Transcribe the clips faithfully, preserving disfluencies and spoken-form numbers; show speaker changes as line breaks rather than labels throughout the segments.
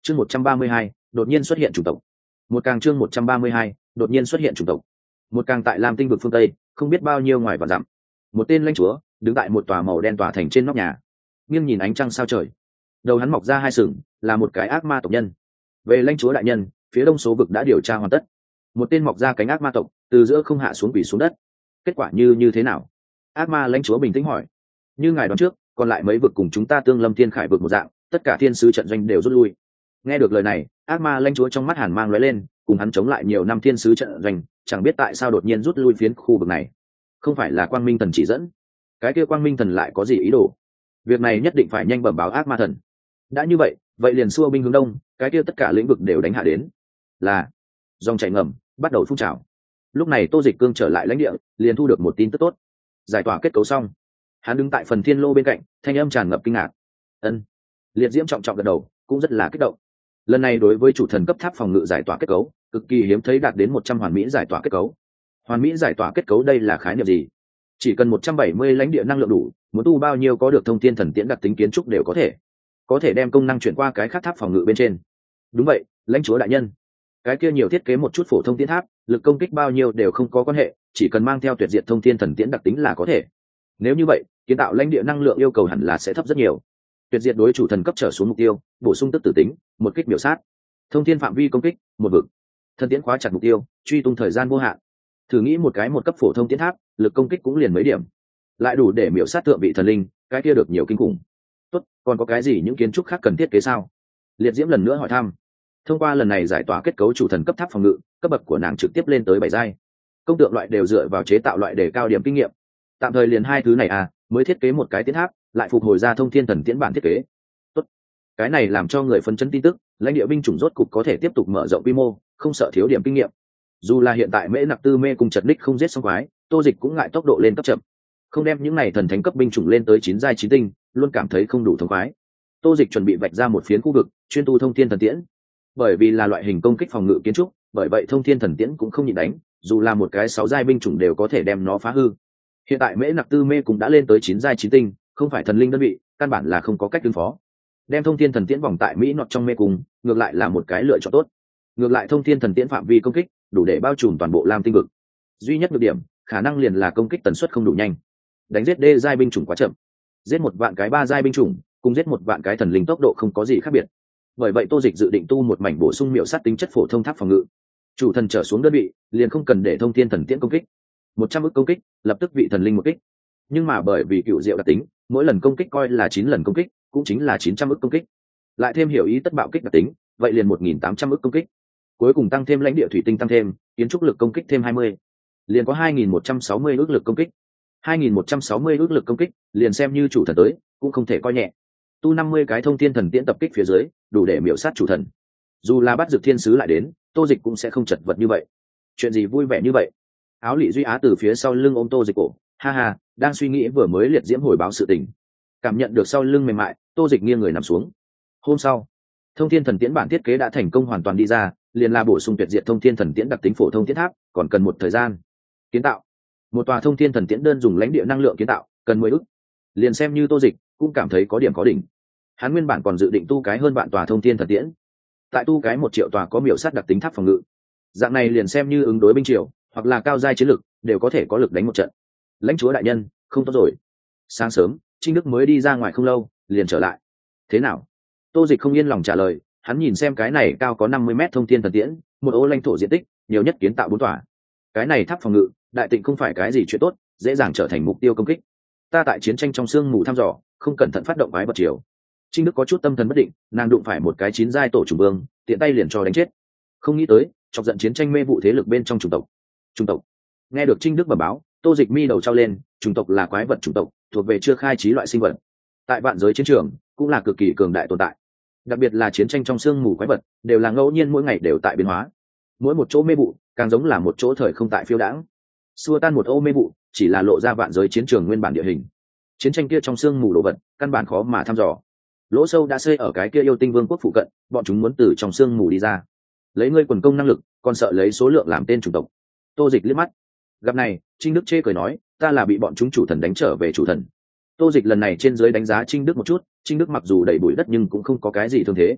chương một trăm ba mươi hai đột nhiên xuất hiện chủng tộc. Một càng chương một trăm ba mươi hai đột nhiên xuất hiện chủng tộc. Một càng tại Lam Tinh vực phương Tây, không biết bao nhiêu ngoài và dặm. Một tên lãnh chúa đứng tại một tòa màu đen tòa thành trên nóc nhà, nghiêng nhìn ánh trăng sao trời. Đầu hắn mọc ra hai sừng, là một cái ác ma tộc nhân. Về lãnh chúa đại nhân, phía đông số vực đã điều tra hoàn tất. Một tên mọc ra cánh ác ma tộc từ giữa không hạ xuống quỷ xuống đất. Kết quả như như thế nào? Ác ma lãnh chúa bình tĩnh hỏi. Như ngài đoán trước, còn lại mấy vực cùng chúng ta tương lâm thiên khải vực một dạng, tất cả thiên sứ trận doanh đều rút lui. Nghe được lời này, ác ma lãnh chúa trong mắt hàn mang lóe lên, cùng hắn chống lại nhiều năm thiên sứ trận doanh, chẳng biết tại sao đột nhiên rút lui phiến khu vực này. Không phải là quang minh thần chỉ dẫn? Cái kia quang minh thần lại có gì ý đồ? Việc này nhất định phải nhanh bẩm báo ác ma thần. Đã như vậy, vậy liền xua binh hướng đông, cái kia tất cả lĩnh vực đều đánh hạ đến. Là dòng chảy ngầm bắt đầu phun trào. Lúc này Tô Dịch Cương trở lại lãnh địa, liền thu được một tin tức tốt. Giải tỏa kết cấu xong, hắn đứng tại phần thiên lô bên cạnh, thanh âm tràn ngập kinh ngạc. Ân. Liệt Diễm trọng trọng gật đầu, cũng rất là kích động. Lần này đối với chủ thần cấp tháp phòng ngự giải tỏa kết cấu, cực kỳ hiếm thấy đạt đến một trăm hoàn mỹ giải tỏa kết cấu. Hoàn mỹ giải tỏa kết cấu đây là khái niệm gì? Chỉ cần một trăm bảy mươi lãnh địa năng lượng đủ, muốn tu bao nhiêu có được thông thiên thần tiễn đặc tính kiến trúc đều có thể. Có thể đem công năng chuyển qua cái khác tháp phòng ngự bên trên. Đúng vậy, lãnh chúa đại nhân. Cái kia nhiều thiết kế một chút phổ thông tiến tháp, lực công kích bao nhiêu đều không có quan hệ, chỉ cần mang theo tuyệt diệt thông thiên thần tiễn đặc tính là có thể. Nếu như vậy, kiến tạo lãnh địa năng lượng yêu cầu hẳn là sẽ thấp rất nhiều. Tuyệt diệt đối chủ thần cấp trở xuống mục tiêu, bổ sung tức tử tính, một kích biểu sát. Thông thiên phạm vi công kích, một vực. Thần tiễn khóa chặt mục tiêu, truy tung thời gian vô hạn. Thử nghĩ một cái một cấp phổ thông tiến tháp, lực công kích cũng liền mấy điểm, lại đủ để miểu sát thượng vị thần linh, cái kia được nhiều kinh khủng. Tốt, còn có cái gì những kiến trúc khác cần thiết kế sao? Liệt Diễm lần nữa hỏi thăm. Thông qua lần này giải tỏa kết cấu chủ thần cấp tháp phòng ngự, cấp bậc của nàng trực tiếp lên tới bảy giai. Công tượng loại đều dựa vào chế tạo loại để cao điểm kinh nghiệm. Tạm thời liền hai thứ này à, mới thiết kế một cái tiến tháp, lại phục hồi ra thông thiên thần tiễn bản thiết kế. Tốt. Cái này làm cho người phân chấn tin tức, lãnh địa binh chủng rốt cục có thể tiếp tục mở rộng quy mô, không sợ thiếu điểm kinh nghiệm. Dù là hiện tại Mễ Nặc Tư Mê cùng Chật Ních không giết xong quái, Tô Dịch cũng ngại tốc độ lên cấp chậm. Không đem những này thần thánh cấp binh chủng lên tới chín giai chín tinh, luôn cảm thấy không đủ thông khoái. Tô Dịch chuẩn bị vạch ra một phiến khu vực, chuyên tu thông thiên thần tiễn. Bởi vì là loại hình công kích phòng ngự kiến trúc, bởi vậy thông thiên thần tiễn cũng không nhịn đánh, dù là một cái sáu giai binh chủng đều có thể đem nó phá hư. Hiện tại Mễ Nặc Tư Mê cũng đã lên tới chín giai chín tinh, không phải thần linh đơn vị, căn bản là không có cách ứng phó. Đem thông thiên thần tiễn vòng tại Mỹ nọt trong mê cung, ngược lại là một cái lựa chọn tốt. Ngược lại thông thiên thần tiễn phạm vi công kích đủ để bao trùm toàn bộ Lam Tinh vực. Duy nhất nhược điểm, khả năng liền là công kích tần suất không đủ nhanh. Đánh giết đê giai binh chủng quá chậm. Giết một vạn cái ba giai binh chủng, cùng giết một vạn cái thần linh tốc độ không có gì khác biệt. Bởi vậy Tô Dịch dự định tu một mảnh bổ sung miểu sát tính chất phổ thông tháp phòng ngự. Chủ thần trở xuống đơn vị, liền không cần để thông thiên thần tiễn công kích. một trăm ức công kích, lập tức vị thần linh một kích. Nhưng mà bởi vì cựu diệu đặc tính, mỗi lần công kích coi là chín lần công kích, cũng chính là chín trăm ức công kích. Lại thêm hiểu ý tất bạo kích đặc tính, vậy liền một nghìn tám trăm ức công kích. Cuối cùng tăng thêm lãnh địa thủy tinh tăng thêm, kiến trúc lực công kích thêm hai mươi, liền có hai nghìn một trăm sáu mươi ức lực công kích. hai nghìn một trăm sáu mươi ức lực công kích, liền xem như chủ thần tới, cũng không thể coi nhẹ. Tu năm mươi cái thông thiên thần tiễn tập kích phía dưới, đủ để miểu sát chủ thần. Dù là bắt dược thiên sứ lại đến, Tô Dịch cũng sẽ không chật vật như vậy. Chuyện gì vui vẻ như vậy? Áo Lị Duy Á từ phía sau lưng ôm Tô Dịch cổ, ha ha, đang suy nghĩ vừa mới Liệt Diễm hồi báo sự tình. Cảm nhận được sau lưng mềm mại, Tô Dịch nghiêng người nằm xuống. Hôm sau, thông thiên thần tiễn bản thiết kế đã thành công hoàn toàn đi ra, liền là bổ sung tuyệt diệt thông thiên thần tiễn đặc tính phổ thông thiết tháp, còn cần một thời gian kiến tạo. Một tòa thông thiên thần tiễn đơn dùng lãnh địa năng lượng kiến tạo, cần mười ức. Liền xem như Tô Dịch cũng cảm thấy có điểm có đỉnh. Hắn nguyên bản còn dự định tu cái hơn vạn tòa thông thiên thần tiễn, tại tu cái một triệu tòa có miểu sát đặc tính tháp phòng ngự. Dạng này liền xem như ứng đối binh triều, hoặc là cao giai chiến lực, đều có thể có lực đánh một trận. Lãnh chúa đại nhân, không tốt rồi. Sáng sớm, Trinh Đức mới đi ra ngoài không lâu, liền trở lại. Thế nào? Tô Dịch không yên lòng trả lời, hắn nhìn xem cái này cao có năm mươi mét thông thiên thần tiễn, một ô lãnh thổ diện tích, nhiều nhất kiến tạo bốn tòa. Cái này tháp phòng ngự, đại tịnh không phải cái gì chuyện tốt, dễ dàng trở thành mục tiêu công kích. Ta tại chiến tranh trong sương mù thăm dò, không cẩn thận phát động quái vật triều. Trinh Đức có chút tâm thần bất định, nàng đụng phải một cái chín giai tổ chủ vương, tiện tay liền cho đánh chết. Không nghĩ tới, chọc giận chiến tranh mê vụ thế lực bên trong chủng tộc. Chủng tộc. Nghe được Trinh Đức bẩm báo, Tô Dịch mi đầu trao lên, chủng tộc là quái vật chủng tộc, thuộc về chưa khai trí loại sinh vật. Tại vạn giới chiến trường, cũng là cực kỳ cường đại tồn tại. Đặc biệt là chiến tranh trong sương mù quái vật, đều là ngẫu nhiên mỗi ngày đều tại biến hóa. Mỗi một chỗ mê vụ, càng giống là một chỗ thời không tại phiêu đãng. Xua tan một ô mê vụ, chỉ là lộ ra vạn giới chiến trường nguyên bản địa hình. Chiến tranh kia trong sương mù đồ vật, căn bản khó mà thăm dò. Lỗ sâu đã xây ở cái kia yêu tinh vương quốc phụ cận, bọn chúng muốn từ trong sương mù đi ra. Lấy ngươi quần công năng lực, còn sợ lấy số lượng làm tên chủng tộc. Tô Dịch liếc mắt. Gặp này, Trinh Đức chê cười nói, ta là bị bọn chúng chủ thần đánh trở về chủ thần. Tô Dịch lần này trên dưới đánh giá Trinh Đức một chút, Trinh Đức mặc dù đầy bụi đất nhưng cũng không có cái gì thương thế.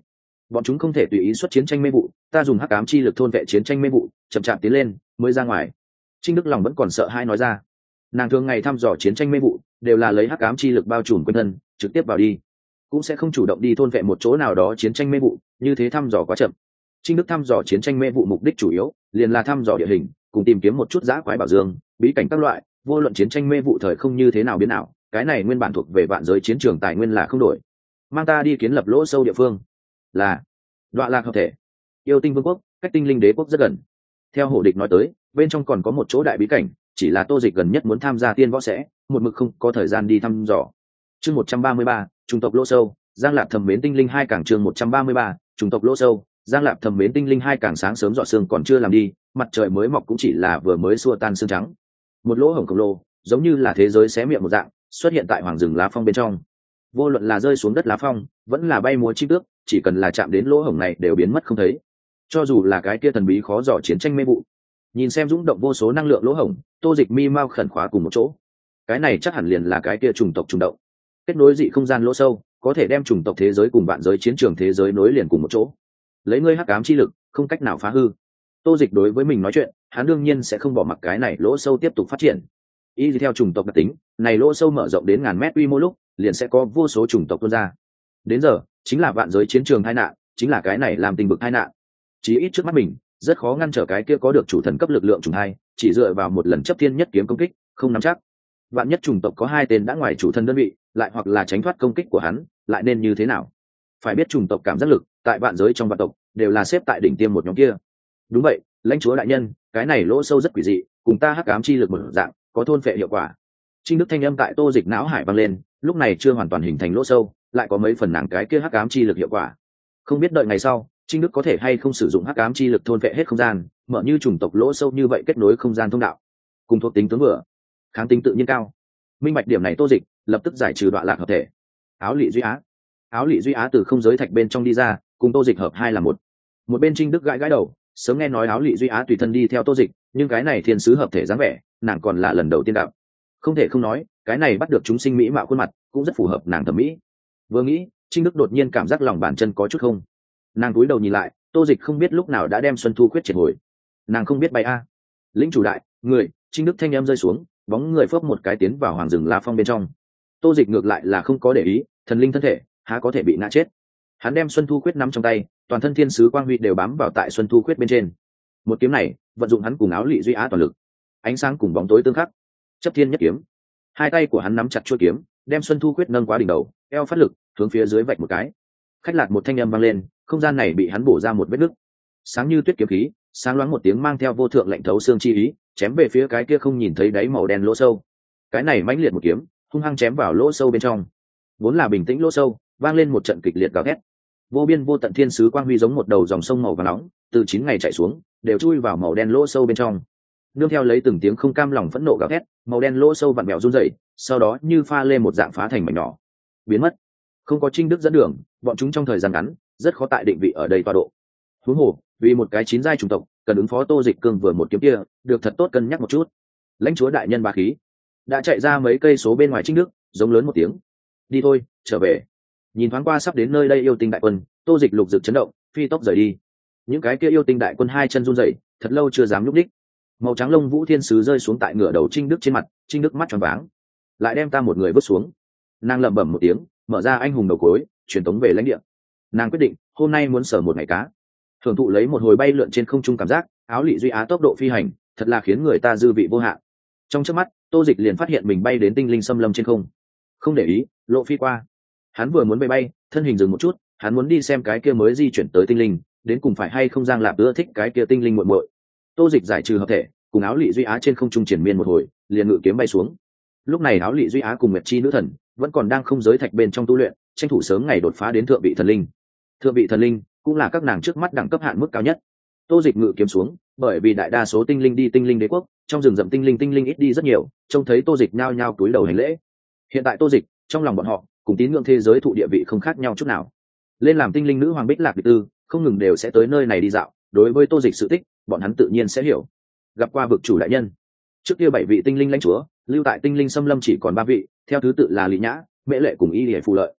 bọn chúng không thể tùy ý xuất chiến tranh mê vụ, ta dùng hắc ám chi lực thôn vệ chiến tranh mê vụ, chậm chạp tiến lên mới ra ngoài. Trinh Đức lòng vẫn còn sợ hãi nói ra. Nàng thường ngày thăm dò chiến tranh mê vụ đều là lấy hắc ám chi lực bao trùm quanh thân trực tiếp vào đi, cũng sẽ không chủ động đi thôn vệ một chỗ nào đó chiến tranh mê vụ, như thế thăm dò quá chậm. Trinh Đức thăm dò chiến tranh mê vụ mục đích chủ yếu liền là thăm dò địa hình, cùng tìm kiếm một chút dã quái bảo dương, bí cảnh các loại, vô luận chiến tranh mê vụ thời không như thế nào biến nào, cái này nguyên bản thuộc về vạn giới chiến trường tài nguyên là không đổi. Mang ta đi kiến lập lỗ sâu địa phương. Là Đoạ Lạc hợp thể. Yêu Tinh Vương quốc cách Tinh Linh Đế quốc rất gần. Theo Hổ Địch nói tới, bên trong còn có một chỗ đại bí cảnh, chỉ là Tô Dịch gần nhất muốn tham gia tiên võ sẽ, một mực không có thời gian đi thăm dò. Chương một trăm ba mươi ba, chủng tộc lỗ sâu, Giang Lạp thầm mến tinh linh hai càng chương một trăm ba mươi ba, chủng tộc lỗ sâu, Giang Lạp thầm mến tinh linh hai càng sáng sớm dọa sương còn chưa làm đi, mặt trời mới mọc cũng chỉ là vừa mới xua tan sương trắng. Một lỗ hổng khổng lồ, giống như là thế giới xé miệng một dạng, xuất hiện tại hoàng rừng lá phong bên trong. Vô luận là rơi xuống đất lá phong, vẫn là bay múa chim tước, chỉ cần là chạm đến lỗ hổng này đều biến mất không thấy. Cho dù là cái kia thần bí khó dò chiến tranh mê vụ, nhìn xem dũng động vô số năng lượng lỗ hổng, Tô Dịch mi mau khẩn khóa cùng một chỗ. Cái này chắc hẳn liền là cái kia chủng tộc trùng động, kết nối dị không gian lỗ sâu, có thể đem chủng tộc thế giới cùng vạn giới chiến trường thế giới nối liền cùng một chỗ. Lấy ngươi hắc ám chi lực, không cách nào phá hư. Tô Dịch đối với mình nói chuyện, hắn đương nhiên sẽ không bỏ mặc cái này lỗ sâu tiếp tục phát triển. Y theo chủng tộc đặc tính, này lỗ sâu mở rộng đến ngàn mét quy mô lúc, liền sẽ có vô số chủng tộc tuôn ra. Đến giờ, chính là vạn giới chiến trường tai nạn, chính là cái này làm tình bực tai nạn. Chí ít trước mắt mình, rất khó ngăn trở cái kia có được chủ thần cấp lực lượng trùng hai, chỉ dựa vào một lần chấp thiên nhất kiếm công kích, không nắm chắc. Vạn nhất chủng tộc có hai tên đã ngoài chủ thần đơn vị, lại hoặc là tránh thoát công kích của hắn, lại nên như thế nào? Phải biết chủng tộc cảm giác lực, tại vạn giới trong vạn tộc, đều là xếp tại đỉnh tiêm một nhóm kia. Đúng vậy, lãnh chúa đại nhân, cái này lỗ sâu rất quỷ dị, cùng ta hắc ám chi lực một dạng, có thôn phệ hiệu quả. Trinh Đức thanh âm tại Tô Dịch não hải vang lên, lúc này chưa hoàn toàn hình thành lỗ sâu, lại có mấy phần nàng cái kia hắc ám chi lực hiệu quả. Không biết đợi ngày sau, Trinh Đức có thể hay không sử dụng hắc ám chi lực thôn phệ hết không gian, mở như chủng tộc lỗ sâu như vậy kết nối không gian thông đạo. Cùng thuộc tính tướng vừa, kháng tính tự nhiên cao. Minh bạch điểm này Tô Dịch lập tức giải trừ Đoạ Lạc hợp thể. Áo Lị Duy Á, Áo Lị Duy Á từ không giới thạch bên trong đi ra, cùng Tô Dịch hợp hai là một. Một bên Trinh Đức gãi gãi đầu, sớm nghe nói Áo Lị Duy Á tùy thân đi theo Tô Dịch, nhưng cái này thiên sứ hợp thể dáng vẻ, nàng còn là lần đầu tiên gặp. Không thể không nói, cái này bắt được chúng sinh mỹ mạo khuôn mặt, cũng rất phù hợp nàng thẩm mỹ. Vừa nghĩ, Trinh Đức đột nhiên cảm giác lòng bàn chân có chút không. Nàng cúi đầu nhìn lại, Tô Dịch không biết lúc nào đã đem Xuân Thu Khuyết triệt hồi. Nàng không biết bay a. Lĩnh chủ đại, người, Trinh Đức thanh em rơi xuống, bóng người phốc một cái tiến vào hoàng rừng lá phong bên trong. Tô Dịch ngược lại là không có để ý, thần linh thân thể, há có thể bị ngã chết. Hắn đem Xuân Thu Khuyết nắm trong tay, toàn thân thiên sứ quang huy đều bám vào tại Xuân Thu Khuyết bên trên. Một kiếm này, vận dụng hắn cùng Áo Lị Duy Á toàn lực. Ánh sáng cùng bóng tối tương khắc. Chấp thiên nhất kiếm. Hai tay của hắn nắm chặt chuôi kiếm, đem Xuân Thu Khuyết nâng quá đỉnh đầu, eo phát lực, hướng phía dưới vạch một cái. Khách lạc một thanh âm vang lên, không gian này bị hắn bổ ra một vết nứt. Sáng như tuyết kiếm khí, sáng loáng một tiếng mang theo vô thượng lạnh thấu xương chi ý, chém về phía cái kia không nhìn thấy đáy màu đen lỗ sâu. Cái này mãnh liệt một kiếm, hung hăng chém vào lỗ sâu bên trong. Vốn là bình tĩnh lỗ sâu, vang lên một trận kịch liệt gào thét. Vô biên vô tận thiên sứ quang huy giống một đầu dòng sông màu vàng nóng, từ chín ngày chảy xuống, đều chui vào màu đen lỗ sâu bên trong. Nương theo lấy từng tiếng không cam lòng phẫn nộ gào thét, màu đen lỗ sâu vặn vẹo run rẩy, sau đó như pha lê một dạng phá thành mảnh nhỏ, biến mất. Không có Trinh Đức dẫn đường, bọn chúng trong thời gian ngắn rất khó tại định vị ở đây tọa độ. Huống hồ, vì một cái chín giai chủng tộc, cần ứng phó Tô Dịch cương vừa một kiếm kia, được thật tốt cân nhắc một chút. Lãnh chúa đại nhân bá khí, đã chạy ra mấy cây số bên ngoài Trinh Đức, giống lớn một tiếng. Đi thôi, trở về. Nhìn thoáng qua sắp đến nơi đây yêu tinh đại quân, Tô Dịch lục rực chấn động, phi tốc rời đi. Những cái kia yêu tinh đại quân hai chân run rẩy, thật lâu chưa dám nhúc nhích. Màu trắng lông vũ thiên sứ rơi xuống tại ngửa đầu Trinh Đức trên mặt, Trinh Đức mắt tròn váng, lại đem ta một người vứt xuống. Nàng lẩm bẩm một tiếng, mở ra anh hùng đầu cối, truyền tống về lãnh địa. Nàng quyết định hôm nay muốn sở một ngày cá, thưởng thụ lấy một hồi bay lượn trên không trung cảm giác. Áo Lị Duy Á tốc độ phi hành thật là khiến người ta dư vị vô hạn. Trong chớp mắt, Tô Dịch liền phát hiện mình bay đến tinh linh xâm lâm trên không. Không để ý, lộ phi qua. Hắn vừa muốn bay bay, thân hình dừng một chút, hắn muốn đi xem cái kia mới di chuyển tới tinh linh, đến cùng phải hay không Giang Lạp ưa thích cái kia tinh linh muội muội. Tô Dịch giải trừ hợp thể, cùng Áo Lị Duy Á trên không trung triển miên một hồi, liền ngự kiếm bay xuống. Lúc này Áo Lị Duy Á cùng Nguyệt Chi nữ thần vẫn còn đang không giới thạch bên trong tu luyện, tranh thủ sớm ngày đột phá đến thượng vị thần linh. Thượng vị thần linh cũng là các nàng trước mắt đẳng cấp hạn mức cao nhất. Tô Dịch ngự kiếm xuống, bởi vì đại đa số tinh linh đi tinh linh đế quốc, trong rừng rậm tinh linh tinh linh ít đi rất nhiều, trông thấy Tô Dịch nhao nhao cúi đầu hành lễ. Hiện tại Tô Dịch, trong lòng bọn họ, cùng tín ngưỡng thế giới thụ địa vị không khác nhau chút nào. Lên làm tinh linh nữ hoàng Bích Lạc Địch Tư, không ngừng đều sẽ tới nơi này đi dạo, đối với Tô Dịch sự tích, bọn hắn tự nhiên sẽ hiểu. Gặp qua vực chủ đại nhân. Trước kia bảy vị tinh linh lãnh chúa, lưu tại tinh linh xâm lâm chỉ còn ba vị, theo thứ tự là Lý Nhã, Mễ Lệ cùng Y Lệ Phù Lợi.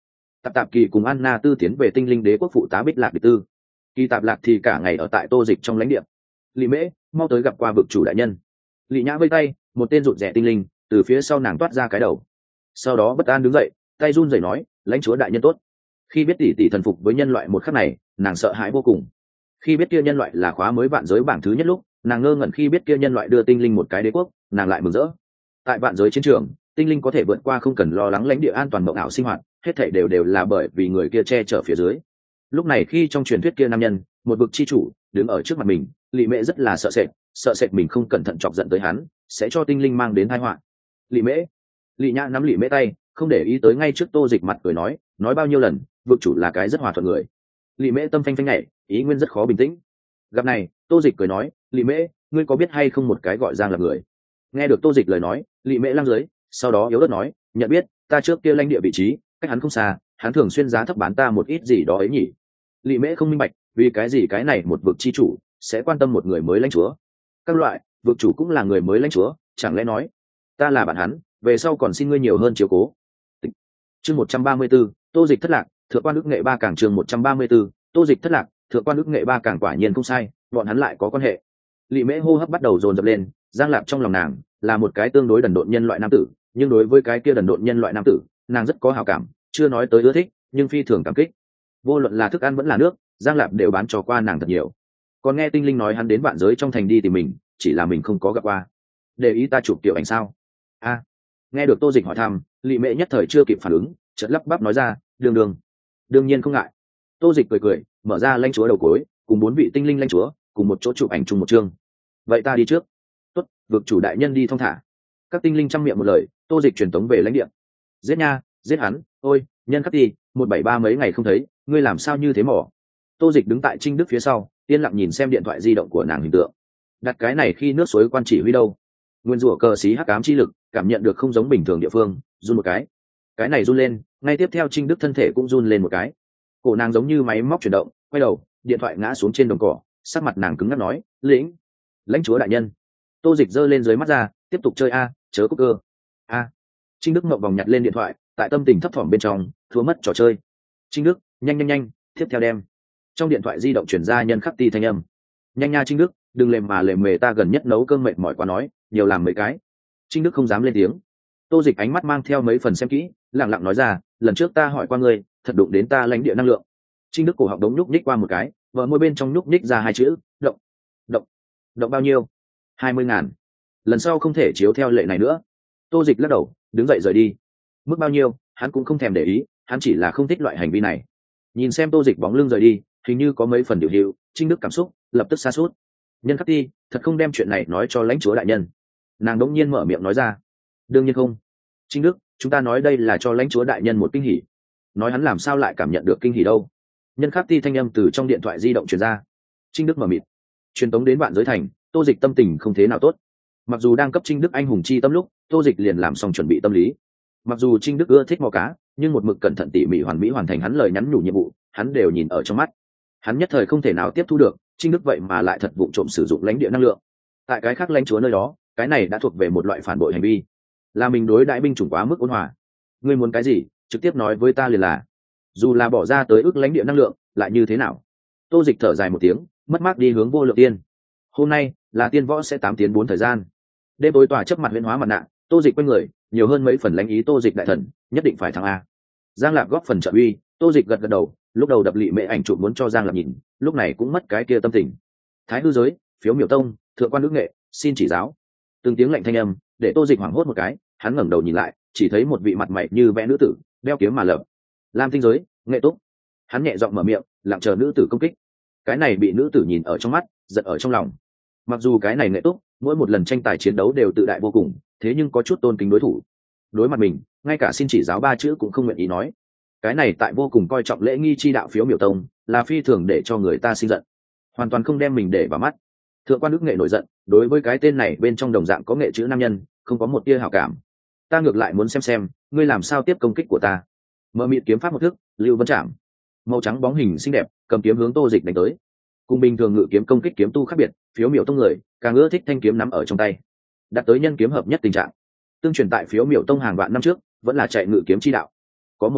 Tạp Tạp Kỳ cùng Anna Tư tiến về Tinh Linh Đế quốc phụ tá Bích Lạc Địch Tư. Kỳ Tạp Lạc thì cả ngày ở tại Tô Dịch trong lãnh địa. Lị Mễ, mau tới gặp qua vực chủ đại nhân. Lị Nhã vây tay, một tên rụt rẻ tinh linh từ phía sau nàng toát ra cái đầu. Sau đó bất an đứng dậy, tay run rẩy nói, lãnh chúa đại nhân tốt. Khi biết tỷ tỷ thần phục với nhân loại một khắc này, nàng sợ hãi vô cùng. Khi biết kia nhân loại là khóa mới vạn giới bảng thứ nhất lúc, nàng ngơ ngẩn. Khi biết kia nhân loại đưa tinh linh một cái đế quốc, nàng lại mừng rỡ. Tại vạn giới chiến trường, tinh linh có thể vượt qua không cần lo lắng lãnh địa an toàn mộng ảo sinh hoạt, hết thảy đều đều là bởi vì người kia che chở phía dưới. Lúc này khi trong truyền thuyết kia nam nhân, một vực chi chủ, đứng ở trước mặt mình, Lị Mễ rất là sợ sệt, sợ sệt mình không cẩn thận chọc giận tới hắn, sẽ cho tinh linh mang đến tai họa. Lị Mễ, Lị Nhã nắm Lị Mễ tay, không để ý tới, ngay trước Tô Dịch mặt cười nói, nói bao nhiêu lần, vực chủ là cái rất hòa thuận người. Lị Mễ tâm phanh phanh nhảy, ý nguyên rất khó bình tĩnh. Gặp này, Tô Dịch cười nói, Lị Mễ, ngươi có biết hay không một cái gọi Giang là người? Nghe được Tô Dịch lời nói, Lị Mễ lăng dưới, sau đó yếu ớt nói, nhận biết, ta trước kia lãnh địa vị trí, cách hắn không xa, hắn thường xuyên giá thấp bán ta một ít gì đó ấy nhỉ. Lị Mễ không minh bạch, vì cái gì cái này một vực chi chủ sẽ quan tâm một người mới lãnh chúa? Các loại, vực chủ cũng là người mới lãnh chúa, chẳng lẽ nói ta là bạn hắn, về sau còn xin ngươi nhiều hơn chiếu cố. Chương một trăm ba mươi 134, Tô Dịch thất lạc, thượng quan ức nghệ ba càng. Chương một trăm ba mươi 134, Tô Dịch thất lạc, thượng quan ức nghệ ba càng. Quả nhiên không sai, bọn hắn lại có quan hệ. Lị Mễ hô hấp bắt đầu dồn dập lên, Giang Lạp trong lòng nàng là một cái tương đối đần độn nhân loại nam tử, nhưng đối với cái kia đần độn nhân loại nam tử, nàng rất có hảo cảm, chưa nói tới ưa thích, nhưng phi thường cảm kích. Vô luận là thức ăn vẫn là nước, Giang Lạp đều bán cho qua nàng thật nhiều. Còn nghe tinh linh nói hắn đến vạn giới trong thành đi tìm mình, chỉ là mình không có gặp qua. Để ý ta chụp tiểu ảnh sao? A. Nghe được Tô Dịch hỏi thăm, Lị Mễ nhất thời chưa kịp phản ứng, chợt lắp bắp nói ra, đương đương, đương nhiên không ngại. Tô Dịch cười cười, mở ra lãnh chúa đầu cối, cùng bốn vị tinh linh lãnh chúa cùng một chỗ chụp ảnh chung một chương. Vậy ta đi trước. Tốt, vực chủ đại nhân đi thong thả. Các tinh linh chăm miệng một lời, Tô Dịch truyền tống về lãnh địa. Giết nha, giết hắn, ôi, nhân khắc đi, một bảy ba mấy ngày không thấy, ngươi làm sao như thế mỏ? Tô Dịch đứng tại Trinh Đức phía sau, yên lặng nhìn xem điện thoại di động của nàng hình tượng. Đặt cái này khi nước suối quan chỉ huy đâu? Nguyên rủa cờ xí hắc ám chi lực, cảm nhận được không giống bình thường địa phương, run một cái. Cái này run lên, ngay tiếp theo Trinh Đức thân thể cũng run lên một cái. Cổ nàng giống như máy móc chuyển động, quay đầu, điện thoại ngã xuống trên đồng cỏ, sắc mặt nàng cứng ngắc nói, lĩnh, lãnh chúa đại nhân. Tô Dịch giơ lên dưới mắt ra, tiếp tục chơi a, chớ cúp cơ. A. Trinh Đức ngậm vòng nhặt lên điện thoại, tại tâm tình thấp thỏm bên trong, thua mất trò chơi. Trinh Đức, nhanh nhanh nhanh, tiếp theo đem. Trong điện thoại di động chuyển ra nhân khắc ti thanh âm. Nhanh nha Trinh Đức, đừng lềm mà lềm mề, ta gần nhất nấu cơm mệt mỏi quá, nói nhiều làm mấy cái. Trinh Đức không dám lên tiếng. Tô Dịch ánh mắt mang theo mấy phần xem kỹ, lặng lặng nói ra, lần trước ta hỏi qua ngươi, thật đụng đến ta lãnh địa năng lượng. Trinh Đức cổ họng đống nhúc nhích qua một cái, vợ môi bên trong nhúc nhích ra hai chữ, động. Động. Động bao nhiêu? Hai mươi ngàn. Lần sau không thể chiếu theo lệ này nữa. Tô Dịch lắc đầu, đứng dậy rời đi. Mức bao nhiêu, hắn cũng không thèm để ý, hắn chỉ là không thích loại hành vi này. Nhìn xem Tô Dịch bóng lưng rời đi, hình như có mấy phần điều hiệu, Trinh Đức cảm xúc lập tức sa sút. Nhân khắc ti, thật không đem chuyện này nói cho lãnh chúa đại nhân? Nàng đống nhiên mở miệng nói ra. Đương nhiên không. Trinh Đức, chúng ta nói đây là cho lãnh chúa đại nhân một kinh hỉ. Nói hắn làm sao lại cảm nhận được kinh hỉ đâu? Nhân khắc ti thanh âm từ trong điện thoại di động truyền ra. Trinh Đức mở mịt. Truyền tống đến vạn giới thành, Tô Dịch tâm tình không thế nào tốt. Mặc dù đang cấp Trinh Đức anh hùng chi tâm lúc, Tô Dịch liền làm xong chuẩn bị tâm lý. Mặc dù Trinh Đức ưa thích mò cá, nhưng một mực cẩn thận tỉ mỉ hoàn mỹ hoàn thành hắn lời nhắn nhủ nhiệm vụ, hắn đều nhìn ở trong mắt. Hắn nhất thời không thể nào tiếp thu được, Trinh Đức vậy mà lại thật vụng trộm sử dụng lãnh địa năng lượng. Tại cái khác lãnh chúa nơi đó, cái này đã thuộc về một loại phản bội hành vi. Là mình đối đãi binh chủng quá mức ôn hòa. Ngươi muốn cái gì, trực tiếp nói với ta liền là. Dù là bỏ ra tới ước lãnh địa năng lượng, lại như thế nào? Tô Dịch thở dài một tiếng, mất mát đi hướng vô lượng tiên. Hôm nay là tiên võ sẽ tám tiến bốn thời gian. Đêm tối tòa chớp mặt huyễn hóa mặt nạ, Tô Dịch quanh người nhiều hơn mấy phần lãnh ý. Tô Dịch đại thần nhất định phải thắng a. Giang Lạp góp phần trợ uy, Tô Dịch gật gật đầu, lúc đầu đập Lị Mễ ảnh chụp muốn cho Giang Lạp nhìn, lúc này cũng mất cái kia tâm tình. Thái hư giới, phiếu miểu tông, thượng quan nước nghệ, xin chỉ giáo. Từng tiếng lạnh thanh âm để Tô Dịch hoảng hốt một cái, hắn ngẩng đầu nhìn lại, chỉ thấy một vị mặt mày như vẽ nữ tử, đeo kiếm mà lập. Lam tinh giới, nghệ túc. Hắn nhẹ giọng mở miệng, lặng chờ nữ tử công kích. Cái này bị nữ tử nhìn ở trong mắt, giận ở trong lòng. Mặc dù cái này nghệ túc mỗi một lần tranh tài chiến đấu đều tự đại vô cùng, thế nhưng có chút tôn kính đối thủ. Đối mặt mình, ngay cả xin chỉ giáo ba chữ cũng không nguyện ý nói. Cái này tại vô cùng coi trọng lễ nghi chi đạo phiếu miểu tông, là phi thường để cho người ta sinh giận, hoàn toàn không đem mình để vào mắt. Thượng quan Đức Nghệ nổi giận, đối với cái tên này bên trong đồng dạng có nghệ chữ nam nhân, không có một tia hảo cảm. Ta ngược lại muốn xem xem, ngươi làm sao tiếp công kích của ta. Mở mịt kiếm pháp một thức, Lưu Vân Trảm. Màu trắng bóng hình xinh đẹp, cầm kiếm hướng Tô Dịch đánh tới. Cùng bình thường ngự kiếm công kích kiếm tu khác biệt, phiếu miểu tông người càng ưa thích thanh kiếm nắm ở trong tay, đạt tới nhân kiếm hợp nhất tình trạng. Tương truyền tại phiếu miểu tông hàng vạn năm trước, vẫn là chạy ngự kiếm chi đạo. Có một ngày,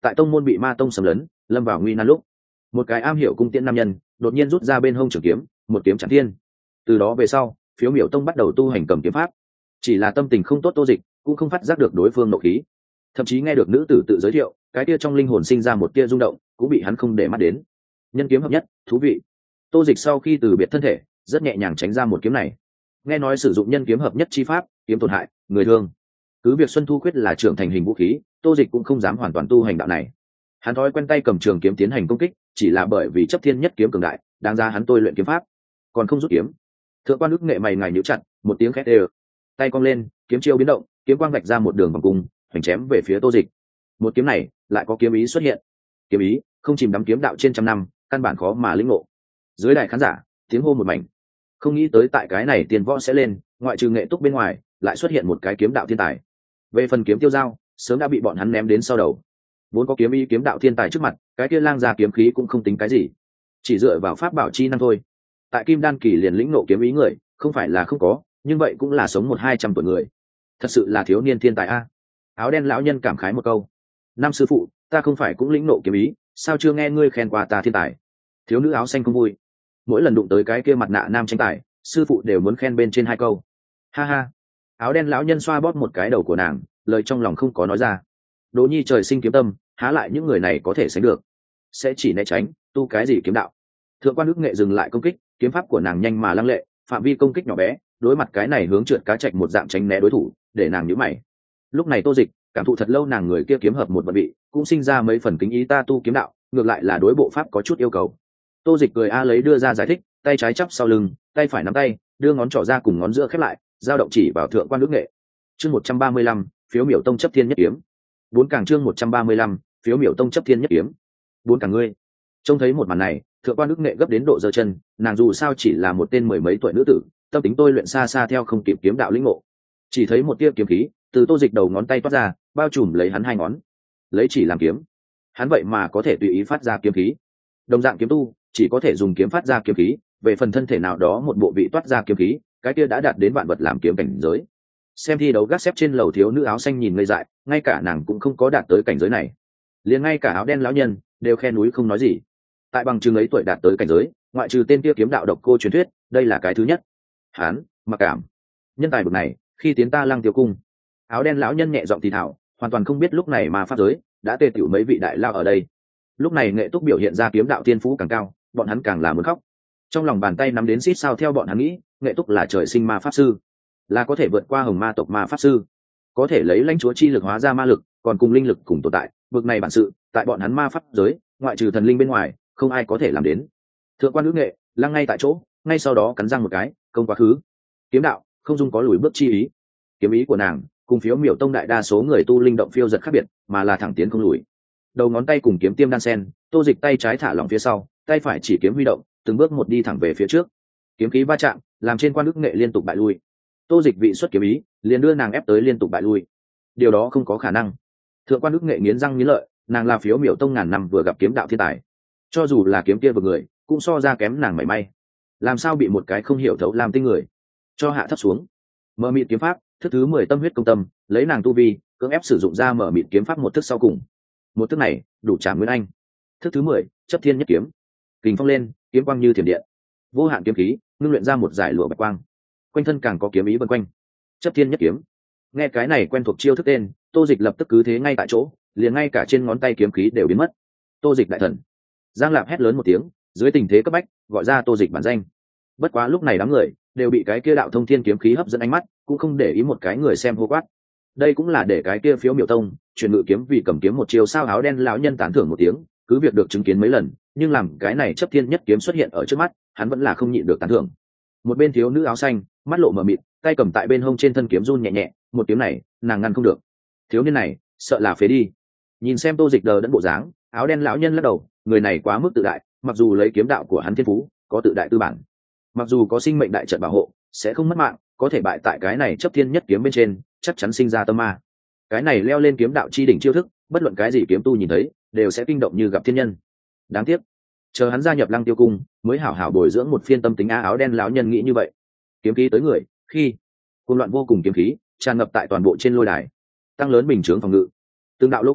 tại tông môn bị ma tông xâm lấn lâm vào nguy nan lúc, một cái am hiểu cung tiễn nam nhân đột nhiên rút ra bên hông trường kiếm, một kiếm chạm thiên. Từ đó về sau, phiếu miểu tông bắt đầu tu hành cầm kiếm pháp. Chỉ là tâm tình không tốt Tô Dịch cũng không phát giác được đối phương nộ khí, thậm chí nghe được nữ tử tự giới thiệu, cái tia trong linh hồn sinh ra một tia rung động cũng bị hắn không để mắt đến. Nhân kiếm hợp nhất, thú vị. Tô Dịch sau khi từ biệt thân thể, rất nhẹ nhàng tránh ra một kiếm này. Nghe nói sử dụng nhân kiếm hợp nhất chi pháp, kiếm tổn hại người thương. Cứ việc Xuân Thu Quyết là trưởng thành hình vũ khí, Tô Dịch cũng không dám hoàn toàn tu hành đạo này. Hắn thói quen tay cầm trường kiếm tiến hành công kích, chỉ là bởi vì chấp thiên nhất kiếm cường đại, đáng ra hắn tôi luyện kiếm pháp, còn không rút kiếm. Thượng quan Đức Nghệ mày ngài nhíu chặt, một tiếng khét đều, tay cong lên, kiếm chiêu biến động, kiếm quang vạch ra một đường vòng cung, hoành chém về phía Tô Dịch. Một kiếm này, lại có kiếm ý xuất hiện. Kiếm ý, không chìm đắm kiếm đạo trên trăm năm, căn bản khó mà lĩnh ngộ. Dưới đài khán giả, tiếng hô một mảnh. Không nghĩ tới tại cái này tiền võ sẽ lên, ngoại trừ Nghệ Túc bên ngoài, lại xuất hiện một cái kiếm đạo thiên tài. Về phần kiếm tiêu giao, sớm đã bị bọn hắn ném đến sau đầu. Vốn có kiếm ý kiếm đạo thiên tài trước mặt, cái kia lang ra kiếm khí cũng không tính cái gì, chỉ dựa vào pháp bảo chi năng thôi. Tại Kim Đan kỳ liền lĩnh ngộ kiếm ý người, không phải là không có, nhưng vậy cũng là sống một hai trăm tuổi người. Thật sự là thiếu niên thiên tài a. Áo đen lão nhân cảm khái một câu. Nam sư phụ, ta không phải cũng lĩnh ngộ kiếm ý, sao chưa nghe ngươi khen qua ta thiên tài? Thiếu nữ áo xanh không vui. Mỗi lần đụng tới cái kia mặt nạ nam tranh tài, sư phụ đều muốn khen bên trên hai câu. Ha ha. Áo đen lão nhân xoa bóp một cái đầu của nàng, lời trong lòng không có nói ra. Đỗ Nhi trời sinh kiếm tâm, há lại những người này có thể sánh được, sẽ chỉ né tránh, tu cái gì kiếm đạo. Thượng quan Đức Nghệ dừng lại công kích, kiếm pháp của nàng nhanh mà lăng lệ, phạm vi công kích nhỏ bé, đối mặt cái này hướng trượt cá chạch một dạng tránh né đối thủ, để nàng nhíu mày. Lúc này Tô Dịch cảm thụ thật lâu nàng người kia kiếm hợp một vận vị, cũng sinh ra mấy phần kính ý ta tu kiếm đạo, ngược lại là đối bộ pháp có chút yêu cầu. Tô Dịch cười a lấy đưa ra giải thích, tay trái chắp sau lưng, tay phải nắm tay, đưa ngón trỏ ra cùng ngón giữa khép lại, dao động chỉ vào Thượng quan Đức Nghệ. Chương một trăm ba mươi lăm, phiếu miểu tông chấp thiên nhất kiếm. Bốn càng chương một trăm ba mươi lăm, phiếu miểu tông chấp thiên nhất kiếm. Bốn càng ngươi. Trông thấy một màn này, Thượng quan Đức Nghệ gấp đến độ giơ chân, nàng dù sao chỉ là một tên mười mấy tuổi nữ tử, tâm tính tôi luyện xa xa theo không kịp kiếm đạo lĩnh ngộ. Chỉ thấy một tia kiếm khí từ Tô Dịch đầu ngón tay toát ra, bao trùm lấy hắn hai ngón. Lấy chỉ làm kiếm, hắn vậy mà có thể tùy ý phát ra kiếm khí. Đồng dạng kiếm tu chỉ có thể dùng kiếm phát ra kiếm khí, về phần thân thể nào đó một bộ vị toát ra kiếm khí, cái kia đã đạt đến vạn vật làm kiếm cảnh giới. Xem thi đấu gác xếp trên lầu thiếu nữ áo xanh nhìn ngây dại, ngay cả nàng cũng không có đạt tới cảnh giới này. Liền ngay cả áo đen lão nhân đều khe núi không nói gì. Tại bằng chứng ấy tuổi đạt tới cảnh giới, ngoại trừ tên kia kiếm đạo độc cô truyền thuyết, đây là cái thứ nhất. Hán, mặc cảm. Nhân tài bậc này, khi tiến ta Lăng Tiêu cung. Áo đen lão nhân nhẹ giọng thì thảo, hoàn toàn không biết lúc này mà pháp giới đã tề tiểu mấy vị đại lao ở đây. Lúc này Nghệ Túc biểu hiện ra kiếm đạo tiên phú càng cao, bọn hắn càng là muốn khóc. Trong lòng bàn tay nắm đến xít sao theo bọn hắn nghĩ, Nghệ Túc là trời sinh ma pháp sư, là có thể vượt qua hồng ma tộc ma pháp sư, có thể lấy lãnh chúa chi lực hóa ra ma lực, còn cùng linh lực cùng tồn tại, vực này bản sự tại bọn hắn ma pháp giới, ngoại trừ thần linh bên ngoài, không ai có thể làm đến. Thượng quan Nữ Nghệ lăng ngay tại chỗ, ngay sau đó cắn răng một cái, công quá khứ. Kiếm đạo không dung có lùi bước chi ý. Kiếm ý của nàng cùng phiếu miểu tông đại đa số người tu linh động phiêu giật khác biệt, mà là thẳng tiến không lùi. Đầu ngón tay cùng kiếm tiêm đan sen, Tô Dịch tay trái thả lỏng phía sau, tay phải chỉ kiếm huy động, từng bước một đi thẳng về phía trước. Kiếm khí va chạm, làm trên quan Đức Nghệ liên tục bại lui. Tô Dịch vị xuất kiếm ý, liền đưa nàng ép tới liên tục bại lui. Điều đó không có khả năng. Thượng quan Đức Nghệ nghiến răng nghiến lợi, nàng là phiếu miểu tông ngàn năm vừa gặp kiếm đạo thiên tài, cho dù là kiếm kia vực người, cũng so ra kém nàng mảy may. Làm sao bị một cái không hiểu thấu làm tinh người cho hạ thấp xuống? Mở mịt kiếm pháp, thức thứ mười tâm huyết công tâm, lấy nàng tu vi, cưỡng ép sử dụng ra mở mịt kiếm pháp một thức sau cùng. Một thức này, đủ chạm Nguyên Anh. Thức thứ mười, chấp thiên nhất kiếm. Kình phong lên, kiếm quang như thiểm điện. Vô hạn kiếm khí, ngưng luyện ra một giải lụa bạch quang. Quanh thân càng có kiếm ý vần quanh. Chấp thiên nhất kiếm. Nghe cái này quen thuộc chiêu thức tên, Tô Dịch lập tức cứ thế ngay tại chỗ, liền ngay cả trên ngón tay kiếm khí đều biến mất. Tô Dịch đại thần. Giang Lạp hét lớn một tiếng, dưới tình thế cấp bách, gọi ra Tô Dịch bản danh. Bất quá lúc này đám người đều bị cái kia đạo thông thiên kiếm khí hấp dẫn ánh mắt, cũng không để ý một cái người xem hô quát. Đây cũng là để cái kia phiếu miểu tông truyền ngự kiếm vì cầm kiếm một chiều sao áo đen lão nhân tán thưởng một tiếng, cứ việc được chứng kiến mấy lần, nhưng làm cái này chấp thiên nhất kiếm xuất hiện ở trước mắt, hắn vẫn là không nhịn được tán thưởng. Một bên thiếu nữ áo xanh, mắt lộ mờ mịt, tay cầm tại bên hông trên thân kiếm run nhẹ nhẹ, một kiếm này, nàng ngăn không được. Thiếu niên này, sợ là phế đi. Nhìn xem Tô Dịch đờ đẫn bộ dáng, áo đen lão nhân lắc đầu, người này quá mức tự đại, mặc dù lấy kiếm đạo của hắn thiên phú, có tự đại tư bản, mặc dù có sinh mệnh đại trận bảo hộ, sẽ không mất mạng, có thể bại tại cái này chấp thiên nhất kiếm bên trên, chắc chắn sinh ra tâm ma. Cái này leo lên kiếm đạo chi đỉnh chiêu thức, bất luận cái gì kiếm tu nhìn thấy, đều sẽ kinh động như gặp thiên nhân. Đáng tiếc, chờ hắn gia nhập Lăng Tiêu cung, mới hảo hảo bồi dưỡng một phiên tâm tính. A áo đen lão nhân nghĩ như vậy. Kiếm khí tới người, khi cuồng loạn vô cùng kiếm khí tràn ngập tại toàn bộ trên lôi đài, tăng lớn bình chướng phòng ngự. Tương đạo lỗ kiếm,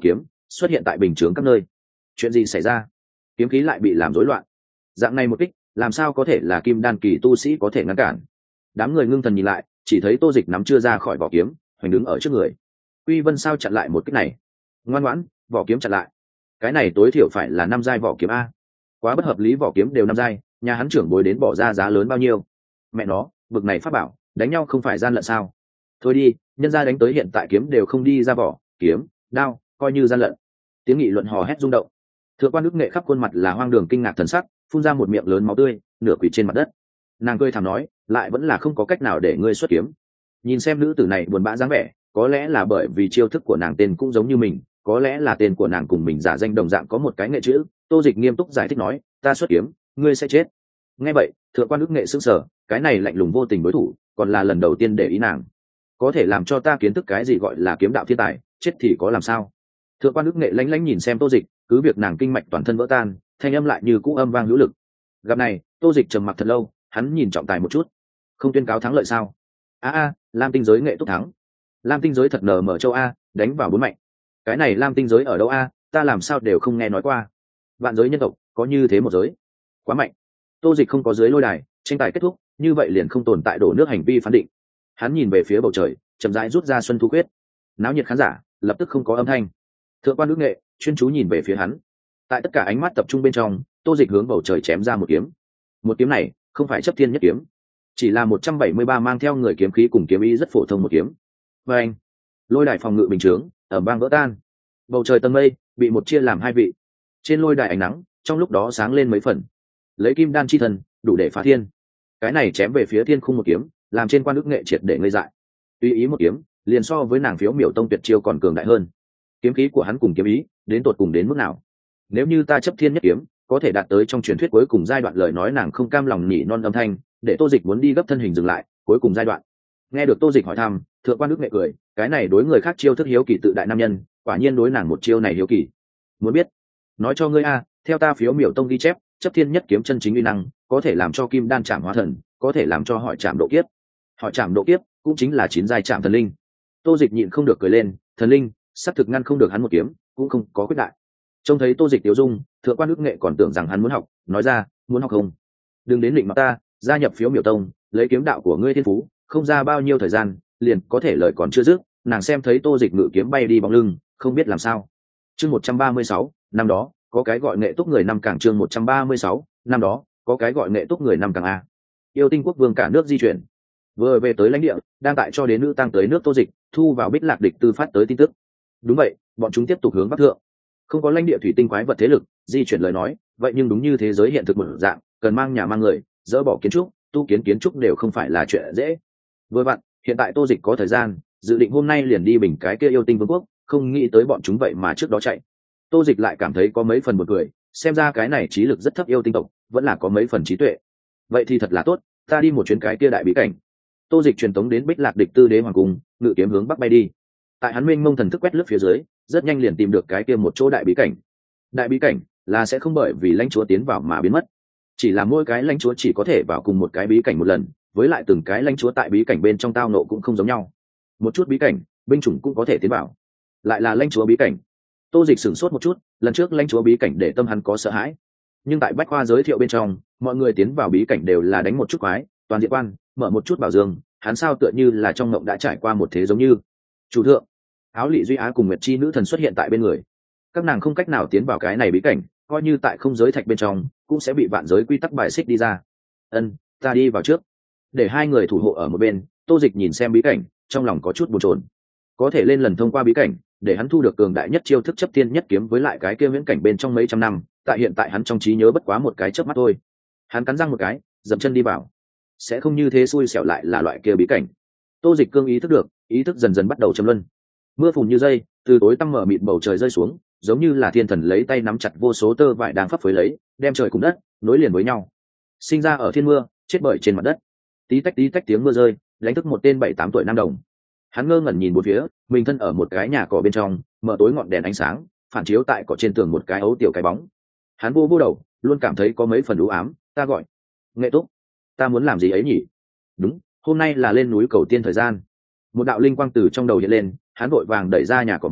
xuất hiện tại bình chướng các nơi. Chuyện gì xảy ra? Kiếm khí lại bị làm rối loạn. Dạng này một kích, làm sao có thể là kim đan kỳ tu sĩ có thể ngăn cản? Đám người ngưng thần nhìn lại, chỉ thấy Tô Dịch nắm chưa ra khỏi vỏ kiếm, hoành đứng ở trước người. Quy Vân sao chặn lại một kích này? Ngoan ngoãn, vỏ kiếm chặn lại. Cái này tối thiểu phải là năm giai vỏ kiếm a. Quá bất hợp lý, vỏ kiếm đều năm giai, nhà hắn trưởng bối đến bỏ ra giá lớn bao nhiêu? Mẹ nó, bực này pháp bảo, đánh nhau không phải gian lận sao? Thôi đi, nhân gia đánh tới hiện tại kiếm đều không đi ra vỏ, kiếm, đao, coi như gian lận. Tiếng nghị luận hò hét rung động. Thượng quan Đức Nghệ khắp khuôn mặt là hoang đường kinh ngạc thần sắc, phun ra một miệng lớn máu tươi, nửa quỳ trên mặt đất. Nàng cười thảm nói, lại vẫn là không có cách nào để ngươi xuất kiếm. Nhìn xem nữ tử này buồn bã dáng vẻ, có lẽ là bởi vì chiêu thức của nàng tên cũng giống như mình, có lẽ là tên của nàng cùng mình giả danh đồng dạng có một cái nghệ chữ. Tô Dịch nghiêm túc giải thích nói, ta xuất kiếm, ngươi sẽ chết. Nghe vậy, thượng quan Đức Nghệ sững sờ, cái này lạnh lùng vô tình đối thủ, còn là lần đầu tiên để ý nàng. Có thể làm cho ta kiến thức cái gì gọi là kiếm đạo thiên tài, chết thì có làm sao? Thượng quan Đức Nghệ lánh lánh nhìn xem Tô Dịch, cứ việc nàng kinh mạch toàn thân vỡ tan, thanh âm lại như cũ âm vang hữu lực. Gặp này, Tô Dịch trầm mặc thật lâu, hắn nhìn trọng tài một chút, không tuyên cáo thắng lợi sao? A a, Lam tinh giới nghệ túc thắng. Lam tinh giới thật nở mở châu a, đánh vào bốn mạnh. Cái này Lam tinh giới ở đâu a, ta làm sao đều không nghe nói qua. Vạn giới nhân tộc, có như thế một giới. Quá mạnh. Tô Dịch không có dưới lôi đài, tranh tài kết thúc, như vậy liền không tồn tại đổ nước hành vi phán định. Hắn nhìn về phía bầu trời, chậm rãi rút ra Xuân Thu Quyết. Náo nhiệt khán giả, lập tức không có âm thanh. Thượng quan Đức Nghệ chuyên chú nhìn về phía hắn. Tại tất cả ánh mắt tập trung bên trong, Tô Dịch hướng bầu trời chém ra một kiếm. Một kiếm này không phải chấp thiên nhất kiếm, chỉ là một trăm bảy mươi ba mang theo người kiếm khí cùng kiếm ý rất phổ thông một kiếm. Và anh, lôi đài phòng ngự bình chướng ầm vang vỡ tan, bầu trời tầng mây bị một chia làm hai vị. Trên lôi đài ánh nắng trong lúc đó sáng lên mấy phần, lấy kim đan chi thần đủ để phá thiên. Cái này chém về phía thiên khung một kiếm, làm trên quan Đức Nghệ triệt để ngây dại. Tùy ý một kiếm, liền so với nàng phiếu miểu tông tuyệt chiêu còn cường đại hơn. Kiếm khí của hắn cùng kiếm ý đến tột cùng đến mức nào? Nếu như ta chấp thiên nhất kiếm có thể đạt tới trong truyền thuyết cuối cùng giai đoạn, lời nói nàng không cam lòng nhỉ non âm thanh, để Tô Dịch muốn đi gấp thân hình dừng lại. Cuối cùng giai đoạn. Nghe được Tô Dịch hỏi thăm, thượng quan Đức Nghệ cười, cái này đối người khác chiêu thức hiếu kỳ tự đại nam nhân, quả nhiên đối nàng một chiêu này hiếu kỳ. Muốn biết? Nói cho ngươi a, theo ta phiếu miểu tông ghi chép, chấp thiên nhất kiếm chân chính uy năng, có thể làm cho kim đan chạm hóa thần, có thể làm cho hỏi chạm độ kiếp. Hỏi chạm độ kiếp cũng chính là chín giai chạm thần linh. Tô Dịch nhịn không được cười lên, thần linh, sắp thực ngăn không được hắn một kiếm, cũng không có quyết đại. Trông thấy Tô Dịch tiêu dung, thượng quan Đức Nghệ còn tưởng rằng hắn muốn học, nói ra, muốn học không? Đừng đến định mặt ta, gia nhập phiếu miểu tông, lấy kiếm đạo của ngươi thiên phú, không ra bao nhiêu thời gian, liền có thể lời còn chưa dứt, nàng xem thấy Tô Dịch ngự kiếm bay đi bóng lưng, không biết làm sao. Chương một trăm ba mươi sáu, năm đó, có cái gọi nghệ túc người năm càng. Chương một trăm ba mươi sáu, năm đó, có cái gọi nghệ túc người năm càng a. Yêu Tinh quốc vương cả nước di chuyển, vừa về tới lãnh địa, đang tại cho đến nữ tăng tới nước Tô Dịch, thu vào Bích Lạc địch tư phát tới tin tức. Đúng vậy, bọn chúng tiếp tục hướng bắc thượng. Không có lãnh địa thủy tinh quái vật thế lực di chuyển lời nói, vậy nhưng đúng như thế giới hiện thực một dạng, cần mang nhà mang người, dỡ bỏ kiến trúc, tu kiến kiến trúc đều không phải là chuyện dễ. Vừa vặn, hiện tại Tô Dịch có thời gian, dự định hôm nay liền đi bình cái kia Yêu Tinh vương quốc, không nghĩ tới bọn chúng vậy mà trước đó chạy. Tô Dịch lại cảm thấy có mấy phần buồn cười, xem ra cái này trí lực rất thấp yêu tinh tộc, vẫn là có mấy phần trí tuệ. Vậy thì thật là tốt, ta đi một chuyến cái kia đại bí cảnh. Tô Dịch truyền tống đến Bích Lạc địch tư đế hoàng cung, ngự kiếm hướng bắc bay đi. Tại hắn mênh mông thần thức quét lướt phía dưới, rất nhanh liền tìm được cái kia một chỗ đại bí cảnh. Đại bí cảnh là sẽ không bởi vì lãnh chúa tiến vào mà biến mất, chỉ là mỗi cái lãnh chúa chỉ có thể vào cùng một cái bí cảnh một lần, với lại từng cái lãnh chúa tại bí cảnh bên trong tao nộ cũng không giống nhau. Một chút bí cảnh, binh chủng cũng có thể tiến vào. Lại là lãnh chúa bí cảnh. Tô Dịch sửng sốt một chút, lần trước lãnh chúa bí cảnh để tâm hắn có sợ hãi, nhưng tại bách khoa giới thiệu bên trong, mọi người tiến vào bí cảnh đều là đánh một chút quái, toàn diện quan, mở một chút bảo dương, hắn sao tựa như là trong ngộng đã trải qua một thế giống như. Chủ thượng, Áo Lị Duy Á cùng Nguyệt Chi nữ thần xuất hiện tại bên người. Các nàng không cách nào tiến vào cái này bí cảnh, coi như tại không giới thạch bên trong, cũng sẽ bị vạn giới quy tắc bài xích đi ra. Ân, ta đi vào trước. Để hai người thủ hộ ở một bên, Tô Dịch nhìn xem bí cảnh, trong lòng có chút bồn chồn. Có thể lên lần thông qua bí cảnh, để hắn thu được cường đại nhất chiêu thức chấp tiên nhất kiếm, với lại cái kia viễn cảnh bên trong mấy trăm năm, tại hiện tại hắn trong trí nhớ bất quá một cái chớp mắt thôi. Hắn cắn răng một cái, dậm chân đi vào. Sẽ không như thế xui xẻo lại là loại kia bí cảnh. Tô Dịch cương ý thức được, ý thức dần dần bắt đầu châm luân. Mưa phùn như dây, từ tối tăm mở mịt bầu trời rơi xuống, giống như là thiên thần lấy tay nắm chặt vô số tơ vải đang phấp phới lấy, đem trời cùng đất nối liền với nhau. Sinh ra ở thiên mưa, chết bởi trên mặt đất. Tí tách tí tách tiếng mưa rơi, đánh thức một tên bảy tám tuổi nam đồng. Hắn ngơ ngẩn nhìn bốn phía, mình thân ở một cái nhà cỏ bên trong, mở tối ngọn đèn ánh sáng phản chiếu tại cỏ trên tường một cái ấu tiểu cái bóng. Hắn vô vô đầu, luôn cảm thấy có mấy phần u ám. Ta gọi Nghệ Túc, ta muốn làm gì ấy nhỉ? Đúng, hôm nay là lên núi cầu tiên thời gian. Một đạo linh quang từ trong đầu hiện lên, hắn vội vàng đẩy ra nhà cỏ môn,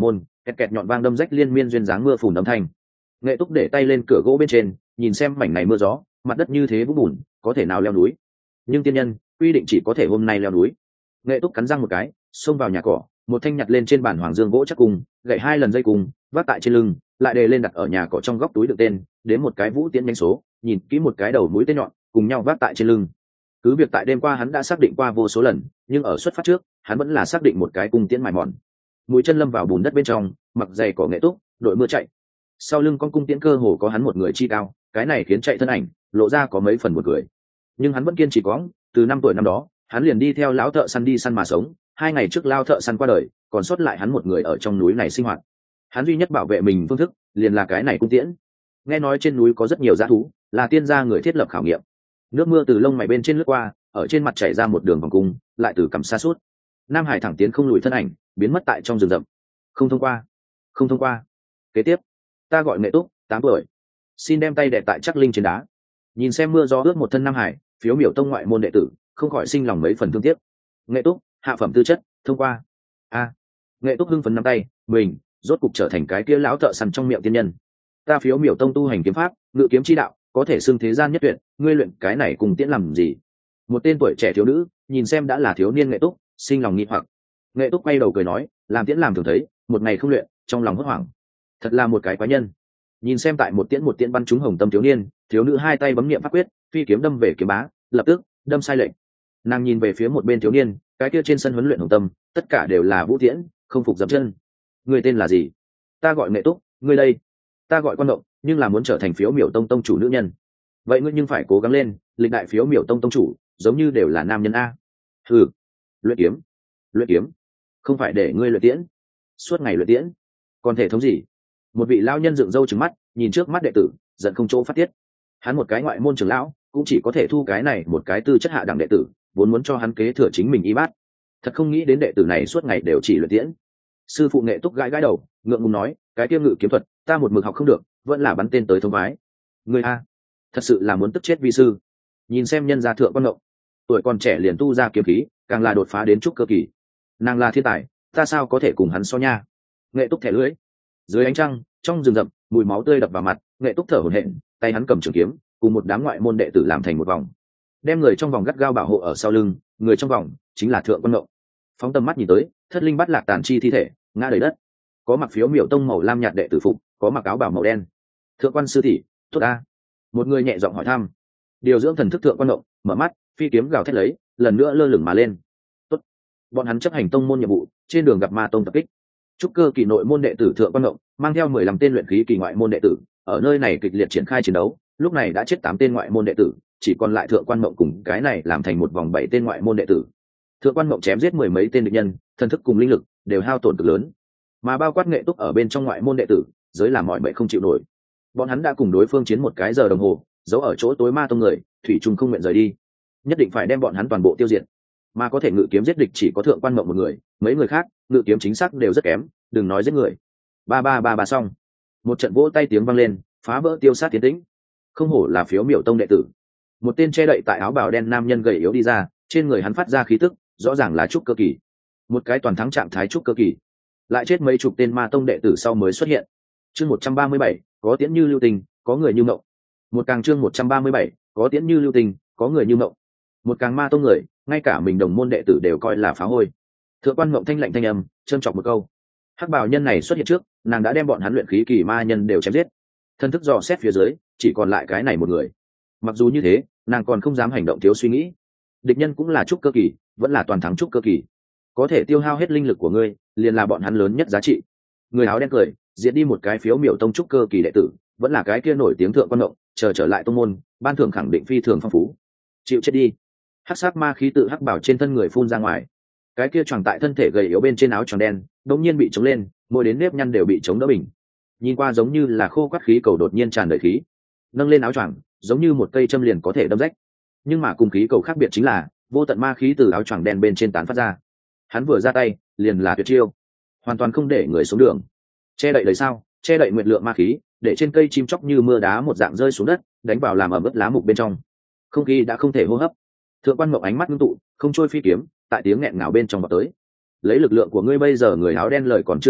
kẹt kẹt nhọn vang đâm rách liên miên duyên dáng mưa phùn âm thanh. Nghệ Túc để tay lên cửa gỗ bên trên, nhìn xem mảnh này mưa gió, mặt đất như thế vũng bùn, có thể nào leo núi. Nhưng tiên nhân quy định chỉ có thể hôm nay leo núi. Nghệ Túc cắn răng một cái, xông vào nhà cỏ, một thanh nhặt lên trên bàn hoàng dương gỗ chắc cùng, gậy hai lần dây cùng, vác tại trên lưng, lại đề lên đặt ở nhà cỏ trong góc túi đựng tên, đến một cái vũ tiễn nhanh số, nhìn kỹ một cái đầu mũi tên nhọn, cùng nhau vác tại trên lưng. Cứ việc tại đêm qua hắn đã xác định qua vô số lần, nhưng ở xuất phát trước, hắn vẫn là xác định một cái cung tiễn mài mòn. Mũi chân lâm vào bùn đất bên trong, mặc giày cỏ Nghệ Túc, đội mưa chạy. Sau lưng con cung tiễn cơ hồ có hắn một người chi cao, cái này khiến chạy thân ảnh lộ ra có mấy phần một người. Nhưng hắn vẫn kiên trì quõng, từ năm tuổi năm đó, hắn liền đi theo lão thợ săn đi săn mà sống, hai ngày trước lao thợ săn qua đời, còn sót lại hắn một người ở trong núi này sinh hoạt. Hắn duy nhất bảo vệ mình phương thức, liền là cái này cung tiễn. Nghe nói trên núi có rất nhiều dã thú, là tiên gia người thiết lập khảo nghiệm. Nước mưa từ lông mày bên trên lướt qua, ở trên mặt chảy ra một đường vòng cung, lại từ cằm xa suốt. Nam Hải thẳng tiến không lùi thân ảnh, biến mất tại trong rừng rậm. Không thông qua, không thông qua. Kế tiếp, ta gọi Nghệ Túc, tám tuổi, xin đem tay đè tại chắc linh trên đá. Nhìn xem mưa gió ướt một thân Nam Hải, phiếu miểu tông ngoại môn đệ tử, không khỏi sinh lòng mấy phần thương tiếc. Nghệ Túc, hạ phẩm tư chất, thông qua. A. Nghệ Túc hưng phấn nắm tay, mình rốt cục trở thành cái kia lão thợ săn trong miệng tiên nhân. Ta phiếu miểu tông tu hành kiếm pháp, ngự kiếm chi đạo, có thể xưng thế gian nhất tuyệt, ngươi luyện cái này cùng tiễn làm gì? Một tên tuổi trẻ thiếu nữ, nhìn xem đã là thiếu niên Nghệ Túc, sinh lòng nghi hoặc. Nghệ Túc quay đầu cười nói, làm tiễn làm thường thấy, một ngày không luyện, trong lòng hốt hoảng. Thật là một cái quái nhân. Nhìn xem tại một tiễn một tiễn bắn trúng hồng tâm thiếu niên, thiếu nữ hai tay bấm niệm pháp quyết, phi kiếm đâm về kiếm bá, lập tức đâm sai lệnh. Nàng nhìn về phía một bên thiếu niên, cái kia trên sân huấn luyện hồng tâm, tất cả đều là vũ tiễn, không phục dậm chân. Người tên là gì? Ta gọi Nghệ Túc, ngươi đây? Ta gọi Quan Động, nhưng là muốn trở thành phiếu miểu tông tông chủ nữ nhân. Vậy ngươi nhưng phải cố gắng lên, lịch đại phiếu miểu tông tông chủ, giống như đều là nam nhân a. Ừ, luyện kiếm, luyện kiếm, không phải để ngươi luyện tiễn, suốt ngày luyện tiễn, còn thể thống gì? Một vị lão nhân dựng râu trừng mắt, nhìn trước mắt đệ tử, giận không chỗ phát tiết. Hắn một cái ngoại môn trưởng lão, cũng chỉ có thể thu cái này một cái tư chất hạ đẳng đệ tử, vốn muốn cho hắn kế thừa chính mình y bát. Thật không nghĩ đến đệ tử này suốt ngày đều chỉ luyện tiễn. Sư phụ Nghệ Túc gãi gãi đầu, ngượng ngùng nói, cái kia ngự kiếm thuật, ta một mực học không được, vẫn là bắn tên tới thông vái. Người a, thật sự là muốn tức chết vi sư. Nhìn xem nhân gia thượng Quan Ngộng, tuổi còn trẻ liền tu ra kiếm khí, càng là đột phá đến trúc cơ kỳ. Nàng là thiên tài, ta sao có thể cùng hắn so nha? Nghệ Túc thẻ lưỡi. Dưới ánh trăng, trong rừng rậm, mùi máu tươi đập vào mặt, Nghệ Túc thở hổn hển, tay hắn cầm trường kiếm, cùng một đám ngoại môn đệ tử làm thành một vòng, đem người trong vòng gắt gao bảo hộ ở sau lưng. Người trong vòng chính là thượng Quan Ngộng. Phóng tầm mắt nhìn tới, thất linh bắt lạc tàn chi thi thể ngã đầy đất, có mặc phiếu miểu tông màu lam nhạt đệ tử phục, có mặc áo bào màu đen. Thượng quan sư tỷ, tốt a. Một người nhẹ giọng hỏi thăm. Điều dưỡng thần thức thượng Quan Ngộng mở mắt, phi kiếm gào thét lấy, lần nữa lơ lửng mà lên. Tốt. Bọn hắn chấp hành tông môn nhiệm vụ, trên đường gặp ma tông tập kích. Trúc cơ kỳ nội môn đệ tử thượng Quan Ngộng mang theo mười lăm tên luyện khí kỳ ngoại môn đệ tử, ở nơi này kịch liệt triển khai chiến đấu, lúc này đã chết tám tên ngoại môn đệ tử, chỉ còn lại thượng Quan Ngộng cùng cái này làm thành một vòng bảy tên ngoại môn đệ tử. Thượng Quan Ngộng chém giết mười mấy tên địch nhân, thần thức cùng linh lực đều hao tổn cực lớn, mà bao quát Nghệ Túc ở bên trong ngoại môn đệ tử, giới là mọi mệnh không chịu nổi. Bọn hắn đã cùng đối phương chiến một cái giờ đồng hồ, giấu ở chỗ tối ma tông người, thủy chung không nguyện rời đi, nhất định phải đem bọn hắn toàn bộ tiêu diệt. Mà có thể ngự kiếm giết địch chỉ có thượng Quan Ngộng một người, mấy người khác ngự kiếm chính xác đều rất kém, đừng nói giết người. Ba ba ba ba xong, một trận vỗ tay tiếng vang lên, phá vỡ tiêu sát tiến tĩnh. Không hổ là phiếu miểu tông đệ tử. Một tên che đậy tại áo bào đen nam nhân gầy yếu đi ra, trên người hắn phát ra khí tức, rõ ràng là trúc cơ kỳ. Một cái toàn thắng trạng thái trúc cơ kỳ, lại chết mấy chục tên ma tông đệ tử sau mới xuất hiện. Chương một trăm ba mươi bảy, có tiễn như lưu tình, có người như mộng. Một càng chương một trăm ba mươi bảy, có tiễn như lưu tình, có người như mộng. Một càng ma tông người, ngay cả mình đồng môn đệ tử đều coi là phá hôi. Thượng Quan Ngộng thanh lạnh thanh âm, châm chọc một câu. Hắc bào nhân này xuất hiện trước, nàng đã đem bọn hắn luyện khí kỳ ma nhân đều chém giết. Thân thức dò xét phía dưới, chỉ còn lại cái này một người. Mặc dù như thế, nàng còn không dám hành động thiếu suy nghĩ. Địch nhân cũng là trúc cơ kỳ, vẫn là toàn thắng trúc cơ kỳ. Có thể tiêu hao hết linh lực của ngươi, liền là bọn hắn lớn nhất giá trị. Người áo đen cười, diệt đi một cái phiếu miểu tông trúc cơ kỳ đệ tử, vẫn là cái kia nổi tiếng thượng Quan Ngộng, chờ trở lại tông môn, ban thưởng khẳng định phi thường phong phú. Chịu chết đi. Hắc sát ma khí tự hắc bảo trên thân người phun ra ngoài. Cái kia choàng tại thân thể gầy yếu bên trên áo choàng đen, đột nhiên bị chống lên, môi đến nếp nhăn đều bị chống đỡ bình. Nhìn qua giống như là khô quắt khí cầu đột nhiên tràn đầy khí. Nâng lên áo choàng, giống như một cây châm liền có thể đâm rách. Nhưng mà cùng khí cầu khác biệt chính là, vô tận ma khí từ áo choàng đen bên trên tán phát ra. Hắn vừa ra tay, liền là tuyệt chiêu, hoàn toàn không để người xuống đường. Che đậy lấy sao, che đậy nguyện lượng ma khí, để trên cây chim chóc như mưa đá một dạng rơi xuống đất, đánh vào làm ẩm ướt lá mục bên trong. Không khí đã không thể hô hấp. Thượng Quan Ngộng ánh mắt ngưng tụ, không trôi phi kiếm, tại tiếng nghẹn ngào bên trong vào tới. Lấy lực lượng của ngươi bây giờ, người áo đen lời còn chưa dứt,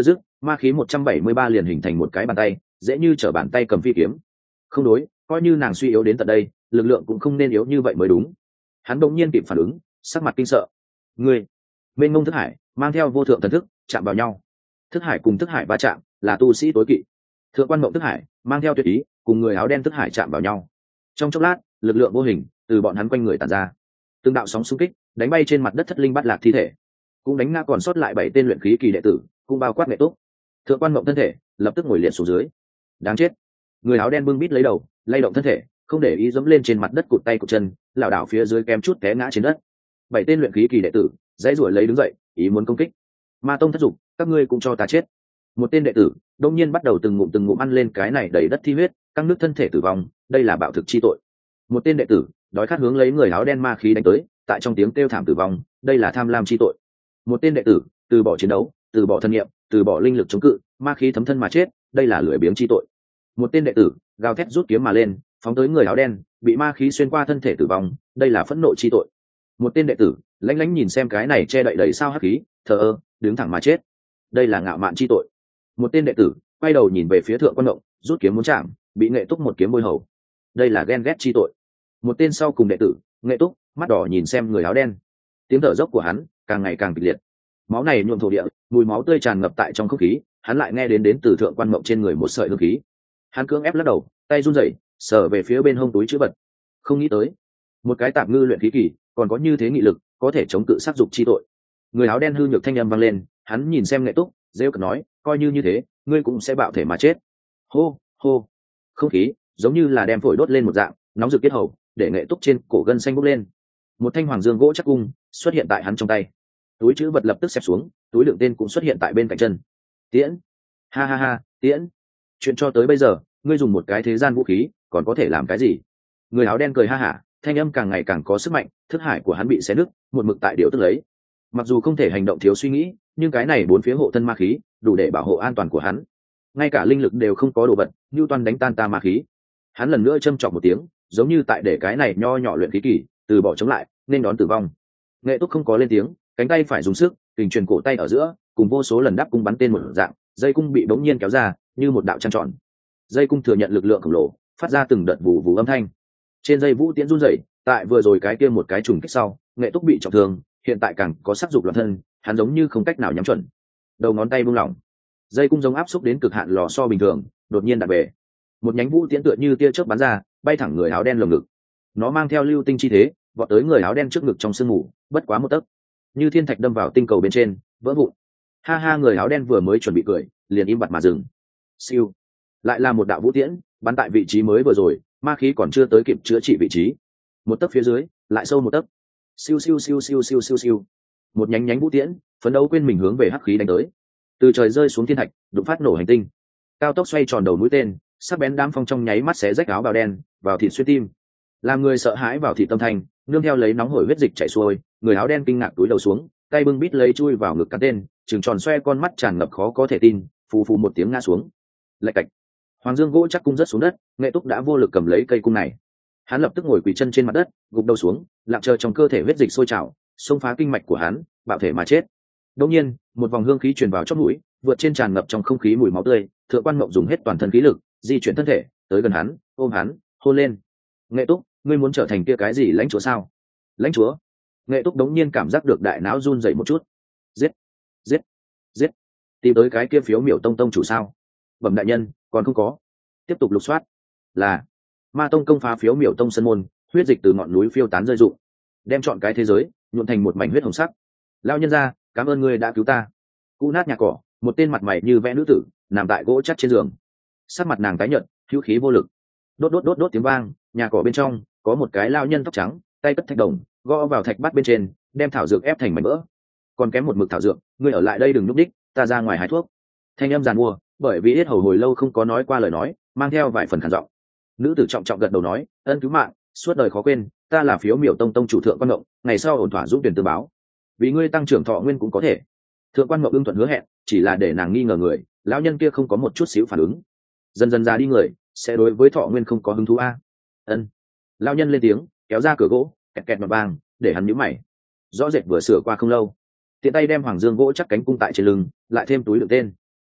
ma khí một trăm bảy mươi ba liền hình thành một cái bàn tay, dễ như trở bàn tay cầm phi kiếm. Không đối, coi như nàng suy yếu đến tận đây, lực lượng cũng không nên yếu như vậy mới đúng. Hắn đột nhiên kịp phản ứng, sắc mặt kinh sợ. Ngươi, bên ngông thức hải mang theo vô thượng thần thức chạm vào nhau. Thức hải cùng thức hải va chạm là tu sĩ tối kỵ. Thượng quan mộng thức hải mang theo tuyệt ý cùng người áo đen thức hải chạm vào nhau. Trong chốc lát, lực lượng vô hình từ bọn hắn quanh người tản ra, từng đạo sóng xung kích đánh bay trên mặt đất thất linh bát lạc thi thể, cũng đánh ngã còn sót lại bảy tên luyện khí kỳ đệ tử, cũng bao quát Nghệ Túc. Thượng quan mộng thân thể lập tức ngồi liệt xuống dưới. Đáng chết! Người áo đen bưng bít lấy đầu, lay động thân thể, không để ý dẫm lên trên mặt đất cụt tay cụt chân, lảo đảo phía dưới kém chút té ngã trên đất. Bảy tên luyện khí kỳ đệ tử dãy ruổi lấy đứng dậy, ý muốn công kích. Ma tông thất dục, các ngươi cũng cho ta chết! Một tên đệ tử đông nhiên bắt đầu từng ngụm từng ngụm ăn lên cái này đầy đất thi huyết, căng nước thân thể tử vong, đây là bạo thực chi tội. Một tên đệ tử đói khát hướng lấy người áo đen ma khí đánh tới, tại trong tiếng kêu thảm tử vong, đây là tham lam chi tội. Một tên đệ tử từ bỏ chiến đấu, từ bỏ thân nhiệm, từ bỏ linh lực chống cự, ma khí thấm thân mà chết, đây là lười biếng chi tội. Một tên đệ tử gào thét rút kiếm mà lên, phóng tới người áo đen, bị ma khí xuyên qua thân thể tử vong, đây là phẫn nộ chi tội. Một tên đệ tử lãnh lãnh nhìn xem cái này che đậy đầy sao hắc khí, thờ ơ đứng thẳng mà chết, đây là ngạo mạn chi tội. Một tên đệ tử quay đầu nhìn về phía thượng quan ngộng, rút kiếm muốn chạm, bị Nghệ Túc một kiếm bôi hầu, đây là ghen ghét chi tội. Một tên sau cùng đệ tử Nghệ Túc mắt đỏ nhìn xem người áo đen, tiếng thở dốc của hắn càng ngày càng kịch liệt, máu này nhuộm thổ địa, mùi máu tươi tràn ngập tại trong không khí, hắn lại nghe đến đến từ thượng quan mộng trên người một sợi hương khí. Hắn cưỡng ép lắc đầu, tay run rẩy sờ về phía bên hông túi chữ vật, không nghĩ tới một cái tạp ngư luyện khí kỳ còn có như thế nghị lực, có thể chống cự sát dục chi tội. Người áo đen hư nhược thanh âm vang lên, hắn nhìn xem Nghệ Túc, rêu cợt nói, coi như như thế ngươi cũng sẽ bạo thể mà chết. Hô hô, không khí giống như là đem phổi đốt lên một dạng nóng rực kết hầu, để Nghệ Túc trên cổ gân xanh bốc lên. Một thanh hoàng dương gỗ chắc cung xuất hiện tại hắn trong tay, túi chữ vật lập tức xẹp xuống, túi đựng tên cũng xuất hiện tại bên cạnh chân. Tiễn, ha ha ha, tiễn. Chuyện cho tới bây giờ ngươi dùng một cái thế gian vũ khí còn có thể làm cái gì? Người áo đen cười ha hả, thanh âm càng ngày càng có sức mạnh, thức hải của hắn bị xé nứt, một mực tại điều tức lấy. Mặc dù không thể hành động thiếu suy nghĩ, nhưng cái này bốn phía hộ thân ma khí đủ để bảo hộ an toàn của hắn, ngay cả linh lực đều không có đồ vật, như toàn đánh tan ta ma khí. Hắn lần nữa châm chọc một tiếng, giống như tại để cái này nho nhỏ luyện khí kỳ từ bỏ chống lại, nên đón tử vong. Nghệ Túc không có lên tiếng, cánh tay phải dùng sức kình truyền cổ tay ở giữa, cùng vô số lần đắp cung bắn tên một dạng, dây cung bị bỗng nhiên kéo ra như một đạo trăng tròn. Dây cung thừa nhận lực lượng khổng lồ, phát ra từng đợt vù vù âm thanh. Trên dây vũ tiễn run rẩy, tại vừa rồi cái kia một cái trùng kích sau, Nghệ Túc bị trọng thương, hiện tại càng có sắc dục loạn thân, hắn giống như không cách nào nhắm chuẩn. Đầu ngón tay buông lỏng, dây cung giống áp xúc đến cực hạn lò xo bình thường, đột nhiên đạn bể. Một nhánh vũ tiễn tựa như tia chớp bắn ra, bay thẳng người áo đen lồng ngực. Nó mang theo lưu tinh chi thế, vọt tới người áo đen trước ngực trong sương mù, bất quá một tấc, như thiên thạch đâm vào tinh cầu bên trên, vỡ vụn. Ha ha, người áo đen vừa mới chuẩn bị cười, liền im bặt mà dừng. Siêu, lại là một đạo vũ tiễn bắn tại vị trí mới vừa rồi, ma khí còn chưa tới kịp chữa trị vị trí, một tấc phía dưới lại sâu một tấc. Siêu siêu siêu siêu siêu siêu siêu, một nhánh nhánh vũ tiễn phấn đấu quên mình hướng về hắc khí đánh tới. Từ trời rơi xuống thiên thạch, đụng phát nổ hành tinh, cao tốc xoay tròn đầu mũi tên, sắc bén đám phong trong nháy mắt xé rách áo bào đen, vào thịt xuyên tim, làm người sợ hãi vào thịt tâm thanh, nương theo lấy nóng hổi huyết dịch chảy xuôi. Người áo đen kinh ngạc túi đầu xuống, tay bưng bít lấy chui vào ngực cắn tên, trừng tròn xoe con mắt tràn ngập khó có thể tin, phù phù một tiếng ngã xuống. Lạch cạch, hoàng dương gỗ chắc cung rớt xuống đất. Nghệ Túc đã vô lực cầm lấy cây cung này, hắn lập tức ngồi quỳ chân trên mặt đất, gục đầu xuống, lặng chờ trong cơ thể huyết dịch sôi trào, xông phá kinh mạch của hắn, bạo thể mà chết. Đột nhiên, một vòng hương khí truyền vào chóp mũi, vượt trên tràn ngập trong không khí mùi máu tươi. Thượng quan Mộng dùng hết toàn thân khí lực, di chuyển thân thể, tới gần hắn, ôm hắn, hôn lên. Nghệ Túc, ngươi muốn trở thành kia cái gì lãnh chúa sao? Lãnh chúa? Nghệ Túc đống nhiên cảm giác được đại não run rẩy một chút. Giết, giết, giết! Tìm tới cái kia phiếu miểu tông tông chủ sao? Bẩm đại nhân, còn không có. Tiếp tục lục soát. Là Ma tông công phá phiếu miểu tông sân môn, huyết dịch từ ngọn núi phiêu tán rơi rụng, đem chọn cái thế giới nhuộm thành một mảnh huyết hồng sắc. Lao nhân gia, cảm ơn ngươi đã cứu ta. Cú nát nhà cỏ, một tên mặt mày như vẽ nữ tử nằm tại gỗ chắc trên giường, sắc mặt nàng tái nhợt, hữu khí vô lực. Đốt đốt đốt đốt tiếng vang, nhà cỏ bên trong có một cái lao nhân tóc trắng, tay cất thạch đồng, gõ vào thạch bát bên trên, đem thảo dược ép thành mảnh vỡ. Còn kém một mực thảo dược, ngươi ở lại đây đừng núp đích, ta ra ngoài hái thuốc. Thanh âm giàn mua, bởi vì ít hầu hồi lâu không có nói qua lời nói, mang theo vài phần khàn giọng. Nữ tử trọng trọng gật đầu nói, ân cứu mạng, suốt đời khó quên, ta là phiếu miểu tông tông chủ Thượng Quan Ngộng, ngày sau ổn thỏa giúp tuyển tương báo, vì ngươi tăng trưởng thọ nguyên cũng có thể. Thượng Quan Ngộng ưng thuận hứa hẹn, chỉ là để nàng nghi ngờ người, lão nhân kia không có một chút xíu phản ứng. Dần dần già đi người, sẽ đối với thọ nguyên không có hứng thú a. Ân. Lão nhân lên tiếng, kéo ra cửa gỗ, kẹt kẹt mà vang, để hắn nhíu mày. Rõ rệt vừa sửa qua không lâu, tiện tay đem hoàng dương gỗ chắc cánh cung tại trên lưng, lại thêm túi đựng tên.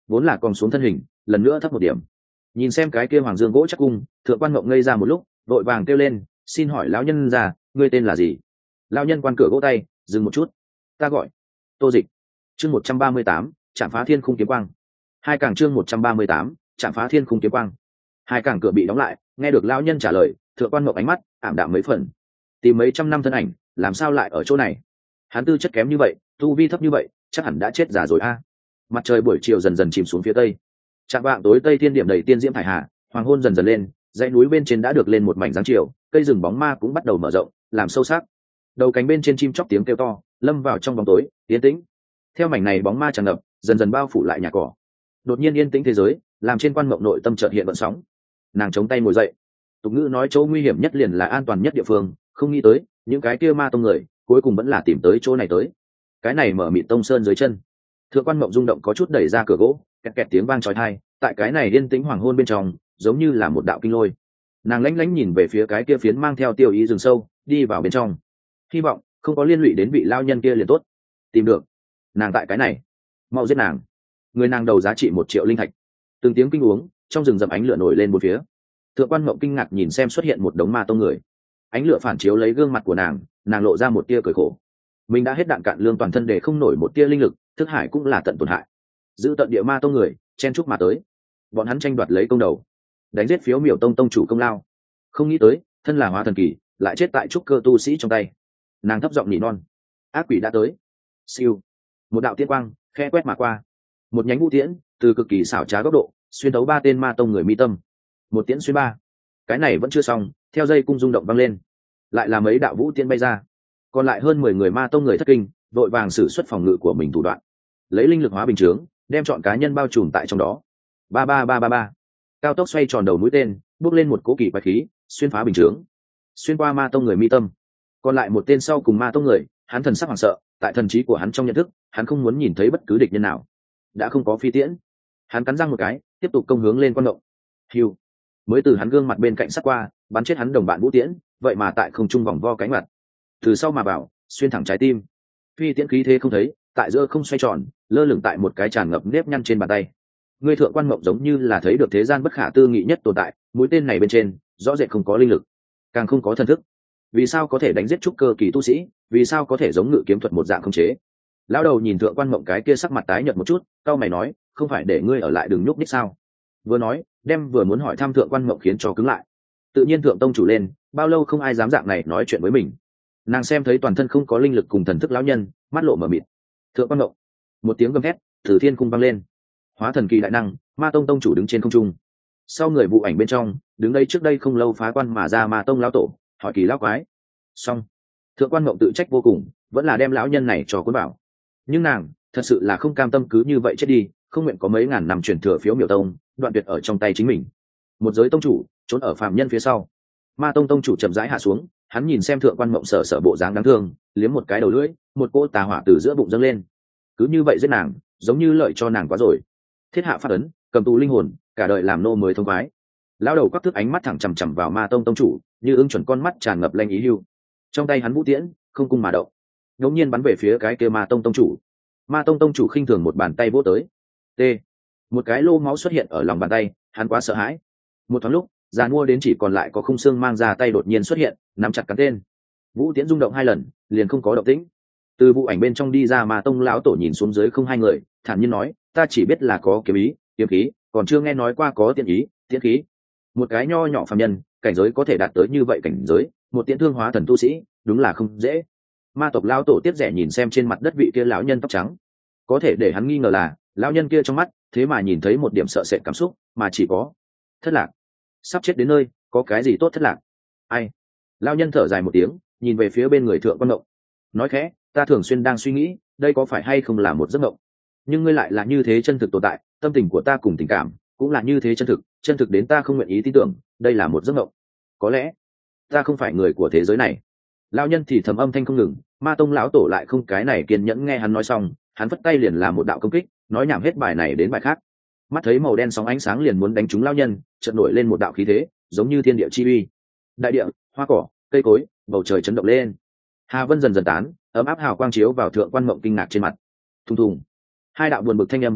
vốn là còn xuống thân hình lần nữa thấp một điểm. Nhìn xem cái kia hoàng dương gỗ chắc cung, thượng quan mộng ngây ra một lúc, vội vàng kêu lên, xin hỏi lão nhân già, ngươi tên là gì? Lão nhân quan cửa gỗ tay, dừng một chút. Ta gọi Tô Dịch. Chương một trăm ba mươi tám, chạm phá thiên khung kiếm quang. Hai càng chương một trăm ba mươi tám, chạm phá thiên khung kiếm quang. Hai càng cửa bị đóng lại, nghe được lão nhân trả lời, thượng quan mộng ánh mắt ảm đạm mấy phần. Tìm mấy trăm năm thân ảnh, làm sao lại ở chỗ này? Hắn tư chất kém như vậy, tu vi thấp như vậy, chắc hẳn đã chết già rồi a. Mặt trời buổi chiều dần dần chìm xuống phía tây. Trạm vạng tối tây thiên điểm đầy tiên diễm thải hà, hoàng hôn dần dần lên, dãy núi bên trên đã được lên một mảnh dáng chiều, cây rừng bóng ma cũng bắt đầu mở rộng, làm sâu sắc. Đầu cánh bên trên chim chóc tiếng kêu to, lâm vào trong bóng tối, yên tĩnh. Theo mảnh này bóng ma tràn ngập, dần dần bao phủ lại nhà cỏ. Đột nhiên yên tĩnh thế giới, làm trên quan mộng nội tâm chợt hiện vận sóng. Nàng chống tay ngồi dậy. Tục ngữ nói chỗ nguy hiểm nhất liền là an toàn nhất địa phương, không nghĩ tới, những cái kia ma tông người, cuối cùng vẫn là tìm tới chỗ này tới. Cái này mở mịt tông sơn dưới chân. Thượng quan mộng rung động có chút đẩy ra cửa gỗ, kẹt kẹt tiếng vang chói tai, tại cái này yên tĩnh hoàng hôn bên trong, giống như là một đạo kinh lôi. Nàng lánh lánh nhìn về phía cái kia phiến mang theo tiêu ý rừng sâu, đi vào bên trong. Hy vọng không có liên lụy đến vị lao nhân kia liền tốt. Tìm được nàng tại cái này, mau giết nàng. Người nàng đầu giá trị một triệu linh thạch. Từng tiếng kinh uống, trong rừng rậm ánh lửa nổi lên bốn phía. Thượng quan mộng kinh ngạc nhìn xem xuất hiện một đống ma tông người. Ánh lửa phản chiếu lấy gương mặt của nàng, nàng lộ ra một tia cười khổ. Mình đã hết đạn cạn lương toàn thân để không nổi một tia linh lực, thức hải cũng là tận tổn hại. Giữ tận địa ma tông người chen chúc mà tới, bọn hắn tranh đoạt lấy công đầu, đánh giết phiếu miểu tông tông chủ công lao. Không nghĩ tới thân là hóa thần kỳ lại chết tại trúc cơ tu sĩ trong tay. Nàng thấp giọng nỉ non, ác quỷ đã tới. Siêu, một đạo tiên quang khe quét mà qua, một nhánh vũ tiễn từ cực kỳ xảo trá góc độ xuyên thấu ba tên ma tông người mi tâm. Một tiễn xuyên ba, cái này vẫn chưa xong, theo dây cung rung động vang lên, lại là mấy đạo vũ tiễn bay ra. Còn lại hơn mười người ma tông người thất kinh, vội vàng sử xuất phòng ngự của mình thủ đoạn, lấy linh lực hóa bình chướng, đem chọn cá nhân bao trùm tại trong đó. Ba ba ba ba ba, cao tốc xoay tròn đầu mũi tên, bước lên một cỗ kỳ quái khí, xuyên phá bình chướng, xuyên qua ma tông người mi tâm. Còn lại một tên sau cùng ma tông người, hắn thần sắc hoảng sợ, tại thần trí của hắn trong nhận thức, hắn không muốn nhìn thấy bất cứ địch nhân nào. Đã không có phi tiễn, hắn cắn răng một cái, tiếp tục công hướng lên quan động. Hiu, mới từ hắn gương mặt bên cạnh sát qua, bắn chết hắn đồng bạn vũ tiễn, vậy mà tại không trung vòng vo cánh mặt, từ sau mà vào, xuyên thẳng trái tim. Phi tiễn khí thế không thấy, tại giữa không xoay tròn, lơ lửng tại một cái tràn ngập nếp nhăn trên bàn tay. Người thượng quan mộng giống như là thấy được thế gian bất khả tư nghị nhất tồn tại, mũi tên này bên trên rõ rệt không có linh lực, càng không có thần thức. Vì sao có thể đánh giết trúc cơ kỳ tu sĩ? Vì sao có thể giống ngự kiếm thuật một dạng không chế? Lão đầu nhìn thượng quan mộng cái kia sắc mặt tái nhợt một chút, cau mày nói, không phải để ngươi ở lại đừng nhúc nhích sao? Vừa nói, đem vừa muốn hỏi thăm thượng quan mộng khiến cho cứng lại. Tự nhiên thượng tông chủ lên, bao lâu không ai dám dạng này nói chuyện với mình. Nàng xem thấy toàn thân không có linh lực cùng thần thức lão nhân, mắt lộ mở mịt. Thượng quan mộng, một tiếng gầm thét từ thiên cung vang lên. Hóa thần kỳ đại năng, ma tông tông chủ đứng trên không trung. Sau người vụ ảnh bên trong, đứng đây trước đây không lâu phá quan mà ra ma tông lão tổ, hỏi kỳ lão quái. Xong, thượng quan mộng tự trách vô cùng, vẫn là đem lão nhân này cho cuốn bảo. Nhưng nàng thật sự là không cam tâm cứ như vậy chết đi, không nguyện có mấy ngàn năm truyền thừa phiếu miểu tông đoạn tuyệt ở trong tay chính mình. Một giới tông chủ trốn ở phàm nhân phía sau. Ma tông tông chủ chậm rãi hạ xuống, hắn nhìn xem thượng quan mộng sở sở bộ dáng đáng thương, liếm một cái đầu lưỡi, một cỗ tà hỏa từ giữa bụng dâng lên. Cứ như vậy giết nàng, giống như lợi cho nàng quá rồi. Thiết hạ phát ấn, cầm tù linh hồn, cả đời làm nô mới thông khoái. Lão đầu quắc thước ánh mắt thẳng chằm chằm vào ma tông tông chủ, như ứng chuẩn con mắt tràn ngập lanh ý hưu. Trong tay hắn vũ tiễn không cung mà động, ngẫu nhiên bắn về phía cái kia ma tông tông chủ. Ma tông tông chủ khinh thường một bàn tay vỗ tới. T, một cái lô máu xuất hiện ở lòng bàn tay, hắn quá sợ hãi. Một thoáng lúc, già mua đến chỉ còn lại có khung xương mang ra tay đột nhiên xuất hiện, nắm chặt cắn tên. Vũ tiễn rung động hai lần, liền không có động tĩnh. Từ vụ ảnh bên trong đi ra ma tông lão tổ nhìn xuống dưới không hai người, thản nhiên nói, ta chỉ biết là có kiếm ý, kiếm khí, còn chưa nghe nói qua có tiễn ý, tiễn khí. Một cái nho nhỏ phàm nhân, cảnh giới có thể đạt tới như vậy cảnh giới, một tiễn thương hóa thần tu sĩ, đúng là không dễ. Ma tộc lão tổ tiếc rẻ nhìn xem trên mặt đất vị kia lão nhân tóc trắng, có thể để hắn nghi ngờ là lão nhân kia trong mắt thế mà nhìn thấy một điểm sợ sệt cảm xúc, mà chỉ có thất lạc. Sắp chết đến nơi, có cái gì tốt thất lạc? Ai? Lão nhân thở dài một tiếng, nhìn về phía bên người thượng quan mộng, nói khẽ, ta thường xuyên đang suy nghĩ, đây có phải hay không là một giấc mộng? Nhưng ngươi lại là như thế chân thực tồn tại, tâm tình của ta cùng tình cảm cũng là như thế chân thực, chân thực đến ta không nguyện ý tin tưởng đây là một giấc mộng. Có lẽ ta không phải người của thế giới này. Lão nhân thì thầm âm thanh không ngừng, ma tông lão tổ lại không cái này kiên nhẫn nghe hắn nói xong, hắn vất tay liền làm một đạo công kích, nói nhảm hết bài này đến bài khác. Mắt thấy màu đen sóng ánh sáng liền muốn đánh trúng lão nhân, chợt nổi lên một đạo khí thế, giống như thiên địa chi uy. Đại địa, hoa cỏ, cây cối, bầu trời chấn động lên. Hà vân dần dần tán, ấm áp hào quang chiếu vào thượng quan mộng kinh ngạc trên mặt. Thùng thùng, hai đạo buồn bực thanh âm vang lên,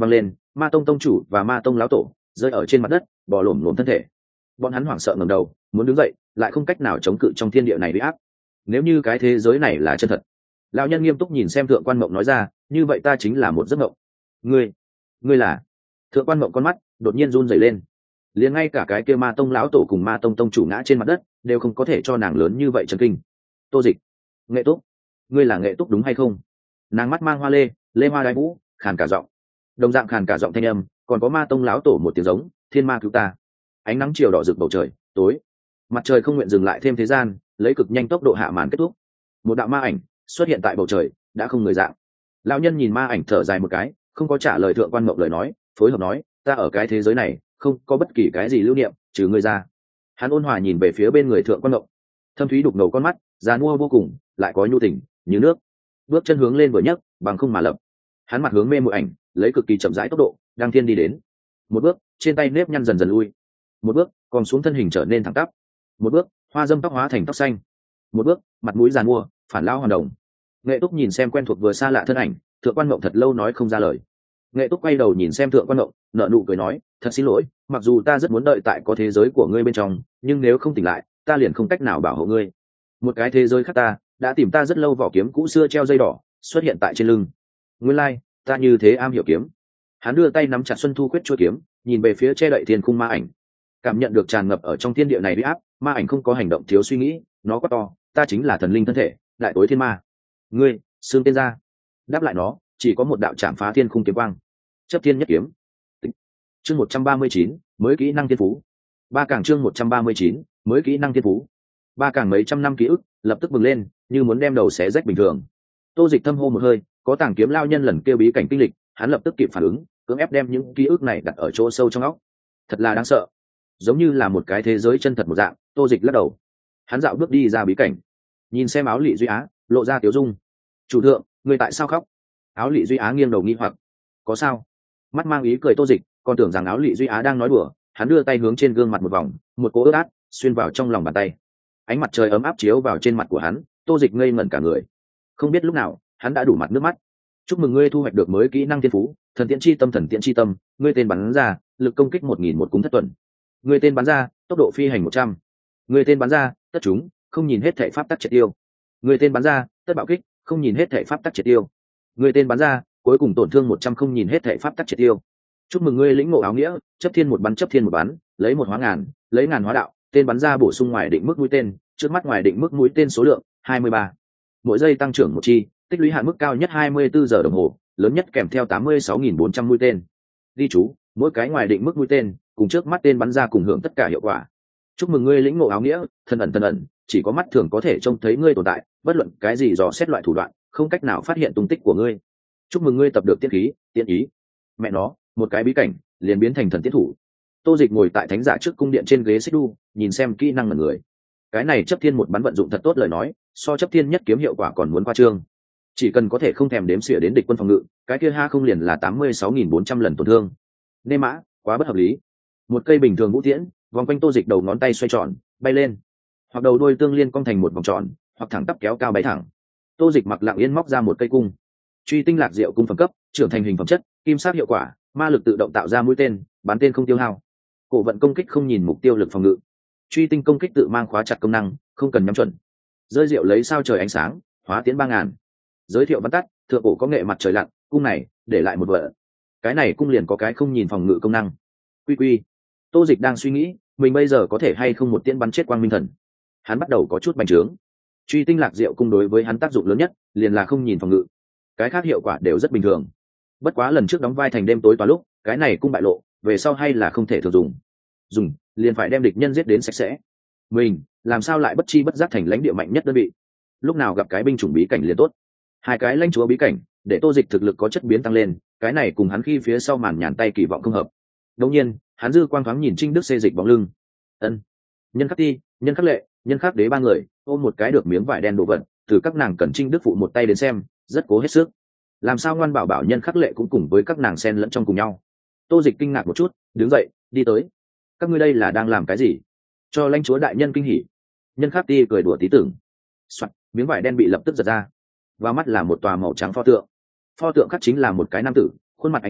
ma tông tông chủ và ma tông lão tổ rơi ở trên mặt đất bò lổm lổm thân thể. Bọn hắn hoảng sợ ngẩng đầu muốn đứng dậy, lại không cách nào chống cự trong thiên địa này bị áp. Nếu như cái thế giới này là chân thật, lão nhân nghiêm túc nhìn xem thượng quan mộng nói ra, như vậy ta chính là một giấc mộng. ngươi ngươi là? Thượng quan mộng con mắt đột nhiên run rẩy lên, liền ngay cả cái kia ma tông lão tổ cùng ma tông tông chủ ngã trên mặt đất đều không có thể cho nàng lớn như vậy chấn kinh. Tô Dịch, Nghệ Túc, ngươi là Nghệ Túc đúng hay không? Nàng mắt mang hoa lê, lê hoa đái vũ, khàn cả giọng, đồng dạng khàn cả giọng thanh âm, còn có ma tông lão tổ một tiếng giống, thiên ma cứu ta. Ánh nắng chiều đỏ rực bầu trời, tối, mặt trời không nguyện dừng lại thêm thế gian, lấy cực nhanh tốc độ hạ màn kết thúc. Một đạo ma ảnh xuất hiện tại bầu trời, đã không người dạng. Lão nhân nhìn ma ảnh thở dài một cái, không có trả lời thượng quan mộng lời nói, phối hợp nói, ta ở cái thế giới này không có bất kỳ cái gì lưu niệm trừ ngươi ra. Hắn ôn hòa nhìn về phía bên người thượng quan mộng, thâm thúy đục ngầu con mắt già mua vô cùng, lại có nhu tình như nước. Bước chân hướng lên vừa nhấc, bằng không mà lập. Hắn mặt hướng mê muội ảnh, lấy cực kỳ chậm rãi tốc độ đang thiên đi đến. Một bước, trên tay nếp nhăn dần dần lui. Một bước, còn xuống thân hình trở nên thẳng tắp. Một bước, hoa dâm tóc hóa thành tóc xanh. Một bước, mặt mũi già mua phản lão hoàn đồng. Nghệ Túc nhìn xem quen thuộc vừa xa lạ thân ảnh, thượng quan mộng thật lâu nói không ra lời. Nghệ Túc quay đầu nhìn xem thượng quan mộng, nở nụ cười nói, thật xin lỗi, mặc dù ta rất muốn đợi tại có thế giới của ngươi bên trong, nhưng nếu không tỉnh lại ta liền không cách nào bảo hộ ngươi. Một cái thế giới khác ta đã tìm ta rất lâu, vỏ kiếm cũ xưa treo dây đỏ xuất hiện tại trên lưng. Nguyên lai like, ta như thế am hiểu kiếm. Hắn đưa tay nắm chặt Xuân Thu Quyết chuôi kiếm, nhìn về phía che đậy thiên khung ma ảnh, cảm nhận được tràn ngập ở trong thiên địa này uy áp. Ma ảnh không có hành động thiếu suy nghĩ, nó quát to, ta chính là thần linh thân thể, đại tối thiên ma. Ngươi xương tên ra. Đáp lại nó chỉ có một đạo chạm phá thiên khung kiếm quang. Chấp thiên nhất kiếm. Chương một trăm ba mươi chín, mới kỹ năng thiên phú. Ba càng chương một trăm ba mươi chín, mới kỹ năng thiên phú. Ba càng mấy trăm năm ký ức lập tức bừng lên, như muốn đem đầu xé rách bình thường. Tô Dịch thâm hô một hơi, có tàng kiếm lao nhân lần kêu bí cảnh kinh lịch, hắn lập tức kịp phản ứng, cưỡng ép đem những ký ức này đặt ở chỗ sâu trong óc. Thật là đáng sợ, giống như là một cái thế giới chân thật một dạng. Tô Dịch lắc đầu, hắn dạo bước đi ra bí cảnh, nhìn xem Áo Lị Duy Á, lộ ra tiếu dung. Chủ thượng, người tại sao khóc? Áo Lị Duy Á nghiêng đầu nghi hoặc. Có sao? Mắt mang ý cười Tô Dịch, còn tưởng rằng Áo Lị Duy Á đang nói đùa. Hắn đưa tay hướng trên gương mặt một vòng, một cỗ ướt át xuyên vào trong lòng bàn tay. Ánh mặt trời ấm áp chiếu vào trên mặt của hắn, Tô Dịch ngây ngẩn cả người. Không biết lúc nào hắn đã đủ mặt nước mắt. Chúc mừng ngươi thu hoạch được mới kỹ năng thiên phú, thần tiễn chi tâm. Thần tiễn chi tâm, ngươi tên bắn ra, lực công kích một nghìn một cúng thất tuần. Ngươi tên bắn ra, tốc độ phi hành một trăm. Ngươi tên bắn ra, tất chúng không nhìn hết thể pháp tắc triệt tiêu. Ngươi tên bắn ra, tất bạo kích không nhìn hết thể pháp tắc triệt tiêu. Ngươi tên bắn ra, cuối cùng tổn thương một trăm không nhìn hết thể pháp tắc triệt tiêu. Chúc mừng ngươi lĩnh ngộ áo nghĩa, chấp thiên một bắn, chấp thiên một bắn, lấy một hóa ngàn, lấy ngàn hóa đạo. Tên bắn ra bổ sung ngoài định mức mũi tên, trước mắt ngoài định mức mũi tên số lượng hai mươi ba, mỗi giây tăng trưởng một chi, tích lũy hạn mức cao nhất hai mươi bốn giờ đồng hồ, lớn nhất kèm theo tám mươi sáu nghìn bốn trăm mũi tên. Ghi chú, mỗi cái ngoài định mức mũi tên cùng trước mắt tên bắn ra cùng hưởng tất cả hiệu quả. Chúc mừng ngươi lĩnh ngộ áo nghĩa, thân ẩn thân ẩn, chỉ có mắt thường có thể trông thấy ngươi tồn tại, bất luận cái gì dò xét loại thủ đoạn không cách nào phát hiện tung tích của ngươi. Chúc mừng ngươi tập được tiết khí, tiện ý. Mẹ nó, một cái bí cảnh liền biến thành thần tiết thủ. Tô Dịch ngồi tại thánh giả trước cung điện trên ghế xích đu, nhìn xem kỹ năng của người. Cái này chấp thiên một bắn vận dụng thật tốt lời nói, so chấp thiên nhất kiếm hiệu quả còn muốn khoa trương. Chỉ cần có thể không thèm đếm xỉa đến địch quân phòng ngự, cái kia ha không liền là tám mươi sáu nghìn bốn trăm lần tổn thương. Nê mã, quá bất hợp lý. Một cây bình thường vũ tiễn, vòng quanh Tô Dịch đầu ngón tay xoay tròn, bay lên, hoặc đầu đuôi tương liên cong thành một vòng tròn, hoặc thẳng tắp kéo cao bay thẳng. Tô Dịch mặc lặng yên móc ra một cây cung. Truy tinh lạc diệu cung phẩm cấp, trưởng thành hình phẩm chất, kim sắc hiệu quả, ma lực tự động tạo ra mũi tên, bắn tên không tiêu hao. Cổ vận công kích không nhìn mục tiêu lực phòng ngự. Truy tinh công kích tự mang khóa chặt công năng, không cần nhắm chuẩn. Rơi diệu lấy sao trời ánh sáng, hóa tiến ba ngàn. Giới thiệu văn tắt, thượng cổ có nghệ mặt trời lặn, cung này để lại một vợ. Cái này cung liền có cái không nhìn phòng ngự công năng. Quy quy. Tô Dịch đang suy nghĩ, mình bây giờ có thể hay không một tiễn bắn chết quang minh thần. Hắn bắt đầu có chút bành trướng. Truy tinh lạc diệu cung đối với hắn tác dụng lớn nhất liền là không nhìn phòng ngự, cái khác hiệu quả đều rất bình thường. Bất quá lần trước đóng vai thành đêm tối toàn lúc, cái này cung bại lộ, về sau hay là không thể thường dùng. Dùng liền phải đem địch nhân giết đến sạch sẽ. Mình làm sao lại bất chi bất giác thành lãnh địa mạnh nhất đơn vị? Lúc nào gặp cái binh chủng bí cảnh liền tốt. Hai cái lãnh chúa bí cảnh để Tô Dịch thực lực có chất biến tăng lên, cái này cùng hắn khi phía sau màn nhàn tay kỳ vọng không hợp. Đột nhiên hắn dư quang thoáng nhìn Trinh Đức xê dịch bóng lưng. Ân, Nhân Khắc Ti, Nhân Khắc Lệ, Nhân Khắc Đế ba người ôm một cái được miếng vải đen đồ vật, từ các nàng cần Trinh Đức phụ một tay đến xem, rất cố hết sức. Làm sao ngoan bảo bảo Nhân Khắc Lệ cũng cùng với các nàng xen lẫn trong cùng nhau? Tô Dịch kinh ngạc một chút, đứng dậy đi tới. Các ngươi đây là đang làm cái gì? Cho lãnh chúa đại nhân kinh hỉ. Nhân Khắc Ti cười đùa tí tưởng. Soạt, miếng vải đen bị lập tức giật ra, và mắt là một tòa màu trắng pho tượng. Pho tượng khắc chính là một cái nam tử, khuôn mặt anh tuấn,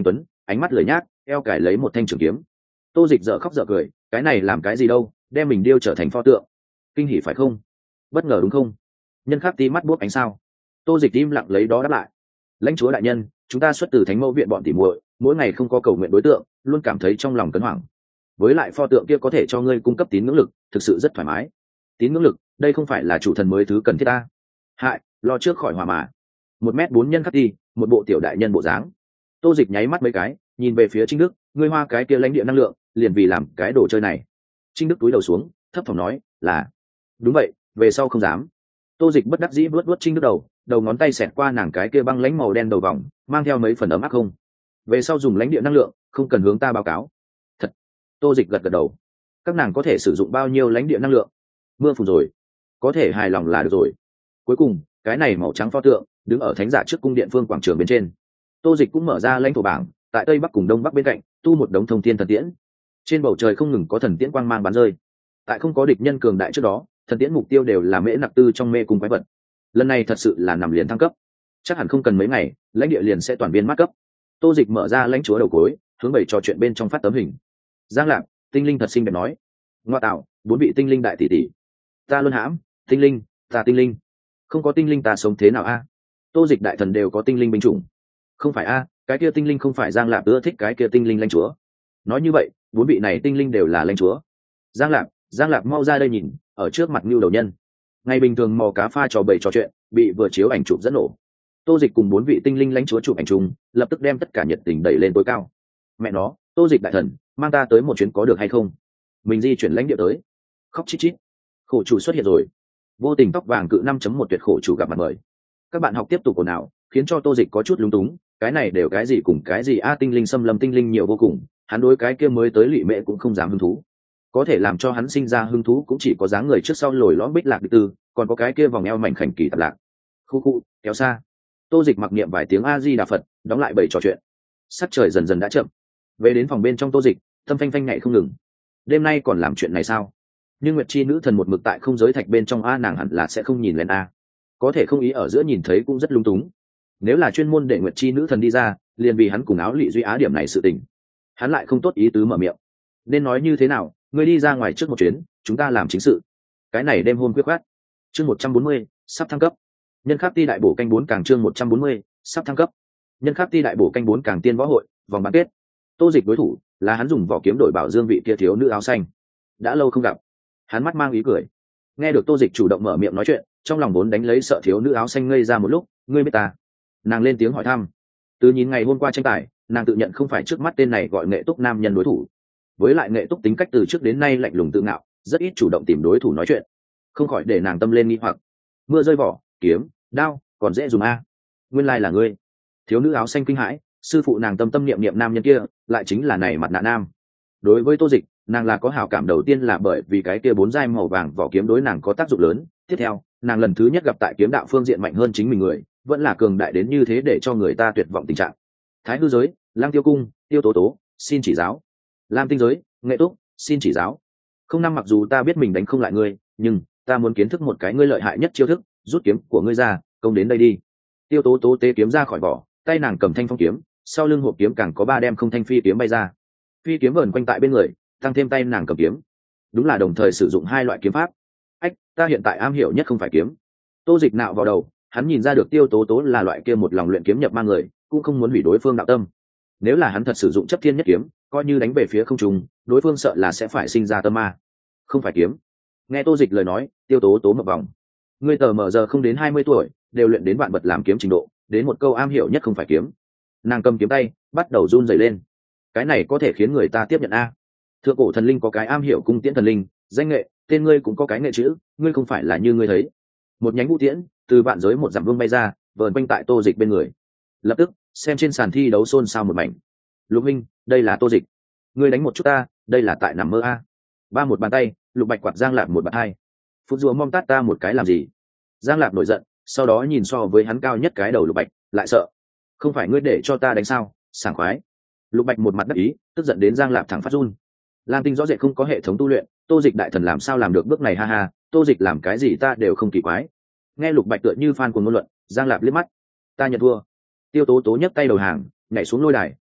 ánh mắt lười nhác, eo cải lấy một thanh trường kiếm. Tô Dịch dở khóc dở cười, cái này làm cái gì đâu, đem mình điêu trở thành pho tượng. Kinh hỉ phải không? Bất ngờ đúng không? Nhân Khắc Ti mắt buốc ánh sao. Tô Dịch im lặng lấy đó đáp lại. Lãnh chúa đại nhân, chúng ta xuất từ Thánh Mẫu viện bọn tỉ muội, mỗi ngày không có cầu nguyện đối tượng, luôn cảm thấy trong lòng cấn hoảng. Với lại pho tượng kia có thể cho ngươi cung cấp tín ngưỡng lực, thực sự rất thoải mái. Tín ngưỡng lực, đây không phải là chủ thần mới thứ cần thiết ta. Hại, lo trước khỏi hỏa mà. Một mét bốn Nhân Khắc Ti, một bộ tiểu đại nhân bộ dáng. Tô Dịch nháy mắt mấy cái, nhìn về phía Trinh Đức, ngươi hoa cái kia lãnh địa năng lượng, liền vì làm cái đồ chơi này. Trinh Đức cúi đầu xuống, thấp thỏm nói, là đúng vậy, về sau không dám. Tô Dịch bất đắc dĩ vuốt vuốt Trinh Đức đầu, đầu ngón tay xẹt qua nàng cái kia băng lãnh màu đen đầu vòng, mang theo mấy phần ấm áp không. Về sau dùng lãnh địa năng lượng, không cần hướng ta báo cáo. Thật. Tô Dịch gật gật đầu. Các nàng có thể sử dụng bao nhiêu lãnh địa năng lượng? Mưa phùn rồi, có thể hài lòng là được rồi. Cuối cùng, cái này màu trắng pho tượng đứng ở thánh giả trước cung điện phương quảng trường bên trên. Tô Dịch cũng mở ra lãnh thổ bảng, tại tây bắc cùng đông bắc bên cạnh tu một đống thông thiên thần tiễn. Trên bầu trời không ngừng có thần tiễn quang mang bắn rơi. Tại không có địch nhân cường đại trước đó, thần tiễn mục tiêu đều là mễ nặc tư trong mê cung quái vật. Lần này thật sự là nằm liền thăng cấp, chắc hẳn không cần mấy ngày lãnh địa liền sẽ toàn biên mát cấp. Tô Dịch mở ra lãnh chúa đầu cối, hướng bảy trò chuyện bên trong phát tấm hình. Giang Lạc, tinh linh thật xinh đẹp nói, ngoa tạo, bốn vị tinh linh đại tỷ tỷ, ta luôn hãm, tinh linh, ta tinh linh, không có tinh linh ta sống thế nào a? Tô Dịch đại thần đều có tinh linh binh chủng, không phải a? Cái kia tinh linh không phải Giang Lạc ưa thích cái kia tinh linh lãnh chúa. Nói như vậy, bốn vị này tinh linh đều là lãnh chúa. Giang Lạc, Giang Lạc mau ra đây nhìn, ở trước mặt Nưu đầu nhân. Ngày bình thường mò cá pha trò bầy trò chuyện, bị vừa chiếu ảnh chụp dẫn nổ. Tô Dịch cùng bốn vị tinh linh lãnh chúa chụp ảnh chung, lập tức đem tất cả nhiệt tình đẩy lên tối cao. Mẹ nó, Tô Dịch đại thần, mang ta tới một chuyến có được hay không? Mình di chuyển lãnh địa tới. Khóc chít chít. Khổ chủ xuất hiện rồi. Vô tình tóc vàng cự năm chấm một tuyệt khổ chủ gặp mặt mời. Các bạn học tiếp tục ồn ào, khiến cho Tô Dịch có chút lúng túng, cái này đều cái gì cùng cái gì a, tinh linh xâm lâm tinh linh nhiều vô cùng, hắn đối cái kia mới tới Lụy Mễ cũng không dám hứng thú. Có thể làm cho hắn sinh ra hứng thú cũng chỉ có dáng người trước sau lồi lõm bích lạc địch tư, còn có cái kia vòng eo mảnh khảnh kỳ tạp lạc. Khu khu, kéo xa. Tô Dịch mặc niệm vài tiếng a di đà Phật, đóng lại bầy trò chuyện. Sắc trời dần dần đã chậm. Về đến phòng bên trong Tô Dịch, tâm phanh phanh nhảy không ngừng. Đêm nay còn làm chuyện này sao? Nhưng Nguyệt Chi nữ thần một mực tại không giới thạch bên trong a, nàng hẳn là sẽ không nhìn lên a. Có thể không ý ở giữa nhìn thấy cũng rất lung túng. Nếu là chuyên môn để Nguyệt Chi nữ thần đi ra, liền vì hắn cùng áo lị duy á điểm này sự tình, hắn lại không tốt ý tứ mở miệng. Nên nói như thế nào, ngươi đi ra ngoài trước một chuyến, chúng ta làm chính sự. Cái này đêm hôm quyết khoát. Chương một trăm bốn mươi, sắp thăng cấp. Nhân Khắc Ti đại bổ canh bốn càng chương một trăm bốn mươi, sắp thăng cấp. Nhân Khắc Ti đại bổ canh bốn càng tiên võ hội, vòng bán kết. Tô Dịch đối thủ là hắn dùng vỏ kiếm đổi bảo dương vị kia thiếu nữ áo xanh. Đã lâu không gặp. Hắn mắt mang ý cười. Nghe được Tô Dịch chủ động mở miệng nói chuyện, trong lòng vốn đánh lấy sợ thiếu nữ áo xanh ngây ra một lúc, ngươi biết ta? Nàng lên tiếng hỏi thăm. Từ nhìn ngày hôm qua tranh tài, nàng tự nhận không phải trước mắt tên này gọi Nghệ Túc nam nhân đối thủ. Với lại Nghệ Túc tính cách từ trước đến nay lạnh lùng tự ngạo, rất ít chủ động tìm đối thủ nói chuyện, không khỏi để nàng tâm lên nghi hoặc. Mưa rơi vỏ, kiếm, đao, còn dễ dùng a. Nguyên lai là ngươi. Thiếu nữ áo xanh kinh hãi, sư phụ nàng tâm tâm niệm niệm nam nhân kia, lại chính là này mặt nạ nam. Đối với Tô Dịch, nàng là có hảo cảm đầu tiên là bởi vì cái kia bốn giai màu vàng vỏ kiếm đối nàng có tác dụng lớn. Tiếp theo, nàng lần thứ nhất gặp tại kiếm đạo phương diện mạnh hơn chính mình người, vẫn là cường đại đến như thế để cho người ta tuyệt vọng tình trạng. Thái hư giới, Lang Tiêu cung, Tiêu Tố Tố, xin chỉ giáo. Lam tinh giới, Nghệ Túc, xin chỉ giáo. Không năm mặc dù ta biết mình đánh không lại ngươi, nhưng ta muốn kiến thức một cái ngươi lợi hại nhất chiêu thức, rút kiếm của ngươi ra, công đến đây đi. Tiêu Tố Tố tế kiếm ra khỏi vỏ, tay nàng cầm thanh phong kiếm, sau lưng hộp kiếm càng có ba đem không thanh phi kiếm bay ra. Phi kiếm vờn quanh tại bên người, tăng thêm tay nàng cầm kiếm. Đúng là đồng thời sử dụng hai loại kiếm pháp. Ách, ta hiện tại am hiểu nhất không phải kiếm. Tô Dịch nạo vào đầu, hắn nhìn ra được Tiêu Tố Tố là loại kia một lòng luyện kiếm nhập ma người, cũng không muốn hủy đối phương đạo tâm. Nếu là hắn thật sử dụng chấp thiên nhất kiếm, coi như đánh về phía không trung, đối phương sợ là sẽ phải sinh ra tâm ma. Không phải kiếm. Nghe Tô Dịch lời nói, Tiêu Tố Tố mở vòng. Ngươi tờ mờ giờ không đến hai mươi tuổi, đều luyện đến vạn vật làm kiếm trình độ, đến một câu am hiểu nhất không phải kiếm. Nàng cầm kiếm tay, bắt đầu run rẩy lên. Cái này có thể khiến người ta tiếp nhận a. Thượng cổ thần linh có cái am hiểu cung tiễn thần linh, danh nghệ, tên ngươi cũng có cái nghệ chữ, ngươi không phải là như ngươi thấy. Một nhánh vũ tiễn từ vạn giới một dặm vương bay ra, vờn quanh tại Tô Dịch bên người. Lập tức, xem trên sàn thi đấu xôn xao một mảnh. Lục Minh, đây là Tô Dịch. Ngươi đánh một chút ta, đây là tại nằm mơ a. Ba một bàn tay, Lục Bạch quạt Giang Lạp một bàn hai. Phút rùa mong tát ta một cái làm gì? Giang Lạp nổi giận, sau đó nhìn so với hắn cao nhất cái đầu Lục Bạch, lại sợ. Không phải ngươi để cho ta đánh sao? Sảng khoái. Lục Bạch một mặt đắc ý, tức giận đến Giang Lạp thẳng phát run. Lam Tinh rõ rệt không có hệ thống tu luyện, Tô Dịch đại thần làm sao làm được bước này ha ha, Tô Dịch làm cái gì ta đều không kỳ quái. Nghe Lục Bạch tựa như fan của ngôn luận, Giang Lạp liếc mắt. Ta nhận thua. Tiêu Tố Tố nhấc tay đầu hàng, nhảy xuống lôi đài,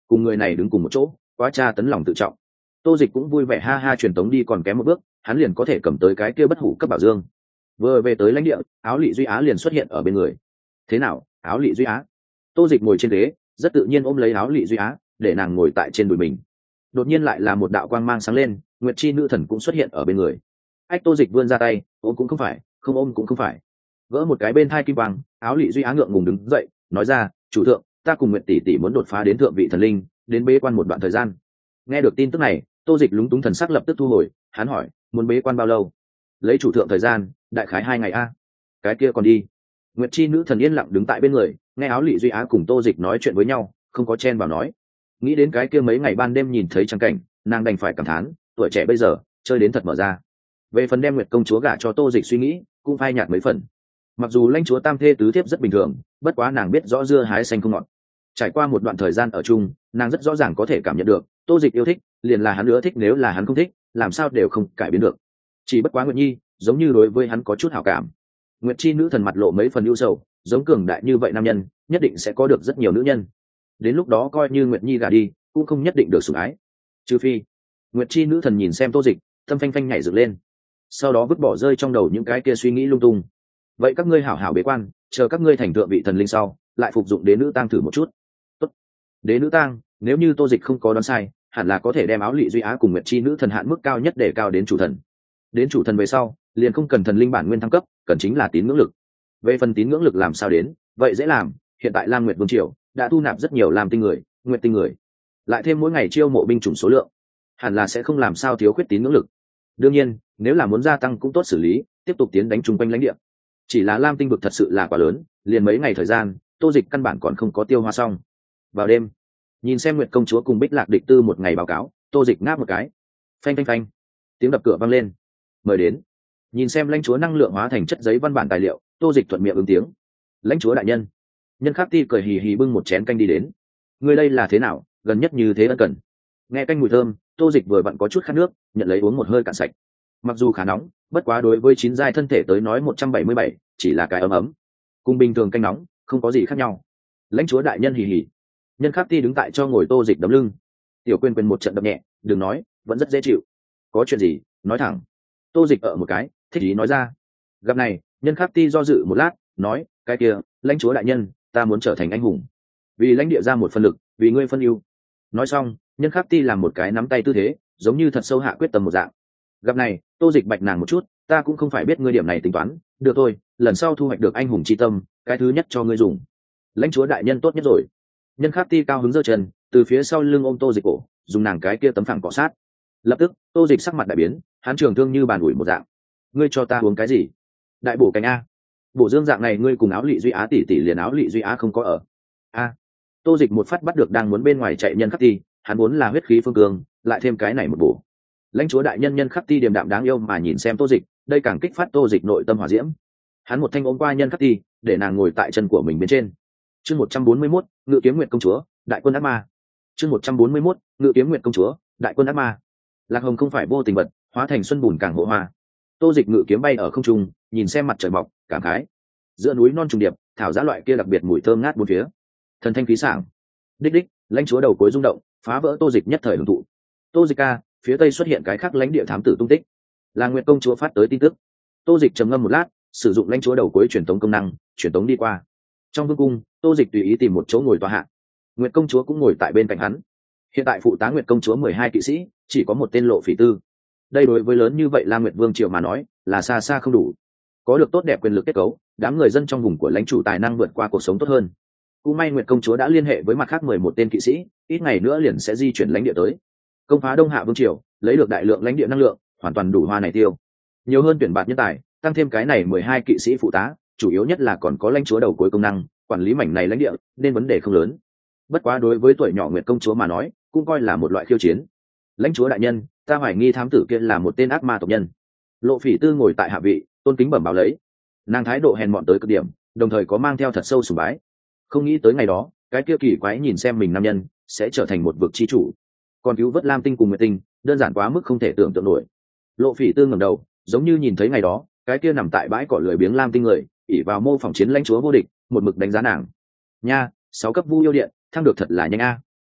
cùng người này đứng cùng một chỗ quá tra tấn lòng tự trọng. Tô Dịch cũng vui vẻ ha ha truyền tống đi còn kém một bước, hắn liền có thể cầm tới cái kia bất hủ cấp bảo dương. Vừa về tới lãnh địa, Áo Lị Duy Á liền xuất hiện ở bên người. Thế nào, Áo Lị Duy Á? Tô Dịch ngồi trên ghế, rất tự nhiên ôm lấy Áo Lị Duy Á, để nàng ngồi tại trên đùi mình. Đột nhiên lại là một đạo quang mang sáng lên, Nguyệt Chi nữ thần cũng xuất hiện ở bên người. Ách, Tô Dịch vươn ra tay, ôm cũng không phải, không ôm cũng không phải. Gỡ một cái bên thai kim quang, Áo Lị Duy Á ngượng ngùng đứng dậy, nói ra, "Chủ thượng, ta cùng Nguyệt tỷ tỷ muốn đột phá đến thượng vị thần linh, đến bế quan một đoạn thời gian." Nghe được tin tức này, Tô Dịch lúng túng thần sắc lập tức thu hồi, hắn hỏi, "Muốn bế quan bao lâu?" "Lấy chủ thượng thời gian, đại khái hai ngày a." "Cái kia còn đi." Nguyệt Chi nữ thần yên lặng đứng tại bên người, nghe Áo Lị Duy Á cùng Tô Dịch nói chuyện với nhau, không có chen vào nói. Nghĩ đến cái kia mấy ngày ban đêm nhìn thấy trang cảnh, nàng đành phải cảm thán, tuổi trẻ bây giờ chơi đến thật mở ra. Về phần đem Nguyệt công chúa gả cho Tô Dịch suy nghĩ cũng phai nhạt mấy phần. Mặc dù lãnh chúa tam thê tứ thiếp rất bình thường, bất quá nàng biết rõ dưa hái xanh không ngọt. Trải qua một đoạn thời gian ở chung, nàng rất rõ ràng có thể cảm nhận được Tô Dịch yêu thích liền là hắn nữa thích, nếu là hắn không thích làm sao đều không cải biến được. Chỉ bất quá Nguyệt Nhi giống như đối với hắn có chút hảo cảm. Nguyệt Chi nữ thần mặt lộ mấy phần ưu sầu, giống cường đại như vậy nam nhân nhất định sẽ có được rất nhiều nữ nhân, đến lúc đó coi như Nguyệt Nhi gả đi cũng không nhất định được sủng ái. Trừ phi Nguyệt Chi nữ thần nhìn xem Tô Dịch, tâm phanh phanh nhảy dựng lên, sau đó vứt bỏ rơi trong đầu những cái kia suy nghĩ lung tung. "Vậy các ngươi hảo hảo bế quan, chờ các ngươi thành thượng vị thần linh sau lại phục dụng đế nữ tang thử một chút." "Tốt." Đế nữ tang, nếu như Tô Dịch không có đoán sai, hẳn là có thể đem Áo Lị Duy Á cùng Nguyệt Chi nữ thần hạn mức cao nhất để cao đến chủ thần. Đến chủ thần về sau liền không cần thần linh bản nguyên thăng cấp, cần chính là tín ngưỡng lực. Về phần tín ngưỡng lực làm sao đến, vậy dễ làm, hiện tại Lam Nguyệt vương triều đã thu nạp rất nhiều Lam tinh người, Nguyệt tinh người, lại thêm mỗi ngày chiêu mộ binh chủng số lượng, hẳn là sẽ không làm sao thiếu khuyết tín ngưỡng lực. Đương nhiên, nếu là muốn gia tăng cũng tốt xử lý, tiếp tục tiến đánh chung quanh lãnh địa. Chỉ là Lam tinh vực thật sự là quá lớn, liền mấy ngày thời gian, Tô Dịch căn bản còn không có tiêu hóa xong. Vào đêm, nhìn xem Nguyệt công chúa cùng Bích Lạc địch tư một ngày báo cáo, Tô Dịch ngáp một cái. Phanh phanh phanh, tiếng đập cửa vang lên. "Mời đến." Nhìn xem lãnh chúa năng lượng hóa thành chất giấy văn bản tài liệu, Tô Dịch thuận miệng ứng tiếng. "Lãnh chúa đại nhân." Nhân Khắc Ti cười hì hì bưng một chén canh đi đến. "Ngươi đây là thế nào, gần nhất như thế ân cần." Nghe canh mùi thơm, Tô Dịch vừa vặn có chút khát nước, nhận lấy uống một hơi cạn sạch. Mặc dù khá nóng, bất quá đối với chín giai thân thể tới nói một trăm bảy mươi bảy chỉ là cái ấm ấm, cùng bình thường canh nóng không có gì khác nhau. "Lãnh chúa đại nhân hì hì." Nhân Khắc Ti đứng tại cho ngồi Tô Dịch đấm lưng. Tiểu Quyên Quyên một trận đập nhẹ, đừng nói, vẫn rất dễ chịu. "Có chuyện gì, nói thẳng." Tô Dịch ở một cái, thích ý nói ra. Gặp này, Nhân Khắc Ti do dự một lát, nói, "Cái kia, lãnh chúa đại nhân, ta muốn trở thành anh hùng, vì lãnh địa ra một phần lực, vì ngươi phân ưu." Nói xong, Nhân Khắc Ti làm một cái nắm tay tư thế, giống như thật sâu hạ quyết tâm một dạng. Gặp này, Tô Dịch bạch nàng một chút, "Ta cũng không phải biết ngươi điểm này tính toán, được thôi, lần sau thu hoạch được anh hùng chi tâm, cái thứ nhất cho ngươi dùng." "Lãnh chúa đại nhân tốt nhất rồi." Nhân Khắc Ti cao hứng giơ chân, từ phía sau lưng ôm Tô Dịch cổ, dùng nàng cái kia tấm phẳng cọ sát. Lập tức, Tô Dịch sắc mặt đại biến, hắn trường thương như bàn ủi một dạng. "Ngươi cho ta uống cái gì?" "Đại bổ cánh a." "Bổ dương dạng này ngươi cùng Áo Lị Duy Á tỷ tỷ liền Áo Lị Duy Á không có ở." "A." Tô Dịch một phát bắt được đang muốn bên ngoài chạy Nhân Khắc Ti, hắn muốn là huyết khí phương cường, lại thêm cái này một bổ. Lãnh chúa đại nhân. Nhân Khắc Ti điềm đạm đáng yêu mà nhìn xem Tô Dịch, đây càng kích phát Tô Dịch nội tâm hỏa diễm. Hắn một thanh ôm qua Nhân Khắc Ti, để nàng ngồi tại chân của mình bên trên. Chương một trăm bốn mươi mốt, Ngự Kiếm Nguyệt công chúa, đại quân ác ma. Chương một trăm bốn mươi mốt, Ngự Kiếm Nguyệt công chúa, đại quân ác ma. Lạc Hồng không phải vô tình vật, hóa thành xuân bùn càng hộ hoa. Tô Dịch ngự kiếm bay ở không trung, nhìn xem mặt trời mọc, cảm khái. Giữa núi non trùng điệp, thảo giá loại kia đặc biệt mùi thơm ngát bốn phía. Thần thanh khí sảng. Đích đích, lãnh chúa đầu cuối rung động, phá vỡ Tô Dịch nhất thời hưởng thụ. "Tô Dịch ca, phía tây xuất hiện cái khác lãnh địa thám tử tung tích." Là Nguyệt công chúa phát tới tin tức. Tô Dịch trầm ngâm một lát, sử dụng lãnh chúa đầu cuối truyền tống công năng, truyền tống đi qua. Trong vương cung, Tô Dịch tùy ý tìm một chỗ ngồi tọa hạ. Nguyệt công chúa cũng ngồi tại bên cạnh hắn. Hiện tại phụ tá Nguyệt công chúa mười hai kỵ sĩ, chỉ có một tên Lộ Phỉ Tư. Đây đối với lớn như vậy La Nguyệt vương triều mà nói, là xa xa không đủ. Có được tốt đẹp quyền lực kết cấu, đám người dân trong vùng của lãnh chủ tài năng vượt qua cuộc sống tốt hơn. Cũng may Nguyệt công chúa đã liên hệ với mặt khác mười một tên kỵ sĩ, ít ngày nữa liền sẽ di chuyển lãnh địa tới. Công phá Đông Hạ vương triều, lấy được đại lượng lãnh địa năng lượng, hoàn toàn đủ hoa này tiêu. Nhiều hơn tuyển bạt nhân tài, tăng thêm cái này mười hai kỵ sĩ phụ tá, chủ yếu nhất là còn có lãnh chúa đầu cuối công năng, quản lý mảnh này lãnh địa, nên vấn đề không lớn. Bất quá đối với tuổi nhỏ Nguyệt công chúa mà nói, cũng coi là một loại khiêu chiến. "Lãnh chúa đại nhân, ta hoài nghi thám tử kia là một tên ác ma tộc nhân." Lộ Phỉ Tư ngồi tại hạ vị, tôn kính bẩm báo lấy. Nàng thái độ hèn mọn tới cực điểm, đồng thời có mang theo thật sâu sùng bái. Không nghĩ tới ngày đó, cái kia kỳ quái nhìn xem mình nam nhân sẽ trở thành một vực chi chủ, còn cứu vớt Lam tinh cùng Nguyệt tinh, đơn giản quá mức không thể tưởng tượng nổi. Lộ Phỉ Tư ngẩng đầu, giống như nhìn thấy ngày đó, cái kia nằm tại bãi cỏ lười biếng Lam tinh người, ỷ vào mô phỏng chiến lãnh chúa vô địch, một mực đánh giá nàng. "Nha, sáu cấp Vu yêu điện, thăng được thật là nhanh a."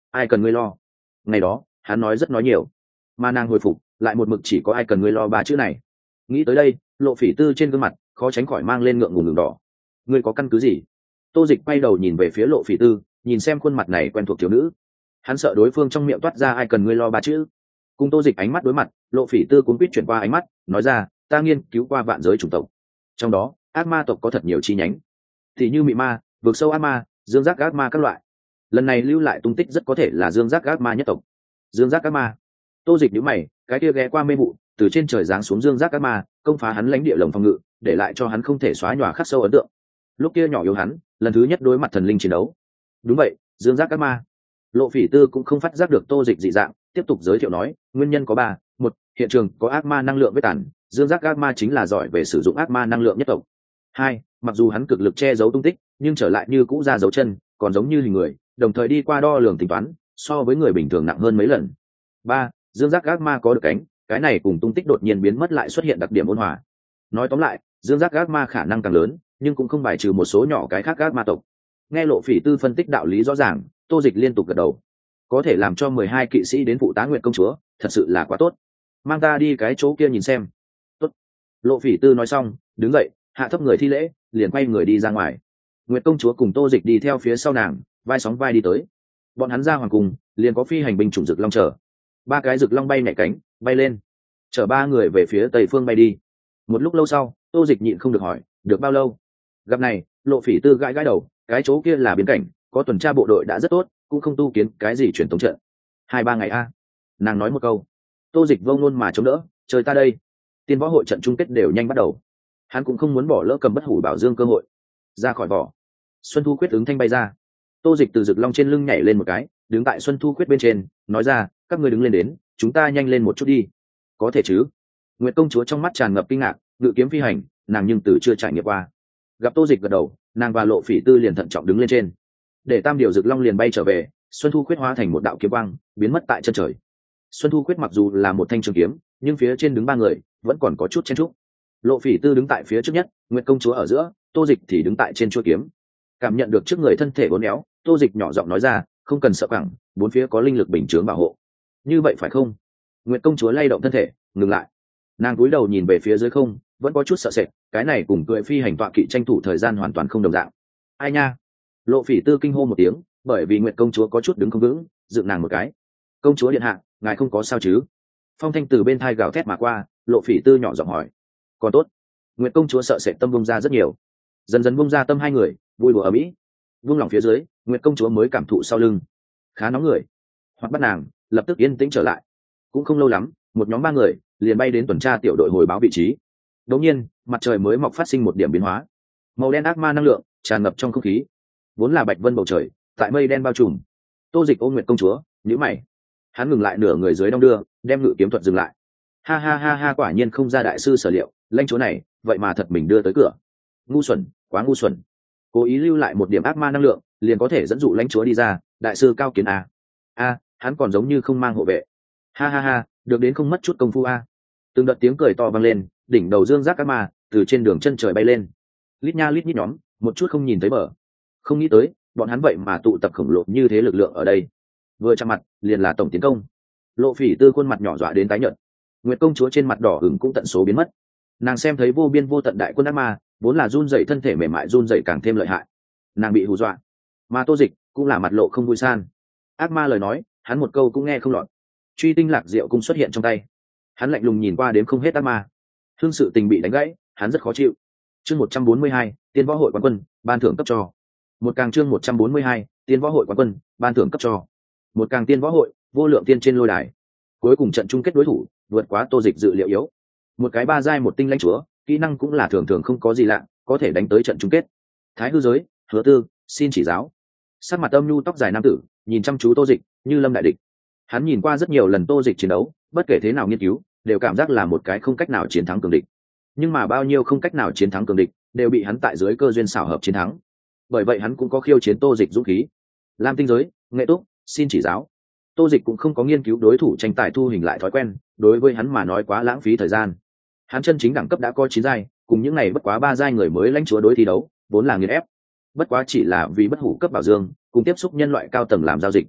ai cần ngươi lo. Ngày đó hắn nói rất nói nhiều, mà nàng hồi phục lại một mực chỉ có ai cần ngươi lo ba chữ này. Nghĩ tới đây, Lộ Phỉ Tư trên gương mặt khó tránh khỏi mang lên ngượng ngùng đường đỏ. Ngươi có căn cứ gì? Tô Dịch quay đầu nhìn về phía Lộ Phỉ Tư, nhìn xem khuôn mặt này quen thuộc thiếu nữ. Hắn sợ đối phương trong miệng toát ra ai cần ngươi lo ba chữ. Cùng Tô Dịch ánh mắt đối mặt, Lộ Phỉ Tư cuốn quýt chuyển qua ánh mắt, nói ra, ta nghiên cứu qua vạn giới chủng tộc, trong đó ác ma tộc có thật nhiều chi nhánh, thì như mị ma, vực sâu ác ma, dương giác ác ma các loại. Lần này lưu lại tung tích rất có thể là dương giác ác ma nhất tộc. Dương giác ác ma? Tô Dịch nhíu mày, cái kia ghé qua mê vụ, từ trên trời giáng xuống dương giác ác ma, công phá hắn lãnh địa lồng phòng ngự, để lại cho hắn không thể xóa nhòa khắc sâu ấn tượng. Lúc kia nhỏ yếu hắn, lần thứ nhất đối mặt thần linh chiến đấu. Đúng vậy, dương giác ác ma. Lộ Phỉ Tư cũng không phát giác được Tô Dịch dị dạng, tiếp tục giới thiệu nói, nguyên nhân có ba: một, hiện trường có ác ma năng lượng vết tàn, dương giác ác ma chính là giỏi về sử dụng ác ma năng lượng nhất tộc. Hai, mặc dù hắn cực lực che giấu tung tích, nhưng trở lại như cũ ra dấu chân, còn giống như hình người, đồng thời đi qua đo lường tính toán, so với người bình thường nặng hơn mấy lần. Ba, dương giác ác ma có được cánh, cái này cùng tung tích đột nhiên biến mất lại xuất hiện đặc điểm ôn hòa. Nói tóm lại, dương giác ác ma khả năng càng lớn, nhưng cũng không bài trừ một số nhỏ cái khác ác ma tộc. Nghe Lộ Phỉ Tư phân tích đạo lý rõ ràng, Tô Dịch liên tục gật đầu. Có thể làm cho mười hai kỵ sĩ đến phụ tá Nguyệt công chúa, thật sự là quá tốt. Mang ta đi cái chỗ kia nhìn xem. Tốt. Lộ Phỉ Tư nói xong, đứng dậy, hạ thấp người thi lễ, liền quay người đi ra ngoài. Nguyệt công chúa cùng Tô Dịch đi theo phía sau nàng, vai sóng vai đi tới. Bọn hắn ra hoàng cung, liền có phi hành binh chủng rực long chờ. Ba cái rực long bay nhảy cánh, bay lên, chở ba người về phía tây phương bay đi. Một lúc lâu sau, Tô Dịch nhịn không được hỏi, được bao lâu? Gặp này, Lộ Phỉ Tư gãi gãi đầu, cái chỗ kia là biên cảnh, có tuần tra bộ đội đã rất tốt, cũng không tu kiến cái gì truyền thống trận. Hai ba ngày a. Nàng nói một câu. Tô Dịch vô ngôn mà chống đỡ, trời ta đây. Tiên võ hội trận chung kết đều nhanh bắt đầu. Hắn cũng không muốn bỏ lỡ cầm bất hủ bảo dương cơ hội. Ra khỏi vỏ, Xuân Thu Quyết ứng thanh bay ra. Tô Dịch từ rực long trên lưng nhảy lên một cái, đứng tại Xuân Thu Quyết bên trên, nói ra, các ngươi đứng lên đến, chúng ta nhanh lên một chút đi. Có thể chứ? Nguyệt công chúa trong mắt tràn ngập kinh ngạc, ngự kiếm phi hành, nàng nhưng từ chưa trải nghiệm qua. Gặp Tô Dịch gật đầu, nàng và Lộ Phỉ Tư liền thận trọng đứng lên trên. Để tam điều rực long liền bay trở về, Xuân Thu Quyết hóa thành một đạo kiếm quang, biến mất tại chân trời. Xuân Thu Quyết mặc dù là một thanh trường kiếm, nhưng phía trên đứng ba người, vẫn còn có chút chen chúc. Lộ Phỉ Tư đứng tại phía trước nhất, Nguyệt công chúa ở giữa, Tô Dịch thì đứng tại trên chuôi kiếm. Cảm nhận được trước người thân thể uốn éo, Tô Dịch nhỏ giọng nói ra, không cần sợ cẳng, bốn phía có linh lực bình chướng bảo hộ. Như vậy phải không? Nguyệt công chúa lay động thân thể, ngừng lại. Nàng cúi đầu nhìn về phía dưới không, vẫn có chút sợ sệt, cái này cùng cười phi hành tọa kỵ tranh thủ thời gian hoàn toàn không đồng dạng. Ai nha? Lộ Phỉ Tư kinh hô một tiếng, bởi vì Nguyệt công chúa có chút đứng không vững, dựng nàng một cái. Công chúa điện hạ, ngài không có sao chứ? Phong thanh từ bên thai gào thét mà qua, Lộ Phỉ Tư nhỏ giọng hỏi. Còn tốt. Nguyệt công chúa sợ sệt tâm bung ra rất nhiều, dần dần bung ra tâm hai người, vui đùa ở mỹ. Vung lòng phía dưới, Nguyệt công chúa mới cảm thụ sau lưng khá nóng người, hoặc bắt nàng lập tức yên tĩnh trở lại. Cũng không lâu lắm, một nhóm ba người liền bay đến tuần tra tiểu đội hồi báo vị trí. Đột nhiên, mặt trời mới mọc phát sinh một điểm biến hóa, màu đen ác ma năng lượng tràn ngập trong không khí, vốn là bạch vân bầu trời, tại mây đen bao trùm. Tô Dịch ôm Nguyệt công chúa, nhíu mày. Hắn ngừng lại nửa người dưới đong đưa, đem ngự kiếm thuật dừng lại. Ha ha ha ha, quả nhiên không ra đại sư sở liệu, lãnh chúa này vậy mà thật mình đưa tới cửa. Ngu xuẩn, quá ngu xuẩn. Cố ý lưu lại một điểm ác ma năng lượng, liền có thể dẫn dụ lãnh chúa đi ra, đại sư cao kiến à? A, hắn còn giống như không mang hộ vệ. Ha ha ha, được đến không mất chút công phu a. Từng đợt tiếng cười to vang lên, đỉnh đầu dương giác ác ma từ trên đường chân trời bay lên. Lít nha lít nhít nhóm, một chút không nhìn thấy bờ. Không nghĩ tới, bọn hắn vậy mà tụ tập khổng lồ như thế lực lượng ở đây. Vừa chạm mặt, liền là tổng tiến công. Lộ Phỉ Tư khuôn mặt nhỏ dọa đến tái nhợt. Nguyệt công chúa trên mặt đỏ ửng cũng tận số biến mất. Nàng xem thấy vô biên vô tận đại quân ác ma, vốn là run rẩy thân thể mềm mại run rẩy càng thêm lợi hại. Nàng bị hù dọa, mà Tô Dịch cũng là mặt lộ không vui san. Ác ma lời nói, hắn một câu cũng nghe không lọt. Truy tinh lạc diệu cung xuất hiện trong tay, hắn lạnh lùng nhìn qua đếm không hết ác ma. Hương sự tình bị đánh gãy, hắn rất khó chịu. Chương một trăm bốn mươi hai, Tiên võ hội quán quân, ban thưởng cấp cho. Một càng chương một trăm bốn mươi hai, Tiên võ hội quán quân, ban thưởng cấp cho. Một càng tiên võ hội, vô lượng tiên trên lôi đài. Cuối cùng trận chung kết đối thủ, vượt quá Tô Dịch dự liệu yếu. Một cái ba giai một tinh lãnh chúa, kỹ năng cũng là thường thường không có gì lạ, có thể đánh tới trận chung kết. Thái hư giới, Hứa Tư, xin chỉ giáo. Sắc mặt âm nhu tóc dài nam tử, nhìn chăm chú Tô Dịch, như lâm đại địch. Hắn nhìn qua rất nhiều lần Tô Dịch chiến đấu, bất kể thế nào nghiên cứu, đều cảm giác là một cái không cách nào chiến thắng cường địch. Nhưng mà bao nhiêu không cách nào chiến thắng cường địch, đều bị hắn tại dưới cơ duyên xảo hợp chiến thắng. Bởi vậy hắn cũng có khiêu chiến Tô Dịch dũng khí. Lam tinh giới, Nghệ Túc, xin chỉ giáo. Tô Dịch cũng không có nghiên cứu đối thủ tranh tài thu hình lại thói quen, đối với hắn mà nói quá lãng phí thời gian. Hắn chân chính đẳng cấp đã có chín giai, cùng những này bất quá ba giai người mới lãnh chúa đối thi đấu, vốn là nghiền ép. Bất quá chỉ là vì bất hủ cấp bảo dương, cùng tiếp xúc nhân loại cao tầng làm giao dịch.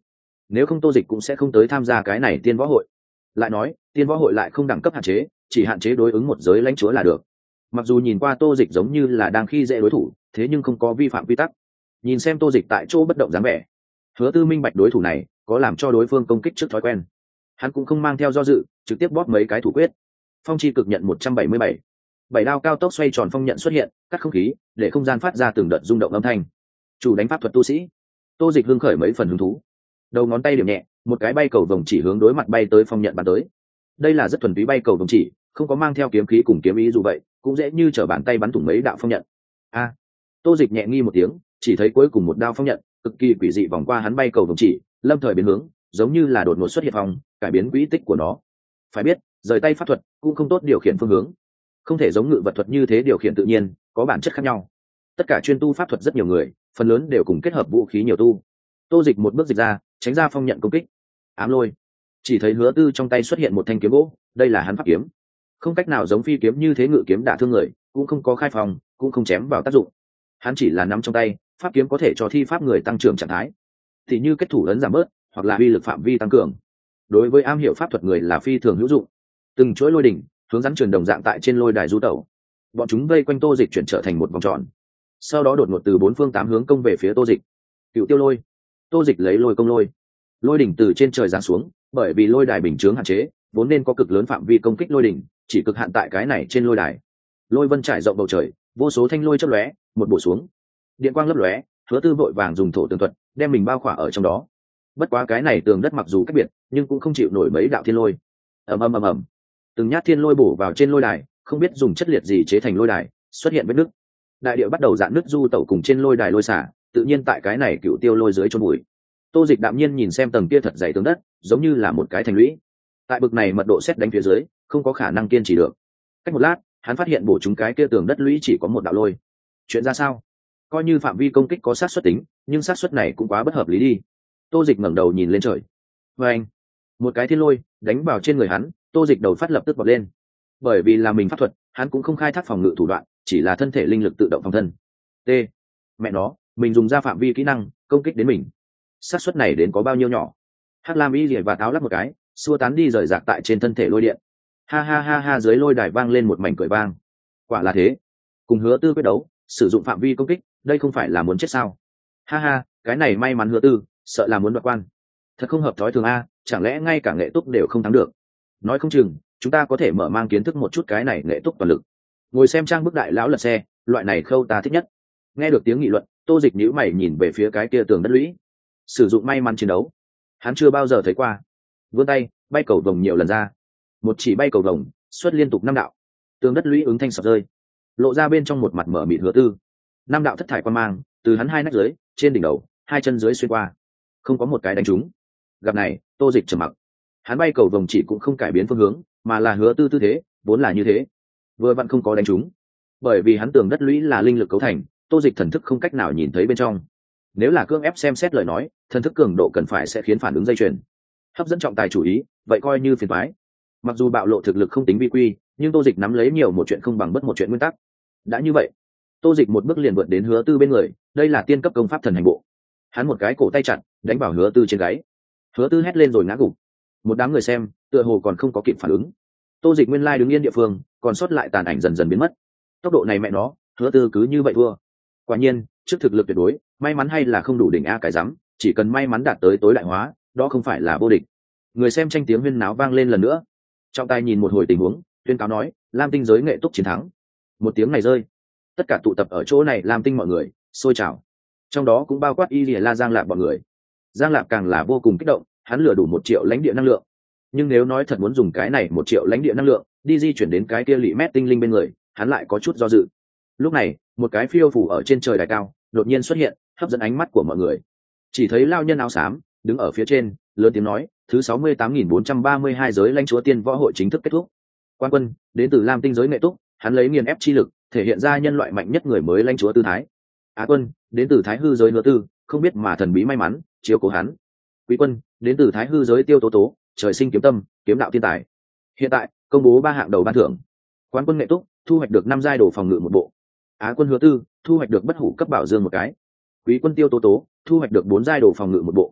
nếu không Tô Dịch cũng sẽ không tới tham gia cái này tiên võ hội. Lại nói tiên võ hội lại không đẳng cấp hạn chế, chỉ hạn chế đối ứng một giới lãnh chúa là được. Mặc dù nhìn qua Tô Dịch giống như là đang khi dễ đối thủ, thế nhưng không có vi phạm quy tắc. Nhìn xem Tô Dịch tại chỗ bất động dáng vẻ, Hứa Tư minh bạch đối thủ này có làm cho đối phương công kích trước thói quen, hắn cũng không mang theo do dự, trực tiếp bóp mấy cái thủ quyết. Phong chi cực nhận một trăm bảy mươi bảy, bảy đao cao tốc xoay tròn phong nhận xuất hiện, cắt không khí để không gian phát ra từng đợt rung động âm thanh. Chủ đánh pháp thuật tu sĩ. Tô Dịch hưng khởi mấy phần hứng thú, đầu ngón tay điểm nhẹ, một cái bay cầu vồng chỉ hướng đối mặt bay tới phong nhận bắn tới. Đây là rất thuần túy bay cầu vồng chỉ, không có mang theo kiếm khí cùng kiếm ý, dù vậy cũng dễ như trở bàn tay bắn thủng mấy đạo phong nhận. A, Tô Dịch nhẹ nghi một tiếng, chỉ thấy cuối cùng một đao phong nhận cực kỳ quỷ dị vòng qua hắn bay cầu vồng chỉ, lâm thời biến hướng, giống như là đột ngột xuất hiện phong, cải biến quỹ tích của nó. Phải biết rời tay pháp thuật cũng không tốt điều khiển phương hướng, không thể giống ngự vật thuật như thế điều khiển tự nhiên, có bản chất khác nhau. Tất cả chuyên tu pháp thuật rất nhiều người, phần lớn đều cùng kết hợp vũ khí nhiều tu. Tô Dịch một bước dịch ra, tránh ra phong nhận công kích. Ám lôi. Chỉ thấy Hứa Tư trong tay xuất hiện một thanh kiếm gỗ, đây là hắn pháp kiếm, không cách nào giống phi kiếm như thế ngự kiếm đả thương người, cũng không có khai phòng, cũng không chém vào tác dụng. Hắn chỉ là nắm trong tay, pháp kiếm có thể cho thi pháp người tăng trưởng trạng thái, thì như kết thủ ấn giảm bớt, hoặc là uy lực phạm vi tăng cường. Đối với am hiểu pháp thuật người là phi thường hữu dụng. Từng chuỗi lôi đỉnh hướng rắn truyền đồng dạng tại trên lôi đài du tẩu, bọn chúng vây quanh Tô Dịch chuyển trở thành một vòng tròn, sau đó đột ngột từ bốn phương tám hướng công về phía Tô Dịch. Cựu tiêu lôi. Tô Dịch lấy lôi công lôi, lôi đỉnh từ trên trời giáng xuống, bởi vì lôi đài bình chướng hạn chế, vốn nên có cực lớn phạm vi công kích lôi đỉnh, chỉ cực hạn tại cái này trên lôi đài. Lôi vân trải rộng bầu trời, vô số thanh lôi chớp lóe, một bổ xuống, điện quang lấp lóe. Hứa Tư vội vàng dùng thổ tường thuật đem mình bao khỏa ở trong đó. Bất quá cái này tường đất mặc dù cách biệt, nhưng cũng không chịu nổi mấy đạo thiên lôi. Ầm ầm ầm ầm, từng nhát thiên lôi bổ vào trên lôi đài, không biết dùng chất liệt gì chế thành lôi đài, xuất hiện vết nứt. Đại địa bắt đầu dạn nứt, du tẩu cùng trên lôi đài lôi xả, tự nhiên tại cái này cựu tiêu lôi dưới chôn bụi. Tô Dịch đạm nhiên nhìn xem tầng kia thật dày tường đất, giống như là một cái thành lũy. Tại bực này mật độ xét đánh phía dưới, không có khả năng kiên trì được. Cách một lát, hắn phát hiện bổ chúng cái kia tường đất lũy chỉ có một đạo lôi. Chuyện ra sao? Coi như phạm vi công kích có sát suất tính, nhưng sát suất này cũng quá bất hợp lý đi. Tô Dịch ngẩng đầu nhìn lên trời. Và anh, một cái thiên lôi đánh vào trên người hắn, Tô Dịch đầu phát lập tức bật lên. Bởi vì là mình pháp thuật, hắn cũng không khai thác phòng ngự thủ đoạn, chỉ là thân thể linh lực tự động phòng thân. T. Mẹ nó, mình dùng ra phạm vi kỹ năng công kích đến mình. Sát suất này đến có bao nhiêu nhỏ? Hắc Lam Y Liễu và táo lắc một cái, xua tán đi rời rạc tại trên thân thể lôi điện. Ha ha ha ha, dưới lôi đài vang lên một mảnh cười vang. Quả là thế, cùng Hứa Tư quyết đấu, sử dụng phạm vi công kích, đây không phải là muốn chết sao? Ha ha, cái này may mắn Hứa Tư, sợ là muốn đoạt quan. Thật không hợp thói thường a, chẳng lẽ ngay cả nghệ túc đều không thắng được? Nói không chừng chúng ta có thể mở mang kiến thức một chút cái này nghệ túc toàn lực. Ngồi xem trang bức đại lão lật xe, loại này khâu ta thích nhất. Nghe được tiếng nghị luận, Tô Dịch nhíu mày nhìn về phía cái kia tường đất lũy. Sử dụng may mắn chiến đấu, hắn chưa bao giờ thấy qua. Vươn tay, bay cầu vồng nhiều lần ra, một chỉ bay cầu vồng xuất liên tục năm đạo, tường đất lũy ứng thanh sập rơi, lộ ra bên trong một mặt mở mịt Hứa Tư. Năm đạo thất thải quan mang từ hắn hai nách dưới, trên đỉnh đầu, hai chân dưới xuyên qua, không có một cái đánh trúng. Gặp này, Tô Dịch trầm mặc. Hắn bay cầu vồng chỉ cũng không cải biến phương hướng, mà là Hứa Tư tư thế vốn là như thế, vừa vặn không có đánh trúng. Bởi vì hắn tường đất lũy là linh lực cấu thành, Tô Dịch thần thức không cách nào nhìn thấy bên trong. Nếu là cưỡng ép xem xét lời nói, thần thức cường độ cần phải sẽ khiến phản ứng dây chuyền, hấp dẫn trọng tài chủ ý, vậy coi như phiền toái. Mặc dù bạo lộ thực lực không tính vi quy, nhưng Tô Dịch nắm lấy nhiều một chuyện không bằng bất một chuyện nguyên tắc. Đã như vậy, Tô Dịch một bước liền vượt đến Hứa Tư bên người, đây là tiên cấp công pháp thần hành bộ. Hắn một cái cổ tay chặt, đánh vào Hứa Tư trên gáy. Hứa Tư hét lên rồi ngã gục. Một đám người xem, tựa hồ còn không có kịp phản ứng. Tô Dịch nguyên lai đứng yên địa phương, còn sót lại tàn ảnh dần dần biến mất. Tốc độ này mẹ nó, Hứa Tư cứ như vậy thua. Quả nhiên, trước thực lực tuyệt đối, may mắn hay là không đủ đỉnh a cái rắm, chỉ cần may mắn đạt tới tối đại hóa, đó không phải là vô địch. Người xem tranh tiếng huyên náo vang lên lần nữa. Trọng tài nhìn một hồi tình huống, tuyên cáo nói, Lam Tinh giới nghệ túc chiến thắng. Một tiếng này rơi, tất cả tụ tập ở chỗ này Lam Tinh mọi người sôi trào, trong đó cũng bao quát Y Lìa La Giang Lạp bọn người. Giang Lạp càng là vô cùng kích động, hắn lừa đủ một triệu lãnh địa năng lượng. Nhưng nếu nói thật muốn dùng cái này một triệu lãnh địa năng lượng đi di chuyển đến cái kia lị mét tinh linh bên người, hắn lại có chút do dự. Lúc này, một cái phiêu phủ ở trên trời đài cao đột nhiên xuất hiện, hấp dẫn ánh mắt của mọi người. Chỉ thấy lao nhân áo xám đứng ở phía trên, lớn tiếng nói, thứ sáu mươi tám nghìn bốn trăm ba mươi hai giới lãnh chúa tiên võ hội chính thức kết thúc. Quan quân đến từ Lam Tinh giới nghệ túc, hắn lấy nghiền ép chi lực thể hiện ra nhân loại mạnh nhất người mới lãnh chúa tư thái. Á quân đến từ Thái Hư giới Hứa Tư, không biết mà thần bí may mắn chiếu cố hắn. Quý quân đến từ Thái Hư giới Tiêu Tố Tố, trời sinh kiếm tâm, kiếm đạo thiên tài. Hiện tại công bố ba hạng đầu ban thưởng. Quán quân nghệ túc thu hoạch được năm giai đồ phòng ngự một bộ. Á quân Hứa Tư thu hoạch được bất hủ cấp bảo dương một cái. Quý quân Tiêu Tố Tố thu hoạch được bốn giai đồ phòng ngự một bộ.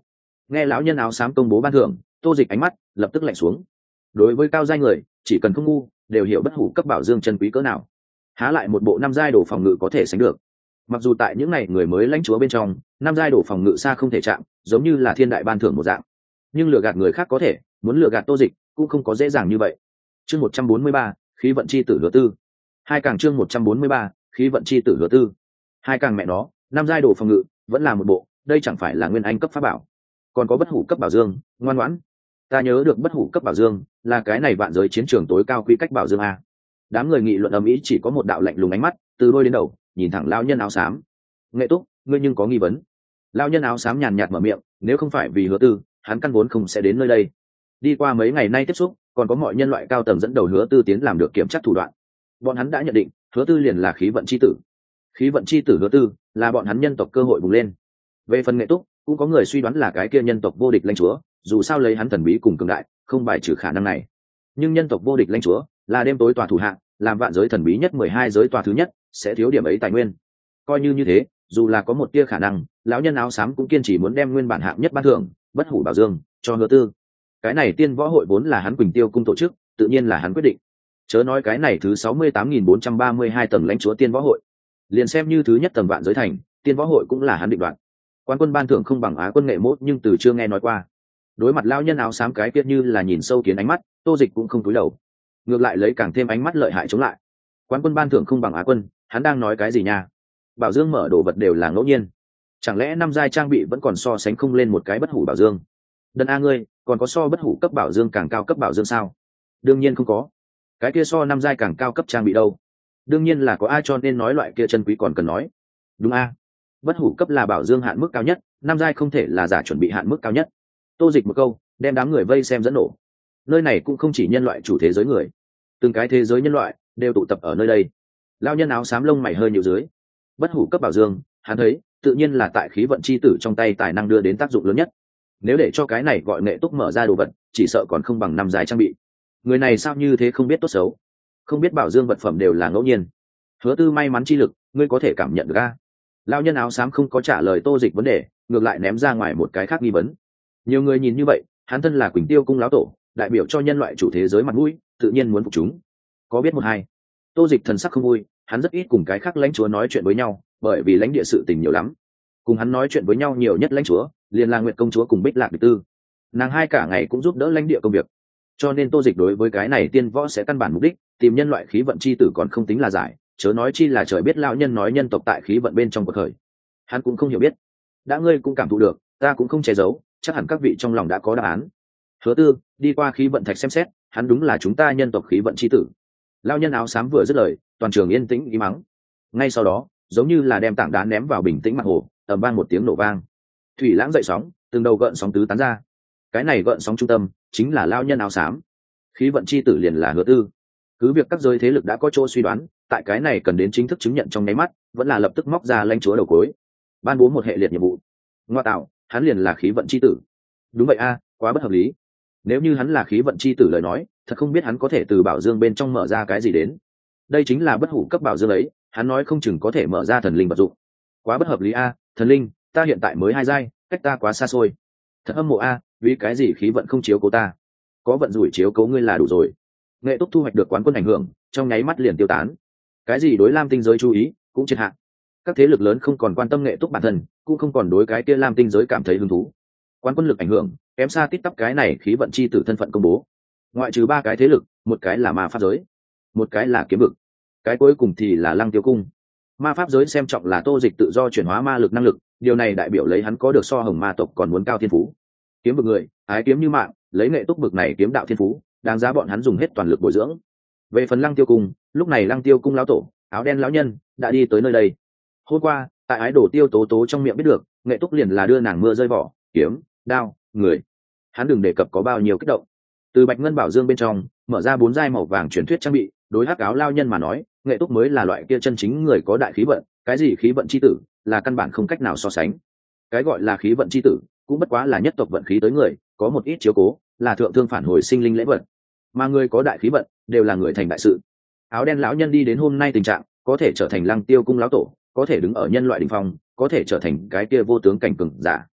Nghe lão nhân áo xám công bố ban thưởng, Tô Dịch ánh mắt lập tức lạnh xuống. Đối với cao giai người, chỉ cần không ngu đều hiểu bất hủ cấp bảo dương chân quý cỡ nào, há lại một bộ năm giai đồ phòng ngự có thể sánh được. Mặc dù tại những ngày người mới lãnh chúa bên trong, năm giai đồ phòng ngự xa không thể chạm, giống như là thiên đại ban thưởng một dạng, nhưng lừa gạt người khác có thể, muốn lừa gạt Tô Dịch cũng không có dễ dàng như vậy. Chương một trăm bốn mươi ba, khí vận chi tử hứa tư. Hai càng chương một trăm bốn mươi ba, khí vận chi tử hứa tư. Hai càng mẹ nó, năm giai đồ phòng ngự vẫn là một bộ, đây chẳng phải là nguyên anh cấp pháp bảo. Còn có bất hủ cấp bảo dương, ngoan ngoãn. Ta nhớ được bất hủ cấp bảo dương là cái này vạn giới chiến trường tối cao quy cách bảo dương a. Đám người nghị luận ầm ĩ, chỉ có một đạo lạnh lùng ánh mắt từ đôi đến đầu nhìn thẳng lão nhân áo xám. Nghệ Túc, ngươi nhưng có nghi vấn? Lão nhân áo xám nhàn nhạt mở miệng, nếu không phải vì hứa tư, hắn căn vốn không sẽ đến nơi đây. Đi qua mấy ngày nay tiếp xúc, còn có mọi nhân loại cao tầng dẫn đầu hứa tư tiến làm được kiểm tra thủ đoạn, bọn hắn đã nhận định hứa tư liền là khí vận chi tử. Khí vận chi tử hứa tư là bọn hắn nhân tộc cơ hội bùng lên. Về phần Nghệ Túc, cũng có người suy đoán là cái kia nhân tộc vô địch lãnh chúa, dù sao lấy hắn thần bí cùng cường đại, không bài trừ khả năng này. Nhưng nhân tộc vô địch lãnh chúa là đêm tối tòa thủ hạng, làm vạn giới thần bí nhất mười hai giới tòa thứ nhất, sẽ thiếu điểm ấy tài nguyên. Coi như như thế, dù là có một tia khả năng, lão nhân áo xám cũng kiên trì muốn đem nguyên bản hạng nhất ban thưởng, bất hủ bảo dương, cho hứa tư. Cái này tiên võ hội vốn là hắn Quỳnh Tiêu cung tổ chức, tự nhiên là hắn quyết định. Chớ nói cái này thứ sáu mươi tám nghìn bốn trăm ba mươi hai tầng lãnh chúa tiên võ hội, liền xem như thứ nhất tầng vạn giới thành, tiên võ hội cũng là hắn định đoạt. Quán quân ban thưởng không bằng Á quân Nghệ Mốt, nhưng từ chưa nghe nói qua. Đối mặt lão nhân áo xám cái kia như là nhìn sâu kiến ánh mắt, Tô Dịch cũng không cúi đầu, ngược lại lấy càng thêm ánh mắt lợi hại chống lại. Quán quân ban thưởng không bằng Á quân, hắn đang nói cái gì nha? Bảo dương mở đồ vật đều là ngẫu nhiên, chẳng lẽ năm giai trang bị vẫn còn so sánh không lên một cái bất hủ bảo dương? Đần a ngươi, còn có so bất hủ cấp bảo dương càng cao cấp bảo dương sao? Đương nhiên không có. Cái kia so năm giai càng cao cấp trang bị đâu? Đương nhiên là có, ai cho nên nói loại kia chân quý còn cần nói. Đúng a, bất hủ cấp là bảo dương hạn mức cao nhất, năm giai không thể là giả chuẩn bị hạn mức cao nhất. Tô Dịch một câu đem đám người vây xem dẫn nổ. Nơi này cũng không chỉ nhân loại chủ thế giới người, từng cái thế giới nhân loại đều tụ tập ở nơi đây. Lão nhân áo xám lông mày hơi nhíu dưới. Bất hủ cấp bảo dương, hắn thấy tự nhiên là tại khí vận chi tử trong tay tài năng đưa đến tác dụng lớn nhất. Nếu để cho cái này gọi Nghệ Túc mở ra đồ vật, chỉ sợ còn không bằng năm giai trang bị. Người này sao như thế không biết tốt xấu, không biết bảo dương vật phẩm đều là ngẫu nhiên. Hứa tư may mắn chi lực, ngươi có thể cảm nhận được a? Lão nhân áo xám không có trả lời Tô Dịch vấn đề, ngược lại ném ra ngoài một cái khác nghi vấn. Nhiều người nhìn như vậy, hắn thân là Quỳnh Tiêu cung lão tổ, đại biểu cho nhân loại chủ thế giới mặt mũi, tự nhiên muốn phục chúng. Có biết một hai? Tô Dịch thần sắc không vui, hắn rất ít cùng cái khác lãnh chúa nói chuyện với nhau, bởi vì lãnh địa sự tình nhiều lắm. Cùng hắn nói chuyện với nhau nhiều nhất lãnh chúa, liền là Nguyệt công chúa cùng Bích Lạc Địch Tư. Nàng hai cả ngày cũng giúp đỡ lãnh địa công việc. Cho nên Tô Dịch đối với cái này tiên võ sẽ căn bản mục đích, tìm nhân loại khí vận chi tử còn không tính là giải, chớ nói chi là trời biết lão nhân nói nhân tộc tại khí vận bên trong cuộc khởi. Hắn cũng không hiểu biết. Đã ngươi cũng cảm thụ được, ta cũng không che giấu, chắc hẳn các vị trong lòng đã có đáp án. Hứa tư, đi qua khí vận thạch xem xét, hắn đúng là chúng ta nhân tộc khí vận chi tử. Lão nhân áo xám vừa dứt lời, toàn trường yên tĩnh im mắng. Ngay sau đó, giống như là đem tảng đá ném vào bình tĩnh mặt hồ, ầm vang một tiếng nổ vang. Thủy lãng dậy sóng, từng đầu gợn sóng tứ tán ra. Cái này gợn sóng trung tâm chính là lão nhân áo xám. Khí vận chi tử liền là Hứa tư. Cứ việc các giới thế lực đã có chỗ suy đoán, tại cái này cần đến chính thức chứng nhận trong nháy mắt, vẫn là lập tức móc ra lãnh chúa đầu cối, ban bố một hệ liệt nhiệm vụ. Ngoa tạo, hắn liền là khí vận chi tử. Đúng vậy a, quá bất hợp lý. Nếu như hắn là khí vận chi tử lời nói, thật không biết hắn có thể từ bảo dương bên trong mở ra cái gì đến. Đây chính là bất hủ cấp bảo dương ấy, hắn nói không chừng có thể mở ra thần linh vật dụng. Quá bất hợp lý a, thần linh, ta hiện tại mới hai giai, cách ta quá xa xôi. Thật hâm mộ a, vì cái gì khí vận không chiếu cố ta? Có vận rủi chiếu cố ngươi là đủ rồi. Nghệ Túc thu hoạch được quán quân ảnh hưởng, trong nháy mắt liền tiêu tán. Cái gì đối Lam tinh giới chú ý, cũng triệt hạ. Các thế lực lớn không còn quan tâm Nghệ Túc bản thân, cũng không còn đối cái kia Lam tinh giới cảm thấy hứng thú. Quán quân lực ảnh hưởng kém xa tít tắp cái này khí vận chi tử thân phận công bố. Ngoại trừ ba cái thế lực, một cái là ma pháp giới, một cái là kiếm vực, cái cuối cùng thì là Lăng Tiêu cung. Ma pháp giới xem trọng là Tô Dịch tự do chuyển hóa ma lực năng lực, điều này đại biểu lấy hắn có được so hồng ma tộc còn muốn cao thiên phú. Kiếm vực người ái kiếm như mạng, lấy Nghệ Túc vực này kiếm đạo thiên phú, đáng giá bọn hắn dùng hết toàn lực bồi dưỡng. Về phần Lăng Tiêu cung, lúc này Lăng Tiêu cung lão tổ, áo đen lão nhân đã đi tới nơi đây. Hôm qua tại ái đồ Tiêu tố tố trong miệng biết được, Nghệ Túc liền là đưa nàng mưa rơi vỏ, kiếm, đao, người. Hắn đừng đề cập có bao nhiêu kích động. Từ bạch ngân bảo dương bên trong mở ra bốn giai màu vàng truyền thuyết trang bị, đối hắc áo lao nhân mà nói, Nghệ Túc mới là loại kia chân chính người có đại khí vận. Cái gì khí vận chi tử là căn bản không cách nào so sánh. Cái gọi là khí vận chi tử cũng bất quá là nhất tộc vận khí tới người, có một ít chiếu cố, là thượng thương phản hồi sinh linh lễ vật. Mà người có đại khí vận đều là người thành đại sự. Áo đen lão nhân đi đến hôm nay tình trạng, có thể trở thành Lăng Tiêu cung lão tổ, có thể đứng ở nhân loại đỉnh phong, có thể trở thành cái kia vô tướng cảnh cường giả.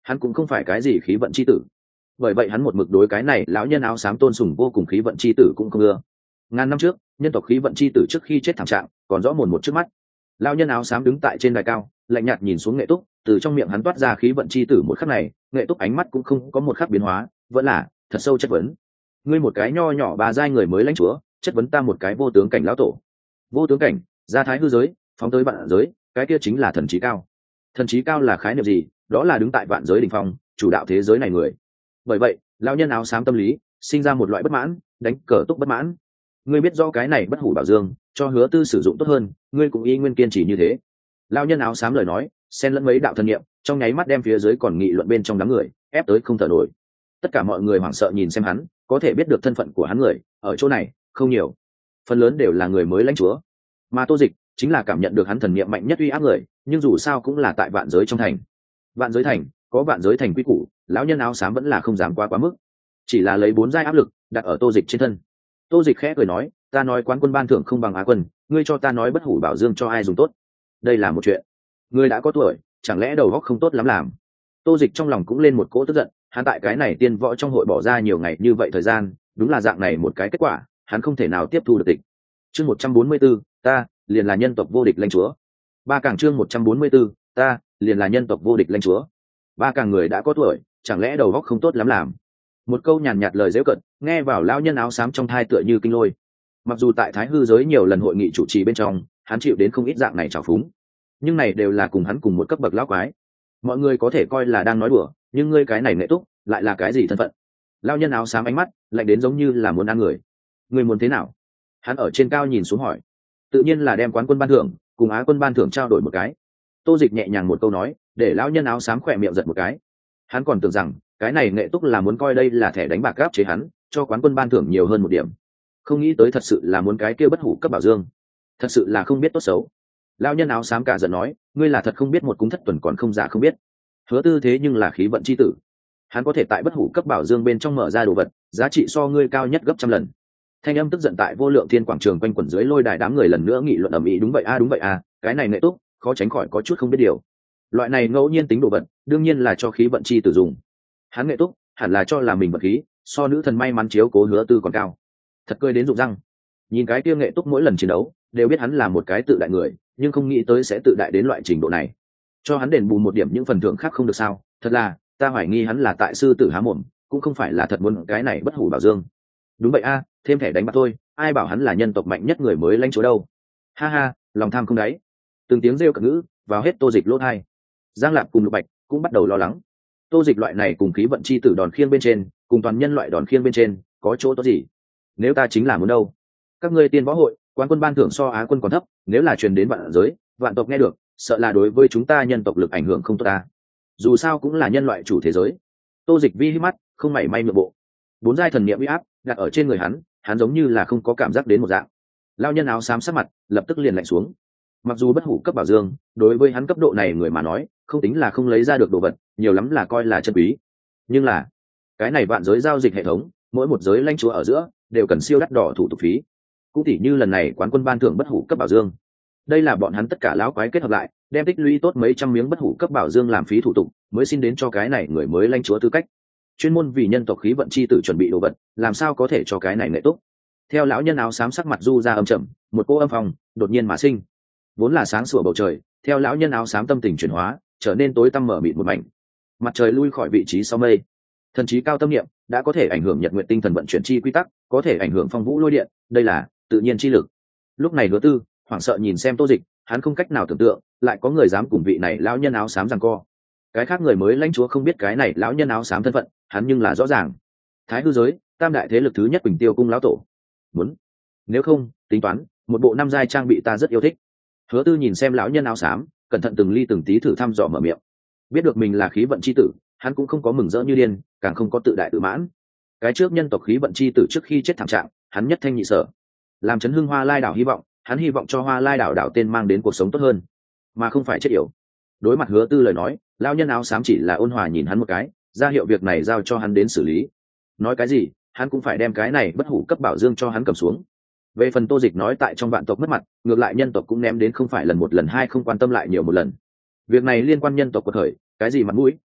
hắn cũng không phải cái gì khí vận chi tử, bởi vậy hắn một mực đối cái này lão nhân áo xám tôn sùng vô cùng, khí vận chi tử cũng không ưa. Ngàn năm trước nhân tộc khí vận chi tử trước khi chết thảm trạng còn rõ mồn một trước mắt. Lão nhân áo xám đứng tại trên đài cao, lạnh nhạt nhìn xuống Nghệ Túc, từ trong miệng hắn toát ra khí vận chi tử một khắc này, Nghệ Túc ánh mắt cũng không có một khắc biến hóa, vẫn là thật sâu chất vấn. Ngươi một cái nho nhỏ bà giai người mới lãnh chúa, chất vấn ta một cái vô tướng cảnh lão tổ. Vô tướng cảnh, ra thái hư giới, phóng tới vạn giới, cái kia chính là thần trí cao. Thần trí cao là khái niệm gì? Đó là đứng tại vạn giới đỉnh phong, chủ đạo thế giới này người. Bởi vậy, lão nhân áo xám tâm lý sinh ra một loại bất mãn, đánh cờ túc bất mãn. Ngươi biết do cái này bất hủ bảo dương cho Hứa Tư sử dụng tốt hơn, ngươi cũng y nguyên kiên trì như thế. Lão nhân áo xám lời nói xen lẫn mấy đạo thần niệm, trong nháy mắt đem phía dưới còn nghị luận bên trong đám người ép tới không thở nổi. Tất cả mọi người hoảng sợ nhìn xem hắn, có thể biết được thân phận của hắn người ở chỗ này không nhiều, phần lớn đều là người mới lãnh chúa, mà Tô Dịch chính là cảm nhận được hắn thần niệm mạnh nhất uy áp người, nhưng dù sao cũng là tại vạn giới trong thành. Vạn giới thành có vạn giới thành quy củ, lão nhân áo xám vẫn là không dám quá quá mức, chỉ là lấy bốn giai áp lực đặt ở Tô Dịch trên thân. Tô Dịch khẽ cười nói, ta nói quán quân ban thưởng không bằng Á quân, ngươi cho ta nói bất hủ bảo dương cho ai dùng tốt? Đây là một chuyện, ngươi đã có tuổi, chẳng lẽ đầu óc không tốt lắm làm? Tô Dịch trong lòng cũng lên một cỗ tức giận, hắn tại cái này tiên võ trong hội bỏ ra nhiều ngày như vậy thời gian, đúng là dạng này một cái kết quả, hắn không thể nào tiếp thu được tịch. Chương một trăm bốn mươi 144, ta liền là nhân tộc vô địch lãnh chúa. Ba càng chương một trăm bốn mươi 144, ta liền là nhân tộc vô địch lãnh chúa. Ba càng người đã có tuổi, chẳng lẽ đầu óc không tốt lắm làm? Một câu nhàn nhạt lời giễu cợt, nghe vào lão nhân áo xám trong thai tựa như kinh lôi. Mặc dù tại Thái Hư giới nhiều lần hội nghị chủ trì bên trong, hắn chịu đến không ít dạng này trào phúng, nhưng này đều là cùng hắn cùng một cấp bậc lão quái, mọi người có thể coi là đang nói đùa, nhưng ngươi cái này Nghệ Túc lại là cái gì thân phận? Lão nhân áo xám ánh mắt lạnh đến giống như là muốn ăn người. Ngươi muốn thế nào? Hắn ở trên cao nhìn xuống hỏi. Tự nhiên là đem quán quân ban thưởng cùng Á quân ban thưởng trao đổi một cái. Tô Dịch nhẹ nhàng một câu nói, để lão nhân áo xám khỏe miệng giật một cái. Hắn còn tưởng rằng cái này Nghệ Túc là muốn coi đây là thẻ đánh bạc gáp chế hắn, cho quán quân ban thưởng nhiều hơn một điểm, không nghĩ tới thật sự là muốn cái kia bất hủ cấp bảo dương, thật sự là không biết tốt xấu. Lão nhân áo xám cả giận nói, ngươi là thật không biết một cúng thất tuần còn không giả không biết. Hứa Tư thế nhưng là khí vận chi tử, hắn có thể tại bất hủ cấp bảo dương bên trong mở ra đồ vật giá trị so ngươi cao nhất gấp trăm lần. Thanh âm tức giận tại vô lượng thiên quảng trường quanh quẩn dưới lôi đài, đám người lần nữa nghị luận ầm ĩ. Đúng vậy a, đúng vậy a, cái này Nghệ Túc khó tránh khỏi có chút không biết điều. Loại này ngẫu nhiên tính đồ vật đương nhiên là cho khí vận chi tử dùng, hắn Nghệ Túc hẳn là cho là mình vật khí so nữ thần may mắn chiếu cố Hứa Tư còn cao. Thật cười đến rụng răng. Nhìn cái kia Nghệ Túc mỗi lần chiến đấu đều biết hắn là một cái tự đại người, nhưng không nghĩ tới sẽ tự đại đến loại trình độ này. Cho hắn đền bù một điểm những phần thưởng khác không được sao? Thật là ta hoài nghi hắn là tại sư tử há mồm, cũng không phải là thật muốn cái này bất hủ bảo dương. Đúng vậy a, thêm thẻ đánh bạc thôi, ai bảo hắn là nhân tộc mạnh nhất người mới lãnh chúa đâu. Ha ha, lòng tham không đáy. Từng tiếng rêu cợt ngữ vào hết Tô Dịch lỗ tai. Giang Lạp cùng Lục Bạch cũng bắt đầu lo lắng. Tô Dịch loại này cùng khí vận chi tử đòn khiêng bên trên, cùng toàn nhân loại đòn khiêng bên trên, có chỗ tốt gì? Nếu ta chính là muốn đâu? Các ngươi tiên võ hội, quán quân ban thưởng so Á quân còn thấp, nếu là truyền đến vạn giới, vạn tộc nghe được, sợ là đối với chúng ta nhân tộc lực ảnh hưởng không tốt ta. Dù sao cũng là nhân loại chủ thế giới. Tô Dịch vi hít mắt, không mảy may nhượng bộ. Bốn giai thần niệm uy áp đặt ở trên người hắn, hắn giống như là không có cảm giác đến một dạng. Lão nhân áo xám sắc mặt lập tức liền lạnh xuống. Mặc dù bất hủ cấp bảo dương, đối với hắn cấp độ này người mà nói, không tính là không lấy ra được đồ vật, nhiều lắm là coi là chân quý. Nhưng là, cái này vạn giới giao dịch hệ thống, mỗi một giới lãnh chúa ở giữa đều cần siêu đắt đỏ thủ tục phí. Cũng tỉ như lần này quán quân ban thưởng bất hủ cấp bảo dương, đây là bọn hắn tất cả lão quái kết hợp lại, đem tích lũy tốt mấy trăm miếng bất hủ cấp bảo dương làm phí thủ tục, mới xin đến cho cái này người mới lãnh chúa tư cách. Chuyên môn vì nhân tộc khí vận chi tử chuẩn bị đồ vật, làm sao có thể cho cái này Nghệ Túc? Theo lão nhân áo xám sắc mặt du ra âm trầm, một cô âm phòng đột nhiên mà sinh. Vốn là sáng sủa bầu trời, theo lão nhân áo xám tâm tình chuyển hóa, trở nên tối tăm mở mịt một mảnh. Mặt trời lui khỏi vị trí sau mây. Thần trí cao tâm niệm đã có thể ảnh hưởng nhật nguyện tinh thần vận chuyển chi quy tắc, có thể ảnh hưởng phong vũ lôi điện, đây là tự nhiên chi lực. Lúc này Hứa Tư hoảng sợ nhìn xem Tô Dịch, hắn không cách nào tưởng tượng lại có người dám cùng vị này lão nhân áo xám giằng co. Cái khác người mới lãnh chúa không biết cái này lão nhân áo xám thân phận, hắn nhưng là rõ ràng. Thái Hư giới tam đại thế lực thứ nhất Quỳnh Tiêu cung lão tổ. Muốn, nếu không tính toán một bộ năm giai trang bị ta rất yêu thích. Hứa Tư nhìn xem lão nhân áo xám, cẩn thận từng ly từng tí thử thăm dò mở miệng. Biết được mình là khí vận chi tử, hắn cũng không có mừng rỡ như điên, càng không có tự đại tự mãn. Cái trước nhân tộc khí vận chi tử trước khi chết thảm trạng, hắn nhất thanh nhị sở, làm chấn hưng Hoa Lai đảo hy vọng, hắn hy vọng cho Hoa Lai đảo đảo tên mang đến cuộc sống tốt hơn, mà không phải chết yểu. Đối mặt Hứa Tư lời nói, lão nhân áo xám chỉ là ôn hòa nhìn hắn một cái, ra hiệu việc này giao cho hắn đến xử lý. Nói cái gì, hắn cũng phải đem cái này bất hủ cấp bảo dương cho hắn cầm xuống. Về phần Tô Dịch nói tại trong vạn tộc mất mặt, ngược lại nhân tộc cũng ném đến không phải lần một lần hai, không quan tâm lại nhiều một lần. Việc này liên quan nhân tộc của thời, cái gì mặt mũi,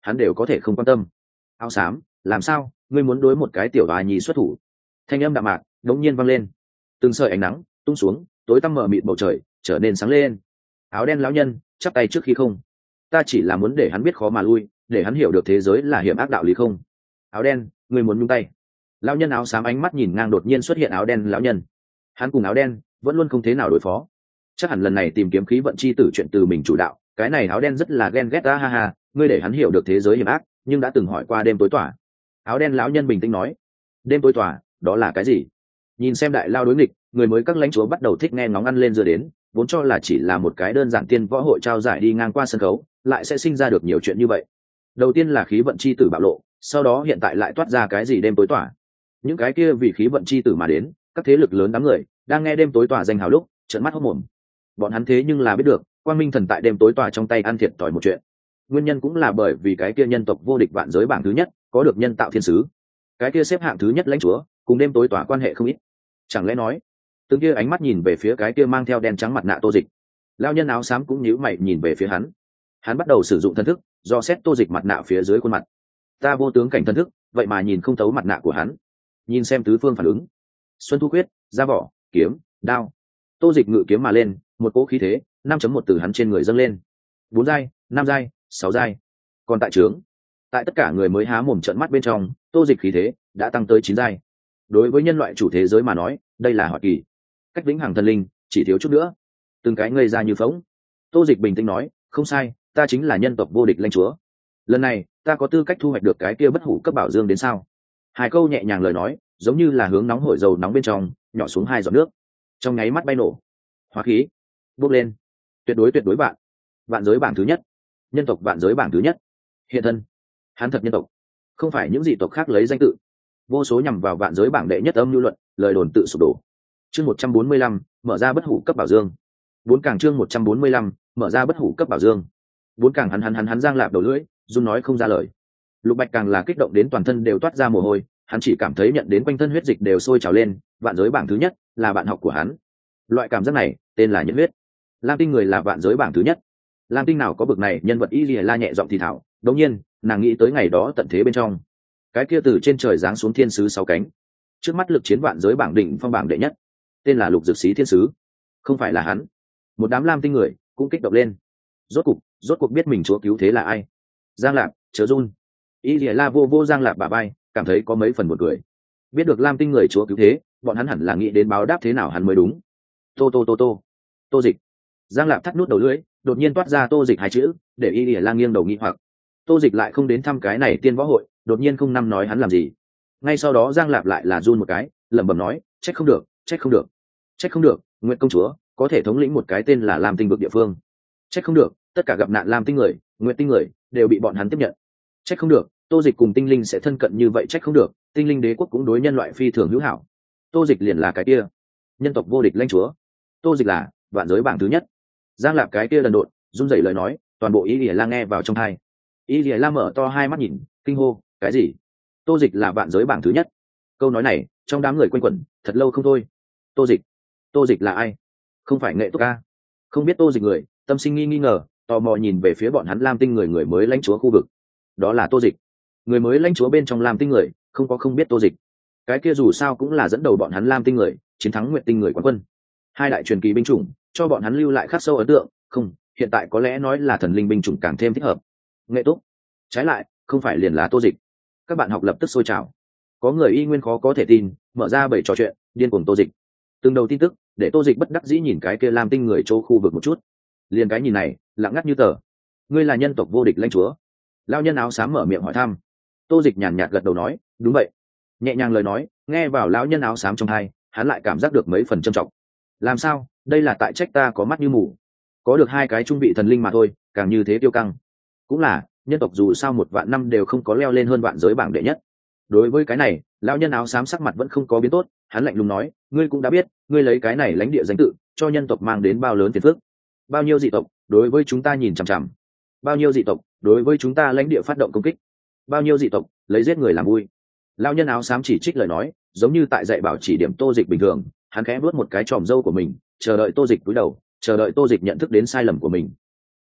hắn đều có thể không quan tâm. Áo xám, làm sao ngươi muốn đối một cái tiểu bà nhi xuất thủ? Thanh âm đạm mạc đống nhiên vang lên, từng sợi ánh nắng tung xuống, tối tăm mờ mịt bầu trời trở nên sáng lên. Áo đen lão nhân chắp tay trước khi không, ta chỉ là muốn để hắn biết khó mà lui, để hắn hiểu được thế giới là hiểm ác đạo lý không. Áo đen, ngươi muốn nhúng tay? Lão nhân áo xám ánh mắt nhìn ngang đột nhiên xuất hiện áo đen lão nhân. Hắn cùng áo đen vẫn luôn không thế nào đối phó, chắc hẳn lần này tìm kiếm khí vận chi tử chuyện từ mình chủ đạo. Cái này áo đen rất là ghen ghét ta, ha ha. Ngươi để hắn hiểu được thế giới hiểm ác, nhưng đã từng hỏi qua đêm tối tỏa. Áo đen lão nhân bình tĩnh nói, đêm tối tỏa đó là cái gì? Nhìn xem đại lao đối nghịch, người mới các lãnh chúa bắt đầu thích nghe ngóng ăn lên dưa đến, vốn cho là chỉ là một cái đơn giản tiên võ hội trao giải đi ngang qua sân khấu, lại sẽ sinh ra được nhiều chuyện như vậy. Đầu tiên là khí vận chi tử bạo lộ, sau đó hiện tại lại toát ra cái gì đêm tối tỏa. Những cái kia vì khí vận chi tử mà đến các thế lực lớn đám người đang nghe đêm tối tỏa danh hào lúc trợn mắt hốt mồm. Bọn hắn thế nhưng là biết được quang minh thần tại đêm tối tỏa trong tay ăn thiệt thòi một chuyện. Nguyên nhân cũng là bởi vì cái kia nhân tộc vô địch vạn giới bảng thứ nhất có được nhân tạo thiên sứ, cái kia xếp hạng thứ nhất lãnh chúa cùng đêm tối tỏa quan hệ không ít. Chẳng lẽ nói, từng kia ánh mắt nhìn về phía cái kia mang theo đen trắng mặt nạ Tô Dịch. Lao nhân áo xám cũng nhíu mày nhìn về phía hắn. Hắn bắt đầu sử dụng thân thức do xét Tô Dịch mặt nạ phía dưới khuôn mặt. Ta vô tướng cảnh thân thức, vậy mà nhìn không thấu mặt nạ của hắn. Nhìn xem tứ phương phản ứng. Xuân thu quyết, ra vỏ, kiếm, đao. Tô Dịch ngự kiếm mà lên, một cỗ khí thế năm chấm một từ hắn trên người dâng lên. Bốn giai, năm giai, sáu giai. Còn tại trướng, tại tất cả người mới há mồm trợn mắt bên trong, Tô Dịch khí thế đã tăng tới chín giai. Đối với nhân loại chủ thế giới mà nói, đây là hoạt kỳ. Cách vĩnh hằng thần linh chỉ thiếu chút nữa. Từng cái ngây ra như phóng. Tô Dịch bình tĩnh nói, không sai, ta chính là nhân tộc vô địch lãnh chúa. Lần này ta có tư cách thu hoạch được cái kia bất hủ cấp bảo dương đến sao? Hai câu nhẹ nhàng lời nói giống như là hướng nóng hổi dầu nóng bên trong nhỏ xuống hai giọt nước, trong nháy mắt bay nổ. Hóa khí bốc lên, tuyệt đối tuyệt đối bạn vạn giới bảng thứ nhất, nhân tộc vạn giới bảng thứ nhất hiện thân. Hắn thật nhân tộc, không phải những dị tộc khác lấy danh tự. Vô số nhằm vào vạn giới bảng đệ nhất âm lưu luận, lời đồn tự sụp đổ. Chương một trăm bốn mươi lăm mở ra bất hủ cấp bảo dương. Bốn càng chương một trăm bốn mươi lăm mở ra bất hủ cấp bảo dương. Bốn càng hắn hắn hắn hắn giang lạp đầu lưỡi, run nói không ra lời. Lục Bạch càng là kích động đến toàn thân đều toát ra mồ hôi, hắn chỉ cảm thấy nhận đến quanh thân huyết dịch đều sôi trào lên. Vạn giới bảng thứ nhất là bạn học của hắn. Loại cảm giác này tên là nhiệt huyết. Lam Tinh người là vạn giới bảng thứ nhất. Lam Tinh nào có bực này nhân vật? Y Lìa La nhẹ giọng thì thảo. Đống nhiên nàng nghĩ tới ngày đó tận thế bên trong, cái kia từ trên trời giáng xuống thiên sứ sáu cánh, trước mắt lực chiến vạn giới bảng đỉnh phong bảng đệ nhất, tên là Lục Dược Sĩ thiên sứ. Không phải là hắn. Một đám Lam Tinh người cũng kích động lên. Rốt cục, rốt cuộc biết mình chúa cứu thế là ai. Giang Lạp, chớ run. Y Lìa La vô vô Giang Lạp bà bay, cảm thấy có mấy phần buồn cười. Biết được Lam Tinh người chúa cứu thế, bọn hắn hẳn là nghĩ đến báo đáp thế nào hắn mới đúng. Tô tô tô tô, Tô Dịch. Giang Lạp thắt nút đầu lưỡi, đột nhiên toát ra Tô Dịch hai chữ, để Y Lìa La nghiêng đầu nghi hoặc. Tô Dịch lại không đến thăm cái này tiên võ hội, đột nhiên không năm nói hắn làm gì. Ngay sau đó Giang Lạp lại là run một cái, lẩm bẩm nói, trách không được, trách không được, trách không được, Nguyệt công chúa có thể thống lĩnh một cái tên là Lam Tinh vực địa phương. Trách không được, tất cả gặp nạn Lam Tinh người, Nguyệt Tinh người đều bị bọn hắn tiếp nhận. Trách không được, Tô Dịch cùng tinh linh sẽ thân cận như vậy. Trách không được, tinh linh đế quốc cũng đối nhân loại phi thường hữu hảo. Tô Dịch liền là cái kia nhân tộc vô địch lãnh chúa. Tô Dịch là vạn giới bảng thứ nhất. Giang Lạp cái kia lần đột run rẩy lời nói, toàn bộ Y Lìa La nghe vào trong tai. Y Lìa La mở to hai mắt nhìn, kinh hô, cái gì? Tô Dịch là vạn giới bảng thứ nhất? Câu nói này trong đám người quanh quẩn thật lâu không thôi. Tô Dịch, Tô Dịch là ai? Không phải Nghệ Túc ca? Không biết Tô Dịch người, tâm sinh nghi nghi ngờ, tò mò nhìn về phía bọn hắn Lam Tinh người người mới lãnh chúa khu vực. Đó là Tô Dịch. Người mới lãnh chúa bên trong Lam Tinh người, không có không biết Tô Dịch. Cái kia dù sao cũng là dẫn đầu bọn hắn Lam Tinh người, chiến thắng Nguyệt Tinh người quán quân. Hai đại truyền kỳ binh chủng, cho bọn hắn lưu lại khắc sâu ấn tượng. Không, hiện tại có lẽ nói là thần linh binh chủng càng thêm thích hợp. Nghệ Túc, trái lại không phải liền là Tô Dịch. Các bạn học lập tức sôi trào. Có người y nguyên khó có thể tin, mở ra bảy trò chuyện điên cuồng Tô Dịch. Từng đầu tin tức để Tô Dịch bất đắc dĩ nhìn cái kia Lam Tinh người chỗ khu vực một chút. Liền cái nhìn này lặng ngắt như tờ. Ngươi là nhân tộc vô địch lãnh chúa? Lao nhân áo xám mở miệng hỏi thăm. Tô Dịch nhàn nhạt gật đầu nói, đúng vậy. Nhẹ nhàng lời nói nghe vào lão nhân áo xám trong tai, hắn lại cảm giác được mấy phần trầm trọng. Làm sao? Đây là tại trách ta có mắt như mù. Có được hai cái trung vị thần linh mà thôi, càng như thế tiêu căng. Cũng là, nhân tộc dù sao một vạn năm đều không có leo lên hơn vạn giới bảng đệ nhất. Đối với cái này, lão nhân áo xám sắc mặt vẫn không có biến tốt, hắn lạnh lùng nói, ngươi cũng đã biết, ngươi lấy cái này lãnh địa danh tự, cho nhân tộc mang đến bao lớn phiền phức. Bao nhiêu dị tộc đối với chúng ta nhìn chằm chằm, bao nhiêu dị tộc đối với chúng ta lãnh địa phát động công kích, bao nhiêu dị tộc lấy giết người làm vui. Lão nhân áo xám chỉ trích lời nói, giống như tại dạy bảo chỉ điểm Tô Dịch bình thường, hắn khẽ vuốt một cái tròm râu của mình, chờ đợi Tô Dịch cúi đầu, chờ đợi Tô Dịch nhận thức đến sai lầm của mình.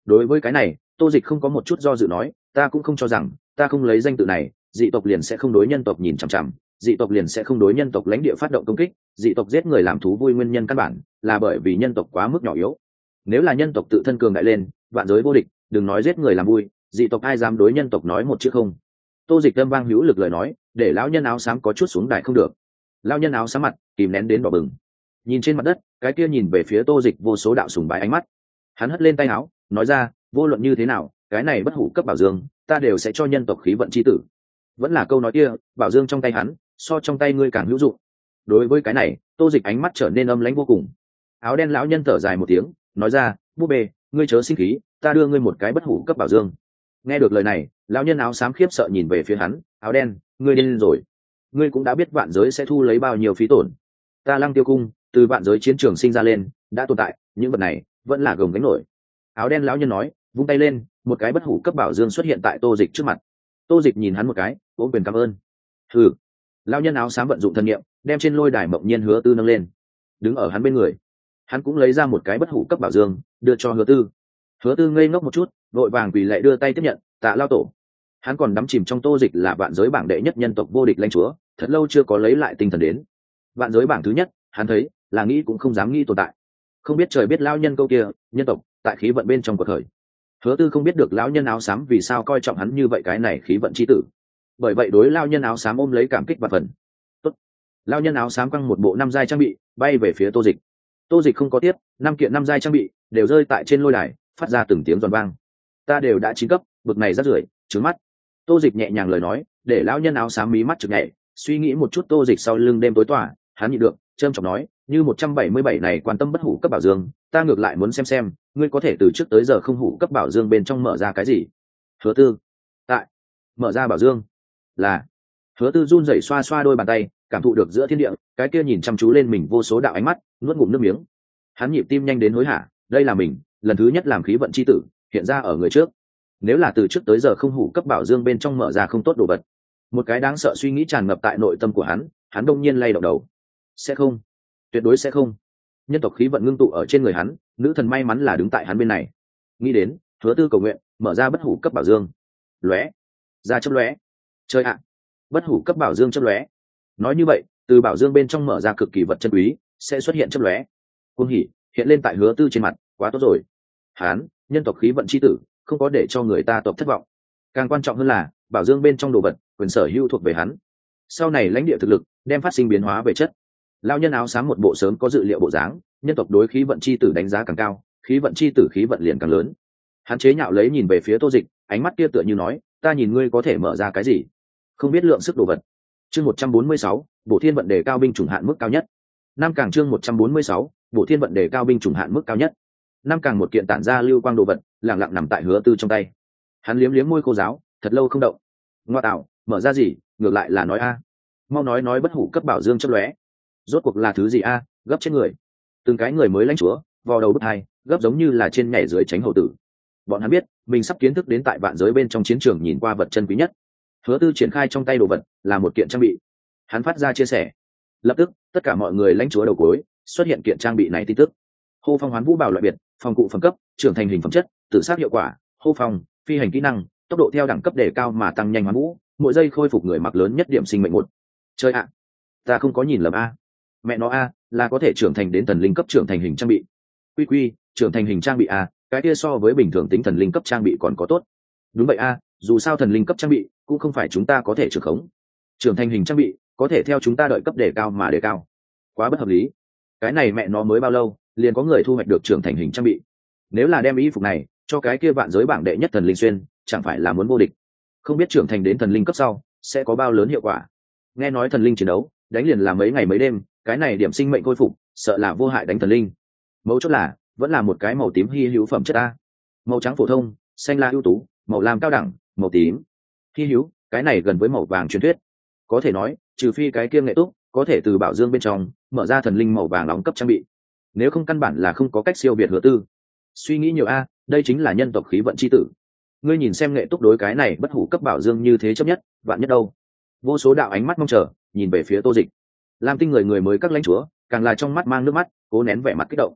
Đối với cái này, Tô Dịch không có một chút do dự nói, ta cũng không cho rằng ta không lấy danh tự này, dị tộc liền sẽ không đối nhân tộc nhìn chằm chằm, dị tộc liền sẽ không đối nhân tộc lãnh địa phát động công kích, dị tộc giết người làm thú vui nguyên nhân căn bản là bởi vì nhân tộc quá mức nhỏ yếu. Nếu là nhân tộc tự thân cường đại lên, vạn giới vô địch, đừng nói giết người làm vui, dị tộc ai dám đối nhân tộc nói một chữ không. Tô Dịch âm vang hữu lực lời nói, để lão nhân áo xám có chút xuống đài không được. Lão nhân áo xám mặt kìm nén đến đỏ bừng, nhìn trên mặt đất cái kia nhìn về phía Tô Dịch vô số đạo sùng bái ánh mắt. Hắn hất lên tay áo, nói ra, vô luận như thế nào, cái này bất hủ cấp bảo dương ta đều sẽ cho nhân tộc khí vận chi tử. Vẫn là câu nói kia, bảo dương trong tay hắn so trong tay ngươi càng hữu dụng. Đối với cái này, Tô Dịch ánh mắt trở nên âm lãnh vô cùng. Áo đen lão nhân thở dài một tiếng, nói ra, búp bê, ngươi chớ sinh khí, ta đưa ngươi một cái bất hủ cấp bảo dương. Nghe được lời này, lão nhân áo xám khiếp sợ nhìn về phía hắn, áo đen, ngươi điên rồi, ngươi cũng đã biết vạn giới sẽ thu lấy bao nhiêu phí tổn. Ta Lăng Tiêu cung từ vạn giới chiến trường sinh ra lên đã tồn tại, những vật này vẫn là gồng gánh nổi. Áo đen lão nhân nói, vung tay lên, một cái bất hủ cấp bảo dương xuất hiện tại Tô Dịch trước mặt. Tô Dịch nhìn hắn một cái, ôm quyền cảm ơn. Hừ. Lão nhân áo xám vận dụng thân niệm, đem trên lôi đài mộng nhiên Hứa Tư nâng lên, đứng ở hắn bên người. Hắn cũng lấy ra một cái bất hủ cấp bảo dương, đưa cho Hứa Tư. Hứa Tư ngây ngốc một chút, vội vàng quỳ lạy đưa tay tiếp nhận, tạ lao tổ. Hắn còn đắm chìm trong Tô Dịch là vạn giới bảng đệ nhất nhân tộc vô địch lãnh chúa, thật lâu chưa có lấy lại tinh thần đến. Vạn giới bảng thứ nhất, hắn thấy là nghĩ cũng không dám nghĩ tồn tại. Không biết trời biết lão nhân câu kia, nhân tộc tại khí vận bên trong cuộc khởi. Hứa Tư không biết được lão nhân áo xám vì sao coi trọng hắn như vậy cái này khí vận chi tử. Bởi vậy đối lão nhân áo xám ôm lấy cảm kích và phần. Tốt. Lão nhân áo xám quăng một bộ năm giai trang bị, bay về phía Tô Dịch. Tô Dịch không có tiếp, năm kiện năm giai trang bị đều rơi tại trên lôi đài, phát ra từng tiếng giòn vang. Ta đều đã chín cấp, bực này rất rưởi, trướng mắt. Tô Dịch nhẹ nhàng lời nói, để lão nhân áo xám mí mắt chực nhẹ, suy nghĩ một chút Tô Dịch sau lưng đêm tối tỏa, hắn nhịn được, trâm trọng nói, như một trăm bảy mươi bảy này quan tâm bất hủ cấp bảo dương, ta ngược lại muốn xem xem, ngươi có thể từ trước tới giờ không hủ cấp bảo dương bên trong mở ra cái gì. Hứa Tư, tại, mở ra bảo dương, là. Hứa Tư run rẩy xoa xoa đôi bàn tay, cảm thụ được giữa thiên địa, cái kia nhìn chăm chú lên mình vô số đạo ánh mắt, nuốt ngụm nước miếng. Hắn nhịp tim nhanh đến hối hả, đây là mình lần thứ nhất làm khí vận chi tử, hiện ra ở người trước. Nếu là từ trước tới giờ không hủ cấp bảo dương bên trong mở ra không tốt đồ vật, một cái đáng sợ suy nghĩ tràn ngập tại nội tâm của hắn, hắn đông nhiên lay động đầu. Sẽ không, tuyệt đối sẽ không. Nhân tộc khí vận ngưng tụ ở trên người hắn, nữ thần may mắn là đứng tại hắn bên này. Nghĩ đến, Hứa Tư cầu nguyện, mở ra bất hủ cấp bảo dương. Lóe, ra chớp lóe. Chơi ạ, bất hủ cấp bảo dương chớp lóe. Nói như vậy, từ bảo dương bên trong mở ra cực kỳ vật chân quý, sẽ xuất hiện chớp lóe. Cuồng hỉ hiện lên tại Hứa Tư trên mặt, quá tốt rồi. Hắn, nhân tộc khí vận chi tử, không có để cho người ta tộc thất vọng. Càng quan trọng hơn là, bảo dương bên trong đồ vật, quyền sở hữu thuộc về hắn. Sau này lãnh địa thực lực đem phát sinh biến hóa về chất. Lão nhân áo xám một bộ sớm có dự liệu bộ dáng, nhân tộc đối khí vận chi tử đánh giá càng cao, khí vận chi tử khí vận liền càng lớn. Hắn chế nhạo lấy nhìn về phía Tô Dịch, ánh mắt kia tựa như nói, ta nhìn ngươi có thể mở ra cái gì? Không biết lượng sức đồ vật. Chương một trăm bốn mươi sáu, Bổ Thiên vận đề cao binh chủng hạn mức cao nhất. Năm càng chương một trăm bốn mươi sáu, Bổ Thiên vận đề cao binh chủng hạn mức cao nhất. Năm càng một kiện tản ra lưu quang đồ vật, lặng lặng nằm tại Hứa Tư trong tay. Hắn liếm liếm môi khô giáo, thật lâu không động. Ngoa tạo, mở ra gì, ngược lại là nói a. Mau nói nói bất hủ cấp bảo dương chớp lóe. Rốt cuộc là thứ gì a, gấp chết người. Từng cái người mới lãnh chúa, vò đầu bứt tai, gấp giống như là trên nhảy dưới tránh hầu tử. Bọn hắn biết, mình sắp kiến thức đến tại vạn giới bên trong chiến trường nhìn qua vật chân quý nhất. Hứa Tư triển khai trong tay đồ vật, là một kiện trang bị. Hắn phát ra chia sẻ. Lập tức, tất cả mọi người lãnh chúa đầu cuối xuất hiện kiện trang bị này tin tức. Hô phong hoán vũ bảo loại biệt, phòng cụ phẩm cấp, trưởng thành hình phẩm chất, tự sát hiệu quả, hô phong, phi hành kỹ năng, tốc độ theo đẳng cấp đề cao mà tăng nhanh hoán vũ, mỗi giây khôi phục người mặc lớn nhất điểm sinh mệnh một. Chơi ạ, ta không có nhìn lầm a. Mẹ nó a, là có thể trưởng thành đến thần linh cấp trưởng thành hình trang bị. Quy quy, trưởng thành hình trang bị a, cái kia so với bình thường tính thần linh cấp trang bị còn có tốt. Đúng vậy a, dù sao thần linh cấp trang bị cũng không phải chúng ta có thể trưởng khống. Trưởng thành hình trang bị có thể theo chúng ta đợi cấp đề cao mà đề cao. Quá bất hợp lý. Cái này mẹ nó mới bao lâu, liền có người thu hoạch được trưởng thành hình trang bị. Nếu là đem y phục này cho cái kia vạn giới bảng đệ nhất thần linh xuyên, chẳng phải là muốn vô địch. Không biết trưởng thành đến thần linh cấp sau sẽ có bao lớn hiệu quả. Nghe nói thần linh chiến đấu đánh liền là mấy ngày mấy đêm, cái này điểm sinh mệnh khôi phục sợ là vô hại đánh thần linh. Mấu chốt là vẫn là một cái màu tím hy hữu phẩm chất a. Màu trắng phổ thông, xanh là ưu tú, màu lam cao đẳng, màu tím hy hữu, cái này gần với màu vàng truyền thuyết. Có thể nói, trừ phi cái kia nghệ túc có thể từ bảo dương bên trong mở ra thần linh màu vàng nóng cấp trang bị, nếu không căn bản là không có cách siêu việt Hứa Tư. Suy nghĩ nhiều a, đây chính là nhân tộc khí vận chi tử. Ngươi nhìn xem nghệ túc đối cái này bất hủ cấp bảo dương như thế chấp nhất, vạn nhất đâu. Vô số đạo ánh mắt mong chờ nhìn về phía Tô Dịch. Lam Tinh người người mới các lãnh chúa càng là trong mắt mang nước mắt, cố nén vẻ mặt kích động.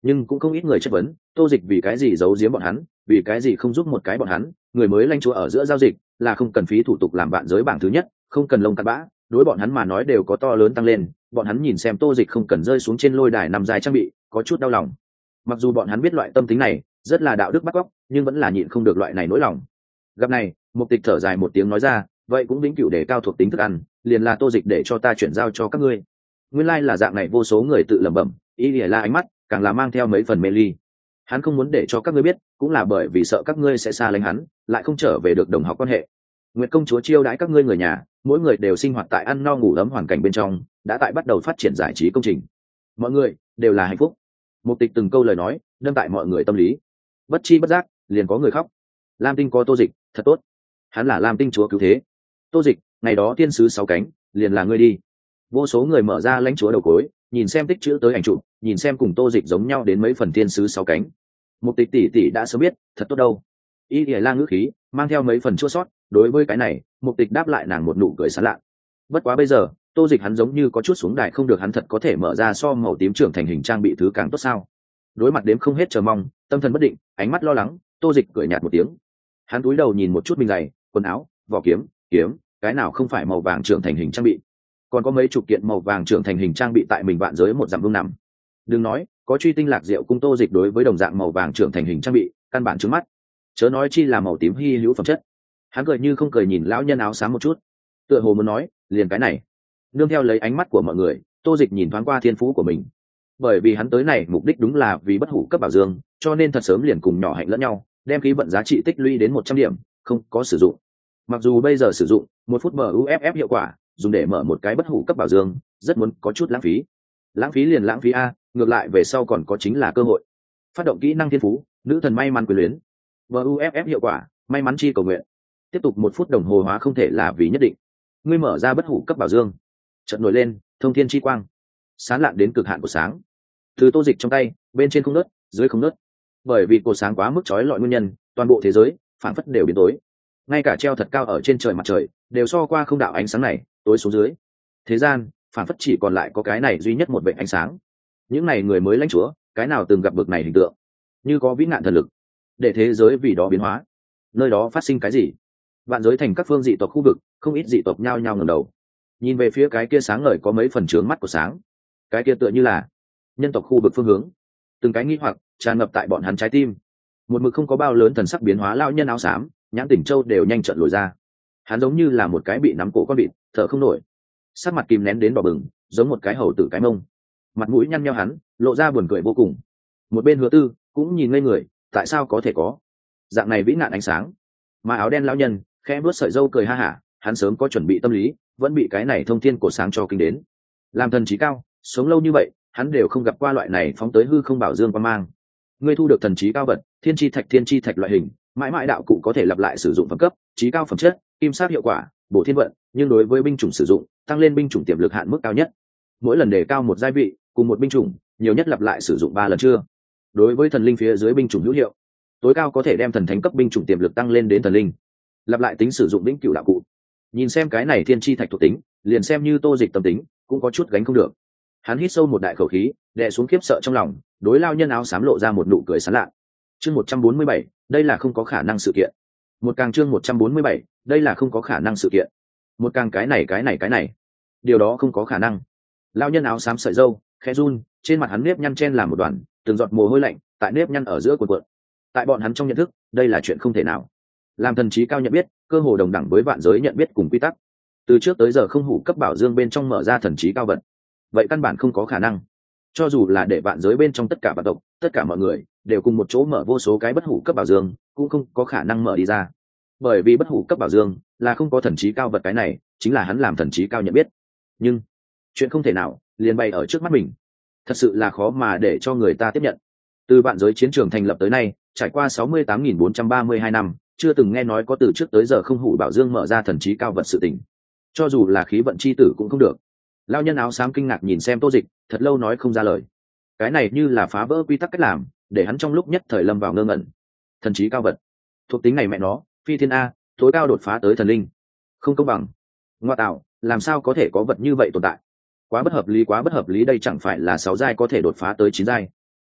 nhưng cũng không ít người chất vấn tô dịch vì cái gì giấu giếm bọn hắn, vì cái gì không giúp một cái bọn hắn. Người mới lãnh chúa ở giữa giao dịch là không cần phí thủ tục làm vạn giới bảng thứ nhất, không cần lông cặn bã, đối bọn hắn mà nói đều có to lớn tăng lên. Bọn hắn nhìn xem tô dịch không cần rơi xuống trên lôi đài nằm dài trang bị, có chút đau lòng. Mặc dù bọn hắn biết loại tâm tính này rất là đạo đức bắt cóc, nhưng vẫn là nhịn không được loại này nỗi lòng. Gặp này, Mục Tịch thở dài một tiếng nói ra, vậy cũng vĩnh cửu để cao thuộc tính thức ăn, liền là tô dịch để cho ta chuyển giao cho các ngươi. Nguyên lai là dạng này, vô số người tự lẩm bẩm, ý lìa la ánh mắt càng là mang theo mấy phần mê ly. Hắn không muốn để cho các ngươi biết, cũng là bởi vì sợ các ngươi sẽ xa lánh hắn, lại không trở về được đồng học quan hệ. Nguyệt công chúa chiêu đãi các ngươi người nhà, mỗi người đều sinh hoạt tại ăn no ngủ ấm hoàn cảnh bên trong, đã tại bắt đầu phát triển giải trí công trình. Mọi người đều là hạnh phúc. Mục Tịch từng câu lời nói đâm tại mọi người tâm lý, bất chi bất giác liền có người khóc. Lam Tinh có tô dịch thật tốt, hắn là Lam Tinh chúa cứu thế. Tô dịch, ngày đó tiên sứ sáu cánh liền là ngươi đi. Vô số người mở ra lãnh chúa đầu cối, nhìn xem tích chữ tới ảnh chụp, nhìn xem cùng tô dịch giống nhau đến mấy phần tiên sứ sáu cánh. Mục Tịch tỷ tỷ đã sớm biết, thật tốt đâu. Y Lìa La ngữ khí mang theo mấy phần chua sót, đối với cái này Mục Tịch đáp lại nàng một nụ cười sán lạ. Bất quá bây giờ tô dịch hắn giống như có chút xuống đài không được, hắn thật có thể mở ra so màu tím trưởng thành hình trang bị thứ càng tốt sao? Đối mặt đếm không hết chờ mong, tâm thần bất định, ánh mắt lo lắng, tô dịch cười nhạt một tiếng. Hắn cúi đầu nhìn một chút mình giày, quần áo, vỏ kiếm, kiếm, cái nào không phải màu vàng trưởng thành hình trang bị, còn có mấy chục kiện màu vàng trưởng thành hình trang bị tại mình vạn giới một dặm vương nằm. Đừng nói có truy tinh lạc diệu cung, tô dịch đối với đồng dạng màu vàng trưởng thành hình trang bị căn bản trứng mắt, chớ nói chi là màu tím hy hữu phẩm chất. Hắn cười như không cười nhìn lão nhân áo xám một chút, tựa hồ muốn nói liền cái này. Nương theo lấy ánh mắt của mọi người, tô dịch nhìn thoáng qua thiên phú của mình. Bởi vì hắn tới này mục đích đúng là vì bất hủ cấp bảo dương, cho nên thật sớm liền cùng nhỏ hạnh lẫn nhau đem khí vận giá trị tích lũy đến một trăm điểm, không có sử dụng. Mặc dù bây giờ sử dụng một phút bờ u ép ép hiệu quả dùng để mở một cái bất hủ cấp bảo dương rất muốn có chút lãng phí. Lãng phí liền lãng phí a, ngược lại về sau còn có chính là cơ hội. Phát động kỹ năng thiên phú nữ thần may mắn quyền luyến, bờ u ép ép hiệu quả may mắn chi cầu nguyện. Tiếp tục một phút đồng hồ hóa không thể là vì nhất định. Ngươi mở ra bất hủ cấp bảo dương, chợt nổi lên thông thiên chi quang, sáng lạn đến cực hạn của sáng. Từ tô dịch trong tay, bên trên không nớt, dưới không nớt. Bởi vì cột sáng quá mức chói lọi nguyên nhân, toàn bộ thế giới phản phất đều biến tối. Ngay cả treo thật cao ở trên trời mặt trời đều so qua không đạo ánh sáng này tối xuống dưới. Thế gian phản phất chỉ còn lại có cái này duy nhất một vệt ánh sáng. Những này người mới lãnh chúa, cái nào từng gặp bực này hình tượng, như có vĩ nạn thần lực để thế giới vì đó biến hóa. Nơi đó phát sinh cái gì? Vạn giới thành các phương dị tộc khu vực, không ít dị tộc nhao nhao ngẩng đầu nhìn về phía cái kia sáng ngời có mấy phần trướng mắt của sáng. Cái kia tựa như là nhân tộc khu vực phương hướng. Từng cái nghi hoặc tràn ngập tại bọn hắn trái tim. Một mực không có bao lớn thần sắc biến hóa lão nhân áo xám, nhãn tỉnh châu đều nhanh trận lồi ra. Hắn giống như là một cái bị nắm cổ con vịt, thở không nổi, sắc mặt kìm nén đến đỏ bừng, giống một cái hầu tử cái mông. Mặt mũi nhăn nheo hắn lộ ra buồn cười vô cùng. Một bên Hứa Tư cũng nhìn ngây người, tại sao có thể có dạng này vĩ nạn ánh sáng? Mà áo đen lão nhân khẽ vuốt sợi râu cười ha hả, hắn sớm có chuẩn bị tâm lý, vẫn bị cái này thông thiên cổ sáng cho kinh đến. Làm thần trí cao, sống lâu như vậy, hắn đều không gặp qua loại này phóng tới hư không bảo dương quan mang. Ngươi thu được thần trí cao vật, thiên chi thạch, thiên chi thạch loại hình, mãi mãi đạo cụ có thể lặp lại sử dụng phẩm cấp, trí cao phẩm chất, kim sát hiệu quả, bổ thiên vận, nhưng đối với binh chủng sử dụng, tăng lên binh chủng tiềm lực hạn mức cao nhất. Mỗi lần đề cao một giai vị, cùng một binh chủng, nhiều nhất lặp lại sử dụng ba lần chưa. Đối với thần linh phía dưới binh chủng hữu hiệu, tối cao có thể đem thần thánh cấp binh chủng tiềm lực tăng lên đến thần linh. Lặp lại tính sử dụng binh cửu đạo cụ. Nhìn xem cái này thiên chi thạch thuộc tính, liền xem như tô dịch tâm tính cũng có chút gánh không được. Hắn hít sâu một đại khẩu khí, đè xuống khiếp sợ trong lòng, đối lao nhân áo xám lộ ra một nụ cười sán lạ. Chương một trăm bốn mươi bảy, đây là không có khả năng sự kiện. Một càng chương một trăm bốn mươi bảy, đây là không có khả năng sự kiện. Một càng cái này cái này cái này, điều đó không có khả năng. Lao nhân áo xám sợi râu khẽ run, trên mặt hắn nếp nhăn chen làm một đoàn, từng giọt mồ hôi lạnh tại nếp nhăn ở giữa cuộn cuộn. Tại bọn hắn trong nhận thức, đây là chuyện không thể nào. Làm thần trí cao nhận biết, cơ hồ đồng đẳng với vạn giới nhận biết cùng quy tắc. Từ trước tới giờ không hủ cấp bảo dương bên trong mở ra thần trí cao vật, vậy căn bản không có khả năng. Cho dù là để vạn giới bên trong tất cả vạn tộc, tất cả mọi người đều cùng một chỗ mở vô số cái bất hủ cấp bảo dương, cũng không có khả năng mở đi ra. Bởi vì bất hủ cấp bảo dương là không có thần trí cao vật, cái này chính là hắn làm thần trí cao nhận biết. Nhưng chuyện không thể nào liền bày ở trước mắt mình, thật sự là khó mà để cho người ta tiếp nhận. Từ vạn giới chiến trường thành lập tới nay, trải qua sáu mươi tám nghìn bốn trăm ba mươi hai năm, chưa từng nghe nói có từ trước tới giờ không hủ bảo dương mở ra thần trí cao vật sự tình. Cho dù là khí vận chi tử cũng không được. Lao nhân áo xám kinh ngạc nhìn xem tô dịch, thật lâu nói không ra lời. Cái này như là phá vỡ quy tắc cách làm, để hắn trong lúc nhất thời lâm vào ngơ ngẩn. Thần trí cao vật, thuộc tính này mẹ nó phi thiên a, tối cao đột phá tới thần linh, không công bằng. Ngoa tạo, làm sao có thể có vật như vậy tồn tại? Quá bất hợp lý, quá bất hợp lý, đây chẳng phải là sáu giai có thể đột phá tới chín giai.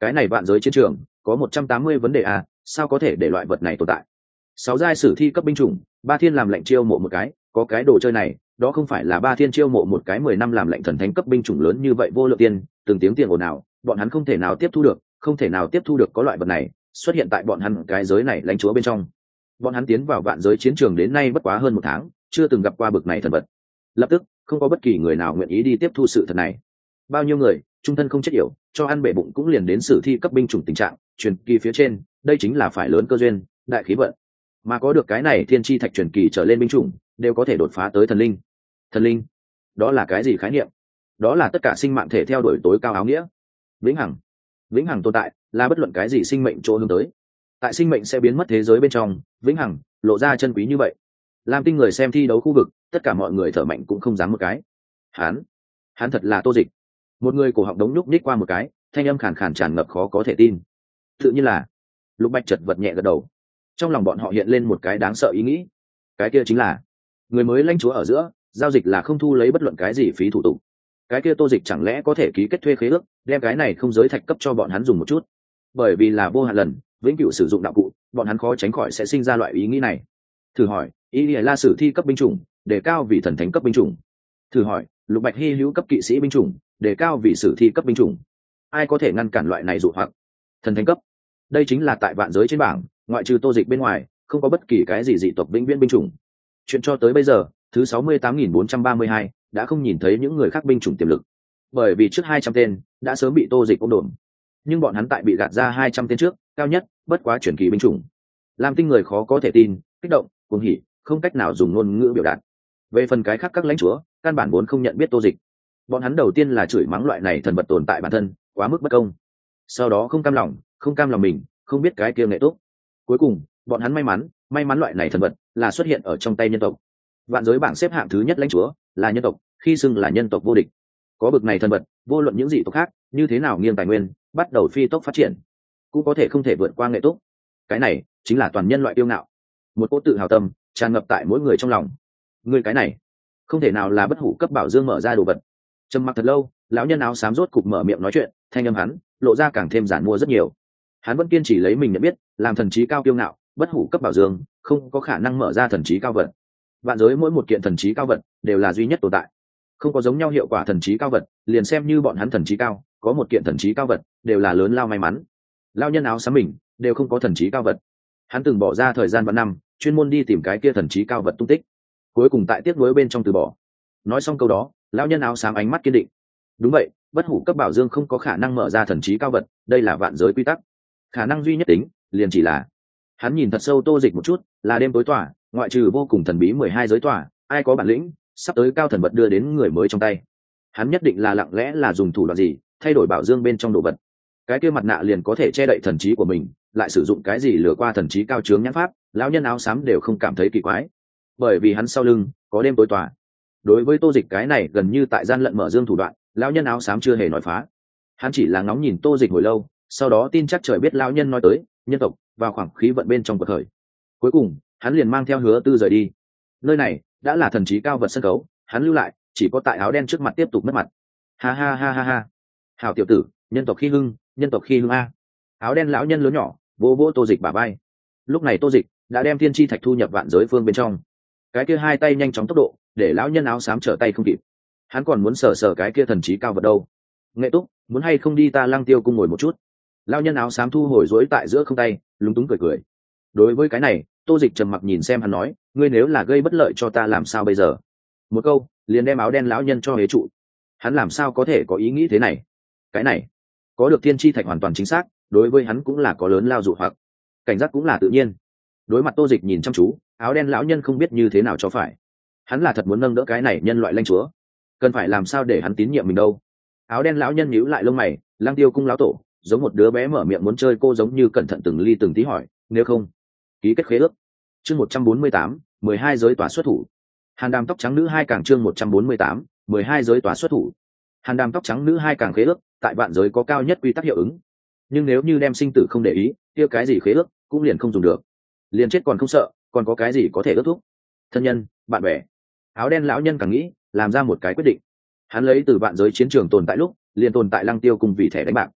cái này vạn giới chiến trường có một trăm tám mươi vấn đề à, sao có thể để loại vật này tồn tại? Sáu giai sử thi cấp binh chủng, ba thiên làm lệnh chiêu mộ một cái, có cái đồ chơi này, đó không phải là ba thiên chiêu mộ một cái mười năm làm lệnh thần thánh cấp binh chủng lớn như vậy vô lượng tiền, từng tiếng tiền ồn ào, bọn hắn không thể nào tiếp thu được, không thể nào tiếp thu được có loại vật này xuất hiện tại bọn hắn cái giới này lãnh chúa bên trong. Bọn hắn tiến vào vạn giới chiến trường đến nay bất quá hơn một tháng, chưa từng gặp qua bực này thần vật. Lập tức, không có bất kỳ người nào nguyện ý đi tiếp thu sự thật này. Bao nhiêu người, trung thân không chết yểu, cho ăn bể bụng cũng liền đến sử thi cấp binh chủng tình trạng, truyền kỳ phía trên, đây chính là phải lớn cơ duyên, đại khí vận. Mà có được cái này thiên chi thạch truyền kỳ trở lên binh chủng, đều có thể đột phá tới thần linh. Thần linh, đó là cái gì khái niệm? Đó là tất cả sinh mạng thể theo đuổi tối cao áo nghĩa. Vĩnh hằng, vĩnh hằng tồn tại, là bất luận cái gì sinh mệnh chỗ hướng tới. Tại sinh mệnh sẽ biến mất thế giới bên trong, vĩnh hằng lộ ra chân quý như vậy. Làm Tinh người xem thi đấu khu vực, tất cả mọi người thở mạnh cũng không dám một cái. Hắn, hắn thật là Tô Dịch. Một người cổ họng đống nhúc nhích qua một cái, thanh âm khàn khàn tràn ngập khó có thể tin. Tự nhiên là Lục Bạch chợt vật nhẹ gật đầu. Trong lòng bọn họ hiện lên một cái đáng sợ ý nghĩ. Cái kia chính là người mới lãnh chúa ở giữa, giao dịch là không thu lấy bất luận cái gì phí thủ tục. Cái kia Tô Dịch chẳng lẽ có thể ký kết thuê khế ước, đem cái này không giới thạch cấp cho bọn hắn dùng một chút. Bởi vì là vô hạn lần, vĩnh cửu sử dụng đạo cụ, bọn hắn khó tránh khỏi sẽ sinh ra loại ý nghĩ này. Thử hỏi, ý nghĩa là sử thi cấp binh chủng, đề cao vì thần thánh cấp binh chủng. Thử hỏi, Lục Bạch hy hữu cấp kỵ sĩ binh chủng, đề cao vì sử thi cấp binh chủng. Ai có thể ngăn cản loại này dụ hoặc? Thần thánh cấp, đây chính là tại vạn giới trên bảng, ngoại trừ Tô Dịch bên ngoài, không có bất kỳ cái gì dị tộc vĩnh viễn binh chủng. Chuyện cho tới bây giờ, thứ sáu mươi tám nghìn bốn trăm ba mươi hai, đã không nhìn thấy những người khác binh chủng tiềm lực. Bởi vì trước hai trăm tên đã sớm bị Tô Dịch ôm đồn. Nhưng bọn hắn tại bị gạt ra hai trăm tên trước, cao nhất bất quá chuyển kỳ binh chủng. Làm Tinh người khó có thể tin, kích động, cuồng hỉ, không cách nào dùng ngôn ngữ biểu đạt. Về phần cái khác các lãnh chúa, căn bản vốn không nhận biết Tô Dịch. Bọn hắn đầu tiên là chửi mắng loại này thần vật tồn tại bản thân, quá mức bất công. Sau đó không cam lòng, không cam lòng mình, không biết cái kia nghệ tốt. Cuối cùng, bọn hắn may mắn, may mắn loại này thần vật là xuất hiện ở trong tay nhân tộc. Vạn giới bảng xếp hạng thứ nhất lãnh chúa là nhân tộc, khi xưng là nhân tộc vô địch. Có bực này thần vật, vô luận những dị tộc khác, như thế nào nghiêng tài nguyên, bắt đầu phi tốc phát triển, cũng có thể không thể vượt qua nghệ tốt. Cái này chính là toàn nhân loại yêu ngạo. Một cỗ tự hào tâm tràn ngập tại mỗi người trong lòng. Người cái này không thể nào là bất hủ cấp bảo dương mở ra đồ vật. Trầm mặc thật lâu, lão nhân áo xám rốt cục mở miệng nói chuyện, thanh âm hắn lộ ra càng thêm giản mua rất nhiều. Hắn vẫn kiên trì lấy mình nhận biết, làm thần trí cao kiêu ngạo, bất hủ cấp bảo dương không có khả năng mở ra thần trí cao vật. Vạn giới mỗi một kiện thần trí cao vật đều là duy nhất tồn tại, không có giống nhau hiệu quả thần trí cao vật, liền xem như bọn hắn thần trí cao, có một kiện thần trí cao vật đều là lớn lao may mắn. Lao nhân áo xám mình đều không có thần trí cao vật. Hắn từng bỏ ra thời gian vạn năm chuyên môn đi tìm cái kia thần trí cao vật tung tích, cuối cùng tại tiếc nuối bên trong từ bỏ. Nói xong câu đó, lão nhân áo xám ánh mắt kiên định. Đúng vậy, bất hủ cấp bảo dương không có khả năng mở ra thần trí cao vật, đây là vạn giới quy tắc. Khả năng duy nhất tính liền chỉ là hắn nhìn thật sâu Tô Dịch một chút, là đêm tối tỏa, ngoại trừ vô cùng thần bí mười hai giới tỏa, ai có bản lĩnh sắp tới cao thần vật đưa đến người mới trong tay. Hắn nhất định là lặng lẽ là dùng thủ đoạn gì thay đổi bảo dương bên trong đồ vật. Cái kia mặt nạ liền có thể che đậy thần trí của mình, lại sử dụng cái gì lừa qua thần trí cao chướng nhãn pháp, lão nhân áo xám đều không cảm thấy kỳ quái, bởi vì hắn sau lưng có đêm tối tỏa. Đối với Tô Dịch cái này gần như tại gian lận mở dương thủ đoạn, lão nhân áo xám chưa hề nói phá. Hắn chỉ là ngóng nhìn Tô Dịch hồi lâu, sau đó tin chắc trời biết lão nhân nói tới nhân tộc vào khoảng khí vận bên trong cuộc khởi. Cuối cùng hắn liền mang theo Hứa Tư rời đi. Nơi này đã là thần trí cao vật sân khấu, hắn lưu lại chỉ có tại áo đen trước mặt tiếp tục mất mặt. Ha ha ha ha ha, hảo tiểu tử, nhân tộc khi hưng, nhân tộc khi hưng a. Áo đen lão nhân lớn nhỏ vỗ vỗ Tô Dịch bả vai. Lúc này Tô Dịch đã đem thiên chi thạch thu nhập vạn giới phương bên trong. Cái kia hai tay nhanh chóng tốc độ để lão nhân áo xám trở tay không kịp. Hắn còn muốn sờ sờ cái kia thần trí cao vật đâu. Nghệ Túc, muốn hay không đi ta Lăng Tiêu cung ngồi một chút? Lão nhân áo xám thu hồi rối tại giữa không tay, lúng túng cười cười. Đối với cái này, Tô Dịch trầm mặc nhìn xem hắn nói, ngươi nếu là gây bất lợi cho ta làm sao bây giờ? Một câu liền đem áo đen lão nhân cho hế trụ. Hắn làm sao có thể có ý nghĩ thế này? Cái này có được thiên chi thạch hoàn toàn chính xác, đối với hắn cũng là có lớn lao dụ hoặc. Cảnh giác cũng là tự nhiên. Đối mặt Tô Dịch nhìn chăm chú, áo đen lão nhân không biết như thế nào cho phải. Hắn là thật muốn nâng đỡ cái này nhân loại lãnh chúa, cần phải làm sao để hắn tín nhiệm mình đâu. Áo đen lão nhân nhíu lại lông mày, Lăng Tiêu cung lão tổ giống một đứa bé mở miệng muốn chơi cô, giống như cẩn thận từng ly từng tí hỏi, nếu không ký kết khế ước. Chương một trăm bốn mươi tám, mười hai giới tòa xuất thủ. Hàn Đàm tóc trắng nữ hai càng chương một trăm bốn mươi tám, mười hai giới tòa xuất thủ. Hàn Đàm tóc trắng nữ hai càng khế ước, tại vạn giới có cao nhất quy tắc hiệu ứng. Nhưng nếu như đem sinh tử không để ý, kia cái gì khế ước cũng liền không dùng được. Liền chết còn không sợ, còn có cái gì có thể ước thúc? Thân nhân, bạn bè. Áo đen lão nhân càng nghĩ, làm ra một cái quyết định. Hắn lấy từ vạn giới chiến trường tồn tại lúc, liền tồn tại Lăng Tiêu cùng vị thẻ đánh bạc.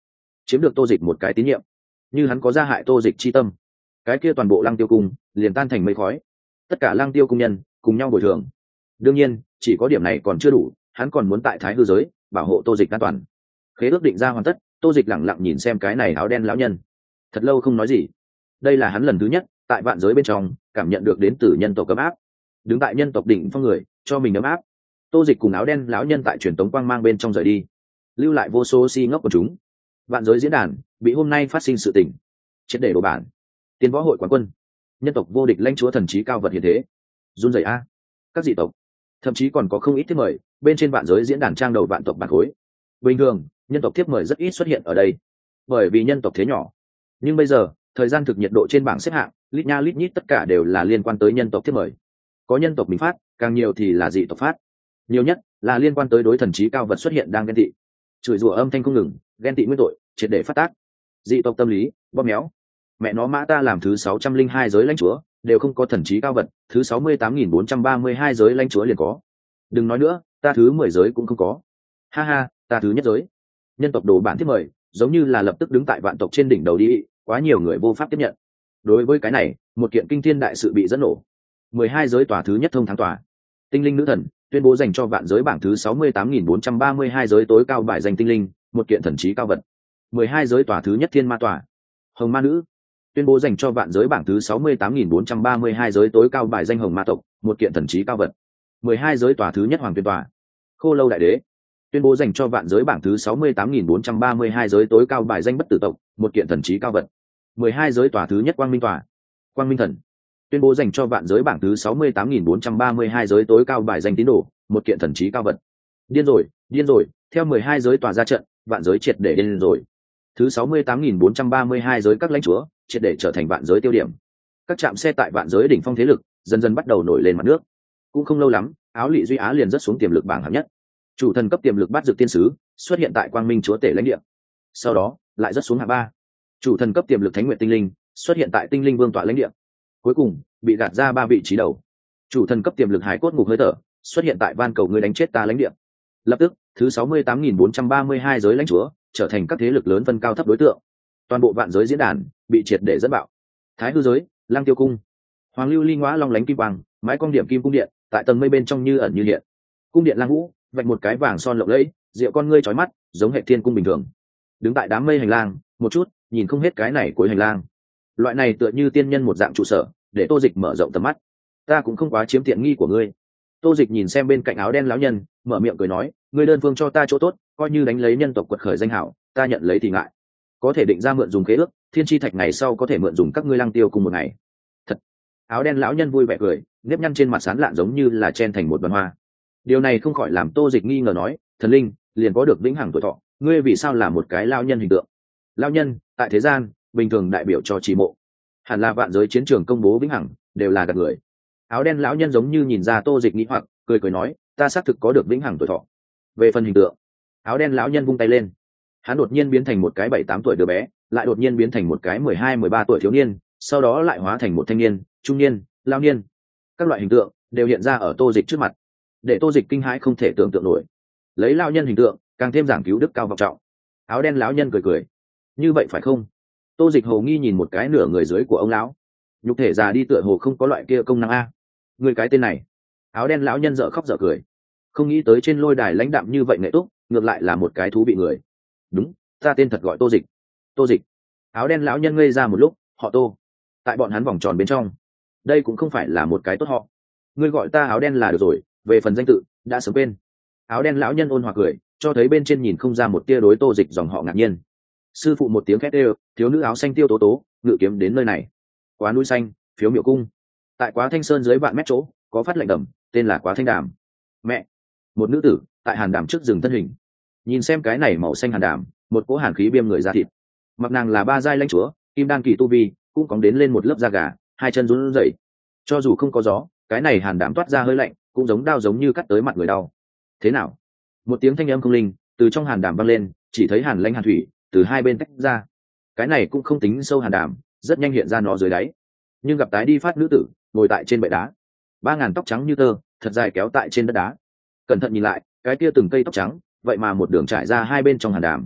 chiếm được tô dịch một cái tín nhiệm. Như hắn có gia hại tô dịch chi tâm, cái kia toàn bộ lăng tiêu cung liền tan thành mây khói, tất cả lăng tiêu cung nhân cùng nhau bồi thường. Đương nhiên chỉ có điểm này còn chưa đủ, hắn còn muốn tại thái hư giới bảo hộ tô dịch an toàn. Khế ước định ra hoàn tất, tô dịch lẳng lặng nhìn xem cái này áo đen lão nhân, thật lâu không nói gì. Đây là hắn lần thứ nhất tại vạn giới bên trong cảm nhận được đến từ nhân tộc ấm áp, đứng tại nhân tộc đỉnh phong người cho mình ấm áp. Tô dịch cùng áo đen lão nhân tại truyền tống quang mang bên trong rời đi, lưu lại vô số si ngốc của chúng. Vạn giới diễn đàn bị hôm nay phát sinh sự tình triệt để đổ bản. Tiên võ hội quán quân, nhân tộc vô địch lãnh chúa thần trí cao vật hiện thế, run rẩy a. Các dị tộc, thậm chí còn có không ít thiếp mời bên trên vạn giới diễn đàn trang đầu vạn tộc bản khối. Bình thường nhân tộc thiếp mời rất ít xuất hiện ở đây, bởi vì nhân tộc thế nhỏ. Nhưng bây giờ thời gian thực nhiệt độ trên bảng xếp hạng lít nha lít nhít tất cả đều là liên quan tới nhân tộc thiếp mời. Có nhân tộc mình phát, càng nhiều thì là dị tộc phát. Nhiều nhất là liên quan tới đối thần trí cao vật xuất hiện đang ghen tị, chửi rủa âm thanh không ngừng, ghen tị nguyên tội triệt để phát tác. Dị tộc tâm lý bóp méo, mẹ nó mã ta làm thứ sáu trăm linh hai giới lãnh chúa đều không có thần trí cao vật, thứ sáu mươi tám nghìn bốn trăm ba mươi hai giới lãnh chúa liền có, đừng nói nữa ta thứ mười giới cũng không có, ha ha ta thứ nhất giới. Nhân tộc đồ bản thiết mời giống như là lập tức đứng tại vạn tộc trên đỉnh đầu đi, quá nhiều người vô pháp tiếp nhận. Đối với cái này, một kiện kinh thiên đại sự bị dẫn nổ. Mười hai giới tòa thứ nhất thông thắng tòa, tinh linh nữ thần tuyên bố dành cho vạn giới bảng thứ sáu mươi tám nghìn bốn trăm ba mươi hai giới tối cao bài danh tinh linh một kiện thần trí cao vật. Mười hai giới tòa thứ nhất thiên ma tòa, hồng ma nữ tuyên bố dành cho vạn giới bảng thứ sáu mươi tám nghìn bốn trăm ba mươi hai giới tối cao bài danh hồng ma tộc một kiện thần trí cao vật. Mười hai giới tòa thứ nhất hoàng tuyên tòa, khô lâu đại đế tuyên bố dành cho vạn giới bảng thứ sáu mươi tám nghìn bốn trăm ba mươi hai giới tối cao bài danh bất tử tộc một kiện thần trí cao vật. Mười hai giới tòa thứ nhất quang minh tòa, quang minh thần tuyên bố dành cho vạn giới bảng thứ sáu mươi tám nghìn bốn trăm ba mươi hai giới tối cao bài danh tín đồ một kiện thần trí cao vật. Điên rồi điên rồi, theo mười hai giới tòa ra trận, vạn giới triệt để điên rồi. Thứ sáu mươi tám nghìn bốn trăm ba mươi hai giới các lãnh chúa triệt để trở thành vạn giới tiêu điểm. Các trạm xe tại vạn giới đỉnh phong thế lực dần dần bắt đầu nổi lên mặt nước. Cũng không lâu lắm, áo lị duy á liền rất xuống tiềm lực bảng hạng nhất. Chủ thần cấp tiềm lực bát dược tiên sứ xuất hiện tại quang minh chúa tể lãnh địa, sau đó lại rất xuống hạng ba. Chủ thần cấp tiềm lực thánh nguyện tinh linh xuất hiện tại tinh linh vương tọa lãnh địa, cuối cùng bị gạt ra ba vị trí đầu. Chủ thần cấp tiềm lực hải cốt ngục hơi thở xuất hiện tại van cầu ngươi đánh chết ta lãnh địa. Lập tức thứ sáu mươi tám nghìn bốn trăm ba mươi hai giới lãnh chúa trở thành các thế lực lớn phân cao thấp đối tượng. Toàn bộ vạn giới diễn đàn bị triệt để dẫn bạo. Thái hư giới, lăng tiêu cung, hoàng lưu ly ngõa long lánh kim quang, mái cong điểm kim cung điện tại tầng mây bên trong như ẩn như hiện. Cung điện lang vũ vạch một cái vàng son lộng lẫy, rượu con ngươi chói mắt giống hệ thiên cung bình thường. Đứng tại đám mây hành lang một chút nhìn không hết cái này cuối hành lang. Loại này tựa như tiên nhân một dạng trụ sở, để tô dịch mở rộng tầm mắt. Ta cũng không quá chiếm tiện nghi của ngươi. Tô dịch nhìn xem bên cạnh áo đen lão nhân, mở miệng cười nói, ngươi đơn phương cho ta chỗ tốt, coi như đánh lấy nhân tộc quật khởi danh hảo, ta nhận lấy thì ngại. Có thể định ra mượn dùng khế ước, thiên chi thạch ngày sau có thể mượn dùng các ngươi lăng tiêu cùng một ngày. Thật. Áo đen lão nhân vui vẻ cười, nếp nhăn trên mặt sán lạn giống như là chen thành một đoàn hoa. Điều này không khỏi làm tô dịch nghi ngờ nói, thần linh liền có được vĩnh hằng tuổi thọ, ngươi vì sao là một cái lão nhân hình tượng? Lão nhân tại thế gian bình thường đại biểu cho trì mộ, hẳn là vạn giới chiến trường công bố vĩnh hằng đều là gạt người. Áo đen lão nhân giống như nhìn ra tô dịch nghĩ hoặc, cười cười nói, ta xác thực có được vĩnh hằng tuổi thọ. Về phần hình tượng, áo đen lão nhân vung tay lên, hắn đột nhiên biến thành một cái bảy tám tuổi đứa bé, lại đột nhiên biến thành một cái mười hai mười ba tuổi thiếu niên, sau đó lại hóa thành một thanh niên, trung niên, lao niên. Các loại hình tượng đều hiện ra ở tô dịch trước mặt, để tô dịch kinh hãi không thể tưởng tượng nổi. Lấy lao nhân hình tượng càng thêm giảng cứu đức cao vọng trọng. Áo đen lão nhân cười cười, như vậy phải không? Tô dịch hồ nghi nhìn một cái nửa người dưới của ông lão, nhục thể già đi tựa hồ không có loại kia công năng a. Người cái tên này. Áo đen lão nhân dở khóc dở cười, không nghĩ tới trên lôi đài lãnh đạm như vậy nghệ túc ngược lại là một cái thú vị người. Đúng, ta tên thật gọi tô dịch. Tô dịch. Áo đen lão nhân ngây ra một lúc, họ tô. Tại bọn hắn vòng tròn bên trong, đây cũng không phải là một cái tốt họ. Ngươi gọi ta áo đen là được rồi, về phần danh tự đã sớm quên. Áo đen lão nhân ôn hòa cười, cho thấy bên trên nhìn không ra một tia đối tô dịch dòng họ ngạc nhiên. Sư phụ một tiếng khét ê, thiếu nữ áo xanh tiêu tố tố ngự kiếm đến nơi này. Quá núi xanh, phiếu miệu cung. Tại Quá Thanh Sơn dưới vạn mét chỗ có phát lệnh đầm, tên là Quá Thanh Đàm. Mẹ, một nữ tử tại hàn đàm trước rừng thân hình, nhìn xem cái này màu xanh hàn đàm, một cỗ hàn khí biêm người ra thịt. Mặc nàng là ba giai lãnh chúa, kim đan kỳ tu vi, cũng cóng đến lên một lớp da gà, hai chân run rẩy. Cho dù không có gió, cái này hàn đàm toát ra hơi lạnh, cũng giống đao giống như cắt tới mặt người đau. Thế nào? Một tiếng thanh âm không linh từ trong hàn đàm vang lên, chỉ thấy hàn lãnh hàn thủy từ hai bên tách ra. Cái này cũng không tính sâu hàn đàm, rất nhanh hiện ra nó dưới đáy. Nhưng gặp tái đi phát nữ tử ngồi tại trên bệ đá, ba ngàn tóc trắng như tơ, thật dài kéo tại trên đất đá. Cẩn thận nhìn lại, cái kia từng cây tóc trắng vậy mà một đường trải ra hai bên trong hàn đàm.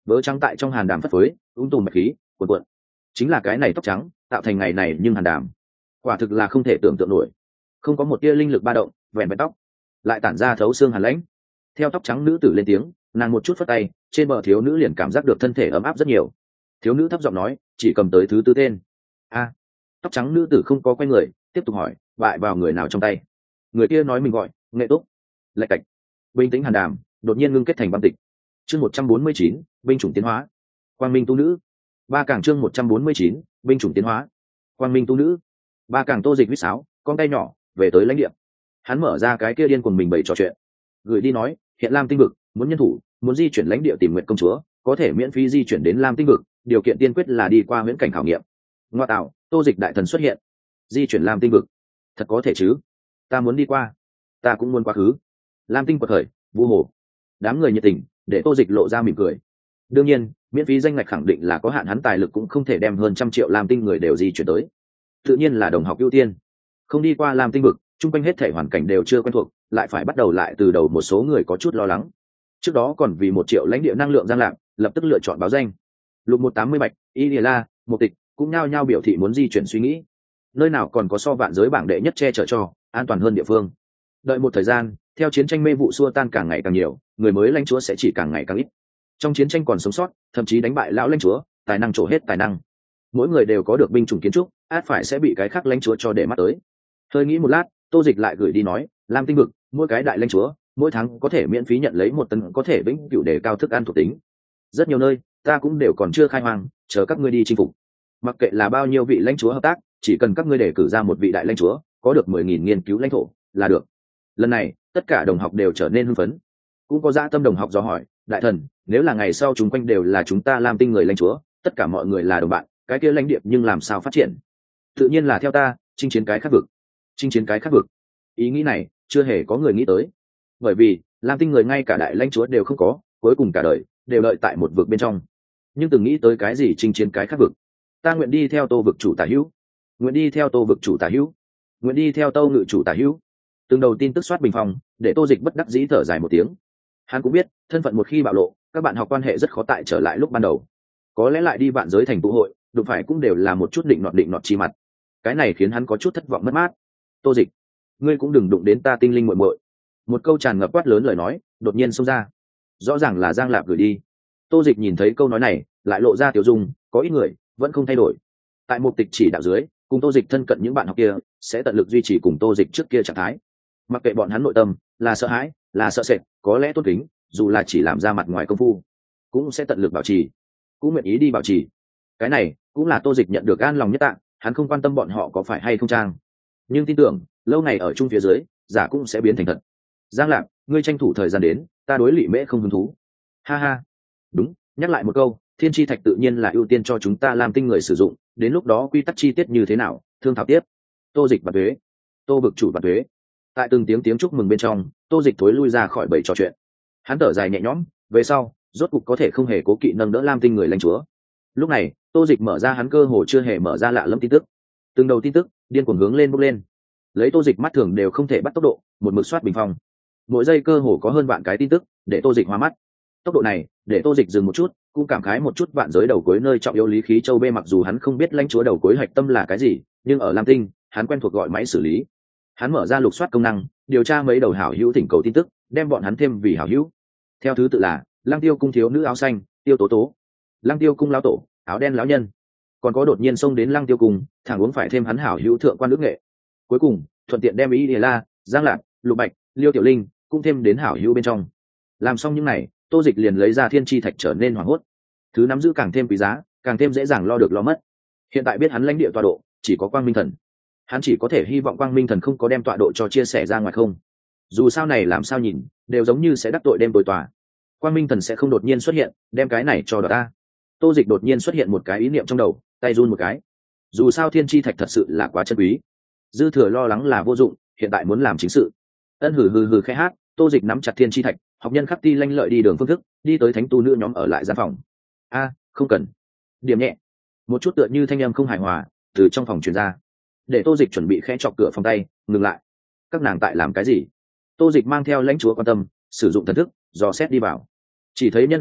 vớ trắng tại trong hàn đàm phất phới, ung tùm bạch khí cuộn cuộn. Chính là cái này tóc trắng tạo thành ngày này nhưng hàn đàm, quả thực là không thể tưởng tượng nổi. Không có một tia linh lực ba động, vẹn vẹn tóc lại tản ra thấu xương hàn lãnh. Theo tóc trắng nữ tử lên tiếng, nàng một chút phất tay, trên bờ thiếu nữ liền cảm giác được thân thể ấm áp rất nhiều. Thiếu nữ thấp giọng nói, chỉ cầm tới thứ tư tên. A. Tóc trắng nữ tử không có quay người, tiếp tục hỏi, bại vào người nào trong tay? Người kia nói mình gọi Nghệ Túc. Lạch cạch. Bình tĩnh hàn đàm đột nhiên ngưng kết thành băng tịch. Chương một trăm bốn mươi chín, binh chủng tiến hóa. Quang minh tu nữ. Ba càng chương một trăm bốn mươi chín, binh chủng tiến hóa. Quang minh tu nữ. Ba càng Tô Dịch huýt sáo, con tay nhỏ về tới lãnh địa. Hắn mở ra cái kia điên cuồng mình bày trò chuyện, gửi đi nói, hiện Lam Tinh vực muốn nhân thủ, muốn di chuyển lãnh địa tìm nguyện công chúa, có thể miễn phí di chuyển đến Lam Tinh vực, điều kiện tiên quyết là đi qua huyễn cảnh khảo nghiệm. Ngoa tạo, Tô Dịch đại thần xuất hiện, di chuyển Lam Tinh vực, thật có thể chứ? Ta muốn đi qua, ta cũng muốn quá khứ. Lam Tinh quật khởi, vu hồ, đám người nhiệt tình, để Tô Dịch lộ ra mỉm cười. Đương nhiên, miễn phí danh ngạch khẳng định là có hạn, hắn tài lực cũng không thể đem hơn trăm triệu Lam Tinh người đều di chuyển tới. Tự nhiên là đồng học ưu tiên, không đi qua Lam Tinh vực, chung quanh hết thể hoàn cảnh đều chưa quen thuộc, lại phải bắt đầu lại từ đầu, một số người có chút lo lắng. Trước đó còn vì một triệu lãnh địa năng lượng giang lạc, lập tức lựa chọn báo danh. Lục một tám mươi bạch, y lìa la, một tịch cũng nhao nhao biểu thị muốn di chuyển suy nghĩ. Nơi nào còn có so vạn giới bảng đệ nhất che chở cho an toàn hơn địa phương. Đợi một thời gian, theo chiến tranh mê vụ xua tan càng ngày càng nhiều, người mới lãnh chúa sẽ chỉ càng ngày càng ít. Trong chiến tranh còn sống sót, thậm chí đánh bại lão lãnh chúa, tài năng trổ hết tài năng. Mỗi người đều có được binh chủng kiến trúc, át phải sẽ bị cái khác lãnh chúa cho để mắt tới. Hơi nghĩ một lát, Tô Dịch lại gửi đi nói, Lam Tinh vực mỗi cái đại lãnh chúa mỗi tháng có thể miễn phí nhận lấy một tấn có thể vĩnh cửu đề cao thức ăn thuộc tính. Rất nhiều nơi ta cũng đều còn chưa khai hoang, chờ các ngươi đi chinh phục. Mặc kệ là bao nhiêu vị lãnh chúa hợp tác, chỉ cần các ngươi đề cử ra một vị đại lãnh chúa có được mười nghìn nghiên cứu lãnh thổ là được. Lần này tất cả đồng học đều trở nên hưng phấn. Cũng có dã tâm đồng học do hỏi, đại thần, nếu là ngày sau chúng quanh đều là chúng ta Lam Tinh người lãnh chúa, tất cả mọi người là đồng bạn, cái kia lãnh địa nhưng làm sao phát triển? Tự nhiên là theo ta chinh chiến cái khác vực. Chinh chiến cái khác vực, ý nghĩ này chưa hề có người nghĩ tới, bởi vì Lam Tinh người ngay cả đại lãnh chúa đều không có, cuối cùng cả đời đều đợi tại một vực bên trong. Nhưng từng nghĩ tới cái gì chinh chiến cái khác vực? Ta nguyện đi theo Tô vực chủ tả hữu, nguyện đi theo Tô vực chủ tả hữu, nguyện đi theo Tô ngự chủ tả hữu. Từng đầu tin tức soát bình phòng, để Tô Dịch bất đắc dĩ thở dài một tiếng. Hắn cũng biết thân phận một khi bạo lộ, các bạn học quan hệ rất khó tại trở lại lúc ban đầu. Có lẽ lại đi vạn giới thành tụ hội, đụng phải cũng đều là một chút định nọt định nọt chi mặt. Cái này khiến hắn có chút thất vọng mất mát. Tô Dịch, ngươi cũng đừng đụng đến ta tinh linh muội muội. Một câu tràn ngập quát lớn lời nói đột nhiên xông ra, rõ ràng là Giang Lạp gửi đi. Tô Dịch nhìn thấy câu nói này, lại lộ ra tiểu dung, có ít người vẫn không thay đổi. Tại một tịch chỉ đạo dưới, cùng Tô Dịch thân cận những bạn học kia sẽ tận lực duy trì cùng Tô Dịch trước kia trạng thái. Mặc kệ bọn hắn nội tâm là sợ hãi, là sợ sệt, có lẽ tôn kính, dù là chỉ làm ra mặt ngoài công phu, cũng sẽ tận lực bảo trì, cũng nguyện ý đi bảo trì. Cái này cũng là Tô Dịch nhận được an lòng nhất tạng, hắn không quan tâm bọn họ có phải hay không trang, nhưng tin tưởng lâu ngày ở chung phía dưới, giả cũng sẽ biến thành thật. Giang Lạp, ngươi tranh thủ thời gian đến, ta đối Lị Mễ không hứng thú. Ha ha. Đúng, nhắc lại một câu, thiên chi thạch tự nhiên là ưu tiên cho chúng ta làm tinh người sử dụng, đến lúc đó quy tắc chi tiết như thế nào, thương thảo tiếp. Tô Dịch và thuế, Tô vực chủ và thuế. Tại từng tiếng tiếng chúc mừng bên trong, Tô Dịch thối lui ra khỏi bầy trò chuyện. Hắn thở dài nhẹ nhõm, về sau rốt cục có thể không hề cố kỵ nâng đỡ Lam Tinh người lãnh chúa. Lúc này Tô Dịch mở ra hắn cơ hồ chưa hề mở ra lạ lẫm tin tức. Từng đầu tin tức điên cuồng hướng lên bốc lên, lấy Tô Dịch mắt thường đều không thể bắt tốc độ, một mực soát bình phong. Mỗi giây cơ hồ có hơn vạn cái tin tức, để Tô Dịch hoa mắt. Tốc độ này để Tô Dịch dừng một chút, cũng cảm khái một chút vạn giới đầu cuối nơi trọng yếu lý khí châu bê, mặc dù hắn không biết lãnh chúa đầu cuối hạch tâm là cái gì, nhưng ở Lam Tinh hắn quen thuộc gọi máy xử lý. Hắn mở ra lục soát công năng, điều tra mấy đầu hảo hữu thỉnh cầu tin tức, đem bọn hắn thêm vì hảo hữu. Theo thứ tự là Lăng Tiêu cung thiếu nữ áo xanh Tiêu Tố Tố, Lăng Tiêu cung lão tổ áo đen lão nhân, còn có đột nhiên xông đến Lăng Tiêu cung thẳng uống phải thêm hắn hảo hữu thượng quan nước nghệ. Cuối cùng thuận tiện đem ý Địa La, Giang Lạc, Lục Bạch, Liêu Tiểu Linh cũng thêm đến hảo hữu bên trong. Làm xong những này, Tô Dịch liền lấy ra thiên chi thạch trở nên hoảng hốt. Thứ nắm giữ càng thêm quý giá, càng thêm dễ dàng lo được lo mất. Hiện tại biết hắn lãnh địa tọa độ chỉ có Quang Minh Thần, hắn chỉ có thể hy vọng Quang Minh Thần không có đem tọa độ cho chia sẻ ra ngoài không. Dù sao này làm sao nhìn đều giống như sẽ đắc tội đem bồi tòa. Quang Minh Thần sẽ không đột nhiên xuất hiện đem cái này cho đợt ta. Tô Dịch đột nhiên xuất hiện một cái ý niệm trong đầu, tay run một cái. Dù sao thiên chi thạch thật sự là quá chân quý, dư thừa lo lắng là vô dụng, hiện tại muốn làm chính sự. Ân hừ hừ hừ khẽ hát, Tô Dịch nắm chặt thiên chi thạch, học nhân khắc ti lanh lợi đi đường phương thức, đi tới thánh tu nữ nhóm ở lại gian phòng. A, không cần. Điểm nhẹ. Một chút tựa như thanh âm không hài hòa từ trong phòng truyền ra, để Tô Dịch chuẩn bị khẽ chọc cửa phòng tay, ngừng lại. Các nàng tại làm cái gì? Tô Dịch mang theo lãnh chúa quan tâm, sử dụng thần thức dò xét đi vào, chỉ thấy nhân khắc đế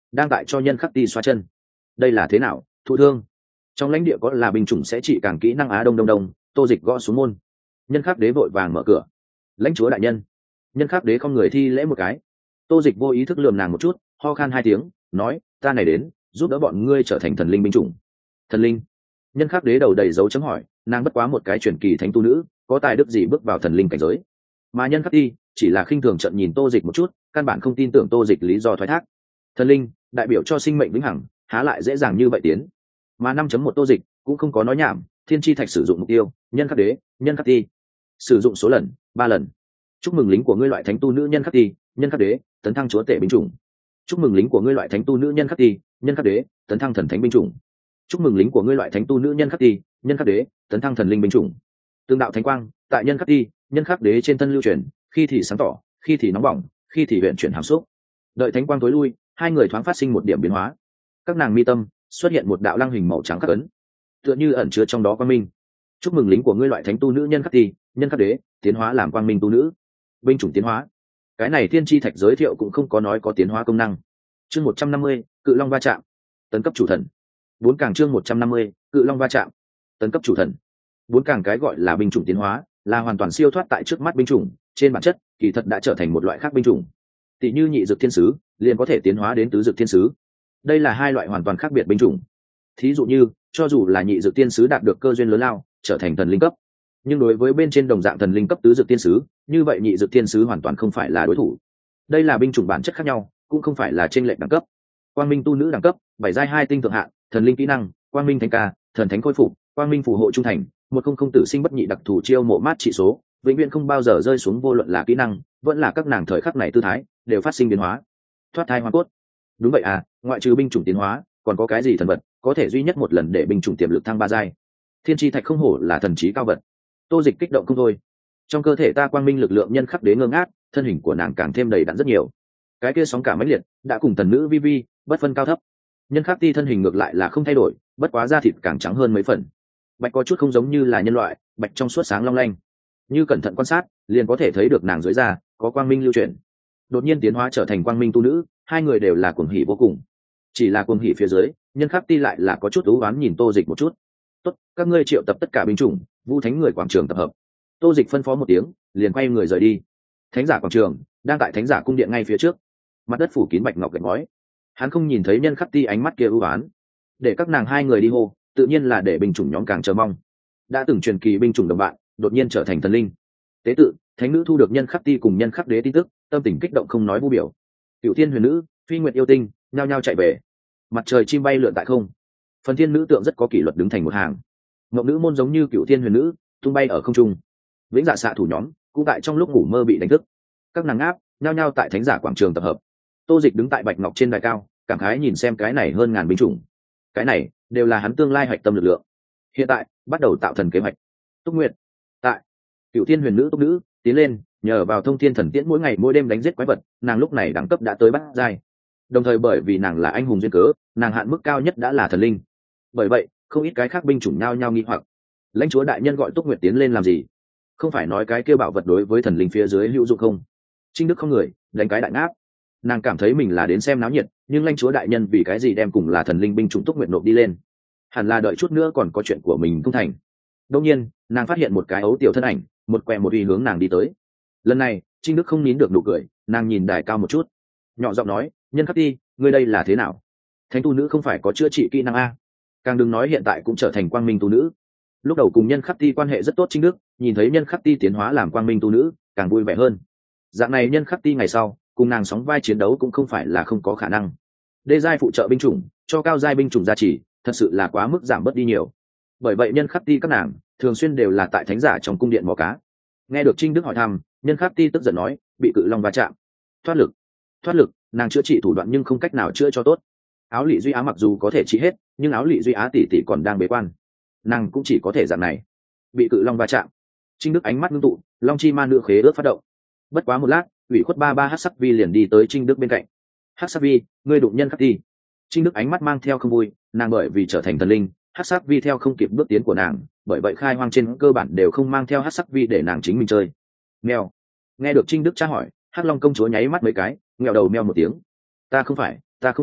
đang tại cho nhân khắc ti xoa chân. Đây là thế nào, thụ thương? Trong lãnh địa có là binh chủng sẽ trị càng kỹ năng á đông đông đông. Tô Dịch gõ xuống môn. Nhân khắc đế vội vàng mở cửa. Lãnh chúa đại nhân. Nhân khắc đế không người thi lễ một cái. Tô Dịch vô ý thức lườm nàng một chút, ho khan hai tiếng, nói, ta này đến giúp đỡ bọn ngươi trở thành thần linh binh chủng. Thần linh? Nhân khắc đế đầu đầy dấu chấm hỏi, nàng bất quá một cái truyền kỳ thánh tu nữ, có tài đức gì bước vào thần linh cảnh giới? Mà nhân khắc ti chỉ là khinh thường trận nhìn Tô Dịch một chút, căn bản không tin tưởng Tô Dịch lý do thoái thác. Thần linh đại biểu cho sinh mệnh vĩnh hằng, há lại dễ dàng như vậy tiến. Mà năm chấm một Tô Dịch cũng không có nói nhảm, thiên chi thạch sử dụng mục tiêu, nhân khắc đế, nhân khắc ti, sử dụng số lần ba lần. Chúc mừng lính của ngươi loại thánh tu nữ nhân khắc ti, nhân khắc đế, tấn thăng chúa tể binh chủng. Chúc mừng lính của ngươi loại thánh tu nữ nhân khắc ti, nhân khắc đế, tấn thăng thần thánh binh chủng. Chúc mừng lính của ngươi loại thánh tu nữ nhân khắc ti, nhân khắc đế, tấn thăng thần linh binh chủng. Tương đạo thánh quang tại nhân khắc ti, nhân khắc đế trên thân lưu truyền, khi thì sáng tỏ, khi thì nóng bỏng, khi thì huyện chuyển hàm xúc. Đợi thánh quang tối lui, hai người thoáng phát sinh một điểm biến hóa. Các nàng mi tâm xuất hiện một đạo lăng hình màu trắng khắc ấn, tựa như ẩn chứa trong đó quang minh. Chúc mừng lính của ngươi loại thánh tu nữ nhân khắc ti, nhân khắc đế, tiến hóa làm quang minh tu nữ. Binh chủng tiến hóa. Cái này thiên chi thạch giới thiệu cũng không có nói có tiến hóa công năng. Chương một trăm năm mươi, cự long va chạm, tấn cấp chủ thần. Bốn càng chương một trăm năm mươi, cự long va chạm, tấn cấp chủ thần. Bốn càng cái gọi là binh chủng tiến hóa, là hoàn toàn siêu thoát tại trước mắt binh chủng, trên bản chất, kỳ thật đã trở thành một loại khác binh chủng. Tỷ như nhị dược thiên sứ, liền có thể tiến hóa đến tứ dược thiên sứ. Đây là hai loại hoàn toàn khác biệt binh chủng. Thí dụ như, cho dù là nhị dược thiên sứ đạt được cơ duyên lớn lao, trở thành thần linh cấp, nhưng đối với bên trên đồng dạng thần linh cấp tứ dược thiên sứ, như vậy nhị dược thiên sứ hoàn toàn không phải là đối thủ. Đây là binh chủng bản chất khác nhau, cũng không phải là chênh lệch đẳng cấp. Quang minh tu nữ đẳng cấp, bảy giai hai tinh thượng hạng, thần linh kỹ năng, quang minh thánh ca, thần thánh khôi phục, quang minh phù hộ trung thành, một không không tử sinh bất nhị đặc thù chiêu mộ mát trị số, vĩnh viễn không bao giờ rơi xuống, vô luận là kỹ năng, vẫn là các nàng thời khắc này tư thái, đều phát sinh biến hóa. Thoát thai hoa cốt. Đúng vậy à, ngoại trừ binh chủng tiến hóa, còn có cái gì thần vật có thể duy nhất một lần để binh chủng tiềm lực thăng ba giai? Thiên chi thạch không hổ là thần trí cao vật. Tô Dịch kích động không thôi. Trong cơ thể ta quang minh lực lượng nhân khắc đế ngơ ngác, thân hình của nàng càng thêm đầy đặn rất nhiều. Cái kia sóng cả mãnh liệt, đã cùng thần nữ vi vi bất phân cao thấp. Nhân khắc ti thân hình ngược lại là không thay đổi, bất quá da thịt càng trắng hơn mấy phần. Bạch có chút không giống như là nhân loại, bạch trong suốt sáng long lanh. Như cẩn thận quan sát, liền có thể thấy được nàng dưới da có quang minh lưu chuyển. Đột nhiên tiến hóa trở thành quang minh tu nữ, hai người đều là cuồng hỉ vô cùng. Chỉ là cuồng hỉ phía dưới, nhân khắc ti lại là có chút ú oán nhìn Tô Dịch một chút. Tốt, các ngươi triệu tập tất cả binh chủng, vu thánh người quảng trường tập hợp. Tô Dịch phân phó một tiếng, liền quay người rời đi. Thánh giả quảng trường đang tại thánh giả cung điện ngay phía trước, mặt đất phủ kín bạch ngọc gạch ngói. Hắn không nhìn thấy nhân khắc ti ánh mắt kia ưu ái, để các nàng hai người đi hô, tự nhiên là để binh chủng nhóm càng chờ mong. Đã từng truyền kỳ binh chủng đồng bạn, đột nhiên trở thành thần linh. Tế tự, thánh nữ thu được nhân khắc ti cùng nhân khắc đế tin tức, tâm tình kích động không nói vu biểu. Cựu thiên huyền nữ, phi nguyệt yêu tinh, nhao nhao chạy về. Mặt trời chim bay lượn tại không. Phần thiên nữ tượng rất có kỷ luật đứng thành một hàng. Ngọc nữ môn giống như cựu thiên huyền nữ, tung bay ở không trung. Vĩnh dạ xạ thủ nhóm cũng tại trong lúc ngủ mơ bị đánh thức. Các nàng áp nhao nhao tại thánh giả quảng trường tập hợp. Tô Dịch đứng tại bạch ngọc trên đài cao, cảm khái nhìn xem cái này hơn ngàn binh chủng. Cái này đều là hắn tương lai hoạch tâm lực lượng. Hiện tại bắt đầu tạo thần kế hoạch. Túc Nguyệt tại cựu thiên huyền nữ túc nữ tiến lên, nhờ vào thông thiên thần tiễn mỗi ngày mỗi đêm đánh giết quái vật, nàng lúc này đẳng cấp đã tới bát giai. Đồng thời bởi vì nàng là anh hùng duyên cớ, nàng hạn mức cao nhất đã là thần linh. Bởi vậy không ít cái khác binh chủng nhao nhao nghi hoặc, lãnh chúa đại nhân gọi Túc Nguyệt tiến lên làm gì? Không phải nói cái kêu bảo vật đối với thần linh phía dưới hữu dụng không? Trinh Đức không người đánh cái đại ngáp. Nàng cảm thấy mình là đến xem náo nhiệt, nhưng lãnh chúa đại nhân vì cái gì đem cùng là thần linh binh chủng Túc Nguyệt nộp đi lên? Hẳn là đợi chút nữa còn có chuyện của mình không thành. Đương nhiên nàng phát hiện một cái ấu tiểu thân ảnh, một quẹ một uy hướng nàng đi tới. Lần này Trinh Đức không nín được nụ cười, nàng nhìn đài cao một chút, nhỏ giọng nói, nhân khắc ti, ngươi đây là thế nào? Thánh tu nữ không phải có chữa trị kỹ năng a? Càng đừng nói hiện tại cũng trở thành quang minh tu nữ. Lúc đầu cùng nhân khắc ti quan hệ rất tốt, Trinh Đức nhìn thấy nhân khắc ti tiến hóa làm quang minh tu nữ càng vui vẻ hơn. Dạng này nhân khắc ti ngày sau cùng nàng sóng vai chiến đấu cũng không phải là không có khả năng. Đê giai phụ trợ binh chủng cho cao giai binh chủng gia trì, thật sự là quá mức giảm bớt đi nhiều. Bởi vậy nhân khắc ti các nàng thường xuyên đều là tại thánh giả trong cung điện mò cá. Nghe được Trinh Đức hỏi thăm, nhân khắc ti tức giận nói, bị cự long va chạm, thoát lực. Thoát lực, nàng chữa trị thủ đoạn nhưng không cách nào chữa cho tốt. Áo lị duy á mặc dù có thể trị hết, nhưng áo lị duy á tỷ tỷ còn đang bế quan, nàng cũng chỉ có thể dạng này. Bị cự long va chạm. Trinh Đức ánh mắt ngưng tụ, long chi ma nữ khế ước phát động. Bất quá một lát, ủy khuất ba ba hát sắc vi liền đi tới Trinh Đức bên cạnh. Hát sắc vi, ngươi đụng nhân khắc ti. Trinh Đức ánh mắt mang theo không vui, nàng bởi vì trở thành thần linh, hát sắc vi theo không kịp bước tiến của nàng, bởi vậy khai hoang trên cơ bản đều không mang theo hát sắc vi để nàng chính mình chơi. Mèo. Nghe được Trinh Đức tra hỏi, hắc long công chúa nháy mắt mấy cái, nghẹo đầu meo một tiếng. Ta không phải, ta không có,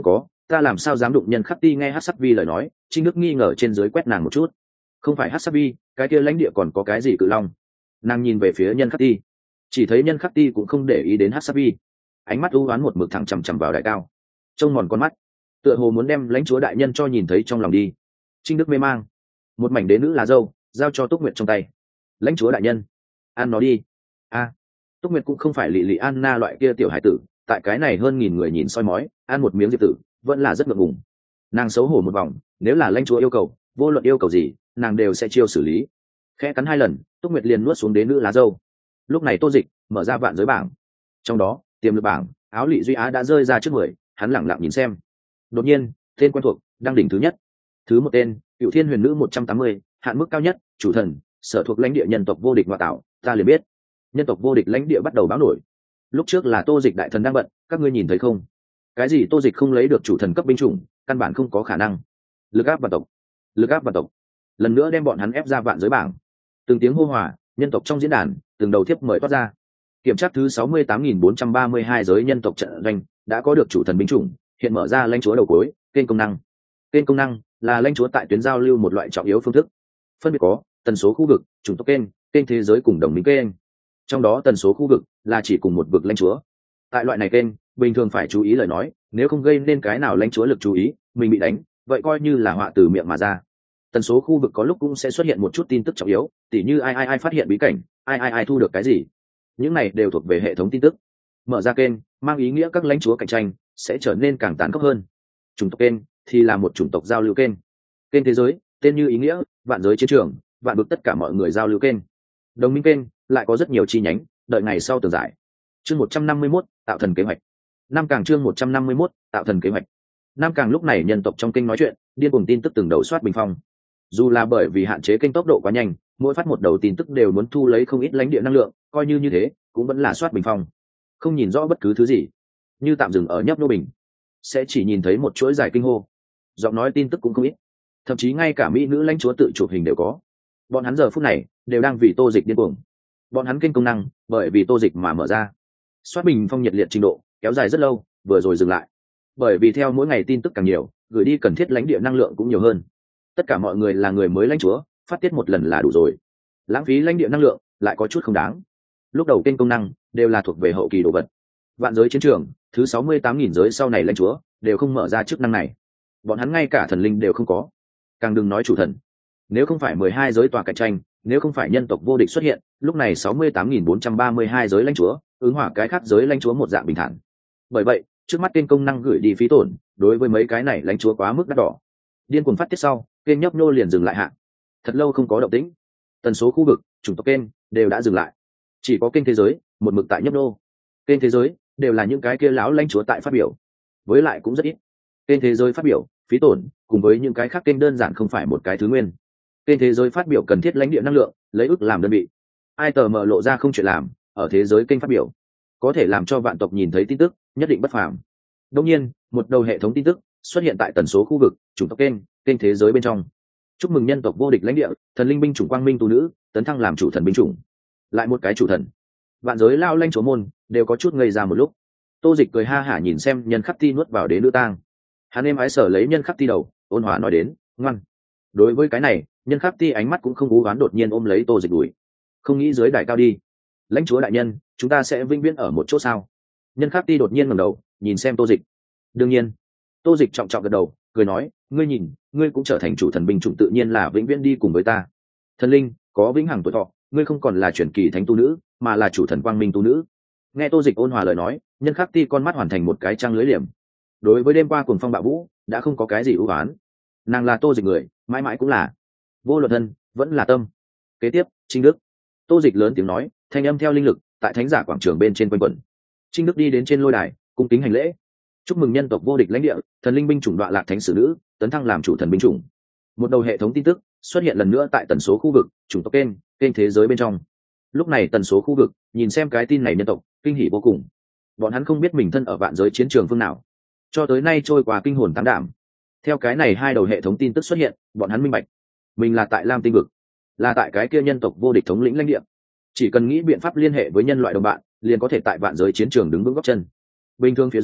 ta làm sao dám đụng nhân khắc ti. Nghe hát sắc vi lời nói, Trinh Đức nghi ngờ trên dưới quét nàng một chút. Không phải hát sắc vi, cái kia lãnh địa còn có cái gì cự long? Nàng nhìn về phía nhân khắc ti, chỉ thấy nhân khắc ti cũng không để ý đến hát sắc vi, ánh mắt u oán một mực thẳng chằm chằm vào đại cao, trông mòn con mắt, tựa hồ muốn đem lãnh chúa đại nhân cho nhìn thấy trong lòng đi. Trinh Đức mê mang, một mảnh đế nữ lá dâu giao cho Túc Nguyệt trong tay. Lãnh chúa đại nhân, ăn nó đi. A, Túc Nguyệt cũng không phải lị lị Anna loại kia tiểu hải tử, tại cái này hơn nghìn người nhìn soi mói, ăn một miếng diệp tử vẫn là rất ngượng ngùng. Nàng xấu hổ một vòng, nếu là lãnh chúa yêu cầu, vô luận yêu cầu gì, nàng đều sẽ chiêu xử lý. Khẽ cắn hai lần, Túc Nguyệt liền nuốt xuống đế nữ lá dâu. Lúc này Tô Dịch mở ra vạn giới bảng, trong đó tiềm lực bảng, áo lị duy á đã rơi ra trước mười, hắn lẳng lặng nhìn xem. Đột nhiên, tên quen thuộc đăng đỉnh thứ nhất. Thứ một tên, Cựu Thiên Huyền Nữ một trăm tám mươi, hạn mức cao nhất, chủ thần, sở thuộc lãnh địa nhân tộc vô địch ngoại tạo, ta liền biết. Nhân tộc vô địch lãnh địa bắt đầu báo nổi. Lúc trước là Tô Dịch đại thần đang bận, các ngươi nhìn thấy không? Cái gì Tô Dịch không lấy được chủ thần cấp binh chủng, căn bản không có khả năng. Lực áp vạn tộc, lực áp vạn tộc. Lần nữa đem bọn hắn ép ra vạn giới bảng. Từng tiếng hô hòa, nhân tộc trong diễn đàn, từng đầu thiếp mời toát ra. Kiểm tra thứ sáu mươi tám nghìn bốn trăm ba mươi hai giới nhân tộc trận doanh, đã có được chủ thần binh chủng, hiện mở ra lãnh chúa đầu cuối, kênh công năng. Kênh công năng là lãnh chúa tại tuyến giao lưu một loại trọng yếu phương thức. Phân biệt có tần số khu vực, chủng tộc kênh, kênh thế giới cùng đồng minh kênh. Trong đó tần số khu vực là chỉ cùng một vực lãnh chúa. Tại loại này kênh, bình thường phải chú ý lời nói, nếu không gây nên cái nào lãnh chúa lực chú ý, mình bị đánh, vậy coi như là họa từ miệng mà ra. Tần số khu vực có lúc cũng sẽ xuất hiện một chút tin tức trọng yếu, tỉ như ai ai ai phát hiện bí cảnh, ai ai ai thu được cái gì. Những này đều thuộc về hệ thống tin tức. Mở ra kênh mang ý nghĩa các lãnh chúa cạnh tranh sẽ trở nên càng tàn khốc hơn. Chủng tộc kênh thì là một chủng tộc giao lưu kênh. Kênh thế giới tên như ý nghĩa, vạn giới chiến trường, vạn vực tất cả mọi người giao lưu kênh. Đồng minh kênh lại có rất nhiều chi nhánh, đợi ngày sau tường giải. Chương một trăm năm mươi mốt, tạo thần kế hoạch. Năm càng chương một trăm năm mươi mốt, tạo thần kế hoạch. Năm càng lúc này nhân tộc trong kênh nói chuyện, điên cuồng tin tức từng đầu soát bình phong. Dù là bởi vì hạn chế kênh tốc độ quá nhanh, mỗi phát một đầu tin tức đều muốn thu lấy không ít lãnh địa năng lượng, coi như như thế, cũng vẫn là soát bình phong. Không nhìn rõ bất cứ thứ gì, như tạm dừng ở nhấp nô bình, sẽ chỉ nhìn thấy một chuỗi dài kinh hô. Giọng nói tin tức cũng không ít, thậm chí ngay cả mỹ nữ lãnh chúa tự chụp hình đều có. Bọn hắn giờ phút này đều đang vì Tô Dịch điên cuồng. Bọn hắn kênh công năng bởi vì Tô Dịch mà mở ra. Soát bình phong nhiệt liệt trình độ kéo dài rất lâu, vừa rồi dừng lại. Bởi vì theo mỗi ngày tin tức càng nhiều, gửi đi cần thiết lãnh địa năng lượng cũng nhiều hơn. Tất cả mọi người là người mới lãnh chúa, phát tiết một lần là đủ rồi. Lãng phí lãnh địa năng lượng lại có chút không đáng. Lúc đầu kênh công năng đều là thuộc về hậu kỳ đồ vật. Vạn giới chiến trường thứ sáu mươi tám nghìn giới sau này lãnh chúa đều không mở ra chức năng này. Bọn hắn ngay cả thần linh đều không có, càng đừng nói chủ thần. Nếu không phải mười hai giới tòa cạnh tranh, nếu không phải nhân tộc vô địch xuất hiện, lúc này sáu mươi tám nghìn bốn trăm ba mươi hai giới lãnh chúa ứng hỏa cái khác giới lãnh chúa một dạng bình thản. Bởi vậy trước mắt kênh công năng gửi đi phí tổn đối với mấy cái này lãnh chúa quá mức đắt đỏ. Điên cuồng phát tiết sau, kênh nhấp nô liền dừng lại hạ. Thật lâu không có động tĩnh. Tần số khu vực, chủng tộc kênh đều đã dừng lại. Chỉ có kênh thế giới một mực tại nhấp nô. Kênh thế giới đều là những cái kia lão lãnh chúa tại phát biểu, với lại cũng rất ít. Kênh thế giới phát biểu phí tổn cùng với những cái khác kênh đơn giản không phải một cái thứ nguyên. Kênh thế giới phát biểu cần thiết lãnh địa năng lượng, lấy ức làm đơn vị. Ai tờ mờ lộ ra không chuyện làm, ở thế giới kênh phát biểu có thể làm cho vạn tộc nhìn thấy tin tức nhất định bất phàm. Đương nhiên, một đầu hệ thống tin tức xuất hiện tại tần số khu vực, chủng tộc kênh, kênh thế giới bên trong. Chúc mừng nhân tộc vô địch lãnh địa, thần linh binh chủng quang minh tu nữ, tấn thăng làm chủ thần binh chủng. Lại một cái chủ thần. Vạn giới lao lãnh chúa môn đều có chút ngây ra một lúc. Tô Dịch cười ha hả nhìn xem nhân khắc ti nuốt vào đế nữ tang. Hắn êm ái sở lấy nhân khắc ti đầu, ôn hòa nói đến, ngoan. Đối với cái này, nhân khắc ti ánh mắt cũng không cú đoán, đột nhiên ôm lấy Tô Dịch đuổi. Không nghĩ dưới đài cao đi. Lãnh chúa đại nhân, chúng ta sẽ vĩnh viễn ở một chỗ sao? Nhân khắc ti đột nhiên ngẩng đầu, nhìn xem Tô Dịch. Đương nhiên. Tô Dịch trọng trọng gật đầu, cười nói, ngươi nhìn, ngươi cũng trở thành chủ thần binh chủng, tự nhiên là vĩnh viễn đi cùng với ta. Thần linh có vĩnh hằng tuổi thọ, ngươi không còn là truyền kỳ thánh tu nữ, mà là chủ thần quang minh tu nữ. Nghe Tô Dịch ôn hòa lời nói, nhân khắc ti con mắt hoàn thành một cái trăng lưới liềm. Đối với đêm qua cuồng phong bạo vũ, đã không có cái gì ưu ái. Nàng là Tô Dịch người, mãi mãi cũng là. Vô luận thân, vẫn là tâm. Kế tiếp, Trinh Đức. Tô Dịch lớn tiếng nói, thanh âm theo linh lực, tại thánh giả quảng trường bên trên quanh quẩn. Trinh Đức đi đến trên lôi đài, cung kính hành lễ. Chúc mừng nhân tộc vô địch lãnh địa, thần linh binh chủng Đoạ Lạc thánh sử nữ, tấn thăng làm chủ thần binh chủng. Một đầu hệ thống tin tức xuất hiện lần nữa tại tần số khu vực, chủng tộc kênh, kênh thế giới bên trong. Lúc này tần số khu vực nhìn xem cái tin này, nhân tộc kinh hỉ vô cùng. Bọn hắn không biết mình thân ở vạn giới chiến trường phương nào, cho tới nay trôi qua kinh hồn táng đảm. Theo cái này hai đầu hệ thống tin tức xuất hiện, bọn hắn minh bạch mình là tại Lam Tinh vực, là tại cái kia nhân tộc vô địch thống lĩnh lãnh địa. Chỉ cần nghĩ biện pháp liên hệ với nhân loại đồng bạn, liền có thể tại vạn giới chiến trường đứng vững góc chân. Bình thường phía dưới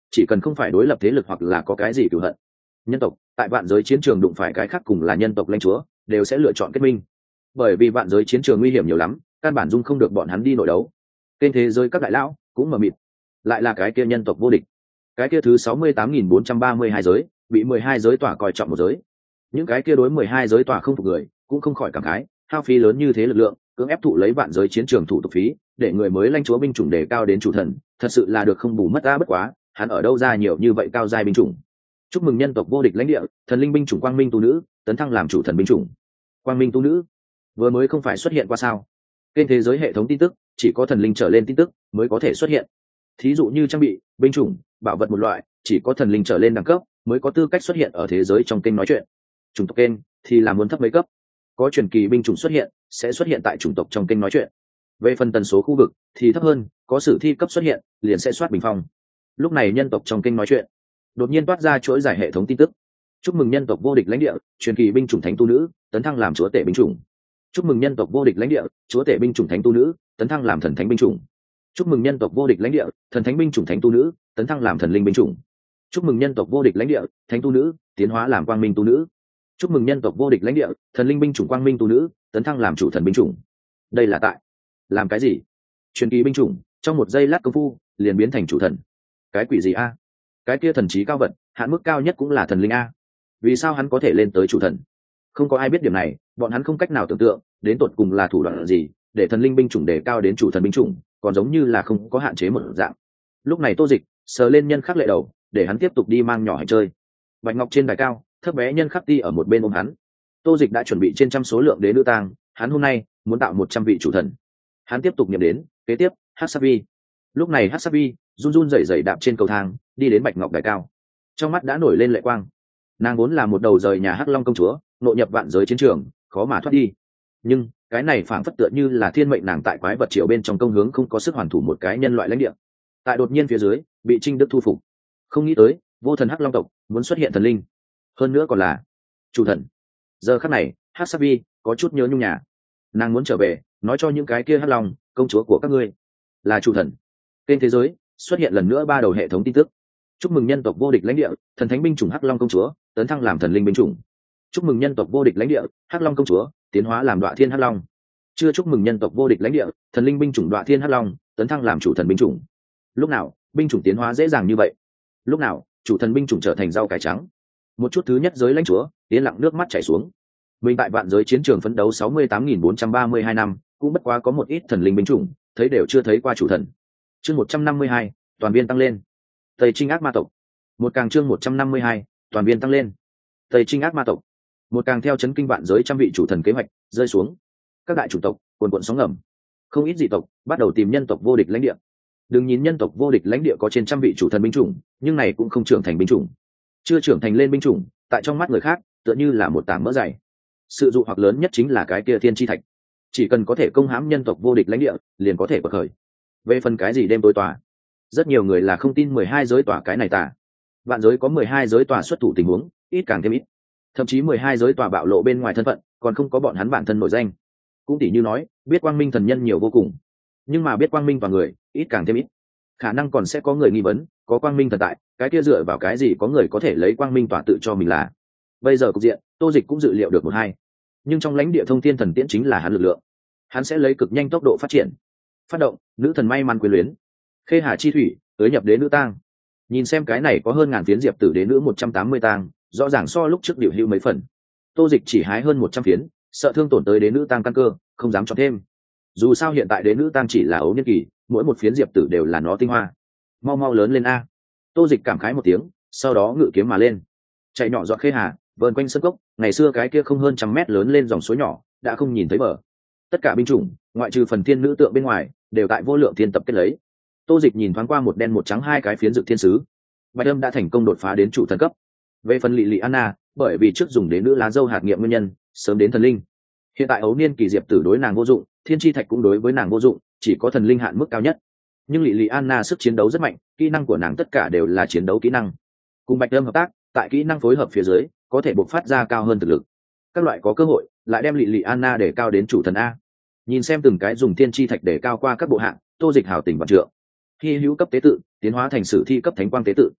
chỉ cần không phải đối lập thế lực hoặc là có cái gì cửu hận. Nhân tộc tại vạn giới chiến trường đụng phải cái khác cùng là nhân tộc lãnh chúa, đều sẽ lựa chọn kết minh, bởi vì vạn giới chiến trường nguy hiểm nhiều lắm, căn bản dung không được bọn hắn đi nội đấu. Kênh thế giới các đại lão cũng mờ mịt, lại là cái kia nhân tộc vô địch, cái kia thứ sáu mươi tám nghìn bốn trăm ba mươi hai giới bị mười hai giới tỏa coi trọng một giới. Những cái kia đối mười hai giới tỏa không phục người cũng không khỏi cảm khái, hao phí lớn như thế lực lượng cưỡng ép thụ lấy vạn giới chiến trường thủ tục phí để người mới lãnh chúa binh chủng đề cao đến chủ thần, thật sự là được không bù mất. Ta bất quá hắn ở đâu ra nhiều như vậy cao giai binh chủng. Chúc mừng nhân tộc vô địch lãnh địa, thần linh binh chủng quang minh tu nữ tấn thăng làm chủ thần binh chủng. Quang minh tu nữ vừa mới không phải xuất hiện qua sao? Kênh thế giới hệ thống tin tức chỉ có thần linh trở lên tin tức mới có thể xuất hiện, thí dụ như trang bị, binh chủng, bảo vật một loại, chỉ có thần linh trở lên đẳng cấp mới có tư cách xuất hiện ở thế giới trong kênh nói chuyện. Chủng tộc kênh thì là muốn thấp mấy cấp, có truyền kỳ binh chủng xuất hiện sẽ xuất hiện tại chủng tộc trong kênh nói chuyện. Về phần tần số khu vực thì thấp hơn, có sử thi cấp xuất hiện liền sẽ soát bình phong. Lúc này nhân tộc trong kênh nói chuyện đột nhiên toát ra chuỗi giải hệ thống tin tức. Chúc mừng nhân tộc vô địch lãnh địa, truyền kỳ binh chủng thánh tu nữ tấn thăng làm chúa tể binh chủng. Chúc mừng nhân tộc vô địch lãnh địa, chúa tể binh chủng thánh tu nữ tấn thăng làm thần thánh binh chủng. Chúc mừng nhân tộc vô địch lãnh địa, thần thánh binh chủng thánh tu nữ tấn thăng làm thần linh binh chủng. Chúc mừng nhân tộc vô địch lãnh địa, thánh tu nữ tiến hóa làm quang minh tu nữ. Chúc mừng nhân tộc vô địch lãnh địa, thần linh binh chủng quang minh tu nữ tấn thăng làm chủ thần binh chủng. Đây là tại làm cái gì? Truyền kỳ binh chủng trong một giây lát công phu liền biến thành chủ thần. Cái quỷ gì a? Cái kia thần trí cao vật hạn mức cao nhất cũng là thần linh a, vì sao hắn có thể lên tới chủ thần? Không có ai biết điểm này, bọn hắn không cách nào tưởng tượng đến tột cùng là thủ đoạn gì để thần linh binh chủng đề cao đến chủ thần binh chủng, còn giống như là không có hạn chế một dạng. Lúc này Tô Dịch sờ lên nhân khắc lệ đầu để hắn tiếp tục đi mang nhỏ hành chơi. Bạch ngọc trên đài cao, thấp bé nhân khắc ti ở một bên ôm hắn. Tô Dịch đã chuẩn bị trên trăm số lượng đế nữ tang, hắn hôm nay muốn tạo một trăm vị chủ thần. Hắn tiếp tục niệm đến, kế tiếp, Hắc-Savi. Lúc này Hắc-Savi run run rẩy rẩy đạp trên cầu thang, đi đến bạch ngọc đài cao. Trong mắt đã nổi lên lệ quang. Nàng vốn là một đầu rời nhà Hắc Long công chúa, nội nhập vạn giới chiến trường, khó mà thoát đi. Nhưng cái này phảng phất tựa như là thiên mệnh nàng tại quái vật triều bên trong công hướng không có sức hoàn thủ một cái nhân loại lãnh địa. Tại đột nhiên phía dưới, bị Trinh Đức thu phục. Không nghĩ tới, vô thần Hắc Long tộc muốn xuất hiện thần linh, hơn nữa còn là chủ thần. Giờ khắc này, Hắc-Savi có chút nhớ nhung nhà. Nàng muốn trở về, nói cho những cái kia Hắc Long, công chúa của các ngươi là chủ thần. Kênh thế giới xuất hiện lần nữa ba đầu hệ thống tin tức. Chúc mừng nhân tộc vô địch lãnh địa, thần thánh binh chủng Hắc Long công chúa tấn thăng làm thần linh binh chủng. Chúc mừng nhân tộc vô địch lãnh địa, Hắc Long công chúa tiến hóa làm Đoạ Thiên Hắc Long. Chưa chúc mừng nhân tộc vô địch lãnh địa, thần linh binh chủng Đoạ Thiên Hắc Long tấn thăng làm chủ thần binh chủng. Lúc nào binh chủng tiến hóa dễ dàng như vậy? Lúc nào chủ thần binh chủng trở thành rau cải trắng? Một chút thứ nhất giới lãnh chúa yên lặng nước mắt chảy xuống. Mình tại vạn giới chiến trường phấn đấu sáu mươi tám nghìn bốn trăm ba mươi hai năm, cũng bất quá có một ít thần linh binh chủng, thấy đều chưa thấy qua chủ thần. Chương một trăm năm mươi hai, toàn viên tăng lên. Tây Trinh ác ma tộc. Một càng chương một trăm năm mươi hai, toàn viên tăng lên. Tây Trinh ác ma tộc. Một càng theo chấn kinh vạn giới trăm vị chủ thần kế hoạch rơi xuống. Các đại chủ tộc cuồn cuộn sóng ngầm. Không ít dị tộc bắt đầu tìm nhân tộc vô địch lãnh địa. Đừng nhìn nhân tộc vô địch lãnh địa có trên trăm vị chủ thần binh chủng, nhưng này cũng không trưởng thành binh chủng. Chưa trưởng thành lên binh chủng, tại trong mắt người khác, tựa như là một tảng mỡ dày. Sự dụ hoặc lớn nhất chính là cái kia thiên chi thạch. Chỉ cần có thể công hãm nhân tộc vô địch lãnh địa, liền có thể bật khởi. Về phần cái gì đêm tối tòa, rất nhiều người là không tin mười hai giới tòa cái này tà. Vạn giới có mười hai giới tòa xuất thủ tình huống, ít càng thêm ít. Thậm chí mười hai giới tòa bạo lộ bên ngoài thân phận, còn không có bọn hắn bản thân nổi danh. Cũng tỉ như nói, biết quang minh thần nhân nhiều vô cùng, nhưng mà biết quang minh và người, ít càng thêm ít. Khả năng còn sẽ có người nghi vấn, có quang minh thần tại, cái kia dựa vào cái gì có người có thể lấy quang minh tòa tự cho mình là. Bây giờ cục diện, Tô Dịch cũng dự liệu được một hai. Nhưng trong lãnh địa thông thiên thần tiễn chính là hắn lực lượng, hắn sẽ lấy cực nhanh tốc độ phát triển. Phát động nữ thần may mắn quyền luyến, khê hà chi thủy tới nhập đế nữ tang. Nhìn xem cái này có hơn ngàn phiến diệp tử đế nữ một trăm tám mươi tang, rõ ràng so lúc trước điều hữu mấy phần. Tô Dịch chỉ hái hơn một trăm phiến, sợ thương tổn tới đế nữ tang căn cơ, không dám chọn thêm. Dù sao hiện tại đế nữ tang chỉ là ấu niên kỳ, mỗi một phiến diệp tử đều là nó tinh hoa. Mau mau lớn lên a. Tô Dịch cảm khái một tiếng, sau đó ngự kiếm mà lên, chạy nhỏ dọn khê hà, vờn quanh sân cốc. Ngày xưa cái kia không hơn trăm mét lớn lên dòng suối nhỏ đã không nhìn thấy bờ. Tất cả binh chủng ngoại trừ phần thiên nữ tượng bên ngoài đều tại vô lượng thiên tập kết lấy. Tô Dịch nhìn thoáng qua một đen một trắng hai cái phiến dược thiên sứ, Bạch Âm đã thành công đột phá đến chủ thần cấp. Về phần Lị Lị Anna, bởi vì trước dùng đến nữ lá dâu hạt nghiệm nguyên nhân, sớm đến thần linh. Hiện tại ấu niên kỳ diệp tử đối nàng vô dụng, thiên chi thạch cũng đối với nàng vô dụng, chỉ có thần linh hạn mức cao nhất. Nhưng Lị Lị Anna sức chiến đấu rất mạnh, kỹ năng của nàng tất cả đều là chiến đấu kỹ năng. Cùng Bạch Âm hợp tác, tại kỹ năng phối hợp phía dưới, có thể bộc phát ra cao hơn thực lực. Các loại có cơ hội, lại đem Lị Lị Anna để cao đến chủ thần a. Nhìn xem từng cái dùng thiên chi thạch để cao qua các bộ hạng, Tô Dịch hào tình vạn trượng. Hy hữu cấp tế tự tiến hóa thành sử thi cấp thánh quang tế tự,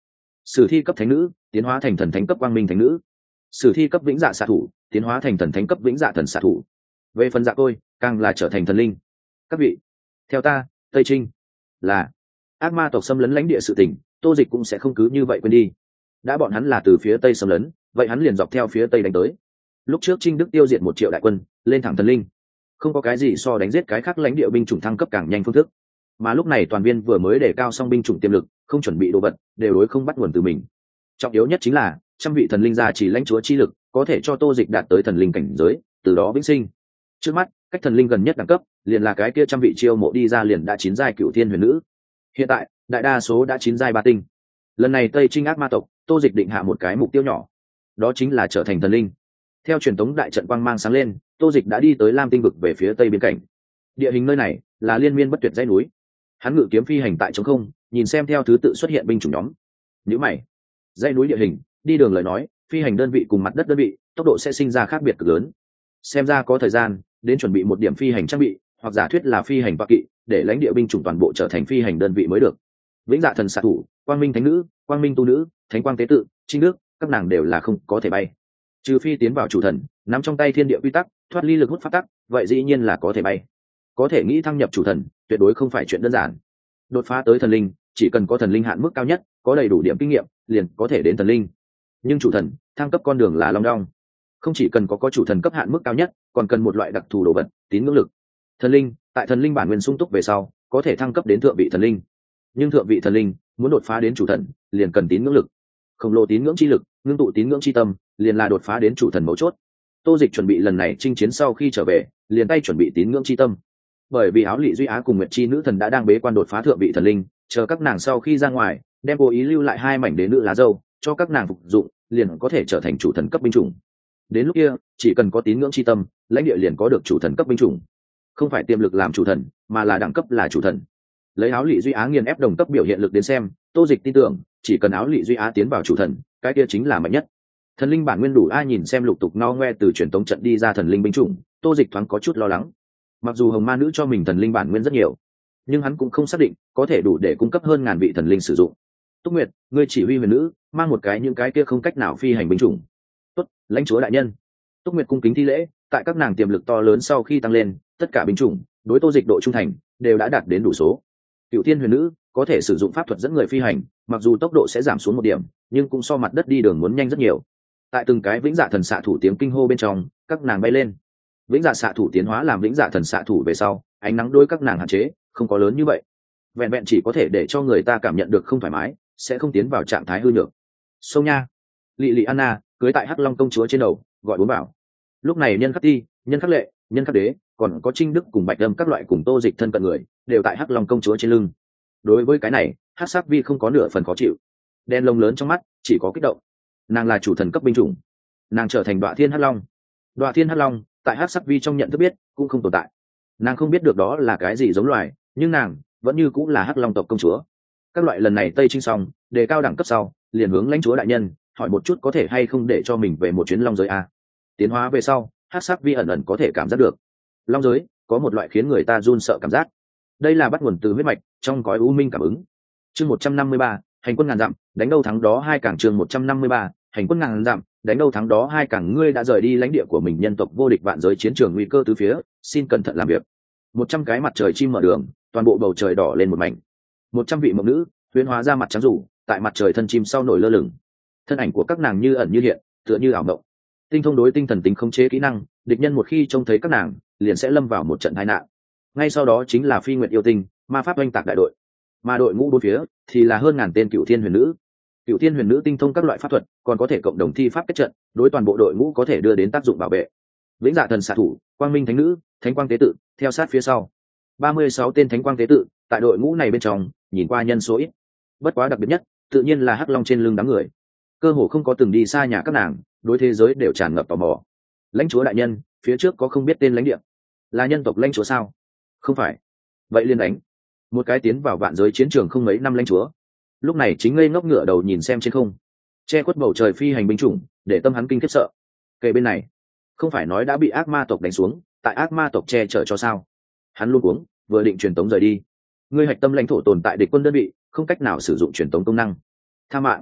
sử thi cấp thánh nữ tiến hóa thành thần thánh cấp quang minh thánh nữ, sử thi cấp vĩnh dạ xạ thủ tiến hóa thành thần thánh cấp vĩnh dạ thần xạ thủ. Về phần dạ tôi càng là trở thành thần linh. Các vị, theo ta tây trinh. Là ác ma tộc xâm lấn lãnh địa sự tình, Tô Dịch cũng sẽ không cứ như vậy quên đi. Đã bọn hắn là từ phía tây xâm lấn, vậy hắn liền dọc theo phía tây đánh tới. Lúc trước Trinh Đức tiêu diệt một triệu đại quân, lên thẳng thần linh, không có cái gì so đánh giết cái khác lãnh địa binh chủng thăng cấp càng nhanh phương thức. Mà lúc này toàn viên vừa mới đề cao xong binh chủng tiềm lực, không chuẩn bị đồ vật, đều đối không bắt nguồn từ mình. Trọng yếu nhất chính là trăm vị thần linh gia chỉ lãnh chúa chi lực, có thể cho Tô Dịch đạt tới thần linh cảnh giới, từ đó vĩnh sinh. Trước mắt, cách thần linh gần nhất đẳng cấp, liền là cái kia trăm vị chiêu mộ đi ra liền đã chín giai cựu thiên huyền nữ. Hiện tại, đại đa số đã chín giai ba tinh. Lần này Tây Trinh ác ma tộc, Tô Dịch định hạ một cái mục tiêu nhỏ, đó chính là trở thành thần linh. Theo truyền thống đại trận quang mang sáng lên, Tô Dịch đã đi tới Lam Tinh vực về phía tây biên cảnh. Địa hình nơi này là liên miên bất tuyệt dãy núi. Hắn ngự kiếm phi hành tại trống không, nhìn xem theo thứ tự xuất hiện binh chủng nhóm. Nhíu mày, dãy núi địa hình, đi đường lời nói, phi hành đơn vị cùng mặt đất đơn vị, tốc độ sẽ sinh ra khác biệt cực lớn. Xem ra có thời gian đến chuẩn bị một điểm phi hành trang bị, hoặc giả thuyết là phi hành toa kỵ, để lãnh địa binh chủng toàn bộ trở thành phi hành đơn vị mới được. Vĩnh dạ thần xạ thủ, quang minh thánh nữ, quang minh tu nữ, thánh quang tế tự, trinh đức, các nàng đều là không có thể bay. Trừ phi tiến vào chủ thần, nắm trong tay thiên địa quy tắc, thoát ly lực hút pháp tắc, vậy dĩ nhiên là có thể bay. Có thể nghĩ thăng nhập chủ thần, tuyệt đối không phải chuyện đơn giản. Đột phá tới thần linh, chỉ cần có thần linh hạn mức cao nhất, có đầy đủ điểm kinh nghiệm, liền có thể đến thần linh. Nhưng chủ thần, thăng cấp con đường là long đong. Không chỉ cần có có chủ thần cấp hạn mức cao nhất, còn cần một loại đặc thù đồ vật, tín ngưỡng lực. Thần linh, tại thần linh bản nguyên sung túc về sau, có thể thăng cấp đến thượng vị thần linh. Nhưng thượng vị thần linh muốn đột phá đến chủ thần, liền cần tín ngưỡng lực. Khổng lồ tín ngưỡng chi lực, ngưng tụ tín ngưỡng chi tâm, liền là đột phá đến chủ thần mấu chốt. Tô Dịch chuẩn bị lần này chinh chiến sau khi trở về, liền tay chuẩn bị tín ngưỡng chi tâm. Bởi vì áo lị duy á cùng nguyệt chi nữ thần đã đang bế quan đột phá thượng vị thần linh, chờ các nàng sau khi ra ngoài, đem cố ý lưu lại hai mảnh đế nữ lá dâu cho các nàng phục dụng, liền có thể trở thành chủ thần cấp binh chủng. Đến lúc kia, chỉ cần có tín ngưỡng chi tâm, lãnh địa liền có được chủ thần cấp binh chủng. Không phải tiềm lực làm chủ thần, mà là đẳng cấp là chủ thần. Lấy áo lị duy á nghiền ép đồng cấp biểu hiện lực đến xem, Tô Dịch tin tưởng, chỉ cần áo lị duy á tiến vào chủ thần, cái kia chính là mạnh nhất. Thần linh bản nguyên đủ ai nhìn xem lục tục no ngoe từ truyền tống trận đi ra thần linh binh chủng, Tô Dịch thoáng có chút lo lắng. Mặc dù hồng ma nữ cho mình thần linh bản nguyên rất nhiều, nhưng hắn cũng không xác định có thể đủ để cung cấp hơn ngàn vị thần linh sử dụng. Túc Nguyệt, ngươi chỉ huy huyền nữ, mang một cái những cái kia không cách nào phi hành binh chủng. Tốt, lãnh chúa đại nhân. Túc Nguyệt cung kính thi lễ, tại các nàng tiềm lực to lớn sau khi tăng lên, tất cả binh chủng đối Tô Dịch độ trung thành đều đã đạt đến đủ số. Cựu Thiên huyền nữ có thể sử dụng pháp thuật dẫn người phi hành, mặc dù tốc độ sẽ giảm xuống một điểm, nhưng cũng so mặt đất đi đường muốn nhanh rất nhiều. Tại từng cái vĩnh dạ thần xạ thủ tiếng kinh hô bên trong, các nàng bay lên. Vĩnh dạ xạ thủ tiến hóa làm vĩnh dạ thần xạ thủ về sau, ánh nắng đôi các nàng hạn chế không có lớn như vậy, vẹn vẹn chỉ có thể để cho người ta cảm nhận được không thoải mái, sẽ không tiến vào trạng thái hư nhược. Sông nha, Lị Lị Anna cưới tại hắc long công chúa trên đầu, gọi bốn bảo. Lúc này nhân khắc ti, nhân khắc lệ, nhân khắc đế, còn có Trinh Đức cùng Bạch Âm các loại cùng Tô Dịch thân cận người, đều tại hắc long công chúa trên lưng. Đối với cái này, hắc sắc vi không có nửa phần khó chịu, đen lông lớn trong mắt chỉ có kích động. Nàng là chủ thần cấp binh chủng, nàng trở thành Đoạ Thiên Hắc Long. Đoạ Thiên Hắc Long tại hắc sắc vi trong nhận thức biết cũng không tồn tại, nàng không biết được đó là cái gì giống loài, nhưng nàng vẫn như cũng là hắc long tộc công chúa. Các loại lần này Tây Trinh xong, đề cao đẳng cấp sau, liền hướng lãnh chúa đại nhân hỏi một chút có thể hay không để cho mình về một chuyến long giới a. Tiến hóa về sau, hắc sắc vi ẩn ẩn có thể cảm giác được long giới có một loại khiến người ta run sợ cảm giác, đây là bắt nguồn từ huyết mạch trong cõi u minh cảm ứng. Chương một trăm năm mươi ba, hành quân ngàn dặm, đánh đâu thắng đó hai cảng. Chương một trăm năm mươi ba, hành quân ngàn dặm, đánh đâu thắng đó hai cảng. Ngươi đã rời đi lãnh địa của mình, nhân tộc vô địch vạn giới, chiến trường nguy cơ tứ phía, xin cẩn thận làm việc. Một trăm cái mặt trời chim mở đường, toàn bộ bầu trời đỏ lên một mảnh. Một trăm vị mộng nữ huyễn hóa ra mặt trắng rủ, tại mặt trời thân chim sau nổi lơ lửng. Thân ảnh của các nàng như ẩn như hiện, tựa như ảo mộng. Tinh thông đối tinh thần tính khống chế kỹ năng, địch nhân một khi trông thấy các nàng, liền sẽ lâm vào một trận tai nạn. Ngay sau đó chính là phi nguyệt yêu tinh, ma pháp oanh tạc đại đội, mà đội ngũ bốn phía thì là hơn ngàn tên cựu thiên huyền nữ. Cựu thiên huyền nữ tinh thông các loại pháp thuật, còn có thể cộng đồng thi pháp kết trận, đối toàn bộ đội ngũ có thể đưa đến tác dụng bảo vệ. Vĩnh dạ thần xạ thủ, quang minh thánh nữ, thánh quang tế tự theo sát phía sau. ba mươi sáu tên thánh quang tế tự tại đội ngũ này bên trong, nhìn qua nhân số ít, bất quá đặc biệt nhất tự nhiên là hắc long trên lưng đám người. Cơ hồ không có từng đi xa nhà các nàng, đối thế giới đều tràn ngập tò mò. Lãnh chúa đại nhân, phía trước có không biết tên lãnh địa, là nhân tộc lãnh chúa sao? Không phải. Vậy liên đánh. Một cái tiến vào vạn giới chiến trường không mấy năm lãnh chúa, lúc này chính ngây ngốc ngửa đầu nhìn xem trên không, che khuất bầu trời phi hành binh chủng, để tâm hắn kinh khiếp sợ. Kề bên này, không phải nói đã bị ác ma tộc đánh xuống, tại ác ma tộc che chở cho sao? Hắn luôn uống, vừa định truyền tống rời đi. Ngươi hạch tâm lãnh thổ tồn tại địch quân đơn vị, không cách nào sử dụng truyền tống công năng. Tha mạng.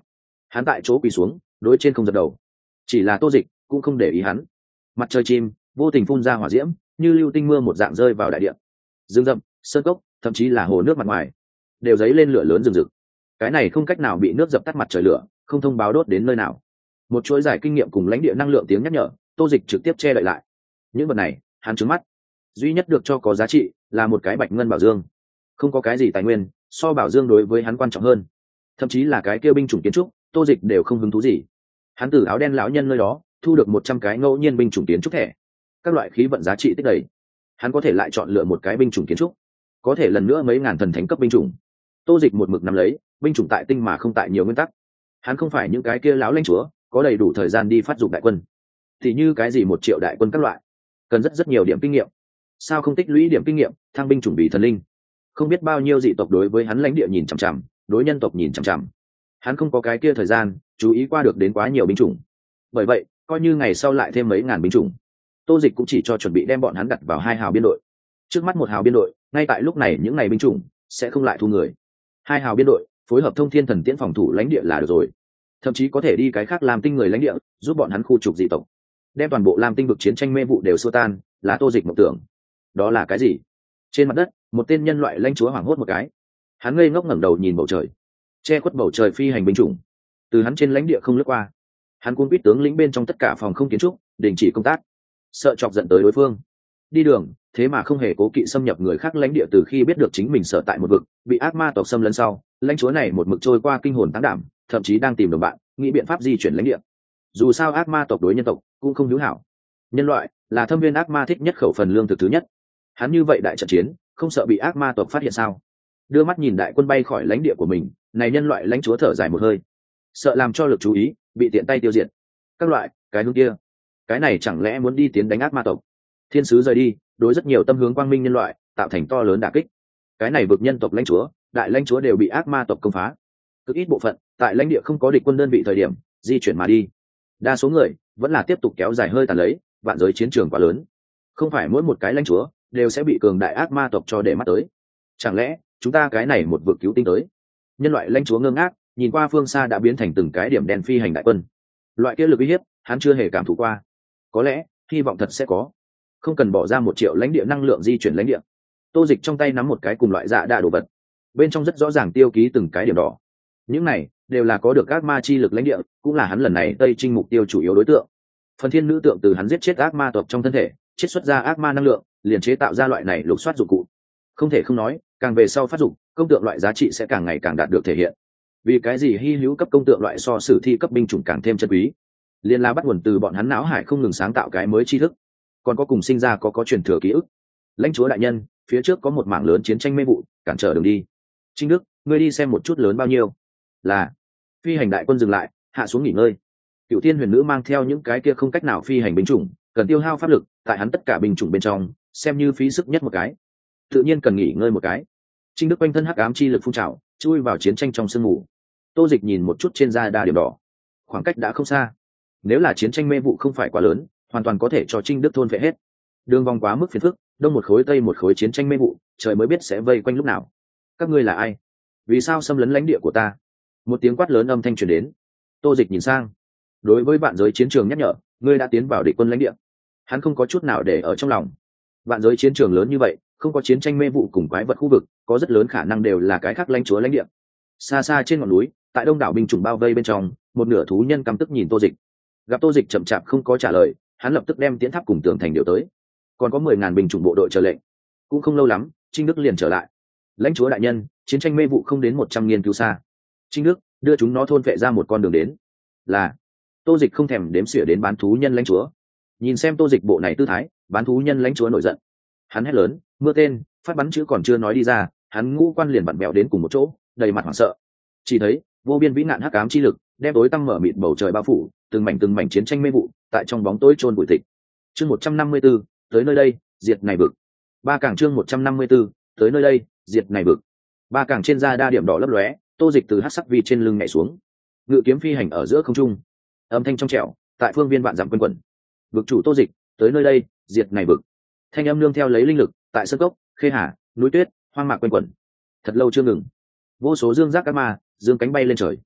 Hắn tại chỗ quỳ xuống, đối trên không dập đầu. Chỉ là Tô Dịch cũng không để ý hắn. Mặt trời chim vô tình phun ra hỏa diễm, như lưu tinh mưa một dạng rơi vào đại địa. Dương rậm, sơn cốc, thậm chí là hồ nước mặt ngoài đều dấy lên lửa lớn rừng rực. Cái này không cách nào bị nước dập tắt mặt trời lửa, không thông báo đốt đến nơi nào. Một chuỗi giải kinh nghiệm cùng lãnh địa năng lượng tiếng nhắc nhở, Tô Dịch trực tiếp che đậy lại. Những vật này hắn trứng mắt, duy nhất được cho có giá trị là một cái bạch ngân bảo dương. Không có cái gì tài nguyên so bảo dương đối với hắn quan trọng hơn. Thậm chí là cái kia binh chủng kiến trúc, Tô Dịch đều không hứng thú gì. Hắn từ áo đen lão nhân nơi đó thu được một trăm cái ngẫu nhiên binh chủng kiến trúc thẻ, các loại khí vận giá trị tích đầy. Hắn có thể lại chọn lựa một cái binh chủng kiến trúc, có thể lần nữa mấy ngàn thần thánh cấp binh chủng. Tô Dịch một mực nắm lấy binh chủng tại tinh mà không tại nhiều nguyên tắc. Hắn không phải những cái kia lão lãnh chúa có đầy đủ thời gian đi phát dụng đại quân, thì như cái gì một triệu đại quân các loại, cần rất rất nhiều điểm kinh nghiệm. Sao không tích lũy điểm kinh nghiệm thăng binh chủng bị thần linh? Không biết bao nhiêu dị tộc đối với hắn lãnh địa nhìn chằm chằm, đối nhân tộc nhìn chằm chằm. Hắn không có cái kia thời gian chú ý qua được đến quá nhiều binh chủng. Bởi vậy coi như ngày sau lại thêm mấy ngàn binh chủng, Tô Dịch cũng chỉ cho chuẩn bị đem bọn hắn đặt vào hai hào biên đội. Trước mắt một hào biên đội, ngay tại lúc này những ngày binh chủng sẽ không lại thu người. Hai hào biên đội phối hợp thông thiên thần tiễn phòng thủ lãnh địa là được rồi. Thậm chí có thể đi cái khác làm tinh người lãnh địa, giúp bọn hắn khu trục dị tộc, đem toàn bộ làm tinh vực chiến tranh mê vụ đều xua tan, là Tô Dịch mộng tưởng. Đó là cái gì? Trên mặt đất, một tên nhân loại lãnh chúa hoảng hốt một cái. Hắn ngây ngốc ngẩng đầu nhìn bầu trời, che khuất bầu trời phi hành binh chủng từ hắn trên lãnh địa không lướt qua. Hắn cuốn quýt tướng lĩnh bên trong tất cả phòng không kiến trúc đình chỉ công tác, sợ chọc giận tới đối phương. Đi đường thế mà không hề cố kỵ xâm nhập người khác lãnh địa. Từ khi biết được chính mình sở tại một vực bị ác ma tộc xâm lấn sau, lãnh chúa này một mực trôi qua kinh hồn táng đảm, thậm chí đang tìm đồng bạn nghĩ biện pháp di chuyển lãnh địa. Dù sao ác ma tộc đối nhân tộc cũng không hữu hảo, nhân loại là thâm viên ác ma thích nhất khẩu phần lương thực thứ nhất. Hắn như vậy đại trận chiến không sợ bị ác ma tộc phát hiện sao? Đưa mắt nhìn đại quân bay khỏi lãnh địa của mình, này nhân loại lãnh chúa thở dài một hơi, sợ làm cho lực chú ý bị tiện tay tiêu diệt. Các loại cái hướng kia, cái này chẳng lẽ muốn đi tiến đánh ác ma tộc? Thiên sứ rời đi, đối rất nhiều tâm hướng quang minh nhân loại tạo thành to lớn đả kích. Cái này vực nhân tộc lãnh chúa, đại lãnh chúa đều bị ác ma tộc công phá. Cực ít bộ phận tại lãnh địa không có địch quân đơn vị thời điểm di chuyển mà đi. Đa số người vẫn là tiếp tục kéo dài hơi tàn lấy, vạn giới chiến trường quá lớn, không phải mỗi một cái lãnh chúa đều sẽ bị cường đại ác ma tộc cho để mắt tới. Chẳng lẽ chúng ta cái này một vực cứu tinh tới? Nhân loại lãnh chúa ngơ ngác nhìn qua phương xa đã biến thành từng cái điểm đen phi hành đại quân. Loại kia lực uy hiếp hắn chưa hề cảm thụ qua. Có lẽ hy vọng thật sẽ có, không cần bỏ ra một triệu lãnh địa năng lượng di chuyển lãnh địa. Tô Dịch trong tay nắm một cái cùng loại dạ đạ đồ vật, bên trong rất rõ ràng tiêu ký từng cái điểm đỏ. Những này đều là có được ác ma chi lực lãnh địa, cũng là hắn lần này tây trinh mục tiêu chủ yếu đối tượng. Phần thiên nữ tượng từ hắn giết chết ác ma tộc trong thân thể chiết xuất ra ác ma năng lượng, liền chế tạo ra loại này lục soát dụng cụ. Không thể không nói, càng về sau phát dụng, công tượng loại giá trị sẽ càng ngày càng đạt được thể hiện. Vì cái gì hy hữu cấp công tượng loại so sử thi cấp binh chủng càng thêm chân quý? Liên la bắt nguồn từ bọn hắn não hải không ngừng sáng tạo cái mới tri thức, còn có cùng sinh ra có có truyền thừa ký ức. Lãnh chúa đại nhân, phía trước có một mảng lớn chiến tranh mê vụ cản trở đường đi. Trinh Đức, ngươi đi xem một chút lớn bao nhiêu. Là. Phi hành đại quân dừng lại, hạ xuống nghỉ ngơi. Cựu Thiên Huyền Nữ mang theo những cái kia không cách nào phi hành binh chủng, cần tiêu hao pháp lực, tại hắn tất cả binh chủng bên trong xem như phí sức nhất một cái, tự nhiên cần nghỉ ngơi một cái. Trinh Đức quanh thân hắc ám chi lực phun trào, chui vào chiến tranh trong sương mù. Tô Dịch nhìn một chút trên da đa điểm đỏ, khoảng cách đã không xa. Nếu là chiến tranh mê vụ không phải quá lớn, hoàn toàn có thể cho Trinh Đức thôn phệ hết. Đường vòng quá mức phiền phức, đông một khối tây một khối chiến tranh mê vụ, trời mới biết sẽ vây quanh lúc nào. Các ngươi là ai? Vì sao xâm lấn lãnh địa của ta? Một tiếng quát lớn âm thanh truyền đến. Tô Dịch nhìn sang, đối với vạn giới chiến trường nhắc nhở, ngươi đã tiến vào địch quân lãnh địa. Hắn không có chút nào để ở trong lòng. Vạn giới chiến trường lớn như vậy, không có chiến tranh mê vụ cùng quái vật khu vực, có rất lớn khả năng đều là cái khác lãnh chúa lãnh địa. Xa xa trên ngọn núi, tại đông đảo binh chủng bao vây bên trong, một nửa thú nhân căm tức nhìn Tô Dịch. Gặp Tô Dịch chậm chạp không có trả lời, hắn lập tức đem tiến tháp cùng tường thành điều tới. Còn có mười ngàn binh chủng bộ đội chờ lệnh. Cũng không lâu lắm, Trinh Đức liền trở lại. Lãnh chúa đại nhân, chiến tranh mê vụ không đến một trăm nghiên cứu xa. Trinh Đức đưa chúng nó thôn phệ ra một con đường đến. Là. Tô Dịch không thèm đếm xỉa đến bán thú nhân lãnh chúa. Nhìn xem Tô Dịch bộ này tư thái, bán thú nhân lãnh chúa nổi giận. Hắn hét lớn, mưa tên, phát bắn chữ còn chưa nói đi ra, hắn ngũ quan liền vặn bẹo đến cùng một chỗ, đầy mặt hoảng sợ. Chỉ thấy vô biên vĩ nạn hắc ám chi lực đem tối tăm mở mịt bầu trời bao phủ, từng mảnh từng mảnh chiến tranh mê vụ tại trong bóng tối chôn bụi tịch. Chương một trăm năm mươi 154, tới nơi đây, diệt này vực. Ba càng chương một trăm năm mươi 154, tới nơi đây, diệt này vực. Ba càng trên da đa điểm đỏ lấp lóe, Tô Dịch từ hắc sắc vi trên lưng nhảy xuống, ngự kiếm phi hành ở giữa không trung. Âm thanh trong trẻo, tại phương viên vạn dặm quanh quẩn. Vực chủ Tô Dịch, tới nơi đây, diệt này vực. Thanh âm nương theo lấy linh lực, tại sơn cốc, khê hà, núi tuyết, hoang mạc quanh quẩn. Thật lâu chưa ngừng. Vô số dương giác các ma, dương cánh bay lên trời.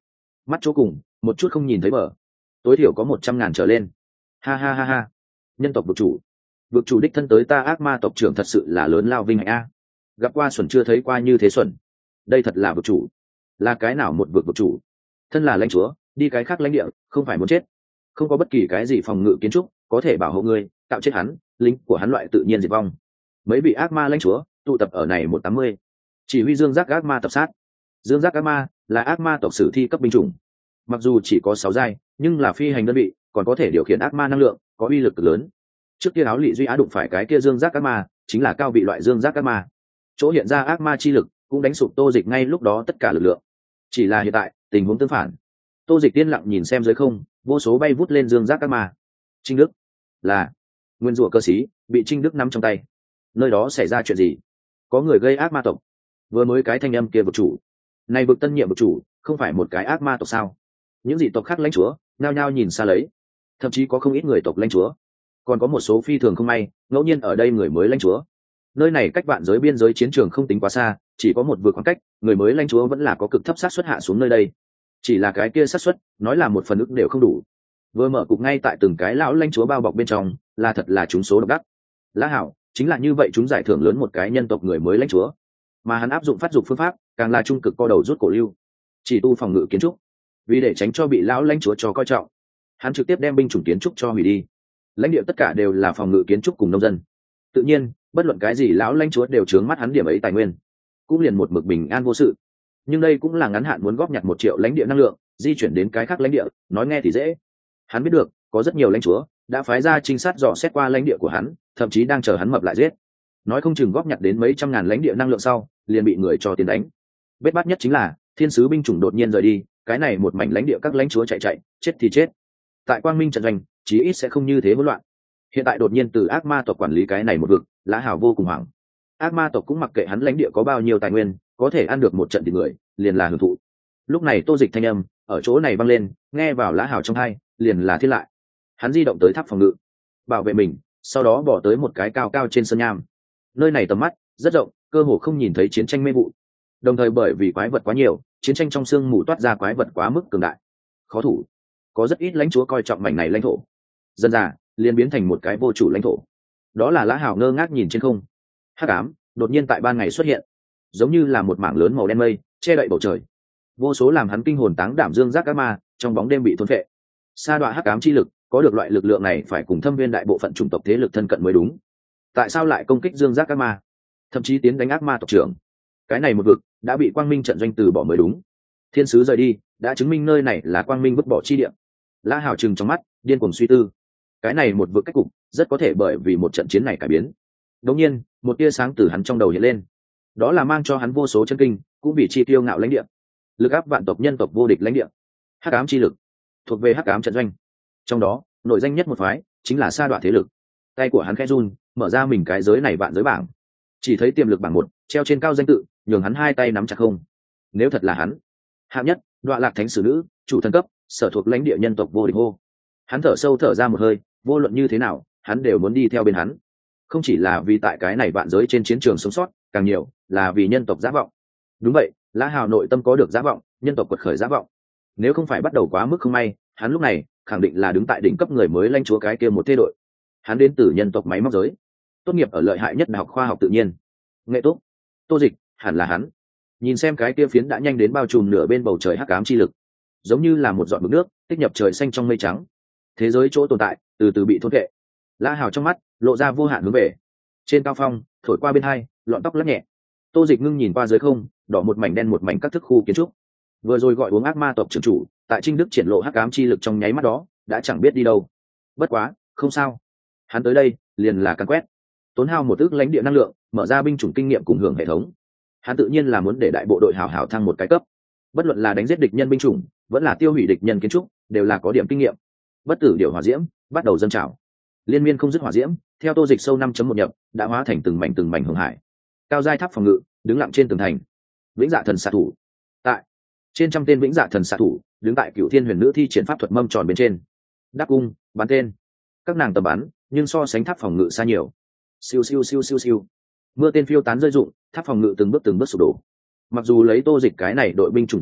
mắt chỗ cùng một chút không nhìn thấy bờ, tối thiểu có một trăm ngàn trở lên. Ha ha ha ha, nhân tộc vực chủ, vực chủ đích thân tới ta ác ma tộc trưởng thật sự là lớn lao vinh hạnh a. Gặp qua xuẩn chưa thấy qua như thế xuẩn, đây thật là vực chủ. Là cái nào một vực vực chủ, thân là lãnh chúa đi cái khác lãnh địa không phải muốn chết, không có bất kỳ cái gì phòng ngự kiến trúc có thể bảo hộ ngươi, tạo chết hắn, lính của hắn loại tự nhiên diệt vong. Mấy vị ác ma lãnh chúa tụ tập ở này một tám mươi, chỉ huy dương giác ác ma tập sát. Dương giác ác ma là ác ma tộc sử thi cấp binh chủng, mặc dù chỉ có sáu giai nhưng là phi hành đơn vị, còn có thể điều khiển ác ma năng lượng, có uy lực cực lớn. Trước kia áo lị duy á đụng phải cái kia dương giác ác ma chính là cao vị loại dương giác ác ma, chỗ hiện ra ác ma chi lực cũng đánh sụp Tô Dịch ngay lúc đó tất cả lực lượng. Chỉ là hiện tại tình huống tương phản, Tô Dịch yên lặng nhìn xem dưới không, vô số bay vút lên dương giác ác ma. Trinh Đức là nguyên rủa cơ sĩ bị Trinh Đức nắm trong tay. Nơi đó xảy ra chuyện gì? Có người gây ác ma tộc. Vừa mới cái thanh âm kia vực chủ, này vực tân nhiệm vực chủ không phải một cái ác ma tộc sao? Những dị tộc khác lãnh chúa nhao nhao nhìn xa lấy, thậm chí có không ít người tộc lãnh chúa, còn có một số phi thường không may ngẫu nhiên ở đây người mới lãnh chúa. Nơi này cách vạn giới biên giới chiến trường không tính quá xa, chỉ có một vực khoảng cách, người mới lãnh chúa vẫn là có cực thấp xác suất hạ xuống nơi đây. Chỉ là cái kia xác suất nói là một phần ức đều không đủ. Vừa mở cục ngay tại từng cái lão lãnh chúa bao bọc bên trong, là thật là chúng số độc đắc. Lã Hảo chính là như vậy, chúng giải thưởng lớn một cái nhân tộc người mới lãnh chúa, mà hắn áp dụng phát dục phương pháp càng là trung cực co đầu rút cổ lưu, chỉ tu phòng ngự kiến trúc. Vì để tránh cho bị lão lãnh chúa cho coi trọng, hắn trực tiếp đem binh chủng kiến trúc cho hủy đi. Lãnh địa tất cả đều là phòng ngự kiến trúc cùng nông dân, tự nhiên bất luận cái gì lão lãnh chúa đều trướng mắt hắn điểm ấy tài nguyên, cũng liền một mực bình an vô sự. Nhưng đây cũng là ngắn hạn muốn góp nhặt một triệu lãnh địa năng lượng di chuyển đến cái khác lãnh địa, nói nghe thì dễ. Hắn biết được có rất nhiều lãnh chúa đã phái ra trinh sát dò xét qua lãnh địa của hắn, thậm chí đang chờ hắn mập lại giết. Nói không chừng góp nhặt đến mấy trăm ngàn lãnh địa năng lượng sau liền bị người cho tiền đánh. Bết bát nhất chính là thiên sứ binh chủng đột nhiên rời đi, cái này một mảnh lãnh địa các lãnh chúa chạy chạy chết thì chết. Tại quang minh trận doanh chí ít sẽ không như thế hỗn loạn. Hiện tại đột nhiên từ ác ma tộc quản lý cái này một vực, Lã Hảo vô cùng hoảng. Ác ma tộc cũng mặc kệ hắn lãnh địa có bao nhiêu tài nguyên, có thể ăn được một trận thì người liền là hưởng thụ. Lúc này Tô Dịch thanh âm ở chỗ này vang lên, nghe vào Lã Hảo trong tai liền là thiết lại. Hắn di động tới tháp phòng ngự bảo vệ mình, sau đó bỏ tới một cái cao cao trên sân nham. Nơi này tầm mắt rất rộng, cơ hồ không nhìn thấy chiến tranh mê vụ. Đồng thời bởi vì quái vật quá nhiều, chiến tranh trong sương mù toát ra quái vật quá mức cường đại, khó thủ. Có rất ít lãnh chúa coi trọng mảnh này lãnh thổ, dần dà liền biến thành một cái vô chủ lãnh thổ. Đó là Lã Hảo ngơ ngác nhìn trên không. Hắc ám đột nhiên tại ban ngày xuất hiện, giống như là một mảng lớn màu đen mây che đậy bầu trời. Vô số làm hắn kinh hồn táng đảm dương giác ác ma trong bóng đêm bị thôn phệ. Sa đọa hắc ám chi lực, có được loại lực lượng này phải cùng thâm viên đại bộ phận chủng tộc thế lực thân cận mới đúng. Tại sao lại công kích dương giác ác ma, thậm chí tiến đánh ác ma tộc trưởng? Cái này một vực đã bị quang minh trận doanh từ bỏ mới đúng. Thiên sứ rời đi đã chứng minh nơi này là quang minh vứt bỏ chi địa. Lã Hảo trừng trong mắt điên cuồng suy tư, cái này một vực cách cục rất có thể bởi vì một trận chiến này cải biến. Đột nhiên một tia sáng từ hắn trong đầu hiện lên, đó là mang cho hắn vô số chân kinh, cũng vì chi tiêu ngạo lãnh địa, lực áp vạn tộc nhân tộc vô địch lãnh địa. Hắc ám chi lực thuộc về hắc ám trận doanh, trong đó nổi danh nhất một phái chính là sa đọa thế lực. Tay của hắn khẽ run, mở ra mình cái giới này vạn giới bảng, chỉ thấy tiềm lực bảng một treo trên cao danh tự, nhường hắn hai tay nắm chặt không. Nếu thật là hắn, hạng nhất đọa lạc thánh sử nữ, chủ thần cấp, sở thuộc lãnh địa nhân tộc vô địch hô. Hắn thở sâu thở ra một hơi, vô luận như thế nào hắn đều muốn đi theo bên hắn, không chỉ là vì tại cái này vạn giới trên chiến trường sống sót, càng nhiều là vì nhân tộc giả vọng. Đúng vậy, Lã Hảo nội tâm có được giả vọng, nhân tộc quật khởi giả vọng. Nếu không phải bắt đầu quá mức không may, hắn lúc này khẳng định là đứng tại đỉnh cấp người mới lãnh chúa cái kia một thế đội. Hắn đến từ nhân tộc máy móc giới, tốt nghiệp ở lợi hại nhất đại học khoa học tự nhiên nghệ túc. Tô Dịch hẳn là hắn. Nhìn xem cái kia phiến đã nhanh đến bao trùm nửa bên bầu trời hắc ám chi lực, giống như là một giọt mực nước tích nhập trời xanh trong mây trắng. Thế giới chỗ tồn tại từ từ bị thôn vệ. Lã Hảo trong mắt lộ ra vô hạn hướng về. Trên cao phong thổi qua bên hai, lọn tóc lắc nhẹ. Tô Dịch ngưng nhìn qua dưới không, đỏ một mảnh đen một mảnh các thức khu kiến trúc. Vừa rồi gọi uống ác ma tộc trưởng chủ tại Trinh Đức triển lộ hắc ám chi lực trong nháy mắt đó đã chẳng biết đi đâu. Bất quá không sao, hắn tới đây liền là căn quét, tốn hao một ước lãnh địa năng lượng, mở ra binh chủng kinh nghiệm cùng hưởng hệ thống. Hắn tự nhiên là muốn để đại bộ đội hảo hảo thăng một cái cấp, bất luận là đánh giết địch nhân binh chủng vẫn là tiêu hủy địch nhân kiến trúc đều là có điểm kinh nghiệm. Bất tử điệu hỏa diễm bắt đầu dâng trào, liên miên không dứt hỏa diễm theo Tô Dịch sâu năm chấm một nhập đã hóa thành từng mảnh từng mảnh hưởng hải. Cao giai tháp phòng ngự đứng lặng trên tường thành. Vĩnh dạ thần xạ thủ tại trên trăm tên vĩnh dạ thần xạ thủ đứng tại Cửu Thiên Huyền Nữ thi triển pháp thuật mâm tròn bên trên, đáp cung bắn tên. Các nàng tầm bắn nhưng so sánh tháp phòng ngự xa nhiều. Siêu siêu siêu siêu siêu, mưa tên phiêu tán rơi rụng, tháp phòng ngự từng bước từng bước sụp đổ. Mặc dù lấy Tô Dịch cái này đội binh chủng thực lực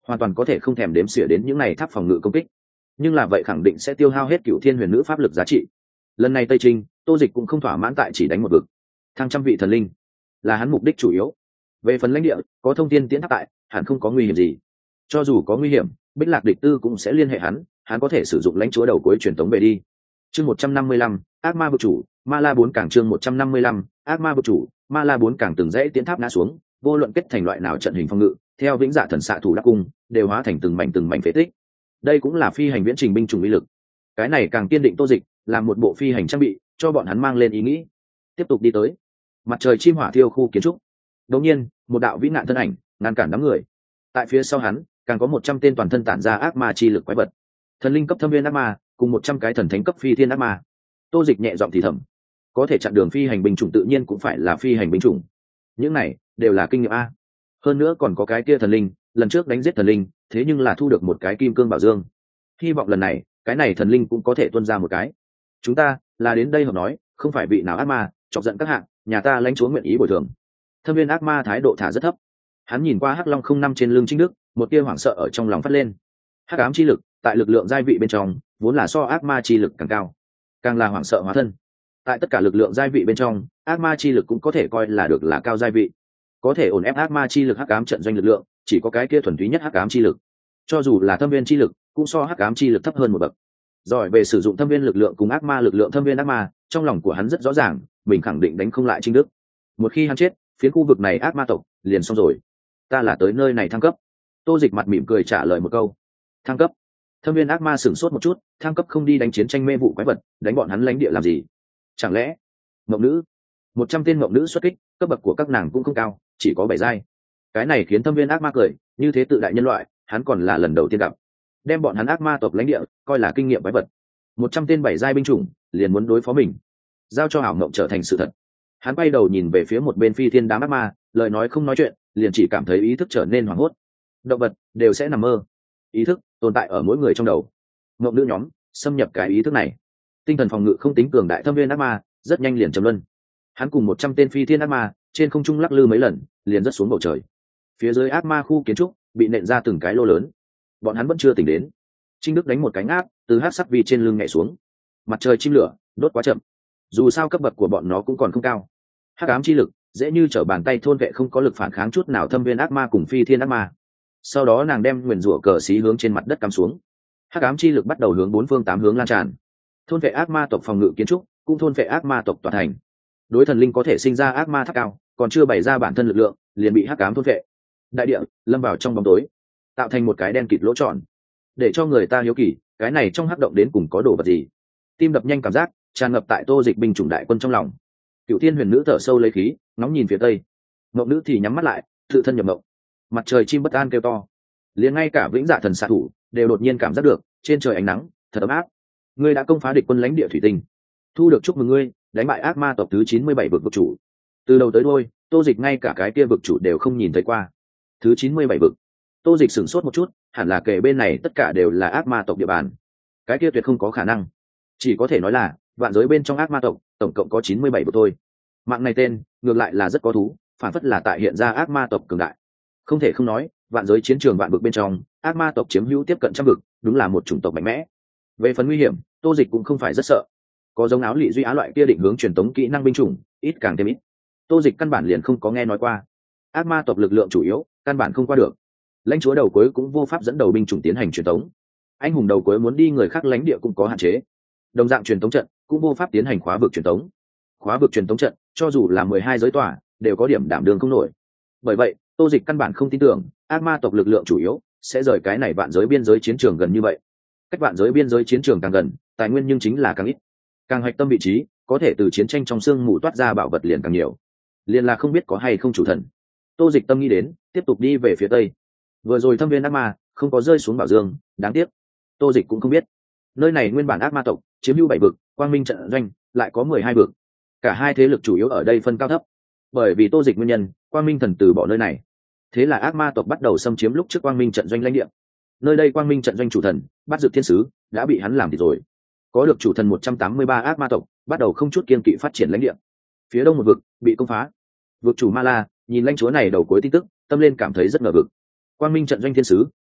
hoàn toàn có thể không thèm đếm xỉa đến những này tháp phòng ngự công kích, nhưng là vậy khẳng định sẽ tiêu hao hết cựu thiên huyền nữ pháp lực giá trị. Lần này tây trinh, Tô Dịch cũng không thỏa mãn tại chỉ đánh một vực, thăng trăm vị thần linh là hắn mục đích chủ yếu. Về phần lãnh địa, có thông thiên tiễn tháp tại, hẳn không có nguy hiểm gì. Cho dù có nguy hiểm, Bích Lạc địch tư cũng sẽ liên hệ hắn, hắn có thể sử dụng lãnh chúa đầu cuối truyền tống về đi. Chương một trăm năm mươi lăm, ác ma vực chủ, Ma La bốn cảng. Chương một trăm năm mươi lăm, ác ma vực chủ, Ma La bốn cảng. Từng dãy tiễn tháp ngã xuống, vô luận kết thành loại nào trận hình phòng ngự, theo vĩnh dạ thần xạ thủ đắc cung, đều hóa thành từng mảnh từng mảnh phế tích. Đây cũng là phi hành viễn trình binh chủng uy lực. Cái này càng kiên định Tô Dịch, làm một bộ phi hành trang bị, cho bọn hắn mang lên ý nghĩ. Tiếp tục đi tới mặt trời chim hỏa thiêu khu kiến trúc. Đột nhiên, một đạo vĩ nạn thân ảnh ngăn cản đám người. Tại phía sau hắn, càng có một trăm tên toàn thân tản ra ác ma chi lực quái vật. Thần linh cấp thâm viên ác ma, cùng một trăm cái thần thánh cấp phi thiên ác ma. Tô Dịch nhẹ giọng thì thầm, có thể chặn đường phi hành binh chủng tự nhiên cũng phải là phi hành binh chủng. Những này đều là kinh nghiệm a. Hơn nữa còn có cái kia thần linh, lần trước đánh giết thần linh, thế nhưng là thu được một cái kim cương bảo dương. Hy vọng lần này, cái này thần linh cũng có thể tuôn ra một cái. Chúng ta là đến đây hợp nói, không phải vị nào ác ma chọc giận các hạng, nhà ta lãnh chúa nguyện ý bồi thường. Thâm viên ác ma thái độ thả rất thấp. Hắn nhìn qua hắc long không năm trên lưng Trinh Đức, một tia hoảng sợ ở trong lòng phát lên. Hắc ám chi lực tại lực lượng giai vị bên trong vốn là so ác ma chi lực càng cao, càng là hoảng sợ hóa thân. Tại tất cả lực lượng giai vị bên trong, ác ma chi lực cũng có thể coi là được là cao giai vị. Có thể ổn ép ác ma chi lực hắc ám trận doanh lực lượng, chỉ có cái kia thuần túy nhất hắc ám chi lực. Cho dù là thâm viên chi lực, cũng so hắc ám chi lực thấp hơn một bậc. Giỏi về sử dụng thâm viên lực lượng cùng ác ma lực lượng thâm viên ác ma, trong lòng của hắn rất rõ ràng, mình khẳng định đánh không lại Trinh Đức. Một khi hắn chết, phiến khu vực này ác ma tộc liền xong rồi. Ta là tới nơi này thăng cấp. Tô Dịch mặt mỉm cười trả lời một câu. Thăng cấp? Thâm viên ác ma sửng sốt một chút, thăng cấp không đi đánh chiến tranh mê vụ quái vật, đánh bọn hắn lãnh địa làm gì? Chẳng lẽ mộng nữ? Một trăm tên mộng nữ xuất kích, cấp bậc của các nàng cũng không cao, chỉ có bảy giai. Cái này khiến thâm viên ác ma cười, như thế tự đại nhân loại, hắn còn là lần đầu tiên gặp. Đem bọn hắn ác ma tộc lãnh địa coi là kinh nghiệm quái vật. Một trăm tên bảy giai binh chủng liền muốn đối phó mình, giao cho ảo mộng trở thành sự thật. Hắn quay đầu nhìn về phía một bên phi thiên đám ác ma, lời nói không nói chuyện, liền chỉ cảm thấy ý thức trở nên hoảng hốt. Động vật đều sẽ nằm mơ, ý thức tồn tại ở mỗi người trong đầu. Mộng nữ nhóm xâm nhập cái ý thức này, tinh thần phòng ngự không tính cường đại thâm viên ác ma rất nhanh liền trầm luân. Hắn cùng một trăm tên phi thiên ác ma trên không trung lắc lư mấy lần, liền rớt xuống bầu trời. Phía dưới ác ma khu kiến trúc bị nện ra từng cái lô lớn. Bọn hắn vẫn chưa tỉnh đến. Trinh Đức đánh một cái ngáp, từ hắc sắc vi trên lưng nhảy xuống. Mặt trời chim lửa đốt quá chậm, dù sao cấp bậc của bọn nó cũng còn không cao. Hắc ám chi lực dễ như trở bàn tay thôn vệ không có lực phản kháng chút nào thâm viên ác ma cùng phi thiên ác ma. Sau đó nàng đem nguyền rủa cờ xí hướng trên mặt đất cắm xuống. Hắc ám chi lực bắt đầu hướng bốn phương tám hướng lan tràn, thôn vệ ác ma tộc phòng ngự kiến trúc, cũng thôn vệ ác ma tộc tòa thành. Đối thần linh có thể sinh ra ác ma tháp cao, còn chưa bày ra bản thân lực lượng, liền bị hắc ám thôn vệ. Đại địa lâm vào trong bóng tối, tạo thành một cái đen kịt lỗ tròn, để cho người ta hiếu kỳ, cái này trong hắc động đến cùng có đồ vật gì. Tim đập nhanh cảm giác tràn ngập tại Tô Dịch binh chủng đại quân trong lòng. Cựu thiên huyền nữ thở sâu lấy khí, nóng nhìn phía tây. Mộng nữ thì nhắm mắt lại, tự thân nhập mộng. Mặt trời chim bất an kêu to, liền ngay cả vĩnh dạ thần xạ thủ đều đột nhiên cảm giác được trên trời ánh nắng thật ấm áp. Ngươi đã công phá địch quân lãnh địa thủy tinh, thu được chúc mừng ngươi, đánh bại ác ma tộc thứ chín mươi bảy vực vực chủ. Từ đầu tới đuôi, Tô Dịch ngay cả cái kia vực chủ đều không nhìn thấy qua. Thứ chín mươi bảy vực. Tô Dịch sửng sốt một chút, hẳn là kể bên này tất cả đều là ác ma tộc địa bàn. Cái kia tuyệt không có khả năng, chỉ có thể nói là vạn giới bên trong ác ma tộc tổng cộng có chín mươi bảy vực thôi. Mạng này tên ngược lại là rất có thú, phản phất là tại hiện ra ác ma tộc cường đại. Không thể không nói, vạn giới chiến trường vạn vực bên trong, ác ma tộc chiếm hữu tiếp cận trăm vực, đúng là một chủng tộc mạnh mẽ. Về phần nguy hiểm, Tô Dịch cũng không phải rất sợ. Có giống áo lị duy á loại kia định hướng truyền tống kỹ năng binh chủng, ít càng thêm ít. Tô Dịch căn bản liền không có nghe nói qua. Ác ma tộc lực lượng chủ yếu, căn bản không qua được. Lãnh chúa đầu cuối cũng vô pháp dẫn đầu binh chủng tiến hành truyền tống. Anh hùng đầu cuối muốn đi người khác lãnh địa cũng có hạn chế. Đồng dạng truyền tống trận cũng vô pháp tiến hành khóa vực truyền tống. Khóa vực truyền tống trận, cho dù là mười hai giới tòa, đều có điểm đảm đường không nổi. Bởi vậy, Tô Dịch căn bản không tin tưởng ác ma tộc lực lượng chủ yếu sẽ rời cái này vạn giới biên giới chiến trường gần như vậy. Cách vạn giới biên giới chiến trường càng gần, tài nguyên nhưng chính là càng ít. Càng hạch tâm vị trí, có thể từ chiến tranh trong xương mù toát ra bảo vật liền càng nhiều. Liền là không biết có hay không chủ thần. Tô Dịch tâm nghĩ đến, tiếp tục đi về phía tây. Vừa rồi thâm viên ác ma không có rơi xuống bảo dương, đáng tiếc. Tô Dịch cũng không biết, nơi này nguyên bản ác ma tộc chiếm hữu bảy vực, quang minh trận doanh lại có mười hai vực. Cả hai thế lực chủ yếu ở đây phân cao thấp. Bởi vì Tô Dịch nguyên nhân, quang minh thần từ bỏ nơi này. Thế là ác ma tộc bắt đầu xâm chiếm lúc trước quang minh trận doanh lãnh địa. Nơi đây quang minh trận doanh chủ thần Bát Dược Thiên Sứ đã bị hắn làm thịt rồi. Có được chủ thần một trăm tám mươi ba ác ma tộc bắt đầu không chút kiên kỵ phát triển lãnh địa. Phía đông một vực bị công phá. Vực chủ Ma La nhìn lãnh chúa này đầu cuối tin tức, tâm lên cảm thấy rất ngờ vực. Quang minh trận doanh thiên sứ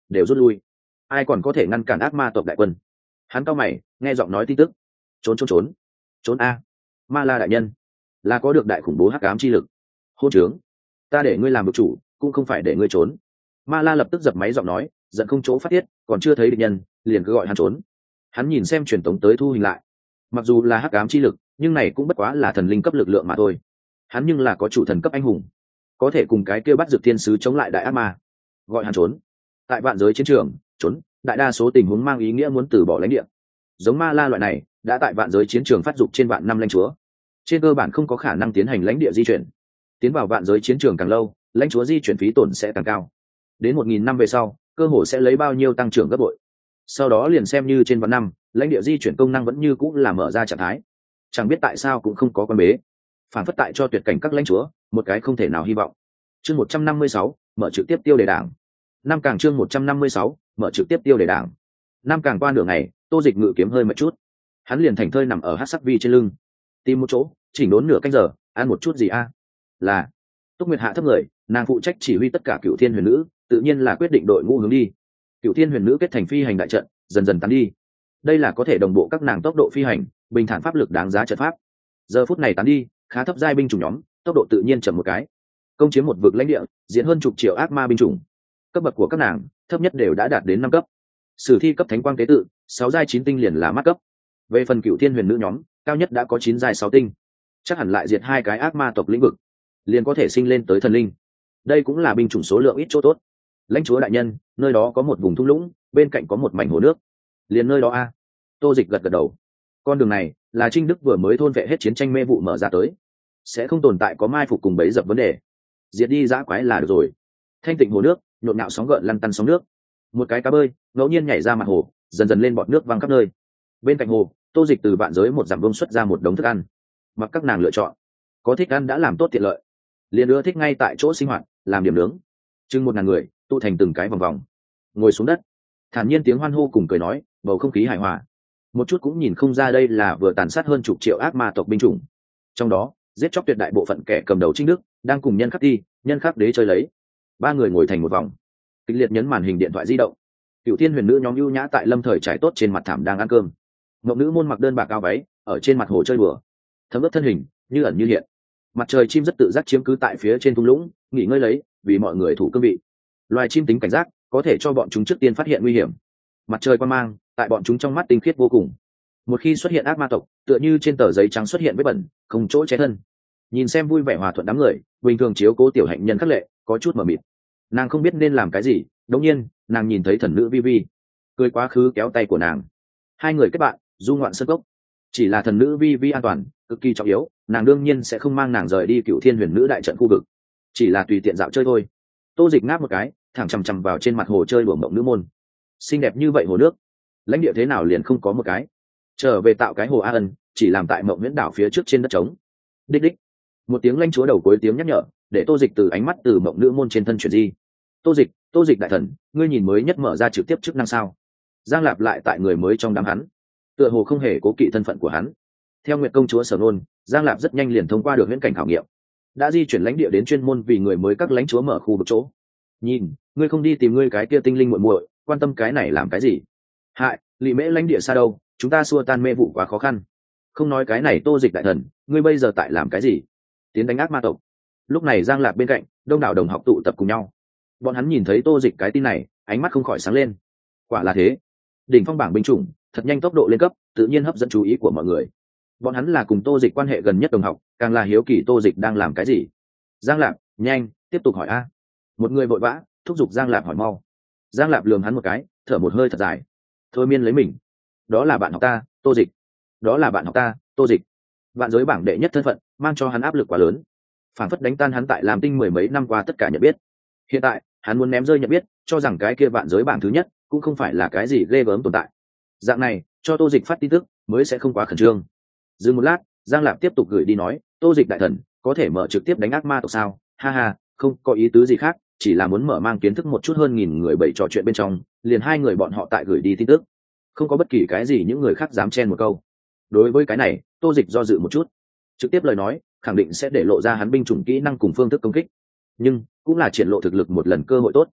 đều rút lui. Ai còn có thể ngăn cản ác ma tộc đại quân? Hắn cao mày nghe giọng nói tin tức. Trốn trốn trốn trốn a. Ma La đại nhân là có được đại khủng bố hắc ám chi lực. Hôn trướng, ta để ngươi làm vực chủ cũng không phải để ngươi trốn. Ma La lập tức dập máy giọng nói, giận không chỗ phát tiết, còn chưa thấy địch nhân liền cứ gọi hắn trốn. Hắn nhìn xem truyền tống tới thu hình lại, mặc dù là hắc ám chi lực nhưng này cũng bất quá là thần linh cấp lực lượng mà thôi. Hắn nhưng là có chủ thần cấp anh hùng, có thể cùng cái kia bắt dược thiên sứ chống lại đại ác ma. Gọi hắn trốn. Tại vạn giới chiến trường, trốn đại đa số tình huống mang ý nghĩa muốn từ bỏ lãnh địa. Giống Ma La loại này đã tại vạn giới chiến trường phát dục trên vạn năm lãnh chúa, trên cơ bản không có khả năng tiến hành lãnh địa di chuyển. Tiến vào vạn giới chiến trường càng lâu, lãnh chúa di chuyển phí tổn sẽ càng cao. Đến một nghìn năm về sau, cơ hội sẽ lấy bao nhiêu tăng trưởng gấp bội. Sau đó liền xem như trên vạn năm, lãnh địa di chuyển công năng vẫn như cũng là mở ra trạng thái. Chẳng biết tại sao cũng không có quan bế, phản phất tại cho tuyệt cảnh các lãnh chúa một cái không thể nào hy vọng. Chương một trăm năm mươi sáu, mở trực tiếp tiêu đề đảng. Năm càng chương một trăm năm mươi sáu, mở trực tiếp tiêu đề đảng. Năm càng qua nửa ngày, Tô Dịch ngự kiếm hơi mệt chút, hắn liền thành thơi nằm ở hắc sắc vi trên lưng, tìm một chỗ chỉnh đốn nửa canh giờ, ăn một chút gì a? Là Túc Nguyệt hạ thấp người, nàng phụ trách chỉ huy tất cả Cựu Thiên Huyền Nữ, tự nhiên là quyết định đội ngũ hướng đi. Cựu Thiên Huyền Nữ kết thành phi hành đại trận, dần dần tán đi. Đây là có thể đồng bộ các nàng tốc độ phi hành, bình thản pháp lực đáng giá trận pháp. Giờ phút này tán đi, khá thấp giai binh chủng nhóm, tốc độ tự nhiên chậm một cái. Công chiếm một vực lãnh địa, diễn hơn chục triệu ác ma binh chủng. Cấp bậc của các nàng, thấp nhất đều đã đạt đến năm cấp. Sử thi cấp thánh quang tế tự, sáu giai chín tinh liền là mắt cấp. Về phần Cựu Thiên Huyền Nữ nhóm, cao nhất đã có chín giai sáu tinh. Chắc hẳn lại diệt hai cái ác ma tộc lĩnh vực, liền có thể sinh lên tới thần linh. Đây cũng là binh chủng số lượng ít chỗ tốt. Lãnh chúa đại nhân, nơi đó có một vùng thung lũng, bên cạnh có một mảnh hồ nước. Liền nơi đó a. Tô Dịch gật gật đầu. Con đường này là Trinh Đức vừa mới thôn vệ hết chiến tranh mê vụ mở ra tới, sẽ không tồn tại có mai phục cùng bấy dập vấn đề. Diệt đi dã quái là được rồi. Thanh tịnh hồ nước, nhộn nhạo sóng gợn lăn tăn sóng nước. Một cái cá bơi ngẫu nhiên nhảy ra mặt hồ, dần dần lên bọt nước văng khắp nơi. Bên cạnh hồ, Tô Dịch từ vạn giới một dặm vông xuất ra một đống thức ăn, mặc các nàng lựa chọn. Có thích ăn đã làm tốt tiện lợi, liền ưa thích ngay tại chỗ sinh hoạt, làm điểm nướng. Chừng một ngàn người tụ thành từng cái vòng vòng, ngồi xuống đất, thản nhiên tiếng hoan hô cùng cười nói, bầu không khí hài hòa. Một chút cũng nhìn không ra đây là vừa tàn sát hơn chục triệu ác ma tộc binh chủng. Trong đó giết chóc tuyệt đại bộ phận kẻ cầm đầu Trinh Đức đang cùng nhân khắc ti, nhân khắc đế chơi lấy. Ba người ngồi thành một vòng, kịch liệt nhấn màn hình điện thoại di động. Cựu Thiên Huyền Nữ nhóm ưu nhã tại lâm thời trải tốt trên mặt thảm đang ăn cơm. Ngọc nữ môn mặc đơn bạc cao váy, ở trên mặt hồ chơi bừa, thấm ướt thân hình như ẩn như hiện. Mặt trời chim rất tự giác chiếm cứ tại phía trên thung lũng, nghỉ ngơi lấy, vì mọi người thủ cương vị. Loài chim tính cảnh giác, có thể cho bọn chúng trước tiên phát hiện nguy hiểm. Mặt trời quang mang tại bọn chúng trong mắt tinh khiết vô cùng. Một khi xuất hiện ác ma tộc, tựa như trên tờ giấy trắng xuất hiện vết bẩn, không chỗ che thân. Nhìn xem vui vẻ hòa thuận đám người, bình thường chiếu cố tiểu hạnh nhân khắc lệ, có chút mờ mịt. Nàng không biết nên làm cái gì. Đống nhiên nàng nhìn thấy thần nữ Vi Vi, cười quá khứ kéo tay của nàng. Hai người kết bạn du ngoạn sân cốc. Chỉ là thần nữ Vi Vi an toàn cực kỳ trọng yếu, nàng đương nhiên sẽ không mang nàng rời đi Cựu Thiên Huyền Nữ đại trận khu vực, chỉ là tùy tiện dạo chơi thôi. Tô Dịch ngáp một cái, thẳng chằm chằm vào trên mặt hồ chơi đùa mộng nữ môn. Xinh đẹp như vậy hồ nước, lãnh địa thế nào liền không có một cái. Trở về tạo cái hồ A Ân, chỉ làm tại mộng viễn đảo phía trước trên đất trống. Đích đích, một tiếng lãnh chúa đầu cuối tiếng nhắc nhở, để Tô Dịch từ ánh mắt từ mộng nữ môn trên thân chuyển di. Tô Dịch, Tô Dịch đại thần, ngươi nhìn mới nhất mở ra trực tiếp chức năng sao? Giang Lạp lại tại người mới trong đám hắn, tựa hồ không hề cố kỵ thân phận của hắn. Theo Nguyệt công chúa sở nôn, Giang Lạp rất nhanh liền thông qua được huyễn cảnh khảo nghiệm, đã di chuyển lãnh địa đến chuyên môn vì người mới các lãnh chúa mở khu vực chỗ. Nhìn, ngươi không đi tìm ngươi cái kia tinh linh muội muội, quan tâm cái này làm cái gì? Hại, lị mễ lãnh địa xa đâu, chúng ta xua tan mê vụ quá khó khăn. Không nói cái này Tô Dịch đại thần, ngươi bây giờ tại làm cái gì? Tiến đánh ác ma tộc. Lúc này Giang Lạp bên cạnh, đông đảo đồng học tụ tập cùng nhau. Bọn hắn nhìn thấy Tô Dịch cái tin này, ánh mắt không khỏi sáng lên. Quả là thế, đỉnh phong bảng binh chủng thật nhanh tốc độ lên cấp, tự nhiên hấp dẫn chú ý của mọi người. Bọn hắn là cùng Tô Dịch quan hệ gần nhất đồng học, càng là hiếu kỳ Tô Dịch đang làm cái gì. Giang Lạp, nhanh tiếp tục hỏi a. Một người vội vã thúc giục Giang Lạp hỏi mau. Giang Lạp lườm hắn một cái, thở một hơi thật dài. Thôi miên lấy mình. Đó là bạn học ta, Tô Dịch. Đó là bạn học ta, Tô Dịch. Vạn giới bảng đệ nhất thân phận, mang cho hắn áp lực quá lớn, phản phất đánh tan hắn tại làm tinh mười mấy năm qua tất cả nhận biết. Hiện tại hắn muốn ném rơi nhận biết, cho rằng cái kia vạn giới bảng thứ nhất cũng không phải là cái gì ghê gớm tồn tại. Dạng này cho Tô Dịch phát tin tức mới sẽ không quá khẩn trương. Dừng một lát, Giang Lạp tiếp tục gửi đi nói, Tô Dịch đại thần, có thể mở trực tiếp đánh ác ma tộc sao? Ha ha, không có ý tứ gì khác, chỉ là muốn mở mang kiến thức một chút hơn nghìn người bậy trò chuyện bên trong, liền hai người bọn họ tại gửi đi tin tức, không có bất kỳ cái gì những người khác dám chen một câu. Đối với cái này, Tô Dịch do dự một chút. Trực tiếp lời nói khẳng định sẽ để lộ ra hắn binh chủng kỹ năng cùng phương thức công kích, nhưng cũng là triển lộ thực lực một lần cơ hội tốt.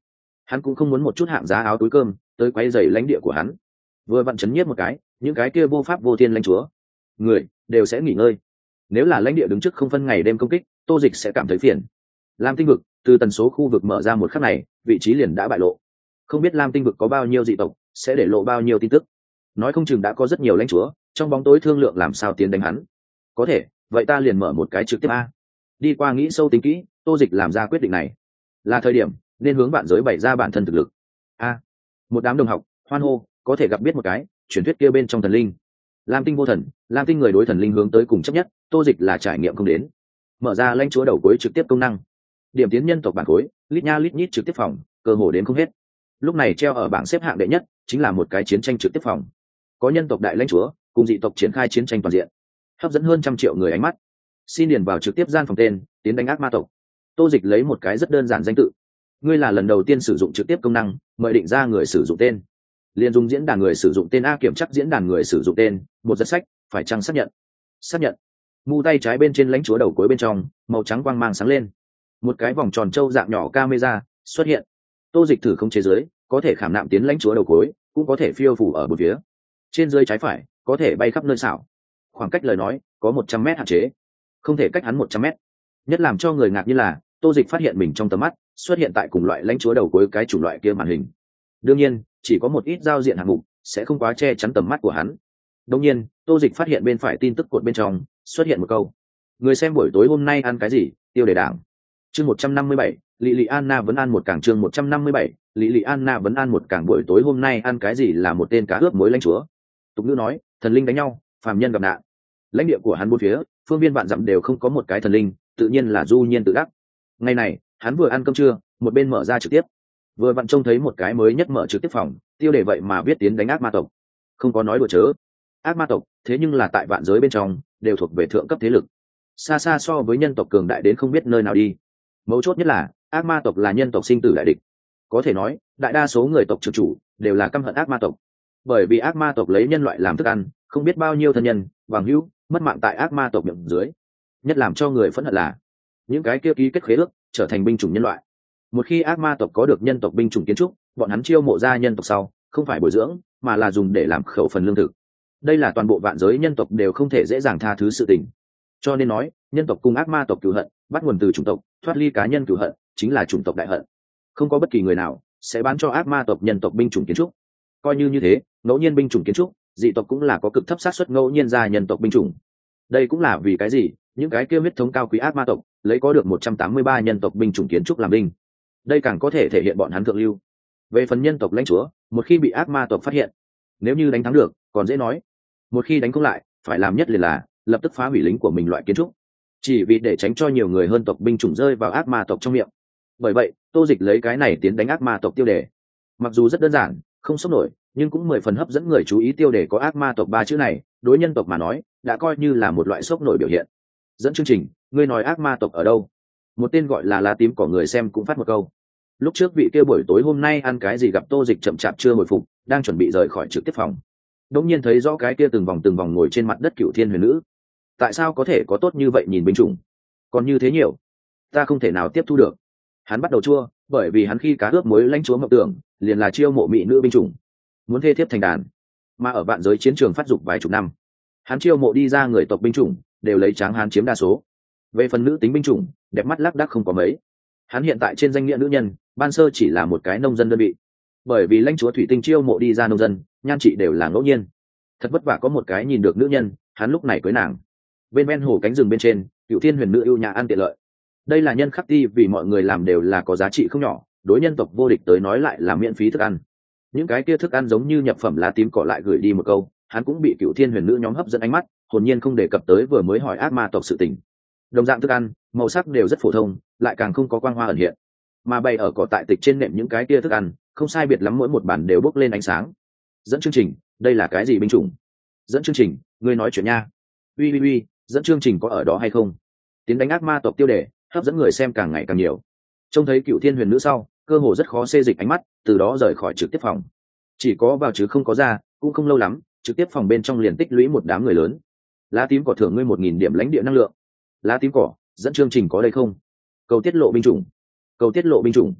hắn cũng không muốn một chút hạng giá áo túi cơm tới quay dày lãnh địa của hắn. Vừa vặn chấn nhiếp một cái, những cái kia vô pháp vô thiên lãnh chúa người đều sẽ nghỉ ngơi. Nếu là lãnh địa đứng trước không phân ngày đêm công kích, Tô Dịch sẽ cảm thấy phiền. Lam Tinh vực, từ tần số khu vực mở ra một khắc này, vị trí liền đã bại lộ. Không biết Lam Tinh vực có bao nhiêu dị tộc, sẽ để lộ bao nhiêu tin tức. Nói không chừng đã có rất nhiều lãnh chúa trong bóng tối thương lượng làm sao tiến đánh hắn. Có thể, vậy ta liền mở một cái trực tiếp a. Đi qua nghĩ sâu tính kỹ, Tô Dịch làm ra quyết định này. Là thời điểm nên hướng bạn giới bày ra bản thân thực lực. A, một đám đồng học hoan hô, có thể gặp biết một cái truyền thuyết kia bên trong thần linh. Lam Tinh vô thần, Lam Tinh người đối thần linh hướng tới cùng chấp nhất, Tô Dịch là trải nghiệm không đến. Mở ra lãnh chúa đầu cuối trực tiếp công năng, điểm tiến nhân tộc bản khối, lít nha lít nhít trực tiếp phòng, cơ hồ đến không hết. Lúc này treo ở bảng xếp hạng đệ nhất chính là một cái chiến tranh trực tiếp phòng, có nhân tộc đại lãnh chúa cùng dị tộc triển khai chiến tranh toàn diện, hấp dẫn hơn trăm triệu người ánh mắt. Xin điền vào trực tiếp gian phòng tên, tiến đánh ác ma tộc. Tô Dịch lấy một cái rất đơn giản danh tự. Ngươi là lần đầu tiên sử dụng trực tiếp công năng, mời định ra người sử dụng tên. Liên dùng diễn đàn người sử dụng tên a kiểm chắc diễn đàn người sử dụng tên, một giật sách, phải chăng xác nhận? Xác nhận. Mu tay trái bên trên lãnh chúa đầu cuối bên trong, màu trắng quang mang sáng lên. Một cái vòng tròn trâu dạng nhỏ camera xuất hiện. Tô Dịch thử không chế giới, có thể khảm nạm tiến lãnh chúa đầu cuối, cũng có thể phiêu phủ ở bốn phía. Trên dưới trái phải, có thể bay khắp nơi xảo. Khoảng cách lời nói, có một trăm mét hạn chế, không thể cách hắn một trăm mét. Nhất làm cho người ngạc nhiên là, Tô Dịch phát hiện mình trong tầm mắt xuất hiện tại cùng loại lãnh chúa đầu cuối cái chủng loại kia màn hình. Đương nhiên, chỉ có một ít giao diện hạng mục, sẽ không quá che chắn tầm mắt của hắn. Đương nhiên, Tô Dịch phát hiện bên phải tin tức cột bên trong xuất hiện một câu: người xem buổi tối hôm nay ăn cái gì? Tiêu đề đảng. Chương một trăm năm mươi bảy, Lị Lị Anna vẫn ăn một cảng. Chương một trăm năm mươi bảy, Lị Lị Anna vẫn ăn một cảng. Buổi tối hôm nay ăn cái gì là một tên cá ướp muối lãnh chúa. Tục ngữ nói, thần linh đánh nhau, phàm nhân gặp nạn. Lãnh địa của hắn bốn phía, phương viên vạn dặm đều không có một cái thần linh, tự nhiên là du nhiên tự đắc. Ngày này, hắn vừa ăn cơm trưa, một bên mở ra trực tiếp, vừa vặn trông thấy một cái mới nhất mở trực tiếp phòng, tiêu đề vậy mà biết tiến đánh ác ma tộc. Không có nói đùa chớ. Ác ma tộc, thế nhưng là tại vạn giới bên trong, đều thuộc về thượng cấp thế lực, xa xa so với nhân tộc cường đại đến không biết nơi nào đi. Mấu chốt nhất là, ác ma tộc là nhân tộc sinh tử đại địch. Có thể nói, đại đa số người tộc trưởng chủ đều là căm hận ác ma tộc. Bởi vì ác ma tộc lấy nhân loại làm thức ăn, không biết bao nhiêu thân nhân, bằng hữu, mất mạng tại ác ma tộc miệng dưới. Nhất làm cho người phẫn hận là, những cái kia ký kết khế ước trở thành binh chủng nhân loại. Một khi ác ma tộc có được nhân tộc binh chủng kiến trúc, bọn hắn chiêu mộ ra nhân tộc sau, không phải bồi dưỡng, mà là dùng để làm khẩu phần lương thực. Đây là toàn bộ vạn giới nhân tộc đều không thể dễ dàng tha thứ sự tình. Cho nên nói, nhân tộc cùng ác ma tộc cừu hận, bắt nguồn từ chủng tộc, thoát ly cá nhân cừu hận, chính là chủng tộc đại hận. Không có bất kỳ người nào sẽ bán cho ác ma tộc nhân tộc binh chủng kiến trúc. Coi như như thế, ngẫu nhiên binh chủng kiến trúc, dị tộc cũng là có cực thấp xác suất ngẫu nhiên ra nhân tộc binh chủng. Đây cũng là vì cái gì, những cái kia huyết thống cao quý ác ma tộc lấy có được một trăm tám mươi ba nhân tộc binh chủng kiến trúc làm binh. Đây càng có thể thể hiện bọn hắn thượng lưu. Về phần nhân tộc lãnh chúa, một khi bị ác ma tộc phát hiện, nếu như đánh thắng được, còn dễ nói. Một khi đánh không lại, phải làm nhất liền là lập tức phá hủy lính của mình loại kiến trúc, chỉ vì để tránh cho nhiều người hơn tộc binh chủng rơi vào ác ma tộc trong miệng. Bởi vậy, Tô Dịch lấy cái này tiến đánh ác ma tộc tiêu đề. Mặc dù rất đơn giản, không sốc nổi, nhưng cũng mười phần hấp dẫn người chú ý. Tiêu đề có ác ma tộc ba chữ này, đối nhân tộc mà nói, đã coi như là một loại sốc nổi biểu hiện. Dẫn chương trình, ngươi nói ác ma tộc ở đâu? Một tên gọi là lá tím cỏ người xem cũng phát một câu. Lúc trước vị kia buổi tối hôm nay ăn cái gì gặp Tô Dịch chậm chạp chưa hồi phục, đang chuẩn bị rời khỏi trực tiếp phòng, đột nhiên thấy rõ cái kia từng vòng từng vòng ngồi trên mặt đất Cửu Thiên Huyền Nữ. Tại sao có thể có tốt như vậy nhìn binh chủng, còn như thế nhiều, ta không thể nào tiếp thu được. Hắn bắt đầu chua, bởi vì hắn khi cá ướp muối lãnh chúa mộng tưởng liền là chiêu mộ mỹ nữ binh chủng, muốn thê thiếp thành đàn. Mà ở vạn giới chiến trường phát dục vài chục năm, hắn chiêu mộ đi ra người tộc binh chủng đều lấy tráng hán chiếm đa số. Về phần nữ tính binh chủng, đẹp mắt lác đác không có mấy. Hắn hiện tại trên danh nghĩa nữ nhân, ban sơ chỉ là một cái nông dân đơn vị, bởi vì lãnh chúa thủy tinh chiêu mộ đi ra nông dân, nhan trị đều là ngẫu nhiên. Thật vất vả có một cái nhìn được nữ nhân, hắn lúc này cưới nàng. Bên ven hồ cánh rừng bên trên, Cửu Thiên Huyền Nữ ưu nhã ăn tiện lợi. Đây là nhân khắc ti, vì mọi người làm đều là có giá trị không nhỏ, đối nhân tộc vô địch tới nói lại là miễn phí thức ăn. Những cái kia thức ăn giống như nhập phẩm lá tím cỏ lại gửi đi một câu, hắn cũng bị Cửu Thiên Huyền Nữ nhóm hấp dẫn ánh mắt, hồn nhiên không đề cập tới vừa mới hỏi ác ma tộc sự tình. Đồng dạng thức ăn, màu sắc đều rất phổ thông, lại càng không có quang hoa ẩn hiện. Mà bày ở cỏ tại tịch trên nệm những cái kia thức ăn, không sai biệt lắm mỗi một bàn đều bốc lên ánh sáng. Dẫn chương trình, đây là cái gì binh chủng? Dẫn chương trình, ngươi nói chuyện nha. Uy uy uy, dẫn chương trình có ở đó hay không? Tiến đánh ác ma tộc tiêu đề, hấp dẫn người xem càng ngày càng nhiều. Trông thấy Cửu Thiên Huyền Nữ sau, cơ hồ rất khó xê dịch ánh mắt, từ đó rời khỏi trực tiếp phòng. Chỉ có vào chứ không có ra, cũng không lâu lắm, trực tiếp phòng bên trong liền tích lũy một đám người lớn. Lá tím cỏ thưởng ngươi một nghìn điểm lãnh địa năng lượng. Lá tím cỏ, dẫn chương trình có đây không? Cầu tiết lộ binh chủng. Cầu tiết lộ binh chủng.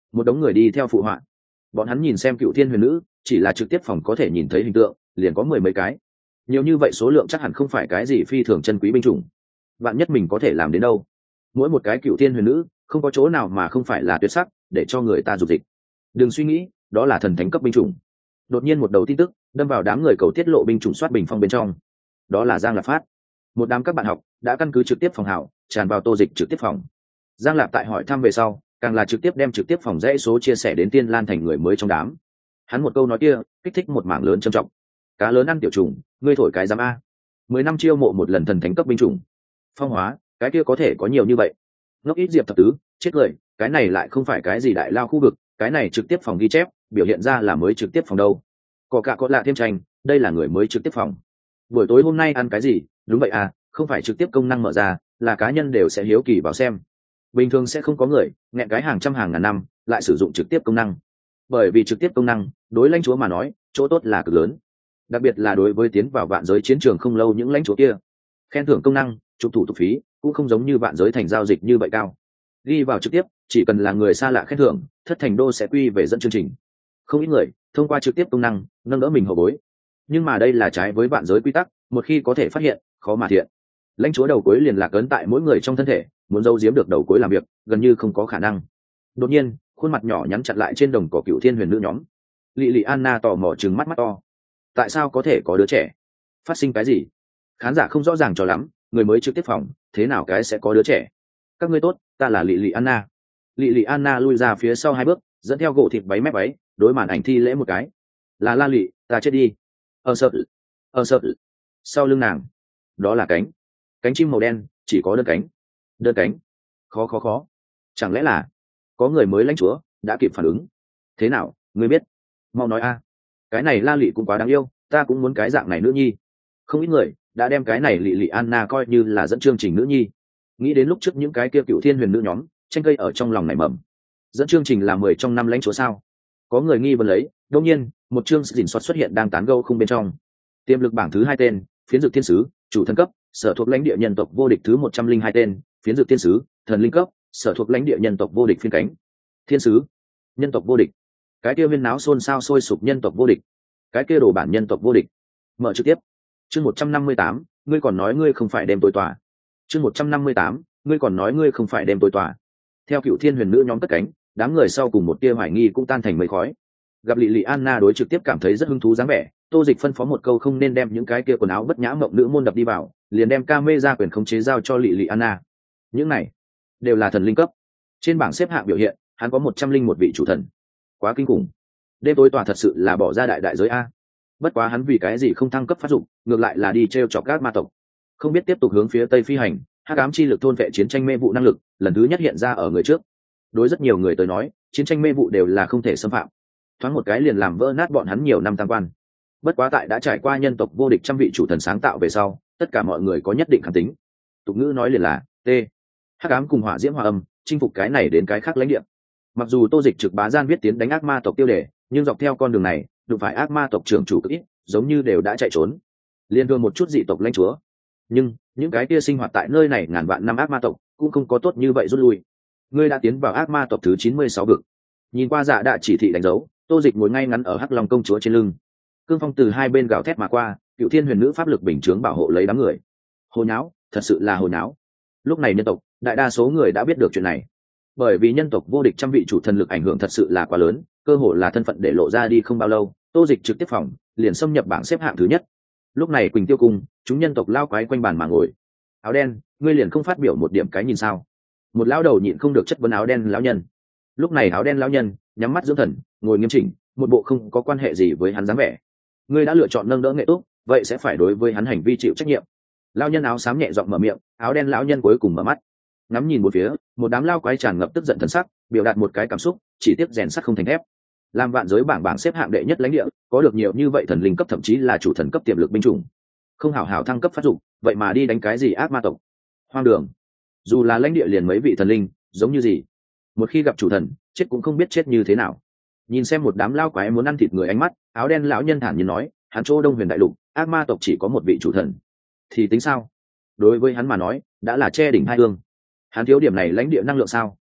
một đống người đi theo phụ họa. Bọn hắn nhìn xem cựu thiên huyền nữ, chỉ là trực tiếp phòng có thể nhìn thấy hình tượng liền có mười mấy cái. Nhiều như vậy số lượng chắc hẳn không phải cái gì phi thường chân quý binh chủng. Vạn nhất mình có thể làm đến đâu. Mỗi một cái cựu thiên huyền nữ không có chỗ nào mà không phải là tuyệt sắc để cho người ta dục dịch. Đừng suy nghĩ đó là thần thánh cấp binh chủng. Đột nhiên một đầu tin tức đâm vào đám người cầu tiết lộ binh chủng soát bình phong bên trong. Đó là Giang Lạp phát. Một đám các bạn học đã căn cứ trực tiếp phòng hảo tràn vào Tô Dịch trực tiếp phòng. Giang Lạp tại hỏi thăm về sau càng là trực tiếp đem trực tiếp phòng dãy số chia sẻ đến Tiên Lan thành người mới trong đám. Hắn một câu nói kia kích thích một mảng lớn trầm trọng. Cá lớn ăn tiểu trùng, ngươi thổi cái giám a. Mười năm chiêu mộ một lần thần thánh cấp binh chủng. Phong hóa, cái kia có thể có nhiều như vậy. Ngốc ít Diệp Thập Tứ, chết cười, cái này lại không phải cái gì đại lao khu vực, cái này trực tiếp phòng ghi chép, biểu hiện ra là mới trực tiếp phòng đâu. Có cả có lạ thêm tranh, đây là người mới trực tiếp phòng. Buổi tối hôm nay ăn cái gì? Đúng vậy à, không phải trực tiếp công năng mở ra, là cá nhân đều sẽ hiếu kỳ vào xem. Bình thường sẽ không có người nghẹn cái hàng trăm hàng ngàn năm lại sử dụng trực tiếp công năng, bởi vì trực tiếp công năng đối lãnh chúa mà nói chỗ tốt là cực lớn, đặc biệt là đối với tiến vào vạn giới chiến trường không lâu những lãnh chúa kia. Khen thưởng công năng chụp thủ tục phí cũng không giống như vạn giới thành giao dịch như vậy cao, ghi vào trực tiếp chỉ cần là người xa lạ khen thưởng thất thành đô sẽ quy về dẫn chương trình. Không ít người thông qua trực tiếp công năng nâng đỡ mình hậu bối, nhưng mà đây là trái với vạn giới quy tắc, một khi có thể phát hiện khó mà thiện. Lãnh chúa đầu cuối liền lạc ấn tại mỗi người trong thân thể, muốn giấu giếm được đầu cuối làm việc gần như không có khả năng. Đột nhiên khuôn mặt nhỏ nhắn chặn lại trên đồng cỏ cựu thiên huyền nữ nhóm. Lị lị Anna tò mò trừng mắt mắt to. Tại sao có thể có đứa trẻ? Phát sinh cái gì? Khán giả không rõ ràng cho lắm, người mới trực tiếp phòng thế nào cái sẽ có đứa trẻ? Các ngươi tốt, ta là Lị lị Anna. Lị lị Anna lui ra phía sau hai bước, dẫn theo gỗ thịt váy mép váy, đối màn ảnh thi lễ một cái. Là La Lị, ta chết đi. Ờ sợ, ờ sợ. Sau lưng nàng, đó là cánh, cánh chim màu đen, chỉ có đơn cánh. Đơn cánh, khó khó khó. Chẳng lẽ là có người mới lãnh chúa đã kịp phản ứng? Thế nào, ngươi biết? Mau nói a. Cái này La Lị cũng quá đáng yêu, ta cũng muốn cái dạng này nữ nhi. Không ít người đã đem cái này Lị lị Anna coi như là dẫn chương trình nữ nhi. Nghĩ đến lúc trước những cái kia cựu thiên huyền nữ nhóm tranh cây ở trong lòng nảy mầm. Dẫn chương trình là mười trong năm lãnh chúa sao? Có người nghi vấn lấy, đương nhiên một chương dình soát xuất hiện đang tán gẫu không bên trong. Tiềm lực bảng thứ hai tên phiến dược thiên sứ chủ thân cấp sở thuộc lãnh địa nhân tộc vô địch thứ một trăm linh hai tên phiến dược thiên sứ thần linh cấp sở thuộc lãnh địa nhân tộc vô địch phiên cánh thiên sứ nhân tộc vô địch. Cái kia viên náo xôn xao sôi sục nhân tộc vô địch, cái kia đồ bản nhân tộc vô địch. Mở trực tiếp chương một trăm năm mươi tám, ngươi còn nói ngươi không phải đem tối tòa. Chương một trăm năm mươi tám, ngươi còn nói ngươi không phải đem tối tòa. Theo cựu thiên huyền nữ nhóm cất cánh, đám người sau cùng một tia hoài nghi cũng tan thành mây khói. Gặp Lị lị Anna đối trực tiếp cảm thấy rất hứng thú dáng vẻ, Tô Dịch phân phó một câu không nên đem những cái kia quần áo bất nhã mộng nữ môn đập đi vào, liền đem camera quyền khống chế giao cho Lị lị Anna. Những này đều là thần linh cấp. Trên bảng xếp hạng biểu hiện, hắn có một trăm linh một vị chủ thần. Quá kinh khủng. Đêm tối tòa thật sự là bỏ ra đại đại giới a. Bất quá hắn vì cái gì không thăng cấp phát dụng, ngược lại là đi trêu chọc các ma tộc. Không biết tiếp tục hướng phía tây phi hành, hắc ám chi lực thôn vệ chiến tranh mê vụ năng lực, lần thứ nhất hiện ra ở người trước. Đối rất nhiều người tới nói, chiến tranh mê vụ đều là không thể xâm phạm. Thoáng một cái liền làm vỡ nát bọn hắn nhiều năm tam quan. Bất quá tại đã trải qua nhân tộc vô địch trăm vị chủ thần sáng tạo về sau, tất cả mọi người có nhất định khẳng tính. Tục ngữ nói liền là t hắc ám cùng hỏa diễm hòa âm, chinh phục cái này đến cái khác lãnh địa. Mặc dù Tô Dịch trực bá gian viết tiến đánh ác ma tộc tiêu đề, nhưng dọc theo con đường này đụng phải ác ma tộc trưởng chủ cực ít, giống như đều đã chạy trốn, liên thương một chút dị tộc lãnh chúa. Nhưng những cái kia sinh hoạt tại nơi này ngàn vạn năm ác ma tộc cũng không có tốt như vậy rút lui. Ngươi đã tiến vào ác ma tộc thứ chín mươi sáu vực. Nhìn qua dạ đạ chỉ thị đánh dấu, Tô Dịch ngồi ngay ngắn ở hắc long công chúa trên lưng. Cương phong từ hai bên gào thét mà qua, cựu thiên huyền nữ pháp lực bình chướng bảo hộ lấy đám người. Hồ nháo, thật sự là hồ nháo. Lúc này nhân tộc đại đa số người đã biết được chuyện này, bởi vì nhân tộc vô địch trăm vị chủ thần lực ảnh hưởng thật sự là quá lớn, cơ hội là thân phận để lộ ra đi không bao lâu, Tô Dịch trực tiếp phòng liền xâm nhập bảng xếp hạng thứ nhất. Lúc này Quỳnh Tiêu cung, chúng nhân tộc lao quái quanh bàn mà ngồi. Áo đen, ngươi liền không phát biểu một điểm cái nhìn sao? Một lão đầu nhịn không được chất vấn áo đen lão nhân. Lúc này áo đen lão nhân nhắm mắt dưỡng thần, ngồi nghiêm chỉnh, một bộ không có quan hệ gì với hắn dáng vẻ. Ngươi đã lựa chọn nâng đỡ nghệ túc, vậy sẽ phải đối với hắn hành vi chịu trách nhiệm. Lão nhân áo xám nhẹ giọng mở miệng, áo đen lão nhân cuối cùng mở mắt, ngắm nhìn một phía, một đám lao quái tràn ngập tức giận thần sắc, biểu đạt một cái cảm xúc, chỉ tiếc rèn sắt không thành thép. Làm vạn giới bảng bảng xếp hạng đệ nhất lãnh địa, có được nhiều như vậy thần linh cấp thậm chí là chủ thần cấp tiềm lực binh chủng, không hảo hảo thăng cấp phát dụng, vậy mà đi đánh cái gì ác ma tộc? Hoang đường. Dù là lãnh địa liền mấy vị thần linh, giống như gì? Một khi gặp chủ thần, chết cũng không biết chết như thế nào. Nhìn xem một đám lao quái muốn ăn thịt người ánh mắt, áo đen lão nhân thản nhiên nói, hắn chỗ Đông Huyền đại lục, ác ma tộc chỉ có một vị chủ thần, thì tính sao? Đối với hắn mà nói, đã là che đỉnh hai hương. Hắn thiếu điểm này lãnh địa năng lượng sao?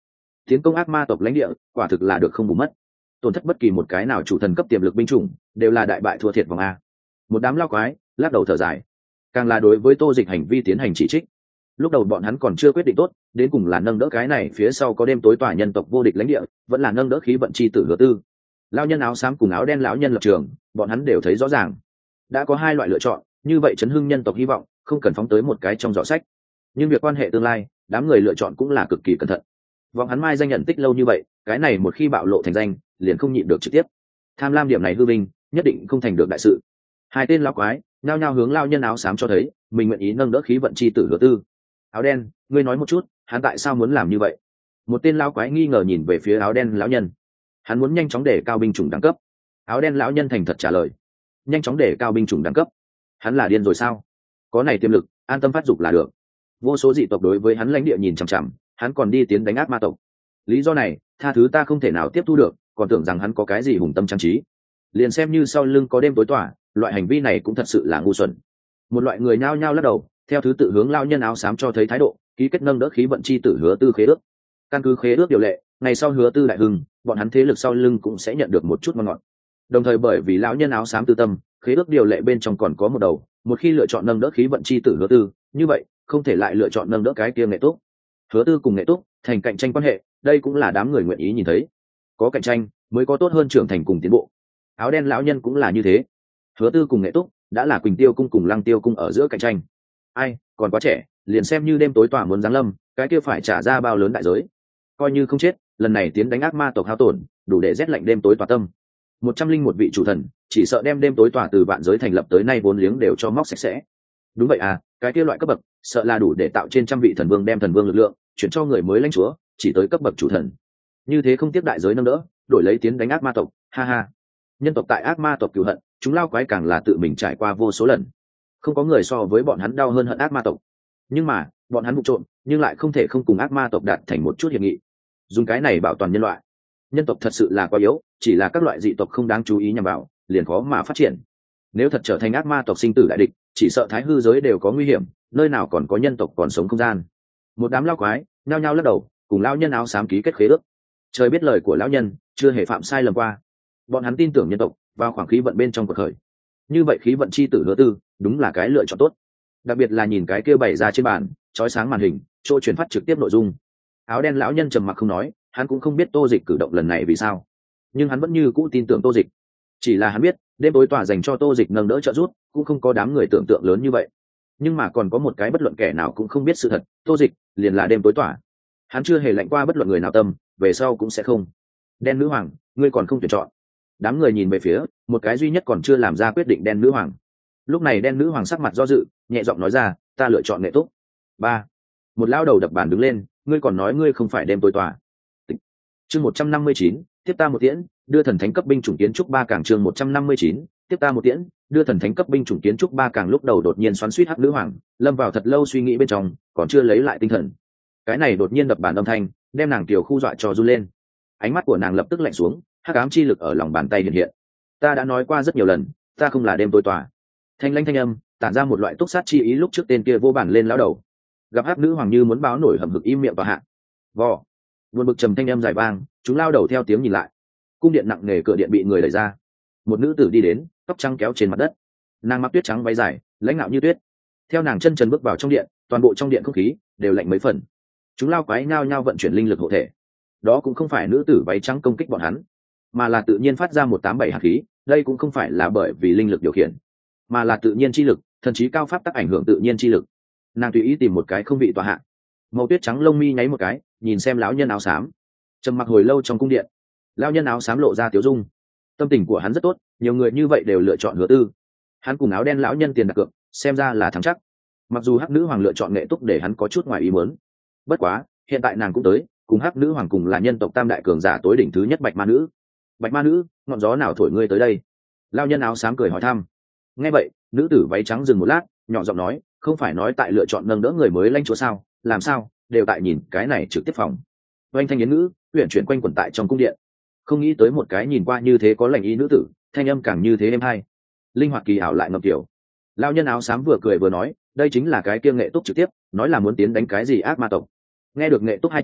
tiến công ác ma tộc lãnh địa quả thực là được không bù mất, tổn thất bất kỳ một cái nào chủ thần cấp tiềm lực binh chủng đều là đại bại thua thiệt vòng a. Một đám lao quái lắc đầu thở dài, càng là đối với Tô Dịch hành vi tiến hành chỉ trích. Lúc đầu bọn hắn còn chưa quyết định tốt đến cùng là nâng đỡ cái này phía sau có đêm tối tỏa nhân tộc vô địch lãnh địa, vẫn là nâng đỡ khí vận chi tử Hứa Tư. Lão nhân áo xám cùng áo đen lão nhân lập trường, bọn hắn đều thấy rõ ràng, đã có hai loại lựa chọn, như vậy chấn hưng nhân tộc hy vọng không cần phóng tới một cái trong giỏ sách. Nhưng việc quan hệ tương lai, đám người lựa chọn cũng là cực kỳ cẩn thận. Vọng hắn mai danh nhận tích lâu như vậy, cái này một khi bạo lộ thành danh, liền không nhịn được trực tiếp. Tham lam điểm này hư vinh, nhất định không thành được đại sự. Hai tên lão quái nhao nhao hướng lão nhân áo xám cho thấy, mình nguyện ý nâng đỡ khí vận chi tử Hứa Tư. Áo đen, ngươi nói một chút, hắn tại sao muốn làm như vậy? Một tên lão quái nghi ngờ nhìn về phía áo đen lão nhân. Hắn muốn nhanh chóng để cao binh chủng đẳng cấp. Áo đen lão nhân thành thật trả lời. Nhanh chóng để cao binh chủng đẳng cấp? Hắn là điên rồi sao? Có này tiềm lực, an tâm phát dục là được. Vô số dị tộc đối với hắn lãnh địa nhìn chằm chằm, hắn còn đi tiến đánh ác ma tộc. Lý do này, tha thứ ta không thể nào tiếp thu được, còn tưởng rằng hắn có cái gì hùng tâm trang trí. Liền xem như sau lưng có đêm tối tỏa, loại hành vi này cũng thật sự là ngu xuẩn. Một loại người nhao nhao lắc đầu, theo thứ tự hướng lão nhân áo xám cho thấy thái độ, ký kết nâng đỡ khí vận chi tử Hứa Tư khế ước. Căn cứ khế ước điều lệ, ngày sau Hứa Tư đại hưng, bọn hắn thế lực sau lưng cũng sẽ nhận được một chút ngon ngọt. Đồng thời bởi vì lão nhân áo xám tư tâm, khế ước điều lệ bên trong còn có một đầu, một khi lựa chọn nâng đỡ khí vận chi tử Hứa Tư, như vậy không thể lại lựa chọn nâng đỡ cái kia Nghệ Túc. Hứa Tư cùng Nghệ Túc thành cạnh tranh quan hệ, đây cũng là đám người nguyện ý nhìn thấy. Có cạnh tranh mới có tốt hơn trưởng thành cùng tiến bộ. Áo đen lão nhân cũng là như thế. Hứa Tư cùng Nghệ Túc đã là Quỳnh Tiêu cung cùng Lăng Tiêu cung ở giữa cạnh tranh. Ai còn quá trẻ, liền xem như đêm tối tỏa muốn giáng lâm, cái kia phải trả ra bao lớn đại giới. Coi như không chết, lần này tiến đánh ác ma tộc hao tổn, đủ để rét lạnh đêm tối tỏa tâm. Một trăm linh một vị chủ thần, chỉ sợ đem đêm tối tỏa từ vạn giới thành lập tới nay vốn liếng đều cho móc sạch sẽ. Đúng vậy à, cái kia loại cấp bậc, sợ là đủ để tạo trên trăm vị thần vương đem thần vương lực lượng chuyển cho người mới lãnh chúa, chỉ tới cấp bậc chủ thần. Như thế không tiếc đại giới nâng đỡ, đổi lấy tiến đánh ác ma tộc, ha ha. Nhân tộc tại ác ma tộc cừu hận, chúng lao quái càng là tự mình trải qua vô số lần. Không có người so với bọn hắn đau hơn hận ác ma tộc. Nhưng mà, bọn hắn vụ trộn, nhưng lại không thể không cùng ác ma tộc đạt thành một chút hiệp nghị. Dùng cái này bảo toàn nhân loại. Nhân tộc thật sự là quá yếu, chỉ là các loại dị tộc không đáng chú ý nhằm vào, liền khó mà phát triển. Nếu thật trở thành ác ma tộc sinh tử đại địch, chỉ sợ thái hư giới đều có nguy hiểm, nơi nào còn có nhân tộc còn sống không gian. Một đám lao quái nhao nhao lắc đầu, cùng lão nhân áo xám ký kết khế ước. Trời biết lời của lão nhân chưa hề phạm sai lầm qua. Bọn hắn tin tưởng nhân tộc vào khoảng khí vận bên trong cuộc khởi. Như vậy khí vận chi tử Hứa Tư đúng là cái lựa chọn tốt. Đặc biệt là nhìn cái kia bày ra trên bàn, chói sáng màn hình, chỗ truyền phát trực tiếp nội dung. Áo đen lão nhân trầm mặc không nói, hắn cũng không biết Tô Dịch cử động lần này vì sao, nhưng hắn vẫn như cũ tin tưởng Tô Dịch. Chỉ là hắn biết, đêm tối tỏa dành cho Tô Dịch nâng đỡ trợ giúp, cũng không có đám người tưởng tượng lớn như vậy. Nhưng mà còn có một cái bất luận kẻ nào cũng không biết sự thật, Tô Dịch liền là đêm tối tỏa. Hắn chưa hề lạnh qua bất luận người nào tâm, về sau cũng sẽ không. Đen nữ hoàng, ngươi còn không tuyển chọn. Đám người nhìn về phía một cái duy nhất còn chưa làm ra quyết định đen nữ hoàng. Lúc này đen nữ hoàng sắc mặt do dự, nhẹ giọng nói ra, ta lựa chọn Nghệ Túc. Ba. Một lao đầu đập bàn đứng lên, ngươi còn nói ngươi không phải đêm tối tỏa. Chương một trăm năm mươi chín, tiếp ta một tiễn, đưa thần thánh cấp binh chủng kiến trúc ba càng chương một trăm năm mươi chín, tiếp ta một tiễn, đưa thần thánh cấp binh chủng kiến trúc ba càng lúc đầu đột nhiên xoắn xuýt hắc nữ hoàng, lâm vào thật lâu suy nghĩ bên trong, còn chưa lấy lại tinh thần. Cái này đột nhiên đập bàn âm thanh, đem nàng tiểu khu dọa cho run lên. Ánh mắt của nàng lập tức lạnh xuống, hắc ám chi lực ở lòng bàn tay hiện hiện. Ta đã nói qua rất nhiều lần, ta không là đêm tối tỏa. Thanh lãnh thanh âm tản ra một loại túc sát chi ý lúc trước tên kia vô bản lên lão đầu. Gặp hắc nữ hoàng như muốn báo nổi hầm hực im miệng và hạ. Vò. Buồn bực trầm thanh âm dài vang, chúng lao đầu theo tiếng nhìn lại. Cung điện nặng nề cửa điện bị người đẩy ra. Một nữ tử đi đến, tóc trắng kéo trên mặt đất. Nàng mặc tuyết trắng váy dài, lãnh ngạo như tuyết. Theo nàng chân trần bước vào trong điện, toàn bộ trong điện không khí đều lạnh mấy phần. Chúng lao quái nhao nhao vận chuyển linh lực hộ thể. Đó cũng không phải nữ tử váy trắng công kích bọn hắn, mà là tự nhiên phát ra một tám bảy hạt khí. Đây cũng không phải là bởi vì linh lực điều khiển, mà là tự nhiên chi lực, thần trí cao pháp tắc ảnh hưởng tự nhiên chi lực. Nàng tùy ý tìm một cái không vị tòa hạ. Màu tuyết trắng lông mi nháy một cái, nhìn xem lão nhân áo xám. Trầm mặc hồi lâu trong cung điện, lão nhân áo xám lộ ra tiếu dung. Tâm tình của hắn rất tốt, nhiều người như vậy đều lựa chọn Hứa Tư. Hắn cùng áo đen lão nhân tiền đặt cược, xem ra là thắng chắc. Mặc dù hắc nữ hoàng lựa chọn Nghệ Túc để hắn có chút ngoài ý muốn, bất quá hiện tại nàng cũng tới, cùng hắc nữ hoàng cùng là nhân tộc tam đại cường giả tối đỉnh thứ nhất bạch ma nữ. Bạch ma nữ, ngọn gió nào thổi ngươi tới đây? Lão nhân áo xám cười hỏi thăm. Nghe vậy, nữ tử váy trắng dừng một lát, nhỏ giọng nói, không phải nói tại lựa chọn nâng đỡ người mới lãnh chúa sao? Làm sao đều tại nhìn cái này trực tiếp phòng. Oanh thanh yến ngữ huyện chuyển quanh quẩn tại trong cung điện. Không nghĩ tới một cái nhìn qua như thế có lành ý nữ tử, thanh âm càng như thế êm hay, linh hoạt kỳ ảo lại ngập kiểu. Lão nhân áo xám vừa cười vừa nói, đây chính là cái kia Nghệ Túc trực tiếp nói là muốn tiến đánh cái gì ác ma tộc. Nghe được Nghệ Túc hai chữ,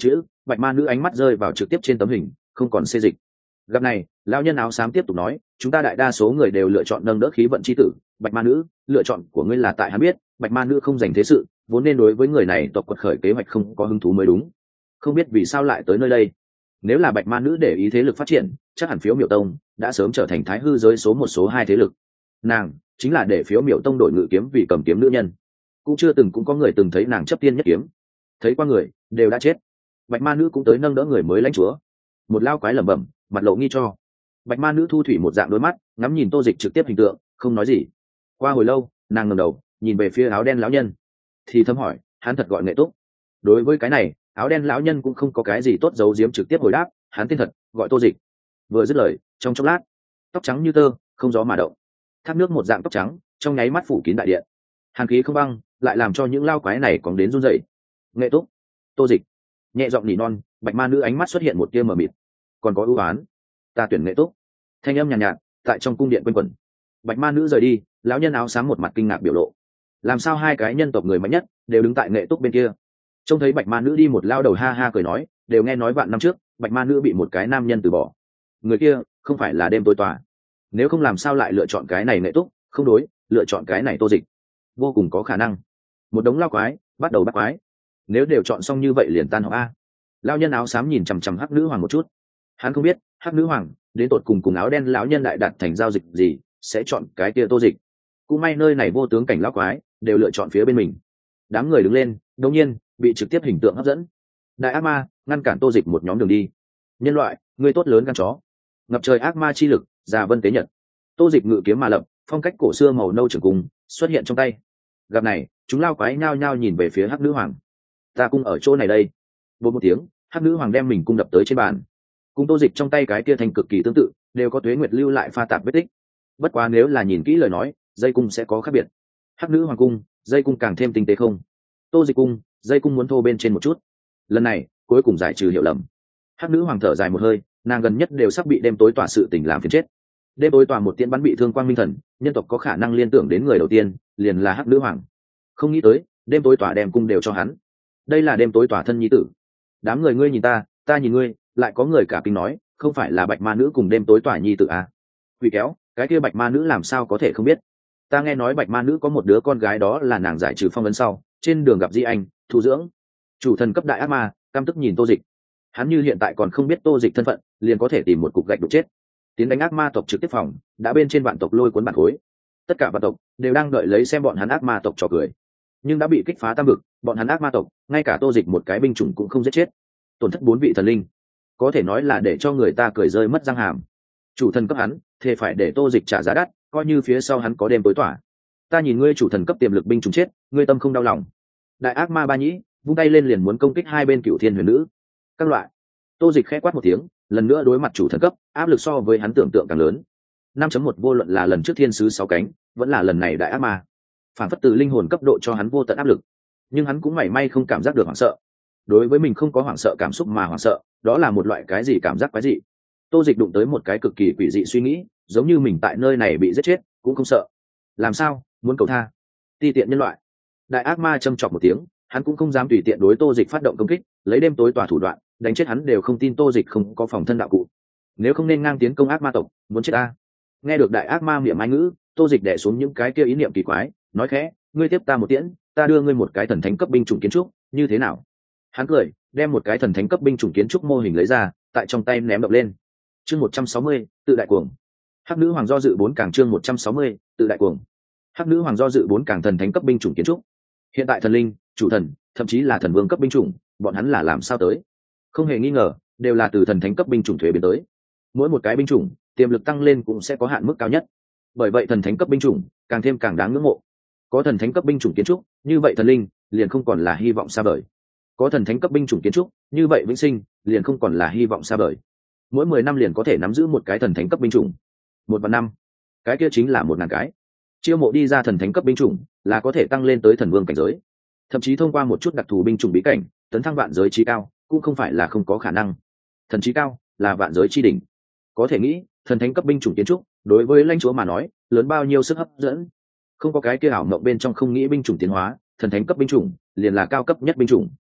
bạch ma nữ ánh mắt rơi vào trực tiếp trên tấm hình, không còn xê dịch. Gặp này, lão nhân áo xám tiếp tục nói, chúng ta đại đa số người đều lựa chọn nâng đỡ khí vận chi tử, bạch ma nữ, lựa chọn của ngươi là tại hắn biết bạch ma nữ không dành thế sự, vốn nên đối với người này tộc quật khởi kế hoạch không có hứng thú mới đúng, không biết vì sao lại tới nơi đây. Nếu là bạch ma nữ để ý thế lực phát triển, chắc hẳn phiếu miểu tông đã sớm trở thành thái hư giới số một số hai thế lực. Nàng chính là để phiếu miểu tông đổi ngự kiếm vì cầm kiếm nữ nhân, cũng chưa từng cũng có người từng thấy nàng chấp tiên nhất kiếm, thấy qua người đều đã chết. Bạch ma nữ cũng tới nâng đỡ người mới lãnh chúa. Một lao quái lẩm bẩm, mặt lộ nghi cho. Bạch ma nữ thu thủy một dạng đôi mắt, ngắm nhìn Tô Dịch trực tiếp hình tượng, không nói gì. Qua hồi lâu, nàng ngẩng đầu nhìn về phía áo đen lão nhân, thì thầm hỏi, hắn thật gọi Nghệ Túc? Đối với cái này, áo đen lão nhân cũng không có cái gì tốt giấu giếm, trực tiếp hồi đáp, hắn tên thật gọi Tô Dịch. Vừa dứt lời, trong chốc lát, tóc trắng như tơ, không gió mà động, thác nước một dạng tóc trắng trong nháy mắt phủ kín đại điện. Hàn khí không băng lại làm cho những lao quái này còn đến run rẩy. Nghệ Túc, Tô Dịch, nhẹ giọng nỉ non. Bạch ma nữ ánh mắt xuất hiện một tia mờ mịt, còn có ưu ái. Ta tuyển Nghệ Túc. Thanh âm nhàn nhạt, nhạt tại trong cung điện quanh quẩn. Bạch ma nữ rời đi, lão nhân áo xám một mặt kinh ngạc biểu lộ. Làm sao hai cái nhân tộc người mạnh nhất đều đứng tại Nghệ Túc bên kia? Trông thấy bạch ma nữ đi, một lao đầu ha ha cười nói, đều nghe nói vạn năm trước bạch ma nữ bị một cái nam nhân từ bỏ, người kia không phải là đêm tối tòa, nếu không làm sao lại lựa chọn cái này Nghệ Túc, không đối, lựa chọn cái này Tô Dịch, vô cùng có khả năng. Một đống lao quái bắt đầu bắt quái, nếu đều chọn xong như vậy liền tan học a. Lao nhân áo xám nhìn chằm chằm hắc nữ hoàng một chút, hắn không biết hắc nữ hoàng đến tột cùng cùng áo đen lão nhân đại đạt thành giao dịch gì, sẽ chọn cái kia Tô Dịch. Cũng may nơi này vô tướng cảnh lao quái đều lựa chọn phía bên mình. Đám người đứng lên, đột nhiên bị trực tiếp hình tượng hấp dẫn. Đại ác ma ngăn cản Tô Dịch một nhóm đường đi. Nhân loại, ngươi tốt lớn gan chó. Ngập trời ác ma chi lực, già vân tế nhật. Tô Dịch ngự kiếm mà lập, phong cách cổ xưa màu nâu trường cung xuất hiện trong tay. Gặp này, chúng lao quái nhao nhao nhìn về phía hắc nữ hoàng. Ta cung ở chỗ này đây. Vô một tiếng, hắc nữ hoàng đem mình cung đập tới trên bàn. Cung Tô Dịch trong tay cái kia thành cực kỳ tương tự, đều có tuế nguyệt lưu lại pha tạp vết tích. Bất quá nếu là nhìn kỹ lời nói, dây cung sẽ có khác biệt. Hắc nữ hoàng cung, dây cung càng thêm tinh tế không. Tô Dịch cung, dây cung muốn thô bên trên một chút. Lần này cuối cùng giải trừ hiểu lầm. Hắc nữ hoàng thở dài một hơi, nàng gần nhất đều sắp bị đêm tối tỏa sự tình làm phiền chết. Đêm tối tỏa một tiễn bắn bị thương quang minh thần, nhân tộc có khả năng liên tưởng đến người đầu tiên liền là hắc nữ hoàng. Không nghĩ tới đêm tối tỏa đem cung đều cho hắn. Đây là đêm tối tỏa thân nhi tử. Đám người ngươi nhìn ta, ta nhìn ngươi, lại có người cả kinh nói, không phải là bạch ma nữ cùng đêm tối tỏa nhi tử à? Quỷ kéo, cái kia bạch ma nữ làm sao có thể không biết? Ta nghe nói bạch ma nữ có một đứa con gái, đó là nàng giải trừ phong ấn sau trên đường gặp di anh thu dưỡng. Chủ thần cấp đại ác ma căm tức nhìn Tô Dịch, hắn như hiện tại còn không biết Tô Dịch thân phận, liền có thể tìm một cục gạch đục chết. Tiến đánh ác ma tộc trực tiếp phòng đã bên trên vạn tộc lôi cuốn bản khối, tất cả vạn tộc đều đang đợi lấy xem bọn hắn ác ma tộc trò cười, nhưng đã bị kích phá tam vực, bọn hắn ác ma tộc ngay cả Tô Dịch một cái binh chủng cũng không giết chết, tổn thất bốn vị thần linh, có thể nói là để cho người ta cười rơi mất răng hàm. Chủ thần cấp hắn thề phải để Tô Dịch trả giá đắt, coi như phía sau hắn có đêm tối tỏa. Ta nhìn ngươi chủ thần cấp tiềm lực binh chủng chết, ngươi tâm không đau lòng? Đại ác ma ba nhĩ vung tay lên liền muốn công kích hai bên cựu thiên huyền nữ. Các loại. Tô Dịch khẽ quát một tiếng, lần nữa đối mặt chủ thần cấp, áp lực so với hắn tưởng tượng càng lớn. năm chấm một vô luận là lần trước thiên sứ sáu cánh, vẫn là lần này đại ác ma, phản phất từ linh hồn cấp độ cho hắn vô tận áp lực, nhưng hắn cũng mảy may không cảm giác được hoảng sợ. Đối với mình không có hoảng sợ cảm xúc mà hoảng sợ, đó là một loại cái gì cảm giác quái dị. Tô Dịch đụng tới một cái cực kỳ quỷ dị suy nghĩ, giống như mình tại nơi này bị giết chết cũng không sợ. Làm sao muốn cầu tha? Ti tiện nhân loại. Đại ác ma châm chọc một tiếng, hắn cũng không dám tùy tiện đối Tô Dịch phát động công kích, lấy đêm tối tỏa thủ đoạn đánh chết hắn đều không tin Tô Dịch không có phòng thân đạo cụ. Nếu không nên ngang tiến công ác ma tộc, muốn chết ta. Nghe được đại ác ma miệng mai ngữ, Tô Dịch đè xuống những cái kia ý niệm kỳ quái, nói khẽ, ngươi tiếp ta một tiễn, ta đưa ngươi một cái thần thánh cấp binh chủng kiến trúc, như thế nào? Hắn cười, đem một cái thần thánh cấp binh chủng kiến trúc mô hình lấy ra, tại trong tay ném đập lên. Chương một trăm sáu mươi, tự đại cuồng. Hắc nữ hoàng do dự bốn càng chương một trăm sáu mươi, tự đại cuồng. Hắc nữ hoàng do dự bốn càng thần thánh cấp binh chủng kiến trúc. Hiện tại thần linh, chủ thần, thậm chí là thần vương cấp binh chủng, bọn hắn là làm sao tới? Không hề nghi ngờ, đều là từ thần thánh cấp binh chủng thuế biến tới. Mỗi một cái binh chủng, tiềm lực tăng lên cũng sẽ có hạn mức cao nhất. Bởi vậy thần thánh cấp binh chủng càng thêm càng đáng ngưỡng mộ. Có thần thánh cấp binh chủng kiến trúc, như vậy thần linh liền không còn là hy vọng xa vời. Có thần thánh cấp binh chủng kiến trúc, như vậy vĩnh sinh liền không còn là hy vọng xa vời. Mỗi mười năm liền có thể nắm giữ một cái thần thánh cấp binh chủng. Một vạn năm, cái kia chính là một ngàn cái. Chiêu mộ đi ra thần thánh cấp binh chủng là có thể tăng lên tới thần vương cảnh giới. Thậm chí thông qua một chút đặc thù binh chủng bí cảnh, tấn thăng vạn giới trí cao, cũng không phải là không có khả năng. Thần trí cao là vạn giới chi đỉnh. Có thể nghĩ, thần thánh cấp binh chủng kiến trúc, đối với lãnh chúa mà nói, lớn bao nhiêu sức hấp dẫn. Không có cái kia ảo mộng bên trong không nghĩ binh chủng tiến hóa, thần thánh cấp binh chủng liền là cao cấp nhất binh chủng.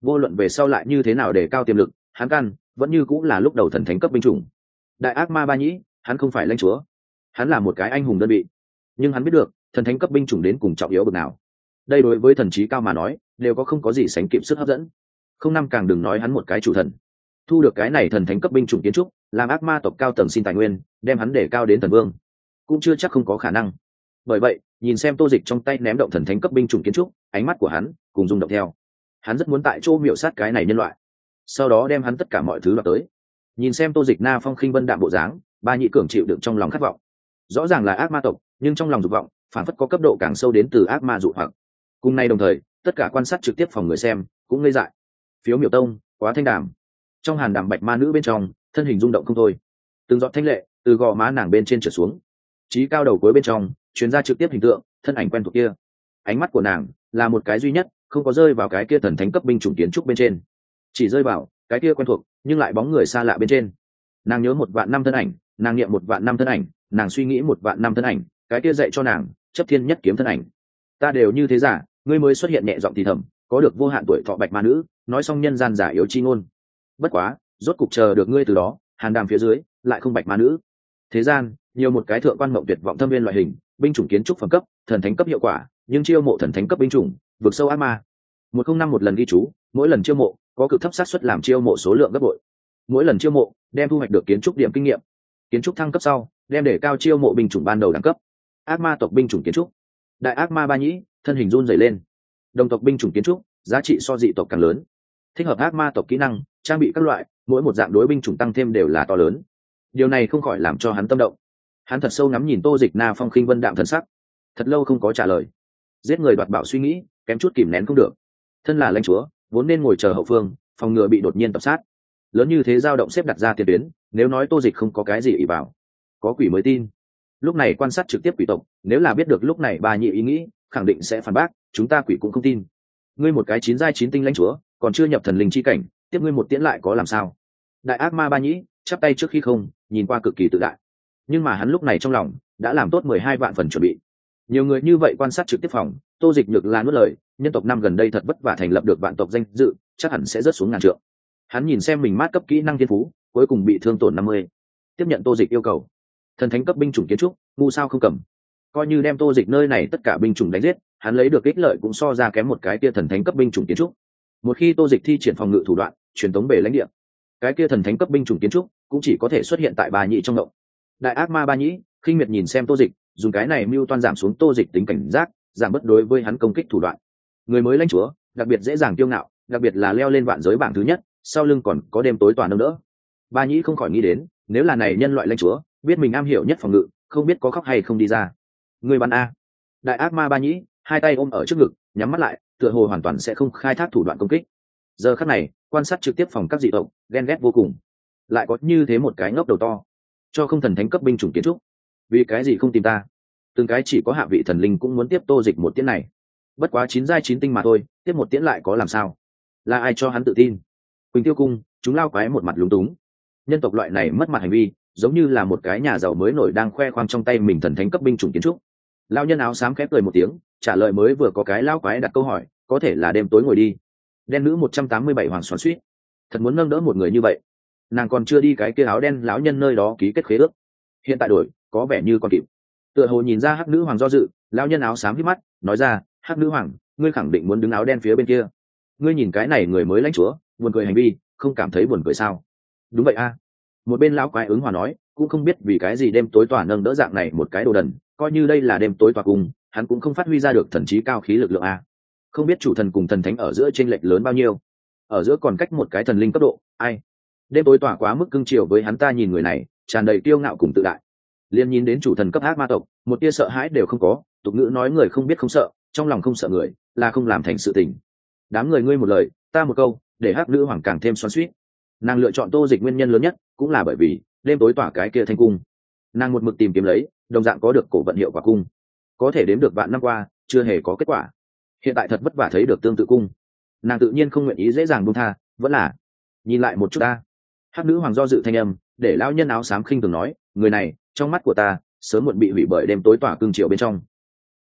vô luận về sau lại như thế nào để cao tiềm lực, hắn căn vẫn như cũng là lúc đầu thần thánh cấp binh chủng. Đại ác ma ba nhĩ, hắn không phải lãnh chúa, hắn là một cái anh hùng đơn vị, nhưng hắn biết được thần thánh cấp binh chủng đến cùng trọng yếu bậc nào. Đây đối với thần trí cao mà nói đều có không có gì sánh kịp sức hấp dẫn. Không năm càng đừng nói hắn một cái chủ thần, thu được cái này thần thánh cấp binh chủng kiến trúc, làm ác ma tộc cao tầng xin tài nguyên, đem hắn để cao đến thần vương, cũng chưa chắc không có khả năng. Bởi vậy, nhìn xem Tô Dịch trong tay ném động thần thánh cấp binh chủng kiến trúc, ánh mắt của hắn cùng rung động theo. Hắn rất muốn tại chỗ miểu sát cái này nhân loại, sau đó đem hắn tất cả mọi thứ đoạt tới. Nhìn xem Tô Dịch na phong khinh vân đạm bộ dáng, ba nhị cường chịu đựng trong lòng khát vọng. Rõ ràng là ác ma tộc, nhưng trong lòng dục vọng phản phất có cấp độ càng sâu đến từ ác ma dụ hoặc. Cùng nay đồng thời, tất cả quan sát trực tiếp phòng người xem cũng ngây dại. Phiếu miểu tông, quá thanh đàm. Trong hàn đàm bạch ma nữ bên trong, thân hình rung động không thôi. Từng giọt thanh lệ từ gò má nàng bên trên trở xuống. Chí cao đầu cuối bên trong, truyền ra trực tiếp hình tượng, thân ảnh quen thuộc kia. Ánh mắt của nàng là một cái duy nhất, không có rơi vào cái kia thần thánh cấp binh chủng kiến trúc bên trên, chỉ rơi vào cái kia quen thuộc nhưng lại bóng người xa lạ bên trên. Nàng nhớ một vạn năm thân ảnh, nàng niệm một vạn năm thân ảnh, nàng suy nghĩ một vạn năm thân ảnh, cái kia dạy cho nàng chấp thiên nhất kiếm thân ảnh. Ta đều như thế giả, ngươi mới xuất hiện nhẹ giọng thì thầm, có được vô hạn tuổi thọ bạch ma nữ, nói xong nhân gian giả yếu chi ngôn. Bất quá, rốt cục chờ được ngươi từ đó, hàn đàm phía dưới lại không bạch ma nữ. Thế gian nhiều một cái thượng quan mộng tuyệt vọng thâm viên loại hình, binh chủng kiến trúc phẩm cấp, thần thánh cấp hiệu quả, nhưng chiêu mộ thần thánh cấp binh chủng, vượt sâu ác ma. Một không năm một lần ghi chú, mỗi lần chiêu mộ có cực thấp xác suất làm chiêu mộ số lượng gấp bội. Mỗi lần chiêu mộ đem thu hoạch được kiến trúc điểm kinh nghiệm. Kiến trúc thăng cấp sau, đem để cao chiêu mộ binh chủng ban đầu đẳng cấp. Ác ma tộc binh chủng kiến trúc. Đại ác ma ba nhĩ, thân hình run rẩy lên. Đồng tộc binh chủng kiến trúc, giá trị so dị tộc càng lớn. Thích hợp ác ma tộc kỹ năng, trang bị các loại, mỗi một dạng đối binh chủng tăng thêm đều là to lớn. Điều này không khỏi làm cho hắn tâm động. Hắn thật sâu ngắm nhìn Tô Dịch na phong khinh vân đạm thần sắc, thật lâu không có trả lời. Giết người đoạt bảo suy nghĩ kém chút kìm nén không được. Thân là lãnh chúa, vốn nên ngồi chờ hậu phương, phòng ngừa bị đột nhiên tập sát. Lớn như thế dao động xếp đặt ra tiền tuyến, nếu nói Tô Dịch không có cái gì ỷ bảo, có quỷ mới tin. Lúc này quan sát trực tiếp quỷ tộc, nếu là biết được lúc này bà nhị ý nghĩ, khẳng định sẽ phản bác, chúng ta quỷ cũng không tin. Ngươi một cái chín giai chín tinh lãnh chúa, còn chưa nhập thần linh chi cảnh, tiếp ngươi một tiễn lại có làm sao? Đại ác ma ba nhĩ chắp tay trước khi không, nhìn qua cực kỳ tự đại. Nhưng mà hắn lúc này trong lòng đã làm tốt mười hai vạn phần chuẩn bị. Nhiều người như vậy quan sát trực tiếp phòng, Tô Dịch nhược là nuốt lời, nhân tộc năm gần đây thật vất vả thành lập được vạn tộc danh dự, chắc hẳn sẽ rớt xuống ngàn trượng. Hắn nhìn xem mình mát cấp kỹ năng thiên phú, cuối cùng bị thương tổn năm mươi. Tiếp nhận Tô Dịch yêu cầu. Thần thánh cấp binh chủng kiến trúc, ngu sao không cầm. Coi như đem Tô Dịch nơi này tất cả binh chủng đánh giết, hắn lấy được ích lợi cũng so ra kém một cái kia thần thánh cấp binh chủng kiến trúc. Một khi Tô Dịch thi triển phòng ngự thủ đoạn, truyền tống bể lãnh địa, cái kia thần thánh cấp binh chủng kiến trúc cũng chỉ có thể xuất hiện tại Ba Nhĩ trong động. Đại ác ma Ba Nhĩ khinh miệt nhìn xem Tô Dịch, dùng cái này mưu toan giảm xuống Tô Dịch tính cảnh giác, giảm bất đối với hắn công kích thủ đoạn. Người mới lãnh chúa, đặc biệt dễ dàng kiêu ngạo, đặc biệt là leo lên vạn giới bảng thứ nhất, sau lưng còn có đêm tối toàn nâng đỡ. Ba Nhĩ không khỏi nghĩ đến, nếu là này nhân loại lãnh chúa, biết mình am hiểu nhất phòng ngự, không biết có khóc hay không đi ra. Người bắn a. Đại ác ma Ba Nhĩ hai tay ôm ở trước ngực, nhắm mắt lại, tựa hồ hoàn toàn sẽ không khai thác thủ đoạn công kích. Giờ khắc này, quan sát trực tiếp phòng các dị tộc, ghen ghét vô cùng. Lại có như thế một cái ngốc đầu to, cho không thần thánh cấp binh chủng kiến trúc, vì cái gì không tìm ta? Từng cái chỉ có hạ vị thần linh cũng muốn tiếp Tô Dịch một tiễn này. Bất quá chín giai chín tinh mà thôi, tiếp một tiễn lại có làm sao? Là ai cho hắn tự tin? Quỳnh Tiêu cung, chúng lao quái một mặt lúng túng. Nhân tộc loại này mất mặt hành vi, giống như là một cái nhà giàu mới nổi đang khoe khoang trong tay mình thần thánh cấp binh chủng kiến trúc. Lao nhân áo xám khép cười một tiếng, trả lời mới vừa có cái lao quái đặt câu hỏi, có thể là đêm tối ngồi đi. Đen nữ một trăm tám mươi bảy hoàng xoắn xuýt, thật muốn nâng đỡ một người như vậy. Nàng còn chưa đi cái kia áo đen lão nhân nơi đó ký kết khế ước, hiện tại đổi có vẻ như còn kịp. Tựa hồ nhìn ra hắc nữ hoàng do dự, lão nhân áo xám hít mắt nói ra, hắc nữ hoàng, ngươi khẳng định muốn đứng áo đen phía bên kia. Ngươi nhìn cái này người mới lãnh chúa, buồn cười hành vi, không cảm thấy buồn cười sao? Đúng vậy a. Một bên lão quái ứng hòa nói, cũng không biết vì cái gì đêm tối tỏa nâng đỡ dạng này một cái đồ đần, coi như đây là đêm tối tỏa cùng, hắn cũng không phát huy ra được thần trí cao khí lực lượng a. Không biết chủ thần cùng thần thánh ở giữa chênh lệch lớn bao nhiêu, ở giữa còn cách một cái thần linh cấp độ, ai? Đêm tối tỏa quá mức cưng chiều với hắn, ta nhìn người này tràn đầy kiêu ngạo cùng tự đại, liên nhìn đến chủ thần cấp ác ma tộc, một tia sợ hãi đều không có. Tục ngữ nói người không biết không sợ, trong lòng không sợ người là không làm thành sự tình. Đám người ngươi một lời ta một câu, để hắc nữ hoàng càng thêm xoắn xuýt. Nàng lựa chọn Tô Dịch nguyên nhân lớn nhất cũng là bởi vì đêm tối tỏa cái kia thanh cung, nàng một mực tìm kiếm lấy, đồng dạng có được cổ vận hiệu quả cung, có thể đếm được vạn năm qua chưa hề có kết quả. Hiện tại thật vất vả thấy được tương tự cung, nàng tự nhiên không nguyện ý dễ dàng buông tha, vẫn là nhìn lại một chút ta. Hắc nữ hoàng do dự thanh âm, để lão nhân áo xám khinh thường nói, người này trong mắt của ta sớm muộn bị hủy bởi đêm tối tỏa cương triều bên trong.